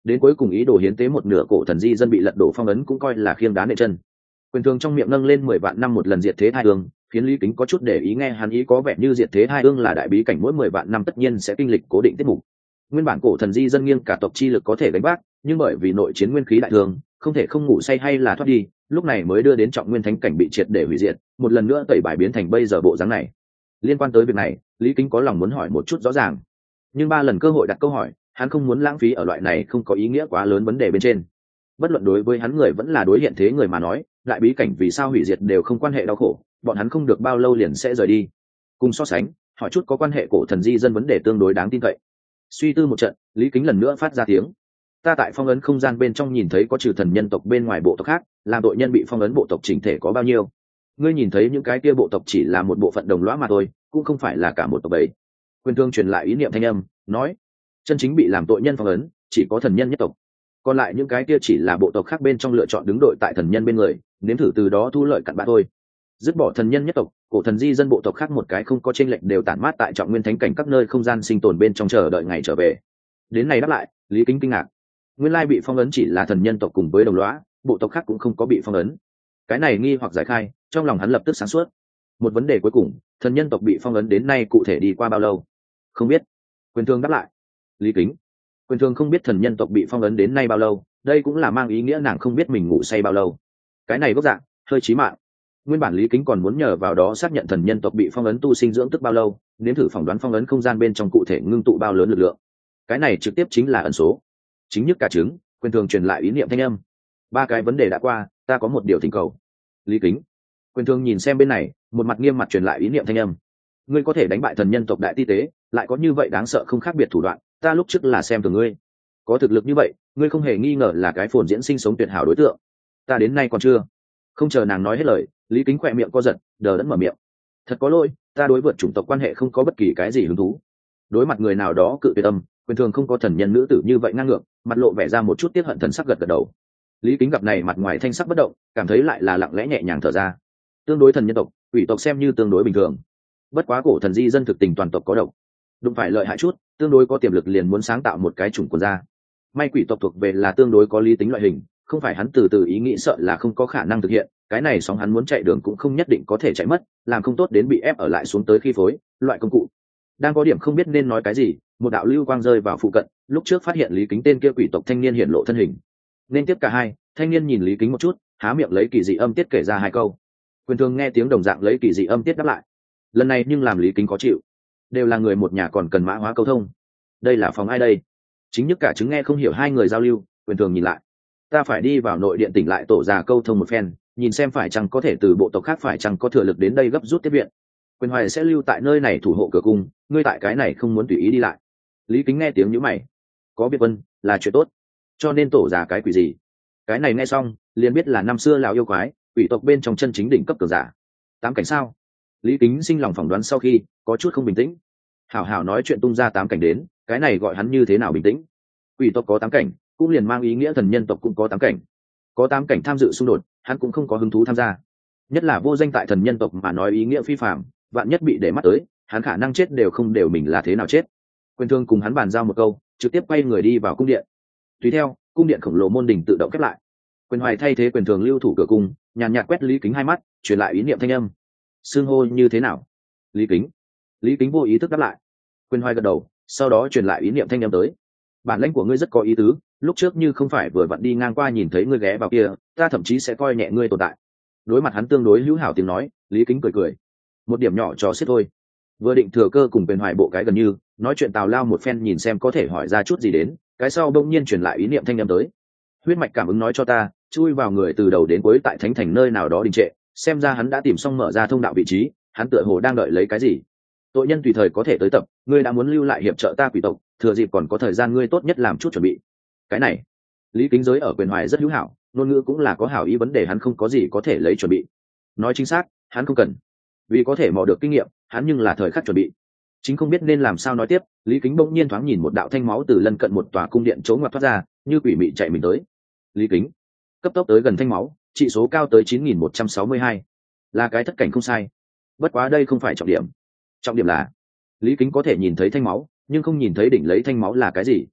đến cuối cùng ý đồ hiến tế một nửa cổ thần di dân bị lật đổ phong ấn cũng coi là khiêng đá nệ chân. Quyền thường trong miệng nâng lên mười vạn năm một lần diệt thế hai ương, khiến Lý Kính có chút để ý, nghe hắn ý có vẻ như diệt thế hai ương là đại bí cảnh mỗi mười vạn năm tất nhiên sẽ kinh lịch cố định tiết mục. Nguyên bản cổ thần di dân nghiêng cả tộc chi lực có thể gánh vác, nhưng bởi vì nội chiến nguyên khí đại thường, không thể không ngủ say hay là thoát đi, lúc này mới đưa đến trọng nguyên thánh cảnh bị triệt để hủy diệt, một lần nữa tẩy bài biến thành bây giờ bộ dáng này. Liên quan tới việc này, Lý Kính có lòng muốn hỏi một chút rõ ràng, nhưng ba lần cơ hội đặt câu hỏi, hắn không muốn lãng phí ở loại này không có ý nghĩa quá lớn vấn đề bên trên. Bất luận đối với hắn người vẫn là đối hiện thế người mà nói, đại bí cảnh vì sao hủy diệt đều không quan hệ đau khổ, bọn hắn không được bao lâu liền sẽ rời đi. Cùng so sánh, hỏi chút có quan hệ cổ thần di dân vấn đề tương đối đáng tin cậy. Suy tư một trận, Lý Kính lần nữa phát ra tiếng: ta tại phong ấn không gian bên trong nhìn thấy có trừ thần nhân tộc bên ngoài bộ tộc khác, làm tội nhân bị phong ấn bộ tộc chỉnh thể có bao nhiêu? Ngươi nhìn thấy những cái kia bộ tộc chỉ là một bộ phận đồng lõa mà thôi, cũng không phải là cả một tộc ấy. Quyền thương truyền lại ý niệm thanh âm, nói: chân chính bị làm tội nhân phong ấn chỉ có thần nhân nhất tộc, còn lại những cái kia chỉ là bộ tộc khác bên trong lựa chọn đứng đội tại thần nhân bên người, nếm thử từ đó thu lợi cặn bã thôi. Dứt bỏ thần nhân nhất tộc, cổ thần di dân bộ tộc khác một cái không có chênh lệch đều tản mát tại trọng nguyên thánh cảnh các nơi không gian sinh tồn bên trong chờ đợi ngày trở về. Đến này đáp lại, Lý Kính kinh ngạc, nguyên lai bị phong ấn chỉ là thần nhân tộc cùng với đồng lõa, bộ tộc khác cũng không có bị phong ấn. Cái này nghi hoặc giải khai, trong lòng hắn lập tức sáng suốt. Một vấn đề cuối cùng, thần nhân tộc bị phong ấn đến nay cụ thể đi qua bao lâu? Không biết. Quyền thương đáp lại. Lý Kính: Quyền thương không biết thần nhân tộc bị phong ấn đến nay bao lâu, đây cũng là mang ý nghĩa nàng không biết mình ngủ say bao lâu. Cái này gốc dạng hơi chí mạng. Nguyên bản Lý Kính còn muốn nhờ vào đó xác nhận thần nhân tộc bị phong ấn tu sinh dưỡng tức bao lâu, nếm thử phỏng đoán phong ấn không gian bên trong cụ thể ngưng tụ bao lớn lực lượng. Cái này trực tiếp chính là ẩn số. Chính nhất cả chứng, Quyền thường truyền lại ý niệm thanh âm: ba cái vấn đề đã qua, ta có một điều thỉnh cầu. Lý Kính: Quyền thường nhìn xem bên này, một mặt nghiêm mặt truyền lại ý niệm thanh âm: ngươi có thể đánh bại thần nhân tộc đại ti tế, lại có như vậy đáng sợ không khác biệt thủ đoạn, ta lúc trước là xem thường ngươi. Có thực lực như vậy, ngươi không hề nghi ngờ là cái phồn diễn sinh sống tuyệt hảo đối tượng. Ta đến nay còn chưa. Không chờ nàng nói hết lời, Lý Kính khỏe miệng co giật, đờ đẫn mở miệng: thật có lỗi, ta đối vượt chủng tộc quan hệ không có bất kỳ cái gì hứng thú. Đối mặt người nào đó cự tuyệt âm, Quyền thường không có thần nhân nữ tử như vậy ngang ngược, mặt lộ vẻ ra một chút tiếc hận, thần sắc gật gật đầu. Lý Kính gặp này mặt ngoài thanh sắc bất động, cảm thấy lại là lặng lẽ nhẹ nhàng thở ra. Tương đối thần nhân tộc, quỷ tộc xem như tương đối bình thường. Bất quá cổ thần di dân thực tình toàn tộc có độc, đụng phải lợi hại chút, tương đối có tiềm lực liền muốn sáng tạo một cái chủng quần ra. May quỷ tộc thuộc về là tương đối có lý tính loại hình, không phải hắn từ từ ý nghĩ sợ là không có khả năng thực hiện, cái này sóng hắn muốn chạy đường cũng không nhất định có thể chạy mất, làm không tốt đến bị ép ở lại xuống tới khi phối loại công cụ. Đang có điểm không biết nên nói cái gì, một đạo lưu quang rơi vào phụ cận, lúc trước phát hiện Lý Kính tên kia quỷ tộc thanh niên hiện lộ thân hình. Nên tiếp cả hai, thanh niên nhìn Lý Kính một chút, há miệng lấy kỳ dị âm tiết kể ra hai câu. Quyền thường nghe tiếng đồng dạng lấy kỳ dị âm tiết đáp lại. Lần này nhưng làm Lý Kính khó chịu, đều là người một nhà còn cần mã hóa câu thông. Đây là phòng ai đây? Chính nhất cả chứng nghe không hiểu hai người giao lưu, Quyền thường nhìn lại: ta phải đi vào nội điện tỉnh lại tổ già câu thông một phen, nhìn xem phải chăng có thể từ bộ tộc khác phải chăng có thừa lực đến đây gấp rút tiếp viện. Quyền hoài sẽ lưu tại nơi này thủ hộ cửa cung, ngươi tại cái này không muốn tùy ý đi lại. Lý Kính nghe tiếng nhíu mày: có biệt vân là chuyện tốt, cho nên tổ già cái quỷ gì? Cái này nghe xong liền biết là năm xưa lão yêu quái, quỷ tộc bên trong chân chính đỉnh cấp cường giả. Tám cảnh sao? Lý Kính sinh lòng phỏng đoán sau khi có chút không bình tĩnh. Hảo hảo nói chuyện tung ra tám cảnh đến, cái này gọi hắn như thế nào bình tĩnh? Quỷ tộc có tám cảnh, cũng liền mang ý nghĩa thần nhân tộc cũng có tám cảnh. Có tám cảnh tham dự xung đột, hắn cũng không có hứng thú tham gia. Nhất là vô danh tại thần nhân tộc mà nói ý nghĩa phi phàm, vạn nhất bị để mắt tới, hắn khả năng chết đều không đều mình là thế nào chết. Quyền thương cùng hắn bàn giao một câu, trực tiếp quay người đi vào cung điện. Tùy theo, cung điện khổng lồ môn đình tự động khép lại. Quyền hoài thay thế Quyền thường lưu thủ cửa cung, nhàn nhạt quét Lý Kính hai mắt, truyền lại ý niệm thanh âm: xưng hô như thế nào? Lý Kính. Lý Kính vô ý thức đáp lại. Quyền hoài gật đầu, sau đó truyền lại ý niệm thanh âm tới: bản lĩnh của ngươi rất có ý tứ, lúc trước như không phải vừa vặn đi ngang qua nhìn thấy ngươi ghé vào kia, ta thậm chí sẽ coi nhẹ ngươi tồn tại. Đối mặt hắn tương đối hữu hảo tiếng nói, Lý Kính cười cười: một điểm nhỏ trò xiết thôi. Vừa định thừa cơ cùng Quyền hoài bộ cái gần như nói chuyện tào lao một phen nhìn xem có thể hỏi ra chút gì đến, cái sau bỗng nhiên truyền lại ý niệm thanh âm tới: huyết mạch cảm ứng nói cho ta, chui vào người từ đầu đến cuối tại thánh thành nơi nào đó đình trệ, xem ra hắn đã tìm xong mở ra thông đạo vị trí, hắn tựa hồ đang đợi lấy cái gì. Tội nhân tùy thời có thể tới tập, ngươi đã muốn lưu lại hiệp trợ ta quỷ tộc, thừa dịp còn có thời gian ngươi tốt nhất làm chút chuẩn bị. Cái này, Lý Kính giới ở Quyền hoài rất hữu hảo, ngôn ngữ cũng là có hảo ý, vấn đề hắn không có gì có thể lấy chuẩn bị. Nói chính xác, hắn không cần, vì có thể mò được kinh nghiệm, hắn nhưng là thời khắc chuẩn bị. Chính không biết nên làm sao nói tiếp, Lý Kính bỗng nhiên thoáng nhìn một đạo thanh máu từ lân cận một tòa cung điện trốn ngoặt thoát ra, như quỷ mị chạy mình tới. Lý Kính cấp tốc tới gần thanh máu, trị số cao tới chín nghìn một trăm sáu mươi hai, là cái thất cảnh không sai. Bất quá đây không phải trọng điểm, trọng điểm là Lý Kính có thể nhìn thấy thanh máu, nhưng không nhìn thấy đỉnh lấy thanh máu là cái gì.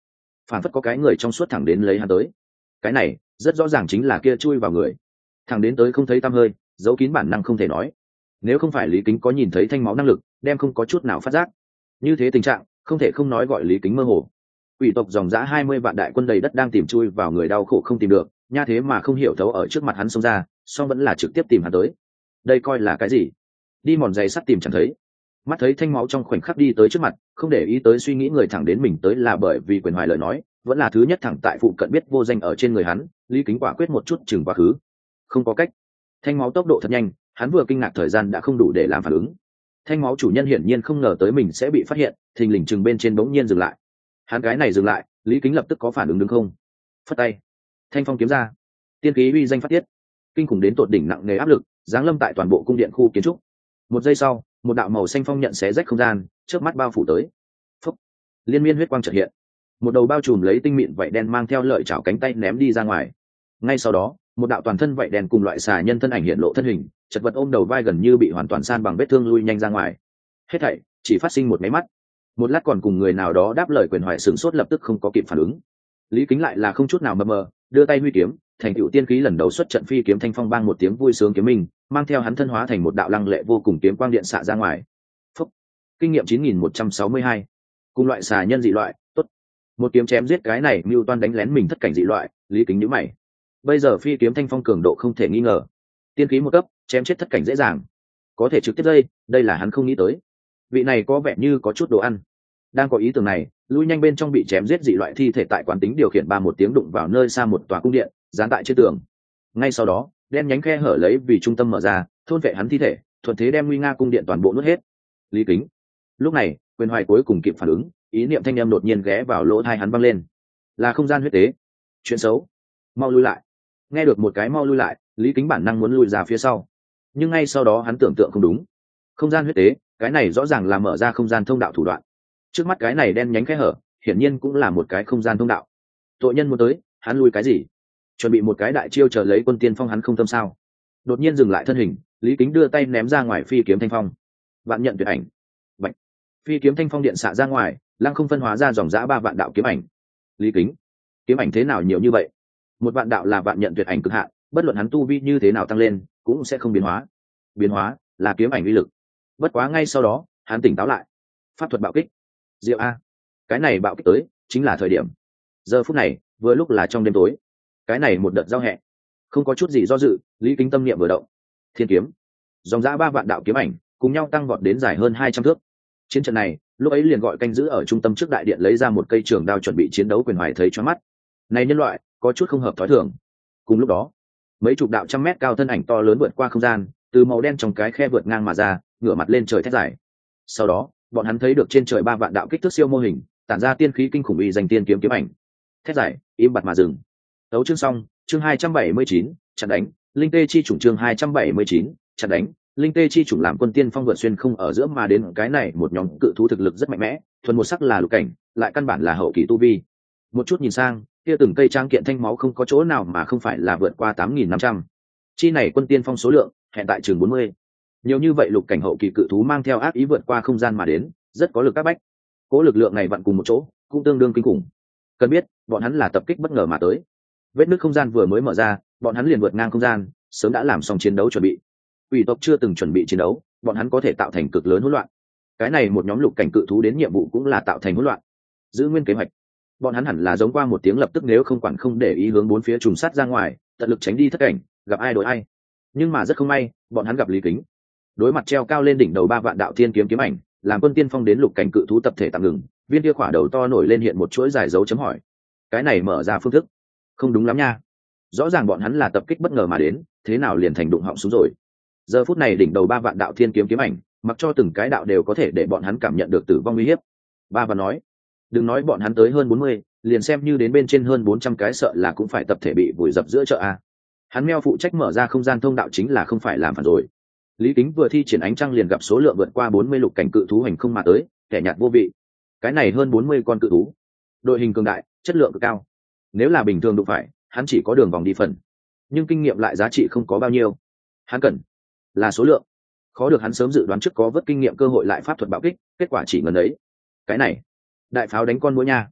phản phất có cái người trong suốt thẳng đến lấy hắn tới. Cái này rất rõ ràng chính là kia chui vào người, thẳng đến tới không thấy tăm hơi, giấu kín bản năng không thể nói. Nếu không phải Lý Kính có nhìn thấy thanh máu năng lực, đem không có chút nào phát giác. Như thế tình trạng, không thể không nói gọi Lý Kính mơ hồ. Quỷ tộc dòng dã hai mươi vạn đại quân đầy đất đang tìm chui vào người đau khổ không tìm được, nha thế mà không hiểu thấu ở trước mặt hắn xông ra, song vẫn là trực tiếp tìm hắn tới. Đây coi là cái gì? Đi mòn giày sắt tìm chẳng thấy. Mắt thấy thanh máu trong khoảnh khắc đi tới trước mặt, không để ý tới suy nghĩ người thẳng đến mình tới là bởi vì quyền hoài lời nói, vẫn là thứ nhất thẳng tại phụ cận biết vô danh ở trên người hắn, Lý Kính quả quyết một chút chừng quá khứ. Không có cách. Thanh máu tốc độ thật nhanh, hắn vừa kinh ngạc thời gian đã không đủ để làm phản ứng. Thanh máu chủ nhân hiển nhiên không ngờ tới mình sẽ bị phát hiện, thình lình chừng bên trên bỗng nhiên dừng lại. Hắn cái này dừng lại, Lý Kính lập tức có phản ứng đứng không? Phất tay, thanh phong kiếm ra, tiên khí uy danh phát tiết, kinh khủng đến tột đỉnh nặng nề áp lực, giáng lâm tại toàn bộ cung điện khu kiến trúc. Một giây sau, một đạo màu xanh phong nhận xé rách không gian, trước mắt bao phủ tới. Phúc, liên miên huyết quang chợt hiện, một đầu bao trùm lấy tinh mịn vảy đen mang theo lợi chảo cánh tay ném đi ra ngoài. Ngay sau đó, một đạo toàn thân vảy đen cùng loại xà nhân thân ảnh hiện lộ thân hình, chật vật ôm đầu vai gần như bị hoàn toàn san bằng vết thương lui nhanh ra ngoài. Hết thảy chỉ phát sinh một máy mắt. Một lát còn cùng người nào đó đáp lời quyền hoài sửng sốt lập tức không có kịp phản ứng. Lý Kính lại là không chút nào mờ mờ, đưa tay huy kiếm, thành tựu tiên khí lần đầu xuất trận phi kiếm thanh phong bang một tiếng vui sướng kiếm minh, mang theo hắn thân hóa thành một đạo lăng lệ vô cùng kiếm quang điện xạ ra ngoài. Phúc. Kinh nghiệm chín nghìn một trăm sáu mươi hai. Cùng loại xà nhân dị loại, tốt. Một kiếm chém giết cái này mưu toan đánh lén mình thất cảnh dị loại, Lý Kính nhíu mày. Bây giờ phi kiếm thanh phong cường độ không thể nghi ngờ. Tiên khí một cấp, chém chết thất cảnh dễ dàng. Có thể trực tiếp đây, đây là hắn không nghĩ tới. Vị này có vẻ như có chút đồ ăn. Đang có ý tưởng này, lui nhanh bên trong bị chém giết dị loại thi thể tại quán tính điều khiển ba một tiếng đụng vào nơi xa một tòa cung điện, dán tại trên tường. Ngay sau đó, đen nhánh khe hở lấy vì trung tâm mở ra, thôn vệ hắn thi thể, thuận thế đem nguy nga cung điện toàn bộ nuốt hết. Lý Kính. Lúc này, quyền hoài cuối cùng kịp phản ứng, ý niệm thanh em đột nhiên ghé vào lỗ tai hắn văng lên. Là không gian huyết tế. Chuyện xấu. Mau lui lại. Nghe được một cái mau lui lại, Lý Kính bản năng muốn lui ra phía sau. Nhưng ngay sau đó hắn tưởng tượng không đúng. Không gian huyết tế, cái này rõ ràng là mở ra không gian thông đạo thủ đoạn. Trước mắt cái này đen nhánh kẽ hở, hiển nhiên cũng là một cái không gian thông đạo. Tội nhân muốn tới, hắn lui cái gì? Chuẩn bị một cái đại chiêu chờ lấy quân tiên phong hắn không tâm sao? Đột nhiên dừng lại thân hình, Lý Kính đưa tay ném ra ngoài phi kiếm thanh phong. Vạn nhận tuyệt ảnh. Bạch. Phi kiếm thanh phong điện xạ ra ngoài, lăng không phân hóa ra dòng dã ba vạn đạo kiếm ảnh. Lý Kính, kiếm ảnh thế nào nhiều như vậy? Một vạn đạo là vạn nhận tuyệt ảnh cực hạn, bất luận hắn tu vi như thế nào tăng lên, cũng sẽ không biến hóa. Biến hóa là kiếm ảnh uy lực. Bất quá ngay sau đó, hắn tỉnh táo lại. Pháp thuật bạo kích. Diệu a, cái này bạo kích tới, chính là thời điểm. Giờ phút này, vừa lúc là trong đêm tối. Cái này một đợt giao hẹ, không có chút gì do dự, Lý Kính tâm niệm vừa động. Thiên kiếm, dòng dã ba vạn đạo kiếm ảnh, cùng nhau tăng vọt đến dài hơn hai trăm thước. Chiến trận này, lúc ấy liền gọi canh giữ ở trung tâm trước đại điện lấy ra một cây trường đao chuẩn bị chiến đấu quyền hoài thấy choáng mắt. Này nhân loại, có chút không hợp thói thường. Cùng lúc đó, mấy chục đạo trăm mét cao thân ảnh to lớn vượt qua không gian, từ màu đen trong cái khe vượt ngang mà ra, ngửa mặt lên trời thét dài. Sau đó, bọn hắn thấy được trên trời ba vạn đạo kích thước siêu mô hình, tản ra tiên khí kinh khủng uy danh tiên kiếm kiếm ảnh. Thét dài, im bặt mà dừng. Đấu chương xong, chương hai trăm bảy mươi chín, chặn đánh, linh tê chi chủng chương hai trăm bảy mươi chín, chặn đánh, linh tê chi chủng làm quân tiên phong vượt xuyên không ở giữa mà đến cái này một nhóm cự thú thực lực rất mạnh mẽ, thuần một sắc là lục cảnh, lại căn bản là hậu kỳ tu vi. Một chút nhìn sang, kia từng cây trang kiện thanh máu không có chỗ nào mà không phải là vượt qua tám nghìn năm trăm. Chi này quân tiên phong số lượng, hiện tại chừng bốn mươi. Nhiều như vậy lục cảnh hậu kỳ cự thú mang theo ác ý vượt qua không gian mà đến, rất có lực các bách. Cố lực lượng này vặn cùng một chỗ, cũng tương đương kinh khủng. Cần biết, bọn hắn là tập kích bất ngờ mà tới. Vết nứt không gian vừa mới mở ra, bọn hắn liền vượt ngang không gian, sớm đã làm xong chiến đấu chuẩn bị. Quỷ tộc chưa từng chuẩn bị chiến đấu, bọn hắn có thể tạo thành cực lớn hỗn loạn. Cái này một nhóm lục cảnh cự thú đến nhiệm vụ cũng là tạo thành hỗn loạn. Giữ nguyên kế hoạch. Bọn hắn hẳn là giống qua một tiếng lập tức nếu không quản không để ý hướng bốn phía trùng sát ra ngoài, tận lực tránh đi thất cảnh, gặp ai đối ai. Nhưng mà rất không may, bọn hắn gặp Lý Kính. Đối mặt treo cao lên đỉnh đầu ba vạn đạo thiên kiếm kiếm ảnh, làm quân tiên phong đến lục cảnh cự thú tập thể tạm ngừng, viên kia khỏa đầu to nổi lên hiện một chuỗi dài dấu chấm hỏi. Cái này mở ra phương thức không đúng lắm nha. Rõ ràng bọn hắn là tập kích bất ngờ mà đến, thế nào liền thành đụng họng xuống rồi. Giờ phút này đỉnh đầu ba vạn đạo thiên kiếm kiếm ảnh, mặc cho từng cái đạo đều có thể để bọn hắn cảm nhận được tử vong uy hiếp. Ba và nói, đừng nói bọn hắn tới hơn bốn mươi, liền xem như đến bên trên hơn bốn trăm cái sợ là cũng phải tập thể bị vùi dập giữa chợ a. Hắn meo phụ trách mở ra không gian thông đạo chính là không phải làm phản rồi. Lý Kính vừa thi triển ánh trăng liền gặp số lượng vượt qua bốn mươi lục cảnh cự thú hành không mà tới, kẻ nhạt vô vị. Cái này hơn bốn mươi con cự thú, đội hình cường đại, chất lượng cực cao. Nếu là bình thường đụng phải, hắn chỉ có đường vòng đi phần, nhưng kinh nghiệm lại giá trị không có bao nhiêu. Hắn cần là số lượng. Khó được hắn sớm dự đoán trước có vớt kinh nghiệm cơ hội lại pháp thuật bạo kích, kết quả chỉ ngần ấy. Cái này, đại pháo đánh con mũi nha.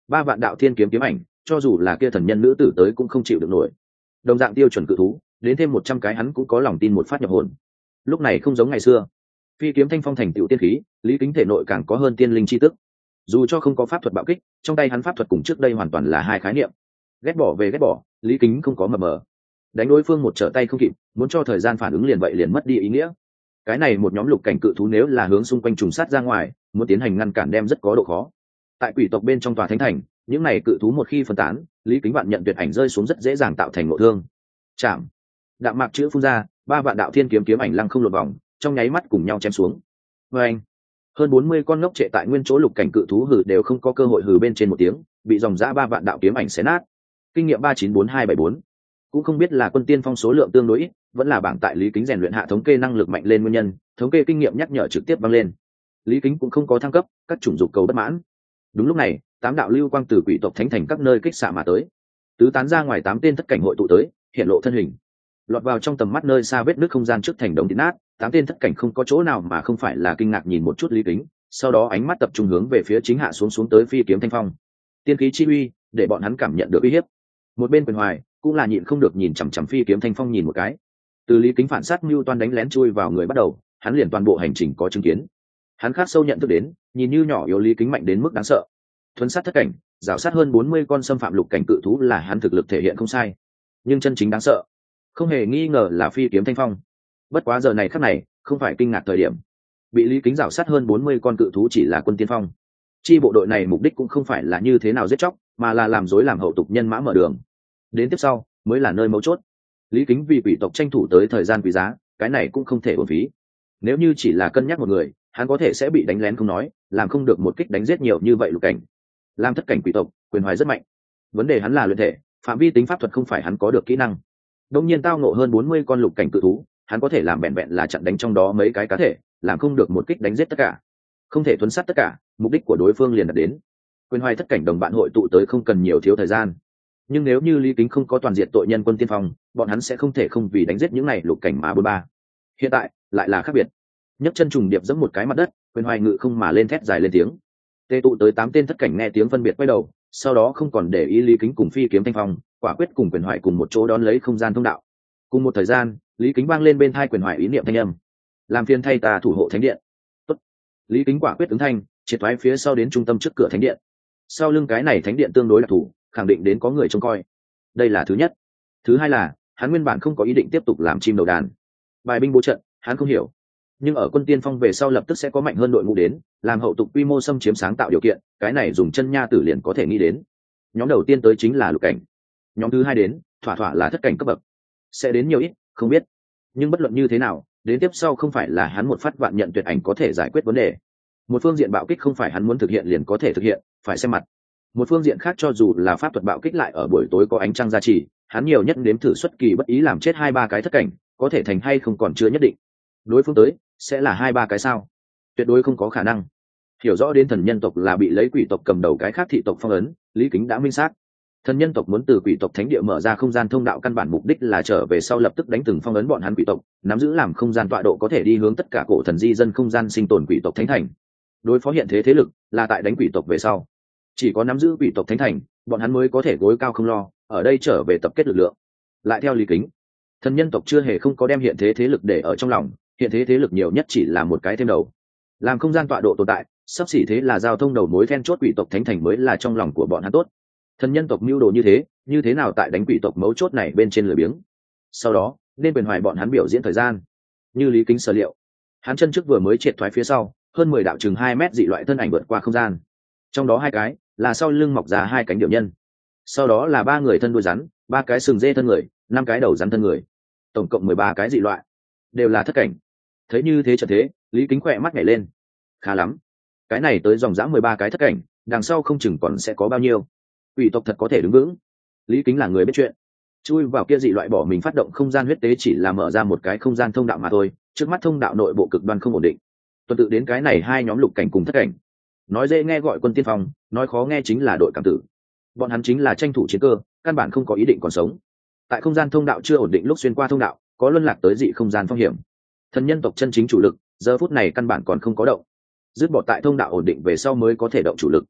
ba vạn đạo thiên kiếm kiếm ảnh, cho dù là kia thần nhân nữ tử tới cũng không chịu được nổi. Đồng dạng tiêu chuẩn cự thú, đến thêm một trăm cái hắn cũng có lòng tin một phát nhập hồn. Lúc này không giống ngày xưa, phi kiếm thanh phong thành tựu tiên khí, Lý Kính thể nội càng có hơn tiên linh chi tức. Dù cho không có pháp thuật bạo kích, trong tay hắn pháp thuật cùng trước đây hoàn toàn là hai khái niệm. Ghét bỏ về ghét bỏ, Lý Kính không có mờ mờ. Đánh đối phương một trở tay không kịp, muốn cho thời gian phản ứng liền vậy liền mất đi ý nghĩa. Cái này một nhóm lục cảnh cự thú nếu là hướng xung quanh trùng sát ra ngoài, muốn tiến hành ngăn cản đem rất có độ khó. Tại quỷ tộc bên trong tòa thánh thành, những này cự thú một khi phân tán, Lý Kính vạn nhận tuyệt ảnh rơi xuống rất dễ dàng tạo thành nội thương. Chạm. Đạm mạc chữ phun ra, ba vạn đạo thiên kiếm kiếm ảnh lăng không lột vòng, trong nháy mắt cùng nhau chém xuống. Và anh, hơn bốn mươi con ngốc trệ tại nguyên chỗ lục cảnh cự thú hừ đều không có cơ hội hừ bên trên một tiếng, bị dòng dã ba vạn đạo kiếm ảnh xé nát. Kinh nghiệm ba chín bốn hai bảy bốn. Cũng không biết là quân tiên phong số lượng tương đối ít, vẫn là bảng tại Lý Kính rèn luyện hạ thống kê năng lực mạnh lên nguyên nhân, thống kê kinh nghiệm nhắc nhở trực tiếp tăng lên. Lý Kính cũng không có thăng cấp, các chủng dục cầu bất mãn. Đúng lúc này, tám đạo lưu quang từ quỷ tộc thánh thành các nơi kích xạ mà tới, tứ tán ra ngoài tám tên thất cảnh hội tụ tới, hiện lộ thân hình, lọt vào trong tầm mắt nơi xa vết nước không gian trước thành đống thịt nát. Tám tên thất cảnh không có chỗ nào mà không phải là kinh ngạc nhìn một chút Lý Kính, sau đó ánh mắt tập trung hướng về phía chính hạ xuống xuống tới phi kiếm thanh phong. Tiên khí chi uy, để bọn hắn cảm nhận được uy hiếp. Một bên Quyền Hoài cũng là nhịn không được nhìn chằm chằm phi kiếm thanh phong nhìn một cái. Từ Lý Kính phản sát mưu toan đánh lén chui vào người bắt đầu, hắn liền toàn bộ hành trình có chứng kiến. Hắn khát sâu nhận thức đến, nhìn như nhỏ yếu Lý Kính mạnh đến mức đáng sợ. Thuấn sát thất cảnh, rào sát hơn bốn mươi con xâm phạm lục cảnh cự thú là hắn thực lực thể hiện không sai, nhưng chân chính đáng sợ không hề nghi ngờ là phi kiếm thanh phong. Bất quá giờ này khắc này không phải kinh ngạc thời điểm. Bị Lý Kính rào sát hơn bốn mươi con cự thú chỉ là quân tiên phong. Chi bộ đội này mục đích cũng không phải là như thế nào giết chóc, mà là làm rối làm hậu tục nhân mã mở đường. Đến tiếp sau mới là nơi mấu chốt. Lý Kính vì quỷ tộc tranh thủ tới thời gian quý giá, cái này cũng không thể uổng phí. Nếu như chỉ là cân nhắc một người, hắn có thể sẽ bị đánh lén không nói, làm không được một kích đánh giết nhiều như vậy lục cảnh. Làm thất cảnh quỷ tộc, Quyền Hoài rất mạnh. Vấn đề hắn là luyện thể, phạm vi tính pháp thuật không phải hắn có được kỹ năng. Đông nhiên tao ngộ hơn bốn mươi con lục cảnh cự thú, hắn có thể làm bẹn bẹn là chặn đánh trong đó mấy cái cá thể, làm không được một kích đánh giết tất cả. Không thể thuấn sát tất cả, mục đích của đối phương liền đạt đến. Quyền Hoài thất cảnh đồng bạn hội tụ tới không cần nhiều thiếu thời gian. Nhưng nếu như Lý Kính không có toàn diện tội nhân quân tiên phong, bọn hắn sẽ không thể không vì đánh giết những này lục cảnh mà bốn ba. Hiện tại lại là khác biệt. Nhấc chân trùng điệp giẫm một cái mặt đất, Quyền Hoài ngự không mà lên thét dài lên tiếng. Tê tụ tới tám tên thất cảnh nghe tiếng phân biệt quay đầu, sau đó không còn để ý Lý Kính cùng phi kiếm thanh phong, quả quyết cùng Quyền Hoài cùng một chỗ đón lấy không gian thông đạo. Cùng một thời gian, Lý Kính vang lên bên tai Quyền Hoài ý niệm thanh âm: làm phiền thay ta thủ hộ thánh điện. Tốt. Lý Kính quả quyết ứng thanh, triệt thoái phía sau đến trung tâm trước cửa thánh điện. Sau lưng cái này thánh điện tương đối đặc thù, khẳng định đến có người trông coi. Đây là thứ nhất. Thứ hai là hắn nguyên bản không có ý định tiếp tục làm chim đầu đàn. Bài binh bố trận, hắn không hiểu. Nhưng ở quân tiên phong về sau lập tức sẽ có mạnh hơn đội ngũ đến, làm hậu tục quy mô xâm chiếm sáng tạo điều kiện, cái này dùng chân nha tử liền có thể nghĩ đến. Nhóm đầu tiên tới chính là lục cảnh. Nhóm thứ hai đến, thỏa thỏa là thất cảnh cấp bậc. Sẽ đến nhiều ít, không biết. Nhưng bất luận như thế nào, đến tiếp sau không phải là hắn một phát vạn nhận tuyệt ảnh có thể giải quyết vấn đề. Một phương diện bạo kích không phải hắn muốn thực hiện liền có thể thực hiện, phải xem mặt. Một phương diện khác cho dù là pháp thuật bạo kích lại ở buổi tối có ánh trăng gia trì, hắn nhiều nhất đếm thử xuất kỳ bất ý làm chết hai ba cái thất cảnh, có thể thành hay không còn chưa nhất định. Đối phương tới sẽ là hai ba cái sao? Tuyệt đối không có khả năng. Hiểu rõ đến thần nhân tộc là bị lấy quỷ tộc cầm đầu cái khác thị tộc phong ấn, Lý Kính đã minh xác. Thần nhân tộc muốn từ quỷ tộc thánh địa mở ra không gian thông đạo, căn bản mục đích là trở về sau lập tức đánh từng phong ấn bọn hắn quỷ tộc, nắm giữ làm không gian tọa độ có thể đi hướng tất cả cổ thần di dân không gian sinh tồn quỷ tộc thánh thành. Đối phó hiện thế thế lực là tại đánh quỷ tộc về sau, chỉ có nắm giữ quỷ tộc thánh thành, bọn hắn mới có thể gối cao không lo, ở đây trở về tập kết lực lượng. Lại theo Lý Kính, thần nhân tộc chưa hề không có đem hiện thế thế lực để ở trong lòng, hiện thế thế lực nhiều nhất chỉ là một cái thêm đầu. Làm không gian tọa độ tồn tại, sắp xỉ thế là giao thông đầu mối then chốt quỷ tộc thánh thành mới là trong lòng của bọn hắn tốt. Thần nhân tộc mưu đồ như thế, như thế nào tại đánh quỷ tộc mấu chốt này bên trên lười biếng. Sau đó nên Quyền Hoài bọn hắn biểu diễn thời gian. Như Lý Kính sở liệu, hắn chân trước vừa mới triệt thoái phía sau, hơn mười đạo chừng hai mét dị loại thân ảnh vượt qua không gian. Trong đó hai cái là sau lưng mọc ra hai cánh điểu nhân, sau đó là ba người thân đuôi rắn, ba cái sừng dê thân người, năm cái đầu rắn thân người, tổng cộng mười ba cái dị loại, đều là thất cảnh. Thấy như thế trận thế, Lý Kính khỏe mắt nhảy lên. Khá lắm, cái này tới dòng dã mười ba cái thất cảnh, đằng sau không chừng còn sẽ có bao nhiêu. Quỷ tộc thật có thể đứng vững. Lý Kính là người biết chuyện, chui vào kia dị loại bỏ mình phát động không gian huyết tế chỉ là mở ra một cái không gian thông đạo mà thôi, trước mắt thông đạo nội bộ cực đoan không ổn định. Tuần tự đến cái này hai nhóm lục cảnh cùng thất cảnh, nói dễ nghe gọi quân tiên phong, nói khó nghe chính là đội cảm tử. Bọn hắn chính là tranh thủ chiến cơ, căn bản không có ý định còn sống. Tại không gian thông đạo chưa ổn định lúc xuyên qua thông đạo, có luân lạc tới dị không gian phong hiểm. Thần nhân tộc chân chính chủ lực giờ phút này căn bản còn không có động, dứt bỏ tại thông đạo ổn định về sau mới có thể động chủ lực.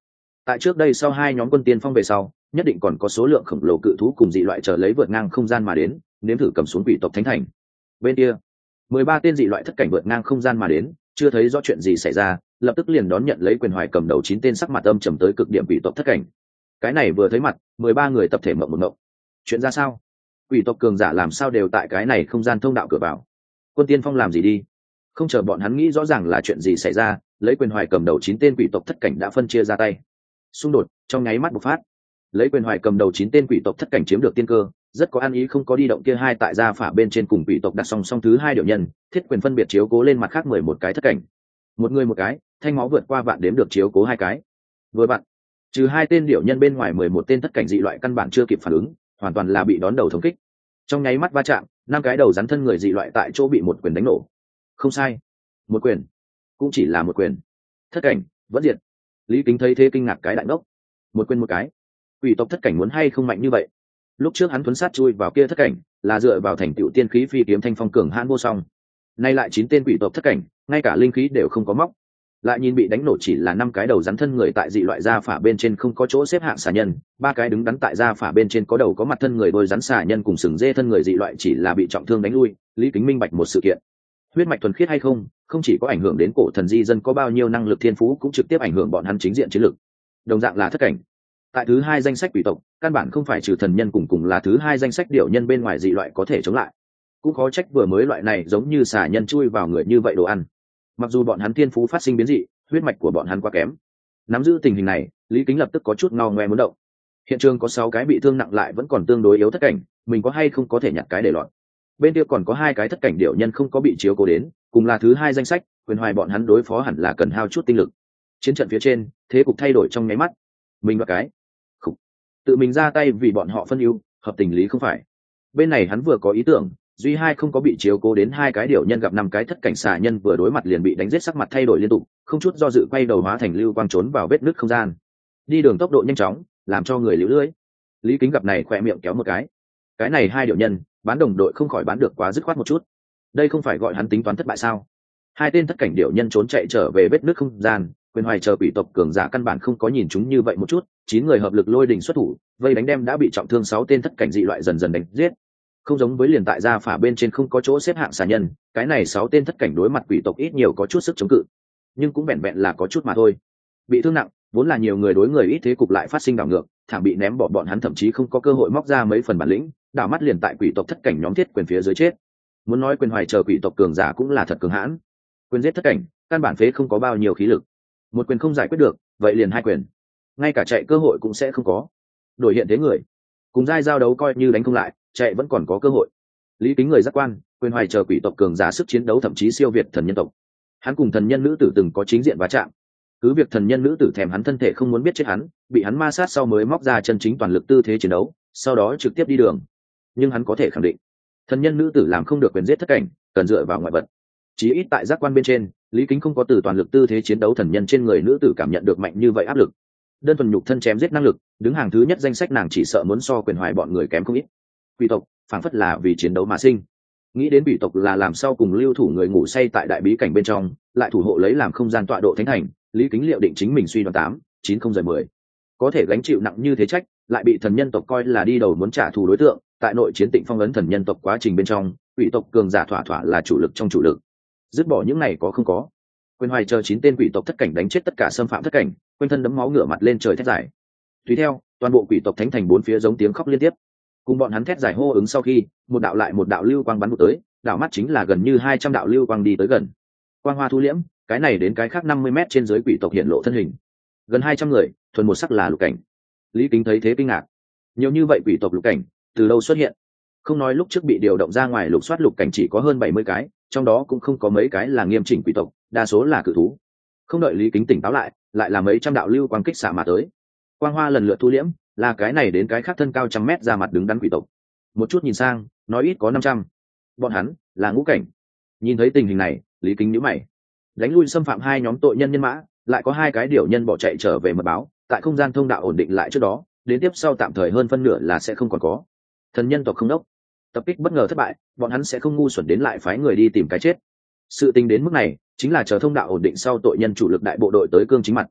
tại trước đây sau hai nhóm quân tiên phong về sau nhất định còn có số lượng khổng lồ cự thú cùng dị loại chờ lấy vượt ngang không gian mà đến, nếm thử cầm xuống quỷ tộc thánh thành. Bên kia mười ba tên dị loại thất cảnh vượt ngang không gian mà đến, chưa thấy rõ chuyện gì xảy ra, lập tức liền đón nhận lấy quyền hoài cầm đầu chín tên sắc mặt âm trầm tới cực điểm quỷ tộc thất cảnh. Cái này vừa thấy mặt, mười ba người tập thể mộng một mộng. Chuyện ra sao? Quỷ tộc cường giả làm sao đều tại cái này không gian thông đạo cửa vào? Quân tiên phong làm gì đi? Không chờ bọn hắn nghĩ rõ ràng là chuyện gì xảy ra, lấy quyền hoài cầm đầu chín tên quỷ tộc thất cảnh đã phân chia ra tay. Xung đột trong nháy mắt bộc phát. Lấy quyền hoài cầm đầu chín tên quỷ tộc thất cảnh chiếm được tiên cơ, rất có ăn ý không có đi động kia hai tại gia phả bên trên cùng quỷ tộc đặt song song thứ hai điệu nhân, thiết quyền phân biệt chiếu cố lên mặt khác mười một cái thất cảnh. Một người một cái, thanh máu vượt qua vạn đếm được chiếu cố hai cái. Vừa vặn, trừ hai tên điệu nhân bên ngoài mười một tên thất cảnh dị loại căn bản chưa kịp phản ứng, hoàn toàn là bị đón đầu thống kích. Trong nháy mắt va chạm, năm cái đầu rắn thân người dị loại tại chỗ bị một quyền đánh nổ. Không sai, một quyền, cũng chỉ là một quyền. Thất cảnh vẫn diệt. Lý Kính thấy thế kinh ngạc cái đại ngốc. Một quyền một cái, quỷ tộc thất cảnh muốn hay không mạnh như vậy? Lúc trước hắn thuấn sát chui vào kia thất cảnh là dựa vào thành tựu tiên khí phi kiếm thanh phong cường hãn vô song, nay lại chín tên quỷ tộc thất cảnh ngay cả linh khí đều không có móc, lại nhìn bị đánh nổ chỉ là năm cái đầu rắn thân người tại dị loại gia phả bên trên không có chỗ xếp hạng xà nhân, ba cái đứng đắn tại gia phả bên trên có đầu có mặt thân người đôi rắn xà nhân cùng sừng dê thân người dị loại chỉ là bị trọng thương đánh lui. Lý Kính minh bạch một sự kiện: huyết mạch thuần khiết hay không không chỉ có ảnh hưởng đến cổ thần di dân có bao nhiêu năng lực thiên phú, cũng trực tiếp ảnh hưởng bọn hắn chính diện chiến lược. Đồng dạng là thất cảnh, tại thứ hai danh sách quỷ tộc căn bản không phải trừ thần nhân cùng cùng là thứ hai danh sách điểu nhân bên ngoài dị loại có thể chống lại, cũng khó trách vừa mới loại này giống như xà nhân chui vào người như vậy đồ ăn. Mặc dù bọn hắn thiên phú phát sinh biến dị, huyết mạch của bọn hắn quá kém. Nắm giữ tình hình này, Lý Kính lập tức có chút ngao ngoe muốn động. Hiện trường có sáu cái bị thương nặng lại vẫn còn tương đối yếu thất cảnh, mình có hay không có thể nhặt cái để lọt. Bên kia còn có hai cái thất cảnh điểu nhân không có bị chiếu cố đến, cùng là thứ hai danh sách, quyền hoài bọn hắn đối phó hẳn là cần hao chút tinh lực. Chiến trận phía trên, thế cục thay đổi trong nháy mắt. Mình và cái Khủ. Tự mình ra tay vì bọn họ phân ưu, hợp tình lý không phải. Bên này hắn vừa có ý tưởng, duy hai không có bị chiếu cố đến hai cái điểu nhân gặp năm cái thất cảnh xà nhân vừa đối mặt liền bị đánh giết, sắc mặt thay đổi liên tục, không chút do dự quay đầu hóa thành lưu quang trốn vào vết nứt không gian. Đi đường tốc độ nhanh chóng, làm cho người liễu lưỡi. Lý Kính gặp này khỏe miệng kéo một cái. Cái này hai điểu nhân, bán đồng đội không khỏi bán được quá dứt khoát một chút. Đây không phải gọi hắn tính toán thất bại sao? Hai tên thất cảnh điểu nhân trốn chạy trở về vết nứt không gian, quyền hoài chờ quỷ tộc cường giả căn bản không có nhìn chúng như vậy một chút, chín người hợp lực lôi đình xuất thủ, vây đánh đem đã bị trọng thương sáu tên thất cảnh dị loại dần dần đánh giết. Không giống với liền tại gia phả bên trên không có chỗ xếp hạng xà nhân, cái này sáu tên thất cảnh đối mặt quỷ tộc ít nhiều có chút sức chống cự, nhưng cũng vẹn vẹn là có chút mà thôi. Bị thương nặng vốn là nhiều người đối người ít, thế cục lại phát sinh đảo ngược, thảm bị ném bỏ bọn hắn thậm chí không có cơ hội móc ra mấy phần bản lĩnh, đảo mắt liền tại quỷ tộc thất cảnh nhóm thiết quyền phía dưới chết. Muốn nói quyền hoài chờ quỷ tộc cường giả cũng là thật cường hãn, quyền giết thất cảnh căn bản phế không có bao nhiêu khí lực, một quyền không giải quyết được vậy liền hai quyền, ngay cả chạy cơ hội cũng sẽ không có. Đổi hiện thế người cùng giai giao đấu coi như đánh không lại, chạy vẫn còn có cơ hội. Lý Kính người giác quan, quyền hoài chờ quỷ tộc cường giả sức chiến đấu thậm chí siêu việt thần nhân tộc. Hắn cùng thần nhân nữ tử từng có chính diện va chạm, cứ việc thần nhân nữ tử thèm hắn thân thể không muốn biết chết hắn, bị hắn ma sát sau mới móc ra chân chính toàn lực tư thế chiến đấu, sau đó trực tiếp đi đường. Nhưng hắn có thể khẳng định, thần nhân nữ tử làm không được quyền giết thất cảnh, cần dựa vào ngoại vật. Chí ít tại giác quan bên trên, Lý Kính không có từ toàn lực tư thế chiến đấu thần nhân trên người nữ tử cảm nhận được mạnh như vậy áp lực. Đơn thuần nhục thân chém giết năng lực, đứng hàng thứ nhất danh sách nàng chỉ sợ muốn so quyền hoài bọn người kém không ít. Quỷ tộc phảng phất là vì chiến đấu mà sinh. Nghĩ đến quỷ tộc là làm sao cùng lưu thủ người ngủ say tại đại bí cảnh bên trong, lại thủ hộ lấy làm không gian tọa độ thánh thành, Lý Kính liệu định chính mình suy đoán tám chín không rời mười, có thể gánh chịu nặng như thế trách, lại bị thần nhân tộc coi là đi đầu muốn trả thù đối tượng. Tại nội chiến Tịnh Phong ấn thần nhân tộc quá trình bên trong, quỷ tộc cường giả thỏa thỏa là chủ lực trong chủ lực. Dứt bỏ những này có không có, quyền hoài chờ chín tên quỷ tộc thất cảnh đánh chết tất cả xâm phạm thất cảnh, quanh thân đấm máu ngửa mặt lên trời thét dài. Tùy theo, toàn bộ quỷ tộc thánh thành bốn phía giống tiếng khóc liên tiếp. Cùng bọn hắn thét dài hô ứng sau khi, một đạo lại một đạo lưu quang bắn vụt tới, đảo mắt chính là gần như hai trăm đạo lưu quang đi tới gần. Quang hoa thu liễm, cái này đến cái khác năm mươi mét trên dưới quỷ tộc hiện lộ thân hình. Gần hai trăm người, thuần một sắc là lục cảnh. Lý Kính thấy thế kinh ngạc. Nhiều như vậy quỷ tộc lục cảnh, từ đâu xuất hiện? Không nói lúc trước bị điều động ra ngoài lục soát lục cảnh chỉ có hơn bảy mươi cái, trong đó cũng không có mấy cái là nghiêm chỉnh quỷ tộc, đa số là cự thú. Không đợi Lý Kính tỉnh táo lại, lại là mấy trăm đạo lưu quang kích xạ mà tới. Quang hoa lần lượt thu liễm, là cái này đến cái khác thân cao trăm mét ra mặt đứng đắn quỷ tộc. Một chút nhìn sang, nói ít có năm trăm. Bọn hắn là ngũ cảnh. Nhìn thấy tình hình này, Lý Kính nhíu mày. Đánh lui xâm phạm hai nhóm tội nhân nhân mã, lại có hai cái điều nhân bỏ chạy trở về mật báo, tại không gian thông đạo ổn định lại trước đó, đến tiếp sau tạm thời hơn phân nửa là sẽ không còn có. Thần nhân tộc không đốc, tập kích bất ngờ thất bại, bọn hắn sẽ không ngu xuẩn đến lại phái người đi tìm cái chết. Sự tình đến mức này, chính là chờ thông đạo ổn định sau tội nhân chủ lực đại bộ đội tới cương chính mặt.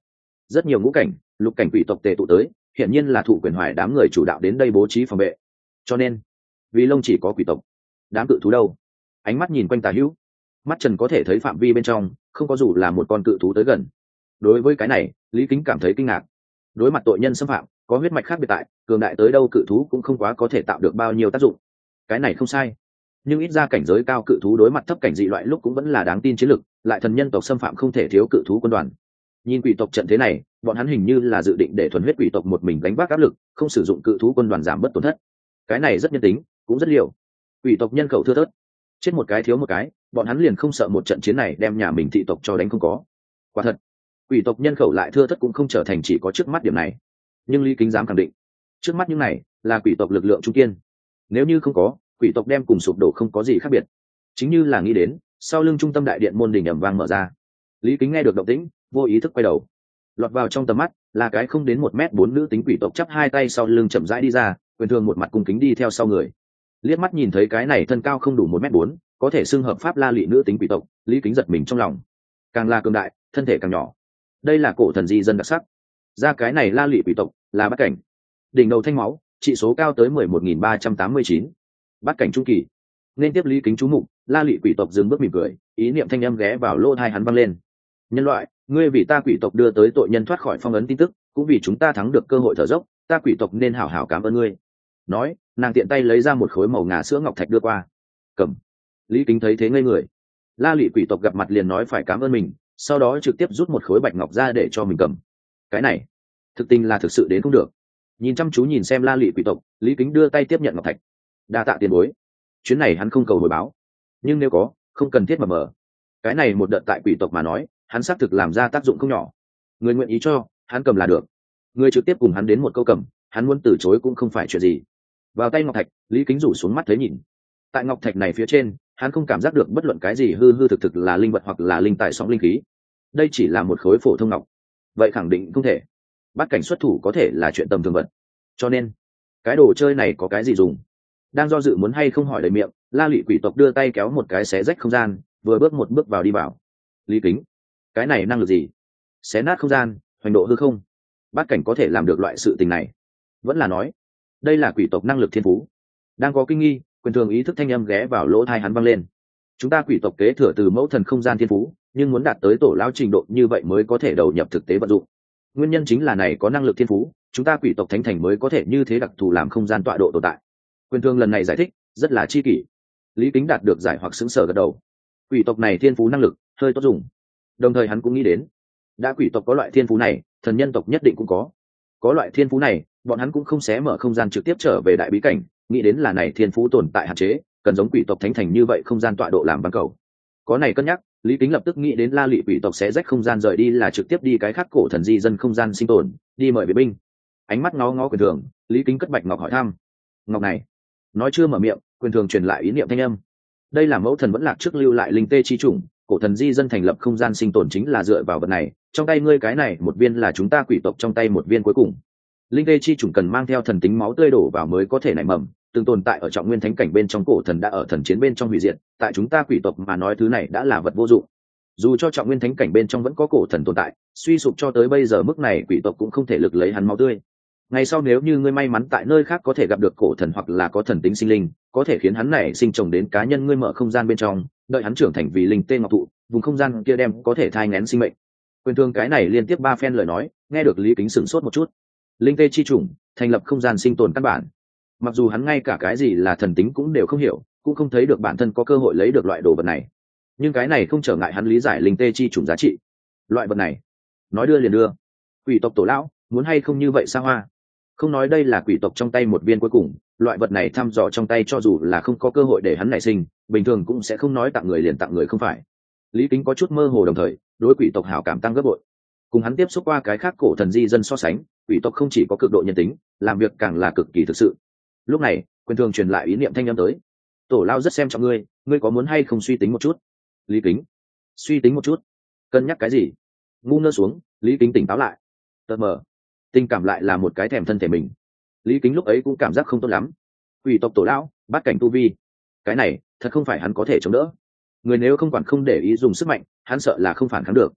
rất nhiều ngũ cảnh lục cảnh quỷ tộc tề tụ tới, hiện nhiên là thụ quyền hoài đám người chủ đạo đến đây bố trí phòng vệ. Cho nên vì lông chỉ có quỷ tộc, đám cự thú đâu? Ánh mắt nhìn quanh tà hữu, mắt trần có thể thấy phạm vi bên trong không có dù là một con cự thú tới gần. Đối với cái này, Lý Kính cảm thấy kinh ngạc. Đối mặt tội nhân xâm phạm, có huyết mạch khác biệt tại, cường đại tới đâu cự thú cũng không quá có thể tạo được bao nhiêu tác dụng. Cái này không sai, nhưng ít ra cảnh giới cao cự thú đối mặt thấp cảnh dị loại lúc cũng vẫn là đáng tin chiến lực, lại thần nhân tộc xâm phạm không thể thiếu cự thú quân đoàn. Nhìn quỷ tộc trận thế này, bọn hắn hình như là dự định để thuần huyết quỷ tộc một mình gánh vác áp lực, không sử dụng cự thú quân đoàn giảm bớt tổn thất. Cái này rất nhân tính, cũng rất liều. Quỷ tộc nhân khẩu thưa thớt, chết một cái thiếu một cái, bọn hắn liền không sợ một trận chiến này đem nhà mình thị tộc cho đánh không có. Quả thật, quỷ tộc nhân khẩu lại thưa thớt cũng không trở thành chỉ có trước mắt điểm này. Nhưng Lý Kính dám khẳng định, trước mắt những này là quỷ tộc lực lượng trung kiên. Nếu như không có, quỷ tộc đem cùng sụp đổ không có gì khác biệt. Chính như là nghĩ đến, sau lưng trung tâm đại điện môn đình ầm vang mở ra. Lý Kính nghe được động tĩnh, vô ý thức quay đầu. Lọt vào trong tầm mắt là cái không đến một mét bốn nữ tính quỷ tộc chắp hai tay sau lưng chậm rãi đi ra, quyền thường một mặt cung kính đi theo sau người. Liếc mắt nhìn thấy cái này thân cao không đủ một mét bốn, có thể xưng hợp pháp la lị nữ tính quỷ tộc, Lý Kính giật mình trong lòng. Càng là cường đại, thân thể càng nhỏ. Đây là cổ thần di dân đặc sắc. Ra cái này la lị quỷ tộc là bát cảnh, đỉnh đầu thanh máu, trị số cao tới mười một nghìn ba trăm tám mươi chín. Bát cảnh trung kỳ. Nên tiếp Lý Kính chú mục, la lị quỷ tộc dừng bước mỉm cười, ý niệm thanh âm ghé vào lỗ tai hắn vang lên. Nhân loại, ngươi vì ta quỷ tộc đưa tới tội nhân thoát khỏi phong ấn tin tức, cũng vì chúng ta thắng được cơ hội thở dốc, ta quỷ tộc nên hảo hảo cảm ơn ngươi. Nói, nàng tiện tay lấy ra một khối màu ngà sữa ngọc thạch đưa qua. Cầm. Lý Kính thấy thế ngây người. La lị quỷ tộc gặp mặt liền nói phải cảm ơn mình, sau đó trực tiếp rút một khối bạch ngọc ra để cho mình cầm. Cái này, thực tình là thực sự đến không được. Nhìn chăm chú nhìn xem la lị quỷ tộc, Lý Kính đưa tay tiếp nhận ngọc thạch. Đa tạ tiền bối. Chuyến này hắn không cầu hồi báo, nhưng nếu có, không cần thiết mờ mờ. Cái này một đợt tại quỷ tộc mà nói, hắn xác thực làm ra tác dụng không nhỏ. Người nguyện ý cho, hắn cầm là được. Người trực tiếp cùng hắn đến một câu cầm, hắn muốn từ chối cũng không phải chuyện gì. Vào tay ngọc thạch, Lý Kính rủ xuống mắt thấy nhìn. Tại ngọc thạch này phía trên, hắn không cảm giác được bất luận cái gì hư hư thực thực là linh vật hoặc là linh tài sóng linh khí. Đây chỉ là một khối phổ thông ngọc. Vậy khẳng định không thể. Bắt cảnh xuất thủ có thể là chuyện tầm thường vật. Cho nên, cái đồ chơi này có cái gì dùng? Đang do dự muốn hay không hỏi đầy miệng, la lị quỷ tộc đưa tay kéo một cái xé rách không gian, vừa bước một bước vào đi vào. Lý Kính, cái này năng lực gì? Xé nát không gian, hoành độ hư không. Bát cảnh có thể làm được loại sự tình này? Vẫn là nói, đây là quỷ tộc năng lực thiên phú. Đang có kinh nghi, quyền thường ý thức thanh âm ghé vào lỗ tai hắn vang lên. Chúng ta quỷ tộc kế thừa từ mẫu thần không gian thiên phú, nhưng muốn đạt tới tổ lao trình độ như vậy mới có thể đầu nhập thực tế vận dụng. Nguyên nhân chính là này có năng lực thiên phú, chúng ta quỷ tộc thánh thành mới có thể như thế đặc thù làm không gian tọa độ tồn tại. Quyền thường lần này giải thích rất là chi kỷ. Lý Kính đạt được giải hoặc xứng sở gật đầu. Quỷ tộc này thiên phú năng lực hơi tốt dùng. Đồng thời hắn cũng nghĩ đến, đã quỷ tộc có loại thiên phú này, thần nhân tộc nhất định cũng có. Có loại thiên phú này, bọn hắn cũng không xé mở không gian trực tiếp trở về đại bí cảnh, nghĩ đến là này thiên phú tồn tại hạn chế, cần giống quỷ tộc thánh thành như vậy không gian tọa độ làm ban cầu. Có này cân nhắc, Lý Kính lập tức nghĩ đến la lị quỷ tộc xé rách không gian rời đi là trực tiếp đi cái khác cổ thần di dân không gian sinh tồn, đi mời vệ binh. Ánh mắt ngó ngó quyền thường, Lý Kính cất bạch ngọc hỏi thăm. Ngọc này, nói chưa mở miệng, quyền thường truyền lại ý niệm thanh âm. Đây là mẫu thần vẫn lạc trước lưu lại linh tê chi chủng, cổ thần di dân thành lập không gian sinh tồn chính là dựa vào vật này, trong tay ngươi cái này một viên là chúng ta quỷ tộc trong tay một viên cuối cùng. Linh tê chi chủng cần mang theo thần tính máu tươi đổ vào mới có thể nảy mầm, từng tồn tại ở trọng nguyên thánh cảnh bên trong cổ thần đã ở thần chiến bên trong hủy diệt, tại chúng ta quỷ tộc mà nói thứ này đã là vật vô dụng. Dù cho trọng nguyên thánh cảnh bên trong vẫn có cổ thần tồn tại, suy sụp cho tới bây giờ mức này quỷ tộc cũng không thể lực lấy hắn máu tươi. Ngày sau nếu như ngươi may mắn tại nơi khác có thể gặp được cổ thần hoặc là có thần tính sinh linh, có thể khiến hắn này sinh trồng đến cá nhân ngươi mở không gian bên trong, đợi hắn trưởng thành vì linh tê ngọc thụ, vùng không gian kia đem có thể thai nghén sinh mệnh. Quyền thương cái này liên tiếp ba phen lời nói, nghe được Lý Kính sửng sốt một chút. Linh tê chi chủng, thành lập không gian sinh tồn căn bản. Mặc dù hắn ngay cả cái gì là thần tính cũng đều không hiểu, cũng không thấy được bản thân có cơ hội lấy được loại đồ vật này, nhưng cái này không trở ngại hắn lý giải linh tê chi chủng giá trị. Loại vật này, nói đưa liền đưa. Quỷ tộc tổ lão, muốn hay không như vậy xa hoa? Không nói đây là quỷ tộc trong tay một viên cuối cùng, loại vật này thăm dò trong tay cho dù là không có cơ hội để hắn nảy sinh, bình thường cũng sẽ không nói tặng người liền tặng người không phải. Lý Kính có chút mơ hồ, đồng thời đối quỷ tộc hảo cảm tăng gấp bội. Cùng hắn tiếp xúc qua cái khác cổ thần di dân so sánh, quỷ tộc không chỉ có cực độ nhân tính, làm việc càng là cực kỳ thực sự. Lúc này, quyền thường truyền lại ý niệm thanh âm tới. Tổ lao rất xem trọng ngươi, ngươi có muốn hay không suy tính một chút? Lý Kính, suy tính một chút? Cân nhắc cái gì? Ngu ngơ xuống, Lý Kính tỉnh táo lại. Tờ mờ, tình cảm lại là một cái thèm thân thể mình. Lý Kính lúc ấy cũng cảm giác không tốt lắm. Quỷ tộc tổ lão, bát cảnh tu vi, cái này thật không phải hắn có thể chống đỡ. Người nếu không quản không để ý dùng sức mạnh, hắn sợ là không phản kháng được.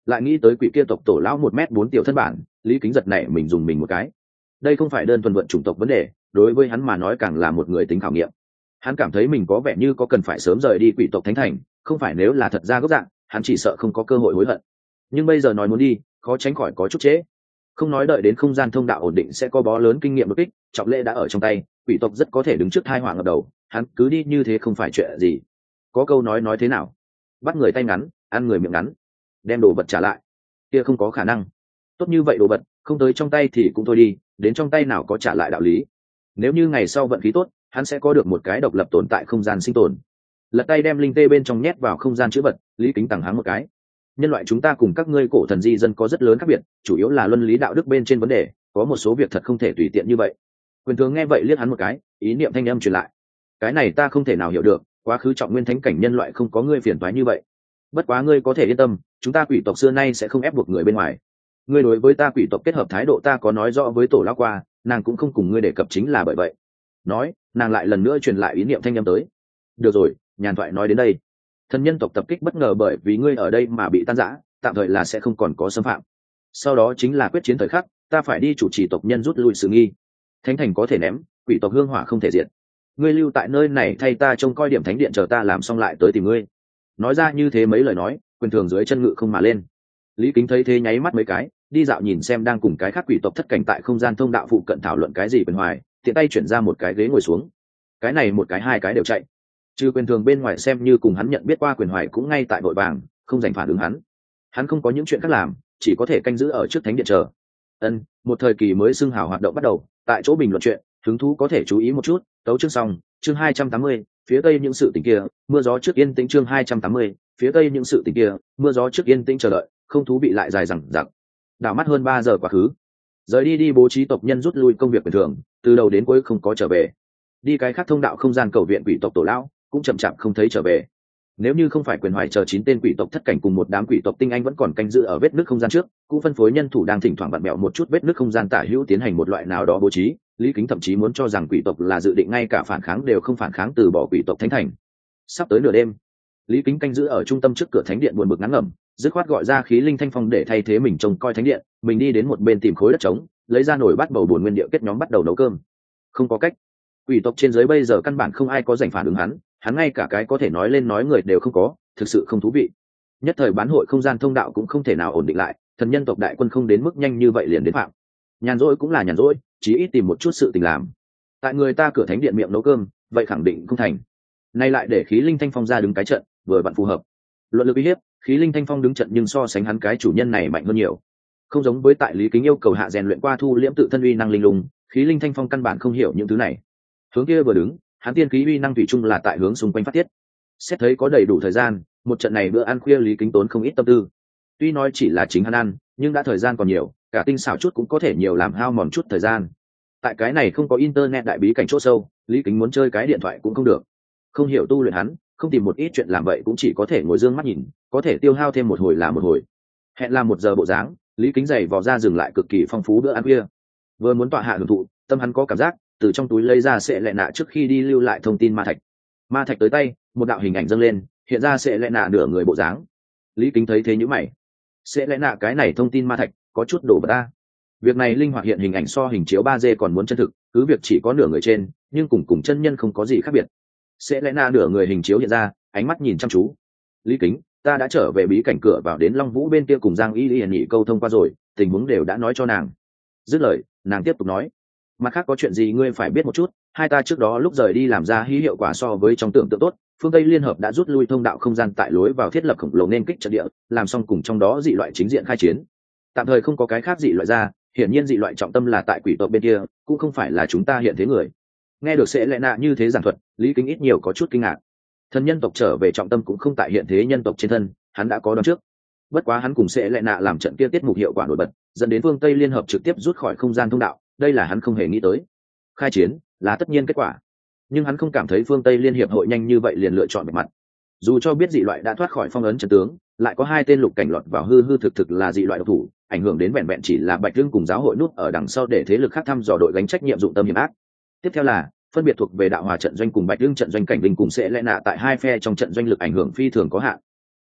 lại nghĩ tới quỷ kia tộc tổ lão một mét bốn tiểu thân bản, Lý Kính giật này mình dùng mình một cái. Đây không phải đơn thuần vận chủng tộc vấn đề, đối với hắn mà nói càng là một người tính khảo nghiệm. Hắn cảm thấy mình có vẻ như có cần phải sớm rời đi quỷ tộc thánh thành, không phải nếu là thật ra gốc dạng, hắn chỉ sợ không có cơ hội hối hận. Nhưng bây giờ nói muốn đi, khó tránh khỏi có chút trễ. Không nói đợi đến không gian thông đạo ổn định sẽ có bó lớn kinh nghiệm đột kích, trọng lễ đã ở trong tay, quỷ tộc rất có thể đứng trước tai họa ngập đầu, hắn cứ đi như thế không phải chuyện gì. Có câu nói nói thế nào? Bắt người tay ngắn, ăn người miệng ngắn. Đem đồ vật trả lại, kia không có khả năng. Tốt như vậy đồ vật, không tới trong tay thì cũng thôi đi, đến trong tay nào có trả lại đạo lý. Nếu như ngày sau vận khí tốt, hắn sẽ có được một cái độc lập tồn tại không gian sinh tồn. Lật tay đem linh tê bên trong nhét vào không gian chữ vật, Lý Kính tặng hắn một cái. Nhân loại chúng ta cùng các ngươi cổ thần di dân có rất lớn khác biệt, chủ yếu là luân lý đạo đức bên trên vấn đề, có một số việc thật không thể tùy tiện như vậy. Quyền Thường nghe vậy liếc hắn một cái, ý niệm thanh âm truyền lại. Cái này ta không thể nào hiểu được, quá khứ trọng nguyên thánh cảnh nhân loại không có ngươi phiền toái như vậy. Bất quá ngươi có thể yên tâm, chúng ta quỷ tộc xưa nay sẽ không ép buộc người bên ngoài. Ngươi đối với ta quỷ tộc kết hợp thái độ ta có nói rõ với tổ lão qua, nàng cũng không cùng ngươi đề cập chính là bởi vậy. Nói, nàng lại lần nữa truyền lại ý niệm thanh âm tới. Được rồi, nhàn thoại nói đến đây. Thần nhân tộc tập kích bất ngờ bởi vì ngươi ở đây mà bị tan rã, tạm thời là sẽ không còn có xâm phạm. Sau đó chính là quyết chiến thời khắc, ta phải đi chủ trì tộc nhân rút lui sự nghi. Thánh thành có thể ném, quỷ tộc hương hỏa không thể diệt. Ngươi lưu tại nơi này thay ta trông coi điểm thánh điện, chờ ta làm xong lại tới tìm ngươi. Nói ra như thế mấy lời nói, Quyền Thường dưới chân ngự không mà lên. Lý Kính thấy thế nháy mắt mấy cái, đi dạo nhìn xem đang cùng cái khác quỷ tộc thất cảnh tại không gian thông đạo phụ cận thảo luận cái gì bên ngoài, tiện tay chuyển ra một cái ghế ngồi xuống. Cái này một cái hai cái đều chạy. Trừ Quyền Thường bên ngoài xem như cùng hắn nhận biết qua Quyền Hoài cũng ngay tại vội vàng, không dành phản ứng hắn. Hắn không có những chuyện khác làm, chỉ có thể canh giữ ở trước thánh điện chờ. Ân, một thời kỳ mới xưng hào hoạt động bắt đầu, tại chỗ bình luận chuyện, hứng thú có thể chú ý một chút. Tấu chương xong, chương hai trăm tám mươi, phía tây những sự tình kia, mưa gió trước yên tĩnh chương hai trăm tám mươi, phía tây những sự tình kia, mưa gió trước yên tĩnh chờ đợi, không thú bị lại dài dằng dặc. Đảo mắt hơn ba giờ quá khứ. Rời đi đi bố trí tộc nhân rút lui công việc bình thường, từ đầu đến cuối không có trở về. Đi cái khác thông đạo không gian cầu viện quỷ tộc tổ lão, cũng chậm chạp không thấy trở về. Nếu như không phải Quyền Hoài chờ chín tên quỷ tộc thất cảnh cùng một đám quỷ tộc tinh anh vẫn còn canh giữ ở vết nứt không gian trước, cũng phân phối nhân thủ đang thỉnh thoảng vặn mẹo một chút vết nứt không gian tả hữu tiến hành một loại nào đó bố trí, Lý Kính thậm chí muốn cho rằng quỷ tộc là dự định ngay cả phản kháng đều không phản kháng từ bỏ quỷ tộc thánh thành. Sắp tới nửa đêm, Lý Kính canh giữ ở trung tâm trước cửa thánh điện buồn bực ngắn ngẩm, dứt khoát gọi ra khí linh thanh phong để thay thế mình trông coi thánh điện, mình đi đến một bên tìm khối đất trống, lấy ra nồi bát bầu bùn nguyên địa kết nhóm bắt đầu nấu cơm. Không có cách, quỷ tộc trên dưới bây giờ căn bản không ai có rảnh phản ứng hắn, hắn ngay cả cái có thể nói lên nói người đều không có, thực sự không thú vị. Nhất thời bán hội không gian thông đạo cũng không thể nào ổn định lại, thần nhân tộc đại quân không đến mức nhanh như vậy liền đến phạm. Nhàn rỗi cũng là nhàn rỗi, chí ít tìm một chút sự tình làm. Tại người ta cửa thánh điện miệng nấu cơm, vậy khẳng định không thành. Nay lại để khí linh thanh phong ra đứng cái trận, vừa vặn phù hợp. Luận lực uy hiếp, khí linh thanh phong đứng trận nhưng so sánh hắn cái chủ nhân này mạnh hơn nhiều. Không giống với tại Lý Kính yêu cầu hạ rèn luyện qua thu liễm tự thân uy năng linh lùng, khí linh thanh phong căn bản không hiểu những thứ này. Hướng kia vừa đứng, hắn tiên khí uy năng thủy chung là tại hướng xung quanh phát tiết. Xét thấy có đầy đủ thời gian, một trận này bữa ăn khuya Lý Kính tốn không ít tâm tư. Tuy nói chỉ là chính hắn ăn, nhưng đã thời gian còn nhiều, cả tinh xảo chút cũng có thể nhiều làm hao mòn chút thời gian. Tại cái này không có internet đại bí cảnh chỗ sâu, Lý Kính muốn chơi cái điện thoại cũng không được. Không hiểu tu luyện hắn, không tìm một ít chuyện làm vậy cũng chỉ có thể ngồi dương mắt nhìn, có thể tiêu hao thêm một hồi là một hồi. Hẹn làm một giờ bộ dáng, Lý Kính giày vò ra dừng lại cực kỳ phong phú bữa ăn khuya. Vừa muốn tọa hạ hưởng thụ, tâm hắn có cảm giác, từ trong túi lấy ra sệ lệ nạ trước khi đi lưu lại thông tin ma thạch. Ma thạch tới tay, một đạo hình ảnh dâng lên, hiện ra sệ lệ nạ nửa người bộ dáng. Lý Kính thấy thế nhíu mày. Sệ lệ nạ cái này thông tin ma thạch, có chút đổ bật ta. Việc này linh hoạt hiện hình ảnh so hình chiếu ba D còn muốn chân thực, cứ việc chỉ có nửa người trên, nhưng cùng cùng chân nhân không có gì khác biệt. Sệ lệ nạ nửa người hình chiếu hiện ra, ánh mắt nhìn chăm chú. Lý Kính, ta đã trở về bí cảnh cửa vào đến Long Vũ bên kia cùng Giang Y Y nhị câu thông qua rồi, tình huống đều đã nói cho nàng. Dứt lời, nàng tiếp tục nói, mặt khác có chuyện gì ngươi phải biết một chút, hai ta trước đó lúc rời đi làm ra hí hiệu quả so với trong tưởng tượng tốt, phương Tây liên hợp đã rút lui thông đạo không gian tại lối vào thiết lập khổng lồ nên kích trận địa, làm xong cùng trong đó dị loại chính diện khai chiến. Tạm thời không có cái khác dị loại ra, hiển nhiên dị loại trọng tâm là tại quỷ tộc bên kia, cũng không phải là chúng ta hiện thế người. Nghe được sẽ lẽ nạ như thế giảng thuật, Lý Kính ít nhiều có chút kinh ngạc. Thần nhân tộc trở về trọng tâm cũng không tại hiện thế nhân tộc trên thân, hắn đã có đoán trước. Bất quá hắn cùng sẽ lẽ nạ làm trận kia tiết mục hiệu quả nổi bật, dẫn đến phương Tây liên hợp trực tiếp rút khỏi không gian thông đạo, đây là hắn không hề nghĩ tới. Khai chiến là tất nhiên kết quả, nhưng hắn không cảm thấy phương Tây liên hiệp hội nhanh như vậy liền lựa chọn bề mặt. Dù cho biết dị loại đã thoát khỏi phong ấn trận tướng, lại có hai tên lục cảnh lọt vào hư hư thực thực là dị loại độc thủ, ảnh hưởng đến vẹn vẹn chỉ là Bạch Lương cùng giáo hội nút ở đằng sau để thế lực khác thăm dò đội gánh trách nhiệm dụng tâm hiểm ác. Tiếp theo là phân biệt thuộc về đạo hòa trận doanh cùng Bạch Lương trận doanh cảnh linh cùng sẽ lẽ nạ tại hai phe trong trận doanh lực ảnh hưởng phi thường có hạn.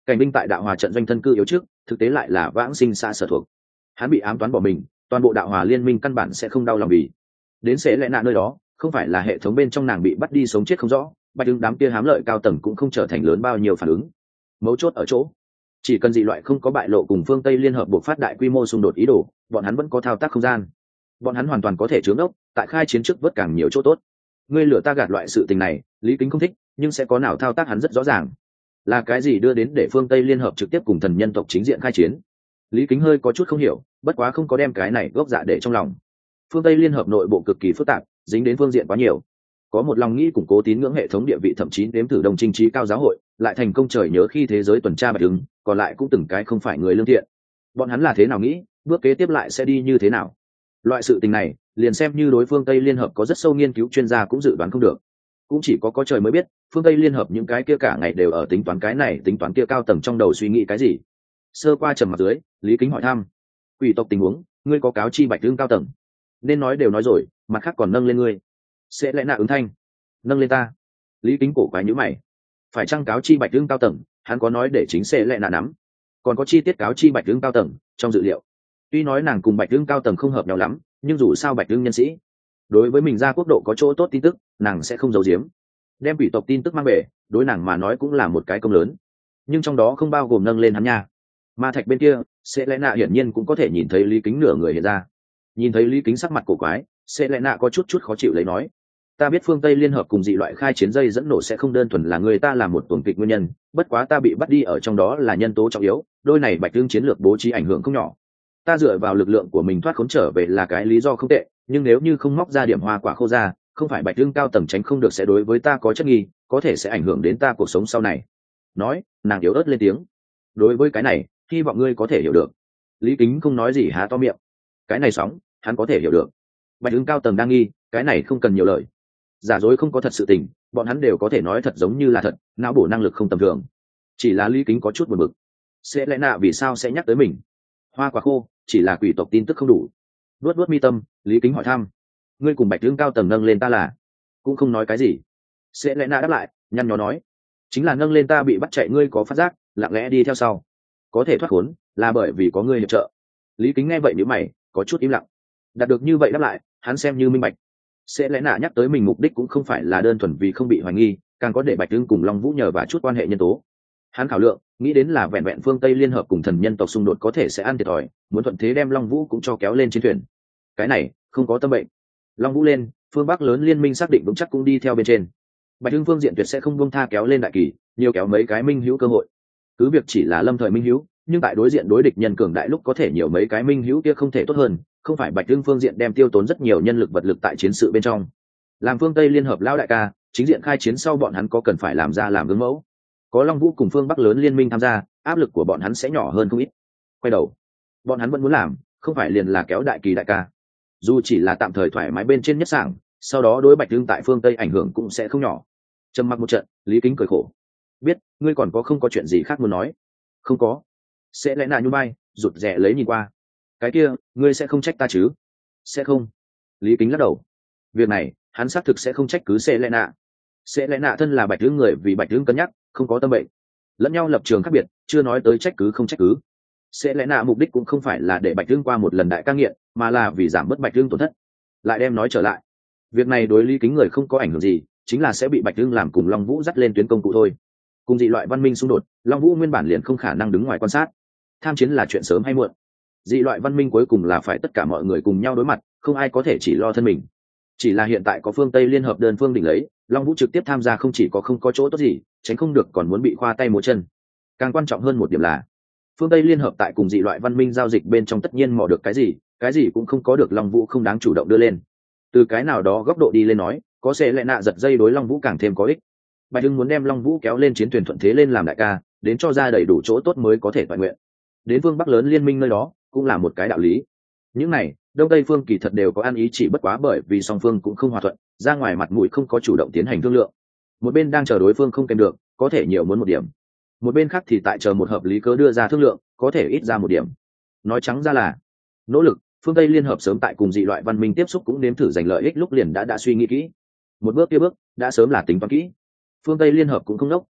Cảnh binh tại đạo hòa trận doanh thân cư yếu trước, thực tế lại là vãng sinh xa sở thuộc. Hắn bị ám toán bỏ mình, toàn bộ đạo hòa liên minh căn bản sẽ không đau lòng vì đến sẽ lẽ nạ nơi đó, không phải là hệ thống bên trong nàng bị bắt đi sống chết không rõ, bạch ưng đám kia hám lợi cao tầng cũng không trở thành lớn bao nhiêu phản ứng. Mấu chốt ở chỗ, chỉ cần dị loại không có bại lộ cùng phương Tây liên hợp buộc phát đại quy mô xung đột ý đồ, bọn hắn vẫn có thao tác không gian. Bọn hắn hoàn toàn có thể chướng ốc, tại khai chiến trước vớt càng nhiều chỗ tốt. Ngươi lừa ta gạt loại sự tình này, Lý Kính không thích, nhưng sẽ có nào thao tác hắn rất rõ ràng. Là cái gì đưa đến để phương Tây liên hợp trực tiếp cùng thần nhân tộc chính diện khai chiến? Lý Kính hơi có chút không hiểu, bất quá không có đem cái này gốc dạ để trong lòng. Phương Tây liên hợp nội bộ cực kỳ phức tạp, dính đến phương diện quá nhiều. Có một lòng nghĩ củng cố tín ngưỡng hệ thống địa vị, thậm chí đếm thử đồng chính trí cao giáo hội, lại thành công trời nhớ khi thế giới tuần tra bạch ứng, còn lại cũng từng cái không phải người lương thiện. Bọn hắn là thế nào nghĩ, bước kế tiếp lại sẽ đi như thế nào? Loại sự tình này, liền xem như đối phương Tây liên hợp có rất sâu nghiên cứu chuyên gia cũng dự đoán không được. Cũng chỉ có có trời mới biết, phương Tây liên hợp những cái kia cả ngày đều ở tính toán cái này tính toán kia cao tầng trong đầu suy nghĩ cái gì. Sơ qua trầm mặt dưới, Lý Kính hỏi thăm: quỷ tộc tình huống, ngươi có cáo chi bạch tương cao tầng? Nên nói đều nói rồi, mặt khác còn nâng lên ngươi. Sẽ lẽ nạ ứng thanh: nâng lên ta. Lý Kính cổ quái nhíu mày, phải chăng cáo chi bạch tương cao tầng? Hắn có nói để chính sẽ lẽ nạ nắm, còn có chi tiết cáo chi bạch tương cao tầng trong dự liệu. Tuy nói nàng cùng bạch tương cao tầng không hợp nhau lắm, nhưng dù sao bạch tương nhân sĩ đối với mình ra quốc độ có chỗ tốt tin tức, nàng sẽ không giấu giếm. Đem quỷ tộc tin tức mang về, đối nàng mà nói cũng là một cái công lớn, nhưng trong đó không bao gồm nâng lên hắn nha. Ma thạch bên kia, sẽ lẽ nạ hiển nhiên cũng có thể nhìn thấy Lý Kính nửa người hiện ra. Nhìn thấy Lý Kính sắc mặt cổ quái, sẽ lẽ nạ có chút chút khó chịu lấy nói: ta biết phương Tây liên hợp cùng dị loại khai chiến dây dẫn nổ sẽ không đơn thuần là người ta làm một tuần kịch nguyên nhân, bất quá ta bị bắt đi ở trong đó là nhân tố trọng yếu, đôi này bạch tương chiến lược bố trí ảnh hưởng không nhỏ. Ta dựa vào lực lượng của mình thoát khốn trở về là cái lý do không tệ, nhưng nếu như không móc ra điểm hoa quả khô ra, không phải bạch tương cao tầng tránh không được sẽ đối với ta có chất nghi, có thể sẽ ảnh hưởng đến ta cuộc sống sau này. Nói, nàng yếu ớt lên tiếng: đối với cái này, hy vọng ngươi có thể hiểu được. Lý Kính không nói gì, há to miệng. Cái này sóng, hắn có thể hiểu được. Bạch tương cao tầng đang nghi, cái này không cần nhiều lời. Giả dối không có thật sự tình, bọn hắn đều có thể nói thật giống như là thật, não bổ năng lực không tầm thường. Chỉ là Lý Kính có chút buồn bực, sẽ lẽ nạ vì sao sẽ nhắc tới mình? Hoa quả khô chỉ là quỷ tộc tin tức không đủ. Vuốt vuốt mi tâm, Lý Kính hỏi thăm: ngươi cùng bạch tương cao tầng nâng lên ta là? Cũng không nói cái gì. Sẽ lẽ nạ đáp lại, nhăn nhó nói: chính là nâng lên ta bị bắt chạy, ngươi có phát giác, lặng lẽ đi theo sau, có thể thoát khốn là bởi vì có ngươi hiệp trợ. Lý Kính nghe vậy nhíu mày, có chút im lặng. Đạt được như vậy đáp lại, hắn xem như minh bạch. Sẽ lẽ nạ nhắc tới mình mục đích cũng không phải là đơn thuần vì không bị hoài nghi, càng có để bạch tương cùng Long Vũ nhờ và chút quan hệ nhân tố. Hắn khảo lượng, nghĩ đến là vẹn vẹn phương Tây liên hợp cùng thần nhân tộc xung đột có thể sẽ ăn thiệt thòi, muốn thuận thế đem Long Vũ cũng cho kéo lên chiến thuyền. Cái này không có tâm bệnh. Long Vũ lên, phương Bắc lớn liên minh xác định vững chắc cũng đi theo bên trên. Bạch tương phương diện tuyệt sẽ không buông tha kéo lên đại kỳ, nhiều kéo mấy cái minh hữu cơ hội. Cứ việc chỉ là lâm thời minh hữu, nhưng tại đối diện đối địch nhân cường đại lúc có thể nhiều mấy cái minh hữu kia không thể tốt hơn. Không phải bạch tương phương diện đem tiêu tốn rất nhiều nhân lực vật lực tại chiến sự bên trong. Làm phương Tây liên hợp lão đại ca, chính diện khai chiến sau bọn hắn có cần phải làm ra làm gương mẫu. Có Long Vũ cùng phương Bắc lớn liên minh tham gia, áp lực của bọn hắn sẽ nhỏ hơn không ít. Quay đầu, bọn hắn vẫn muốn làm, không phải liền là kéo đại kỳ đại ca. Dù chỉ là tạm thời thoải mái bên trên nhất sảng, sau đó đối bạch tương tại phương Tây ảnh hưởng cũng sẽ không nhỏ. Trầm mặc một trận, Lý Kính cười khổ: biết, ngươi còn có không có chuyện gì khác muốn nói? Không có. Sẽ lẽ nạ nhu bay, rụt rè lấy nhìn qua. Cái kia, ngươi sẽ không trách ta chứ? Sẽ không. Lý Kính lắc đầu. Việc này, hắn xác thực sẽ không trách cứ sẽ lẽ nạ. Sẽ lẽ nạ thân là bạch tương người vì bạch tương cân nhắc, không có tâm bệnh. Lẫn nhau lập trường khác biệt, chưa nói tới trách cứ không trách cứ. Sẽ lẽ nạ mục đích cũng không phải là để bạch tương qua một lần đại ca nghiện, mà là vì giảm bớt bạch tương tổn thất. Lại đem nói trở lại, việc này đối Lý Kính người không có ảnh hưởng gì, chính là sẽ bị bạch tương làm cùng Long Vũ dắt lên tuyến công cụ thôi. Cùng dị loại văn minh xung đột, Long Vũ nguyên bản liền không khả năng đứng ngoài quan sát. Tham chiến là chuyện sớm hay muộn. Dị loại văn minh cuối cùng là phải tất cả mọi người cùng nhau đối mặt, không ai có thể chỉ lo thân mình. Chỉ là hiện tại có phương Tây liên hợp đơn phương đỉnh lấy, Long Vũ trực tiếp tham gia không chỉ có không có chỗ tốt gì, tránh không được còn muốn bị khoa tay múa chân. Càng quan trọng hơn một điểm là, phương Tây liên hợp tại cùng dị loại văn minh giao dịch bên trong tất nhiên mò được cái gì, cái gì cũng không có được, Long Vũ không đáng chủ động đưa lên. Từ cái nào đó góc độ đi lên nói, có sẽ lẽ nạ giật dây đối Long Vũ càng thêm có ích. Bạch Hưng muốn đem Long Vũ kéo lên chiến thuyền thuận thế lên làm đại ca, đến cho ra đầy đủ chỗ tốt mới có thể toàn nguyện. Đến phương Bắc lớn liên minh nơi đó, cũng là một cái đạo lý. Những này, Đông Tây phương kỳ thật đều có ăn ý, chỉ bất quá bởi vì song phương cũng không hòa thuận, ra ngoài mặt mũi không có chủ động tiến hành thương lượng. Một bên đang chờ đối phương không kèm được, có thể nhiều muốn một điểm. Một bên khác thì tại chờ một hợp lý cớ đưa ra thương lượng, có thể ít ra một điểm. Nói trắng ra là nỗ lực. Phương Tây liên hợp sớm tại cùng dị loại văn minh tiếp xúc cũng nếm thử giành lợi ích lúc liền đã đã suy nghĩ kỹ. Một bước kia bước, đã sớm là tính toán kỹ. Phương Tây liên hợp cũng không đốc,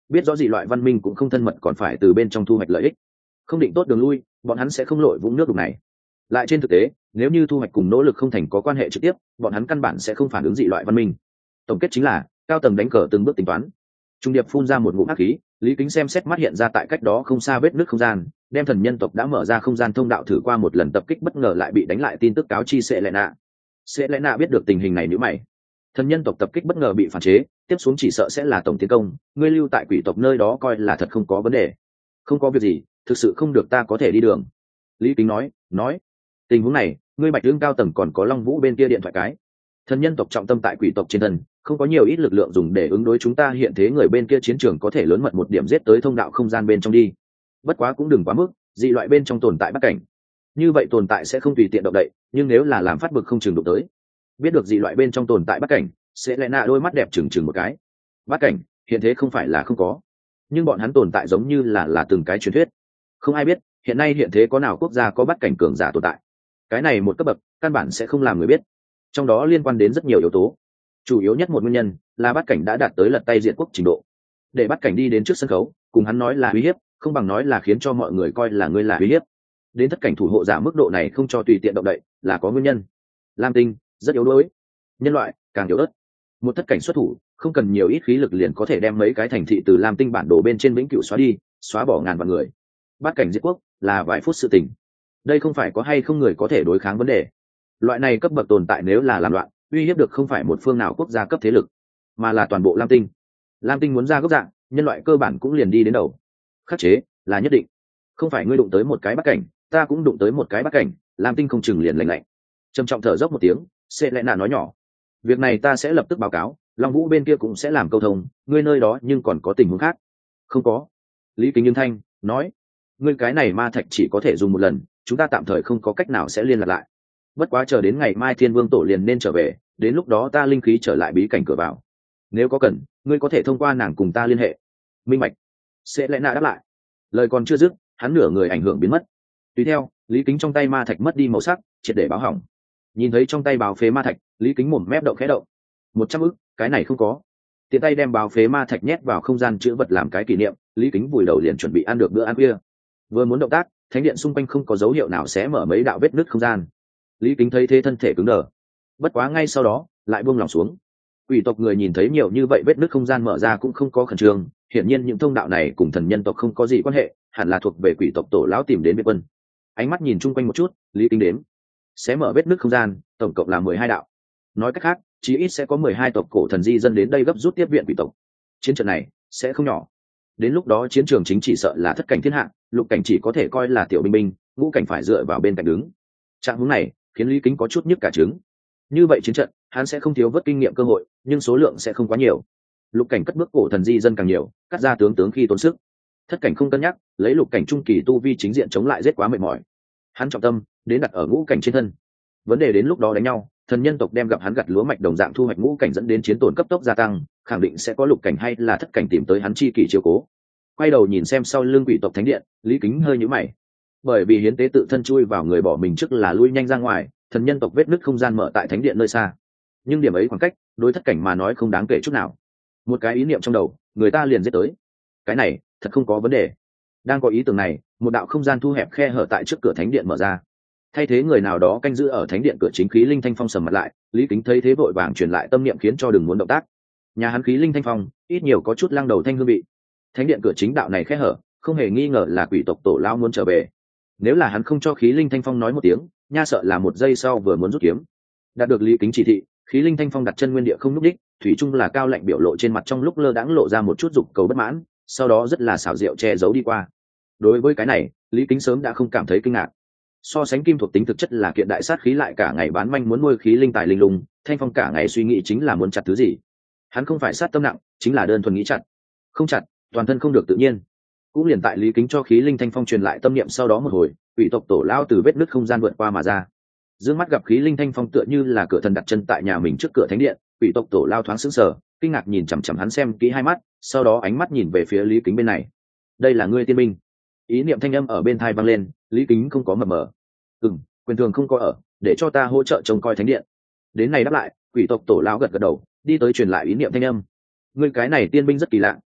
biết rõ dị loại văn minh cũng không thân mật còn phải từ bên trong thu hoạch lợi ích, không định tốt đường lui, bọn hắn sẽ không lội vũng nước đục này. Lại trên thực tế, nếu như thu hoạch cùng nỗ lực không thành có quan hệ trực tiếp, bọn hắn căn bản sẽ không phản ứng dị loại văn minh. Tổng kết chính là cao tầng đánh cờ từng bước tính toán. Trung điệp phun ra một ngụm hắc khí, Lý Kính xem xét mắt hiện ra tại cách đó không xa vết nứt không gian, đem thần nhân tộc đã mở ra không gian thông đạo thử qua một lần tập kích bất ngờ lại bị đánh lại tin tức cáo chi Sệ Lệ Nạ. Sệ Lệ Nạ biết được tình hình này nhíu mày. Thần nhân tộc tập kích bất ngờ bị phản chế, tiếp xuống chỉ sợ sẽ là tổng tiến công, ngươi lưu tại quỷ tộc nơi đó coi là thật không có vấn đề. Không có việc gì, thực sự không được ta có thể đi đường. Lý Kính nói, nói, tình huống này, ngươi Bạch Lương cao tầng còn có Long Vũ bên kia điện thoại cái. Thần nhân tộc trọng tâm tại quỷ tộc trên thân, không có nhiều ít lực lượng dùng để ứng đối chúng ta hiện thế người bên kia chiến trường có thể lớn mật một điểm giết tới thông đạo không gian bên trong đi. Bất quá cũng đừng quá mức, dị loại bên trong tồn tại bất cảnh. Như vậy tồn tại sẽ không tùy tiện động đậy, nhưng nếu là làm phát bực không chừng đụng tới. Biết được dị loại bên trong tồn tại bất cảnh, sẽ lẽ nạ đôi mắt đẹp chừng chừng một cái. Bất cảnh, hiện thế không phải là không có, nhưng bọn hắn tồn tại giống như là là từng cái truyền thuyết. Không ai biết, hiện nay hiện thế có nào quốc gia có bất cảnh cường giả tồn tại. Cái này một cấp bậc, căn bản sẽ không làm người biết. Trong đó liên quan đến rất nhiều yếu tố. Chủ yếu nhất một nguyên nhân là bất cảnh đã đạt tới lật tay diệt quốc trình độ. Để bất cảnh đi đến trước sân khấu, cùng hắn nói là uy hiếp, không bằng nói là khiến cho mọi người coi là ngươi là uy hiếp. Đến thất cảnh thủ hộ giả mức độ này không cho tùy tiện động đậy, là có nguyên nhân. Lam Tinh rất yếu đuối, nhân loại càng yếu ớt. Một thất cảnh xuất thủ, không cần nhiều ít khí lực liền có thể đem mấy cái thành thị từ Lam Tinh bản đồ bên trên vĩnh cửu xóa đi, xóa bỏ ngàn vạn người. Bất cảnh diệt quốc là vài phút sự tình. Đây không phải có hay không người có thể đối kháng vấn đề. Loại này cấp bậc tồn tại nếu là làm loạn, uy hiếp được không phải một phương nào quốc gia cấp thế lực, mà là toàn bộ Lam Tinh. Lam Tinh muốn ra gốc dạng, nhân loại cơ bản cũng liền đi đến đầu. Khắc chế là nhất định, không phải ngươi đụng tới một cái bất cảnh, ta cũng đụng tới một cái bất cảnh, Lam Tinh không chừng liền lạnh lạnh. Trầm trọng thở dốc một tiếng, Sệ Lệ Nạ nói nhỏ, việc này ta sẽ lập tức báo cáo, Long Vũ bên kia cũng sẽ làm câu thông, ngươi nơi đó nhưng còn có tình huống khác. Không có. Lý Kính Nghiêng thanh nói, ngươi cái này ma thạch chỉ có thể dùng một lần, chúng ta tạm thời không có cách nào sẽ liên lạc lại. Bất quá chờ đến ngày mai Thiên Vương tổ liền nên trở về, đến lúc đó ta linh khí trở lại bí cảnh cửa vào, nếu có cần ngươi có thể thông qua nàng cùng ta liên hệ. Minh bạch. Sẽ lẽ nạ đáp lại. Lời còn chưa dứt, hắn nửa người ảnh hưởng biến mất. Tùy theo, Lý Kính trong tay ma thạch mất đi màu sắc, triệt để báo hỏng. Nhìn thấy trong tay báo phế ma thạch, Lý Kính mồm mép động khẽ động. Một trăm ức, cái này không có. Tiện tay đem báo phế ma thạch nhét vào không gian chữ vật làm cái kỷ niệm, Lý Kính vùi đầu liền chuẩn bị ăn được bữa ăn khuya. Vừa muốn động tác, thánh điện xung quanh không có dấu hiệu nào sẽ mở mấy đạo vết nứt không gian. Lý Kính thấy thế thân thể cứng đờ. Bất quá ngay sau đó, lại buông lòng xuống. Quỷ tộc người nhìn thấy nhiều như vậy vết nứt không gian mở ra cũng không có khẩn trương, hiển nhiên những thông đạo này cùng thần nhân tộc không có gì quan hệ, hẳn là thuộc về quỷ tộc tổ lão tìm đến biệt quân. Ánh mắt nhìn chung quanh một chút, Lý Kính đếm, sẽ mở vết nứt không gian, tổng cộng là mười hai đạo. Nói cách khác, chí ít sẽ có mười hai tộc cổ thần di dân đến đây gấp rút tiếp viện quỷ tộc. Chiến trận này sẽ không nhỏ. Đến lúc đó chiến trường chính chỉ sợ là thất cảnh thiên hạ, lục cảnh chỉ có thể coi là tiểu binh binh, ngũ cảnh phải dựa vào bên cạnh đứng. Trạng huống này khiến Lý Kính có chút nhức cả trứng. Như vậy chiến trận, hắn sẽ không thiếu vớt kinh nghiệm cơ hội, nhưng số lượng sẽ không quá nhiều. Lục cảnh cất bước cổ thần di dân càng nhiều, cắt ra tướng tướng khi tốn sức. Thất cảnh không cân nhắc, lấy lục cảnh trung kỳ tu vi chính diện chống lại rất quá mệt mỏi. Hắn trọng tâm đến đặt ở ngũ cảnh trên thân. Vấn đề đến lúc đó đánh nhau, thần nhân tộc đem gặp hắn gặt lúa mạch đồng dạng thu hoạch ngũ cảnh dẫn đến chiến tổn cấp tốc gia tăng, khẳng định sẽ có lục cảnh hay là thất cảnh tìm tới hắn chi kỳ chiếu cố. Quay đầu nhìn xem sau lưng quỷ tộc thánh điện, Lý Kính hơi nhíu mày. Bởi vì hiến tế tự thân chui vào người bỏ mình trước là lui nhanh ra ngoài, thần nhân tộc vết nứt không gian mở tại thánh điện nơi xa. Nhưng điểm ấy khoảng cách, đối thất cảnh mà nói không đáng kể chút nào. Một cái ý niệm trong đầu, người ta liền giết tới. Cái này, thật không có vấn đề. Đang có ý tưởng này, một đạo không gian thu hẹp khe hở tại trước cửa thánh điện mở ra. Thay thế người nào đó canh giữ ở thánh điện cửa chính khí linh thanh phong sầm mặt lại, Lý Kính thấy thế vội vàng truyền lại tâm niệm khiến cho đừng muốn động tác. Nhà hắn khí linh thanh phong, ít nhiều có chút lăng đầu thanh hương vị. Thánh điện cửa chính đạo này khe hở, không hề nghi ngờ là quỷ tộc tổ lao muốn trở về. Nếu là hắn không cho khí linh thanh phong nói một tiếng, nha sợ là một giây sau vừa muốn rút kiếm. Đạt được Lý Kính chỉ thị, khí linh thanh phong đặt chân nguyên địa không nhúc đích, thủy chung là cao lạnh biểu lộ trên mặt trong lúc lơ đãng lộ ra một chút dục cầu bất mãn, sau đó rất là xảo diệu che giấu đi qua. Đối với cái này, Lý Kính sớm đã không cảm thấy kinh ngạc. So sánh kim thuộc tính thực chất là kiện đại sát khí lại cả ngày bán manh muốn nuôi khí linh tài linh lùng, thanh phong cả ngày suy nghĩ chính là muốn chặt thứ gì. Hắn không phải sát tâm nặng, chính là đơn thuần nghĩ chặt. Không chặt, toàn thân không được tự nhiên. Cũng liền tại Lý Kính cho khí linh thanh phong truyền lại tâm niệm sau đó một hồi, quỷ tộc tổ lao từ vết nứt không gian vượt qua mà ra. Dương mắt gặp khí linh thanh phong tựa như là cửa thần đặt chân tại nhà mình trước cửa thánh điện, quỷ tộc tổ lao thoáng sững sờ, kinh ngạc nhìn chằm chằm hắn xem kỹ hai mắt, sau đó ánh mắt nhìn về phía Lý Kính bên này. Đây là ngươi tiên minh. Ý niệm thanh âm ở bên tai vang lên, Lý Kính không có mờ mờ. Ừm, quyền thường không có ở, để cho ta hỗ trợ trông coi thánh điện. Đến này đáp lại, quỷ tộc tổ lao gật gật đầu, đi tới truyền lại ý niệm thanh âm. Ngươi cái này tiên binh rất kỳ lạ,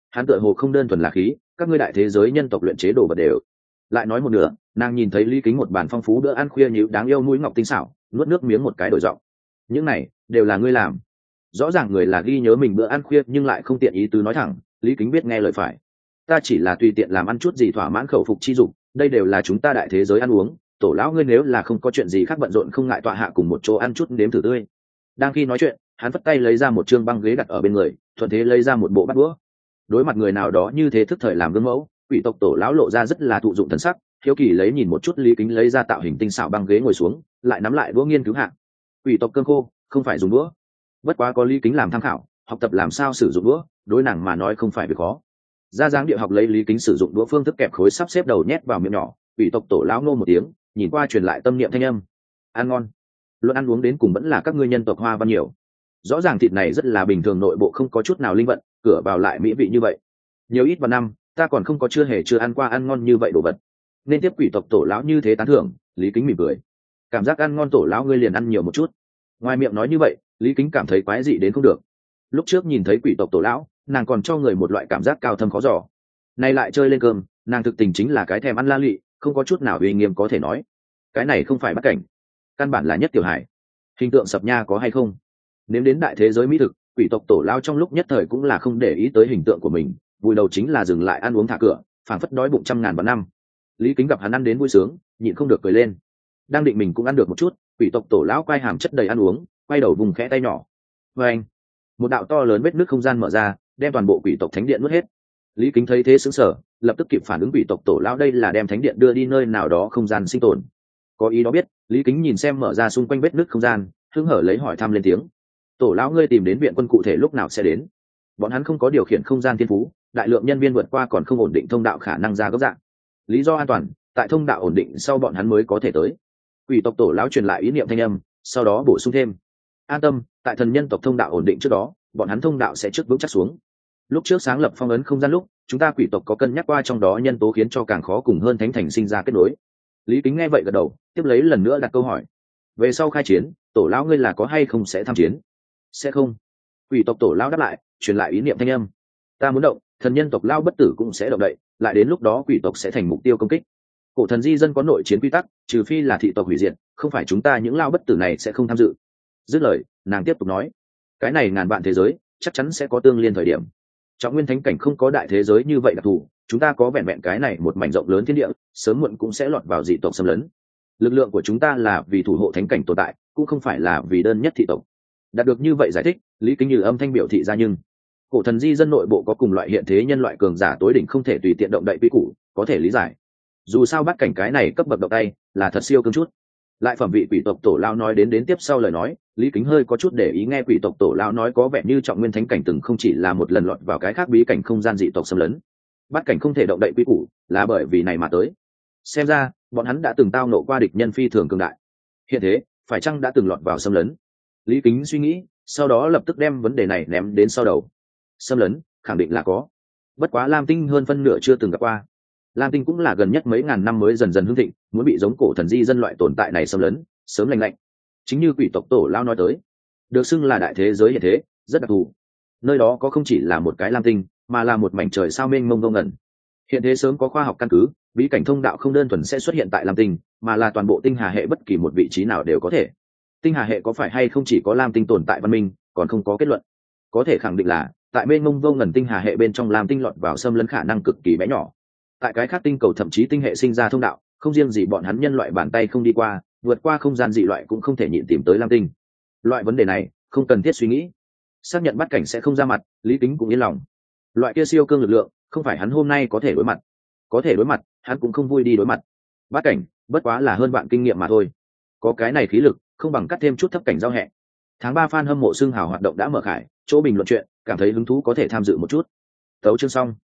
hắn tựa hồ không đơn thuần là khí, các ngươi đại thế giới nhân tộc luyện chế đồ vật đều. Lại nói một nửa, nàng nhìn thấy Lý Kính một bàn phong phú bữa ăn khuya nhíu đáng yêu mũi ngọc tinh xảo, nuốt nước miếng một cái đổi giọng. Những này đều là ngươi làm. Rõ ràng người là ghi nhớ mình bữa ăn khuya nhưng lại không tiện ý tứ nói thẳng, Lý Kính biết nghe lời phải. Ta chỉ là tùy tiện làm ăn chút gì thỏa mãn khẩu phục chi dục, đây đều là chúng ta đại thế giới ăn uống, tổ lão ngươi nếu là không có chuyện gì khác bận rộn không ngại tọa hạ cùng một chỗ ăn chút nếm thử tươi. Đang khi nói chuyện, hắn vất tay lấy ra một trương băng ghế đặt ở bên người, thuận thế lấy ra một bộ bát đũa. Đối mặt người nào đó như thế thức thời làm gương mẫu, quỷ tộc tổ lão lộ ra rất là thụ dụng thần sắc, hiếu kỳ lấy nhìn một chút Lý Kính lấy ra tạo hình tinh xảo băng ghế ngồi xuống, lại nắm lại đũa nghiên cứu hạng. Quỷ tộc cơm khô không phải dùng đũa, bất quá có Lý Kính làm tham khảo, học tập làm sao sử dụng đũa, đối nàng mà nói không phải việc khó. Ra dáng địa học lấy Lý Kính sử dụng đũa phương thức kẹp khối sắp xếp đầu nhét vào miệng nhỏ, quỷ tộc tổ lão ngô một tiếng, nhìn qua truyền lại tâm niệm thanh âm. Ăn ngon. Luận ăn uống đến cùng vẫn là các ngươi nhân tộc Hoa Văn nhiều. Rõ ràng thịt này rất là bình thường, nội bộ không có chút nào linh vận, cửa vào lại mỹ vị như vậy. Nhiều ít vào năm, ta còn không có chưa hề chưa ăn qua ăn ngon như vậy đồ vật. Nên tiếp quỷ tộc tổ lão như thế tán thưởng, Lý Kính mỉm cười. Cảm giác ăn ngon tổ lão ngươi liền ăn nhiều một chút. Ngoài miệng nói như vậy, Lý Kính cảm thấy quái dị đến không được. Lúc trước nhìn thấy quỷ tộc tổ lão, nàng còn cho người một loại cảm giác cao thâm khó dò. Nay lại chơi lên cơm, nàng thực tình chính là cái thèm ăn la lị, không có chút nào uy nghiêm có thể nói. Cái này không phải bắt cảnh, căn bản là nhất tiểu hải. Hình tượng sập nha có hay không? Nếm đến đại thế giới mỹ thực, quỷ tộc tổ lao trong lúc nhất thời cũng là không để ý tới hình tượng của mình, vui đầu chính là dừng lại ăn uống thả cửa, phảng phất đói bụng trăm ngàn vạn năm. Lý Kính gặp hắn ăn đến vui sướng, nhịn không được cười lên. Đang định mình cũng ăn được một chút, quỷ tộc tổ lão quay hàm chất đầy ăn uống, quay đầu vùng khẽ tay nhỏ. Và anh, một đạo to lớn vết nước không gian mở ra, đem toàn bộ quỷ tộc thánh điện nuốt hết. Lý Kính thấy thế sững sờ, lập tức kịp phản ứng quỷ tộc tổ lão đây là đem thánh điện đưa đi nơi nào đó không gian sinh tồn. Có ý đó biết, Lý Kính nhìn xem mở ra xung quanh vết nước không gian, hứng hở lấy hỏi thăm lên tiếng. Tổ lão ngươi tìm đến viện quân cụ thể lúc nào sẽ đến? Bọn hắn không có điều khiển không gian thiên phú, đại lượng nhân viên vượt qua còn không ổn định thông đạo khả năng ra góc dạng. Lý do an toàn, tại thông đạo ổn định sau bọn hắn mới có thể tới. Quỷ tộc tổ lão truyền lại ý niệm thanh âm, sau đó bổ sung thêm. An tâm, tại thần nhân tộc thông đạo ổn định trước đó, bọn hắn thông đạo sẽ trước vững chắc xuống. Lúc trước sáng lập phong ấn không gian lúc, chúng ta quỷ tộc có cân nhắc qua trong đó nhân tố khiến cho càng khó cùng hơn thánh thành sinh ra kết nối. Lý Kính nghe vậy gật đầu, tiếp lấy lần nữa đặt câu hỏi. Về sau khai chiến, tổ lão ngươi là có hay không sẽ tham chiến? Sẽ không. Quỷ tộc tổ lão đáp lại, truyền lại ý niệm thanh âm. Ta muốn động, thần nhân tộc lao bất tử cũng sẽ động đậy, lại đến lúc đó quỷ tộc sẽ thành mục tiêu công kích. Cổ thần di dân có nội chiến quy tắc, trừ phi là thị tộc hủy diệt, không phải chúng ta những lao bất tử này sẽ không tham dự. Dứt lời, nàng tiếp tục nói, cái này ngàn vạn thế giới chắc chắn sẽ có tương liên thời điểm. Trọng nguyên thánh cảnh không có đại thế giới như vậy đặc thù, chúng ta có vẹn vẹn cái này một mảnh rộng lớn thiên địa, sớm muộn cũng sẽ lọt vào dị tộc xâm lấn. Lực lượng của chúng ta là vì thủ hộ thánh cảnh tồn tại, cũng không phải là vì đơn nhất thị tộc. Đạt được như vậy giải thích, Lý Kính như âm thanh biểu thị ra, nhưng cổ thần di dân nội bộ có cùng loại hiện thế nhân loại cường giả tối đỉnh không thể tùy tiện động đậy quy củ, có thể lý giải. Dù sao bắt cảnh cái này cấp bậc động tay là thật siêu cương chút. Lại phẩm vị quỷ tộc tổ lao nói đến đến tiếp sau lời nói, Lý Kính hơi có chút để ý nghe quỷ tộc tổ lao nói có vẻ như trọng nguyên thánh cảnh từng không chỉ là một lần lọt vào cái khác bí cảnh không gian dị tộc xâm lấn. Bắt cảnh không thể động đậy quy củ là bởi vì này mà tới. Xem ra bọn hắn đã từng tao nộ qua địch nhân phi thường cường đại. Hiện thế phải chăng đã từng lọt vào xâm lấn? Lý Kính suy nghĩ, sau đó lập tức đem vấn đề này ném đến sau đầu. Xâm lấn khẳng định là có, bất quá Lam Tinh hơn phân nửa chưa từng gặp qua. Lam Tinh cũng là gần nhất mấy ngàn năm mới dần dần hưng thịnh, muốn bị giống cổ thần di dân loại tồn tại này xâm lấn sớm lành lạnh. Chính như quỷ tộc tổ lao nói tới, được xưng là đại thế giới hiện thế rất đặc thù, nơi đó có không chỉ là một cái Lam Tinh mà là một mảnh trời sao mênh mông vô ngần. Hiện thế sớm có khoa học căn cứ, bí cảnh thông đạo không đơn thuần sẽ xuất hiện tại Lam Tinh, mà là toàn bộ tinh hà hệ bất kỳ một vị trí nào đều có thể. Tinh hà hệ có phải hay không chỉ có Lam Tinh tồn tại văn minh còn không có kết luận, có thể khẳng định là tại mênh mông vô ngần tinh hà hệ bên trong Lam Tinh lọt vào xâm lấn khả năng cực kỳ bé nhỏ. Tại cái khác tinh cầu thậm chí tinh hệ sinh ra thông đạo, không riêng gì bọn hắn nhân loại bàn tay không đi qua, vượt qua không gian dị loại cũng không thể nhịn tìm tới Lam Tinh. Loại vấn đề này không cần thiết suy nghĩ, xác nhận bắt cảnh sẽ không ra mặt, Lý Kính cũng yên lòng. Loại kia siêu cương lực lượng không phải hắn hôm nay có thể đối mặt, có thể đối mặt hắn cũng không vui đi đối mặt. Bắt cảnh bất quá là hơn bạn kinh nghiệm mà thôi, có cái này khí lực không bằng cắt thêm chút thấp cảnh giao hẹ. Tháng ba fan hâm mộ xương hào hoạt động đã mở khải, chỗ bình luận chuyện cảm thấy hứng thú có thể tham dự một chút. Tấu chương xong.